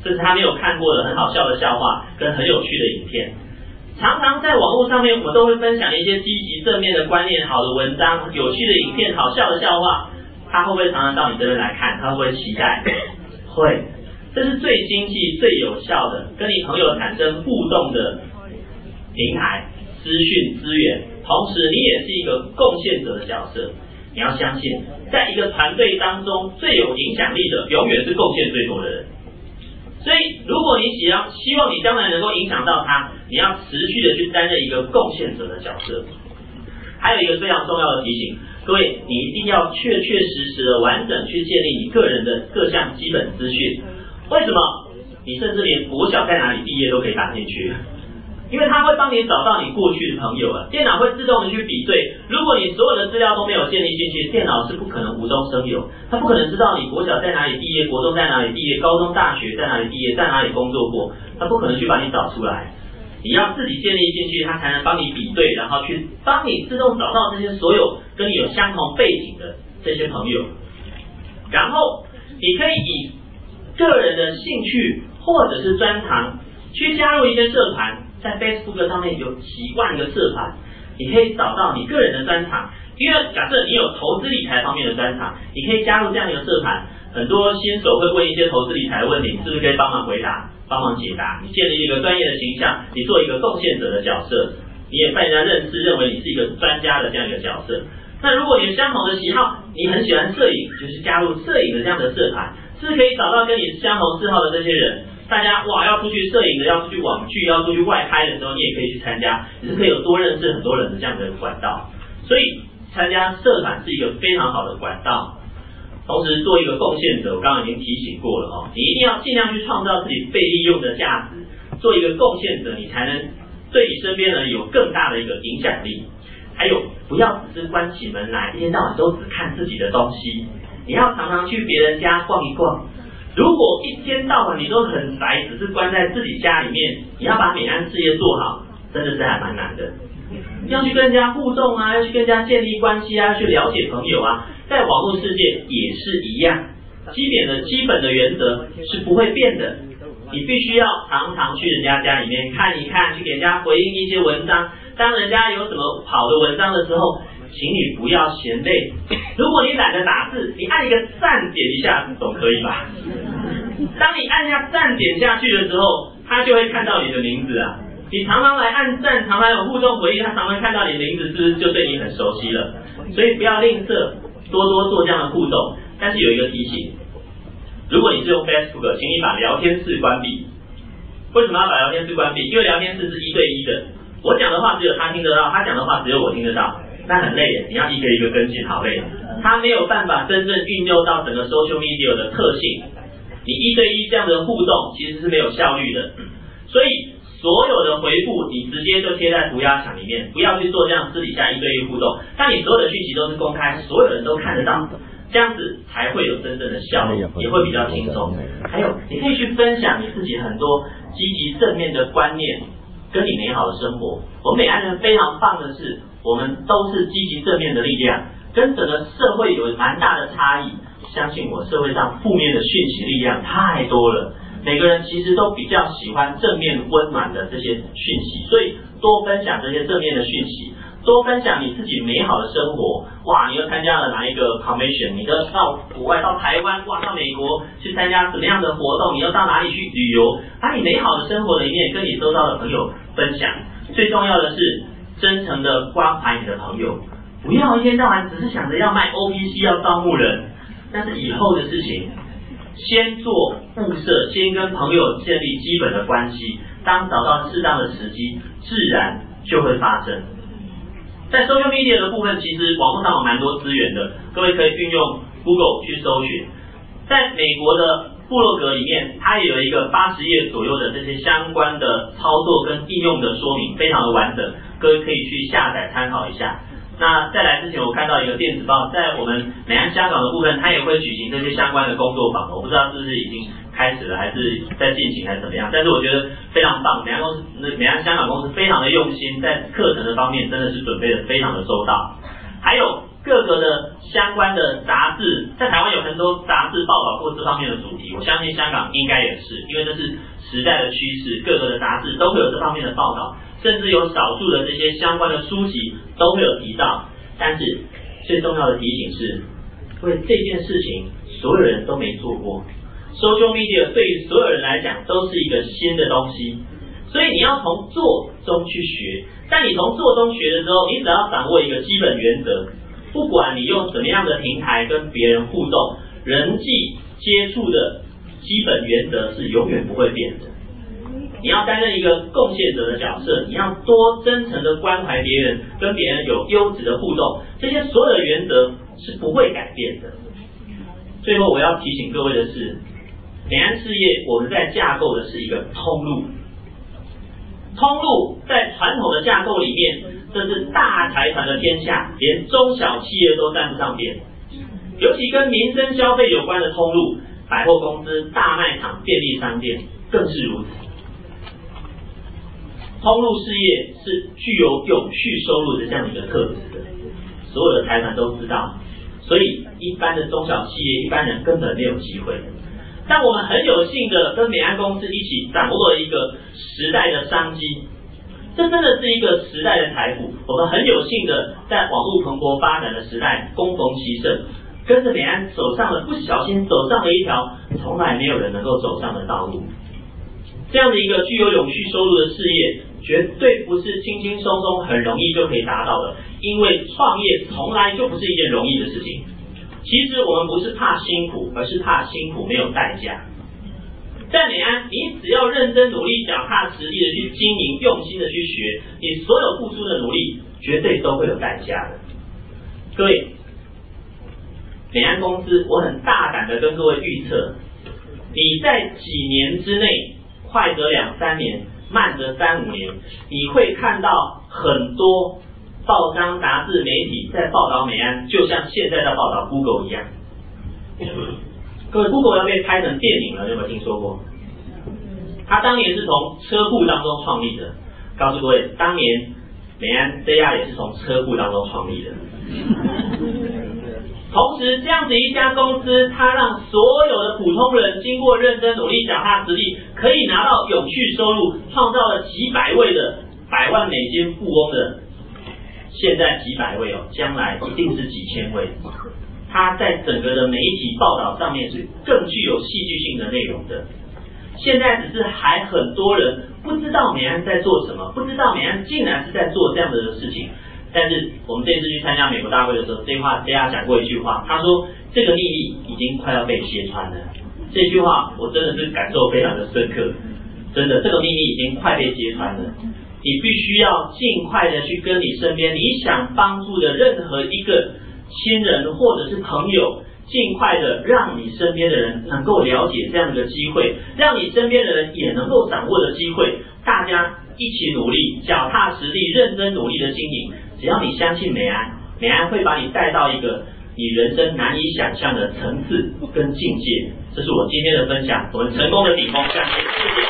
这是他没有看过的很好笑的笑话跟很有趣的影片。常常在网络上面，我们都会分享一些积极正面的观念、好的文章、有趣的影片、好笑的笑话。他会不会常常到你这边来看？他会不会期待？会。这是最经济、最有效的跟你朋友产生互动的平台、资讯资源。同时，你也是一个贡献者的角色。你要相信，在一个团队当中，最有影响力的永远是贡献最多的人。所以，如果你想要希望你将来能够影响到他，你要持续的去担任一个贡献者的角色。还有一个非常重要的提醒，各位，你一定要确确实实的完整去建立你个人的各项基本资讯。为什么？你甚至连国小在哪里毕业都可以打进去，因为它会帮你找到你过去的朋友啊。电脑会自动的去比对，如果你所有的资料都没有建立进去，电脑是不可能无中生有，它不可能知道你国小在哪里毕业，国中在哪里毕业，高中大学在哪里毕业，在哪里工作过，它不可能去把你找出来。你要自己建立进去，它才能帮你比对，然后去帮你自动找到这些所有跟你有相同背景的这些朋友。然后你可以以个人的兴趣或者是专长去加入一些社团，在 Facebook 上面有几万个社团，你可以找到你个人的专长。因为假设你有投资理财方面的专长，你可以加入这样一个社团。很多新手会问一些投资理财的问题，你是不是可以帮忙回答、帮忙解答？你建立一个专业的形象，你做一个贡献者的角色，你也被人家认识，认为你是一个专家的这样一个角色。那如果你有相同的喜好，你很喜欢摄影，就是加入摄影的这样的社团，是可以找到跟你相同嗜好的这些人。大家哇要出去摄影的，要出去网剧，要出去外拍的时候，你也可以去参加，你是可以有多认识很多人的这样的管道。所以参加社团是一个非常好的管道。同时做一个贡献者，我刚刚已经提醒过了哦，你一定要尽量去创造自己被利用的价值，做一个贡献者，你才能对你身边人有更大的一个影响力。还有，不要只是关起门来，一天到晚都只看自己的东西，你要常常去别人家逛一逛。如果一天到晚你都很宅，只是关在自己家里面，你要把美安事业做好，真的是还蛮难的。要去跟人家互动啊，要去跟人家建立关系啊，要去了解朋友啊，在网络世界也是一样，基本的基本的原则是不会变的。你必须要常常去人家家里面看一看，去给人家回应一些文章。当人家有什么好的文章的时候，请你不要嫌累。如果你懒得打字，你按一个赞点一下总可以吧？当你按下赞点下去的时候，他就会看到你的名字啊。你常常来按赞，常常有互动回应，他常常看到你的名字，是不是就对你很熟悉了？所以不要吝啬，多多做这样的互动。但是有一个提醒，如果你是用 Facebook， 请你把聊天室关闭。为什么要把聊天室关闭？因为聊天室是一对一的，我讲的话只有他听得到，他讲的话只有我听得到，那很累耶，你要一个一个跟进，好累。他没有办法真正运用到整个 social media 的特性，你一对一这样的互动其实是没有效率的。所以所有的回复你直接就贴在涂鸦墙里面，不要去做这样私底下一对一互动。但你所有的讯息都是公开，所有人都看得到，这样子才会有真正的效率，也会比较轻松。还有，你可以去分享你自己很多积极正面的观念，跟你美好的生活。我们美安人非常棒的是，我们都是积极正面的力量，跟整个社会有蛮大的差异。相信我，社会上负面的讯息力量太多了。每个人其实都比较喜欢正面温暖的这些讯息，所以多分享这些正面的讯息，多分享你自己美好的生活。哇，你又参加了哪一个 convention？ 你又到国外，到台湾，哇，到美国去参加什么样的活动？你又到哪里去旅游？把你美好的生活的一面跟你周遭的朋友分享。最重要的是真诚的关怀你的朋友，不要一天到晚只是想着要卖 O P C， 要招募人，那是以后的事情。先做物色，先跟朋友建立基本的关系，当找到适当的时机，自然就会发生。在 social media 的部分，其实网络上有蛮多资源的，各位可以运用 Google 去搜寻。在美国的部落格里面，它也有一个八十页左右的这些相关的操作跟应用的说明，非常的完整，各位可以去下载参考一下。那再来之前，我看到一个电子报，在我们美安香港的部分，它也会举行这些相关的工作坊，我不知道是不是已经开始了，还是在进行，还是怎么样。但是我觉得非常棒，美安公司、美安香港公司非常的用心，在课程的方面真的是准备的非常的周到。还有各个的相关的杂志，在台湾有很多杂志报道过这方面的主题，我相信香港应该也是，因为这是时代的趋势，各个的杂志都会有这方面的报道，甚至有少数的这些相关的书籍都会有提到。但是最重要的提醒是，因为这件事情所有人都没做过 ，social media 对于所有人来讲都是一个新的东西，所以你要从做中去学。但你从做中学的时候，你只要掌握一个基本原则，不管你用什么样的平台跟别人互动，人际接触的基本原则是永远不会变的。你要担任一个贡献者的角色，你要多真诚的关怀别人，跟别人有优质的互动，这些所有的原则是不会改变的。最后我要提醒各位的是，美安事业我们在架构的是一个通路，通路在传统的架构里面，这是大财团的天下，连中小企业都沾不上边。尤其跟民生消费有关的通路，百货公司、大卖场、便利商店更是如此。通路事业是具有永续收入的这样一个特质的，所有的财团都知道，所以一般的中小企业、一般人根本没有机会。但我们很有幸的跟美安公司一起掌握了一个时代的商机，这真的是一个时代的财富。我们很有幸的在网络蓬勃发展的时代恭逢其盛，跟着美安走上了，不小心走上了一条从来没有人能够走上的道路。这样的一个具有永续收入的事业，绝对不是轻轻松松很容易就可以达到的，因为创业从来就不是一件容易的事情。其实我们不是怕辛苦，而是怕辛苦没有代价。在美安，你只要认真努力、脚踏实地的去经营、用心的去学，你所有付出的努力绝对都会有代价的。各位，美安公司，我很大胆的跟各位预测，你在几年之内，快则两三年，慢则三五年，你会看到很多报章、杂志、媒体在报道美安，就像现在在报道 Google 一样。各位 ，Google 要被拍成电影了，有没有听说过？他当年是从车库当中创立的。告诉各位，当年美安 J R 也是从车库当中创立的。同时，这样子一家公司，它让所有的普通人经过认真努力、脚踏实地，可以拿到永续收入，创造了几百位的百万美金富翁的。现在几百位哦，将来一定是几千位。它在整个的媒体报道上面是更具有戏剧性的内容的。现在只是还很多人不知道美安在做什么，不知道美安竟然是在做这样的事情。但是我们这次去参加美国大会的时候，这句话 J R 讲过一句话，他说这个秘密已经快要被揭穿了。这句话我真的是感受非常的深刻，真的这个秘密已经快被揭穿了。你必须要尽快的去跟你身边你想帮助的任何一个亲人或者是朋友，尽快的让你身边的人能够了解这样的机会，让你身边的人也能够掌握的机会，大家一起努力，脚踏实地，认真努力的经营。只要你相信美安，美安会把你带到一个你人生难以想象的层次跟境界。这是我今天的分享，我们成功的顶峰，感谢，谢谢。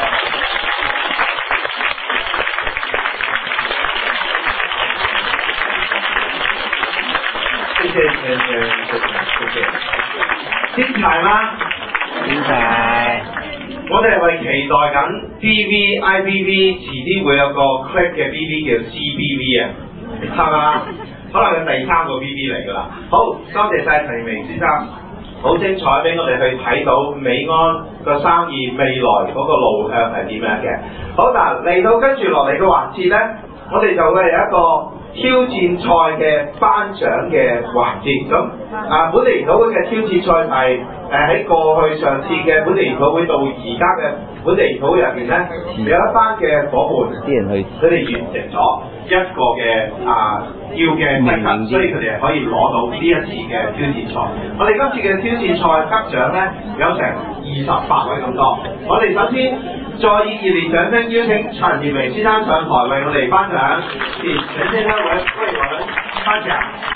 謝謝謝謝謝謝。精彩嗎？精彩。我哋係為期待緊 D V I P V， 遲啲會有個 click 嘅 B B 叫 C B V 啊，係嘛？可能係第三個 B B 嚟㗎啦。好，多謝晒陳明先生，好精彩俾我哋去睇到美安個生意未來嗰個路向係點樣嘅。好嗱，嚟到跟住落嚟嘅環節咧，我哋就會有一個挑戰賽嘅頒獎嘅環節。咁啊，本地研討會嘅挑戰賽係誒喺過去上次嘅本地研討會到而家嘅本地研討會入邊咧，有一班嘅伙伴，佢哋完成咗一個嘅啊要嘅資格，所以佢哋係可以攞到呢一次嘅挑戰賽。我哋今次嘅挑戰賽得獎咧有成二十八位咁多。我哋首先再以熱烈掌聲邀請陳業明先生上台為我哋頒獎。請先生為為我們頒獎。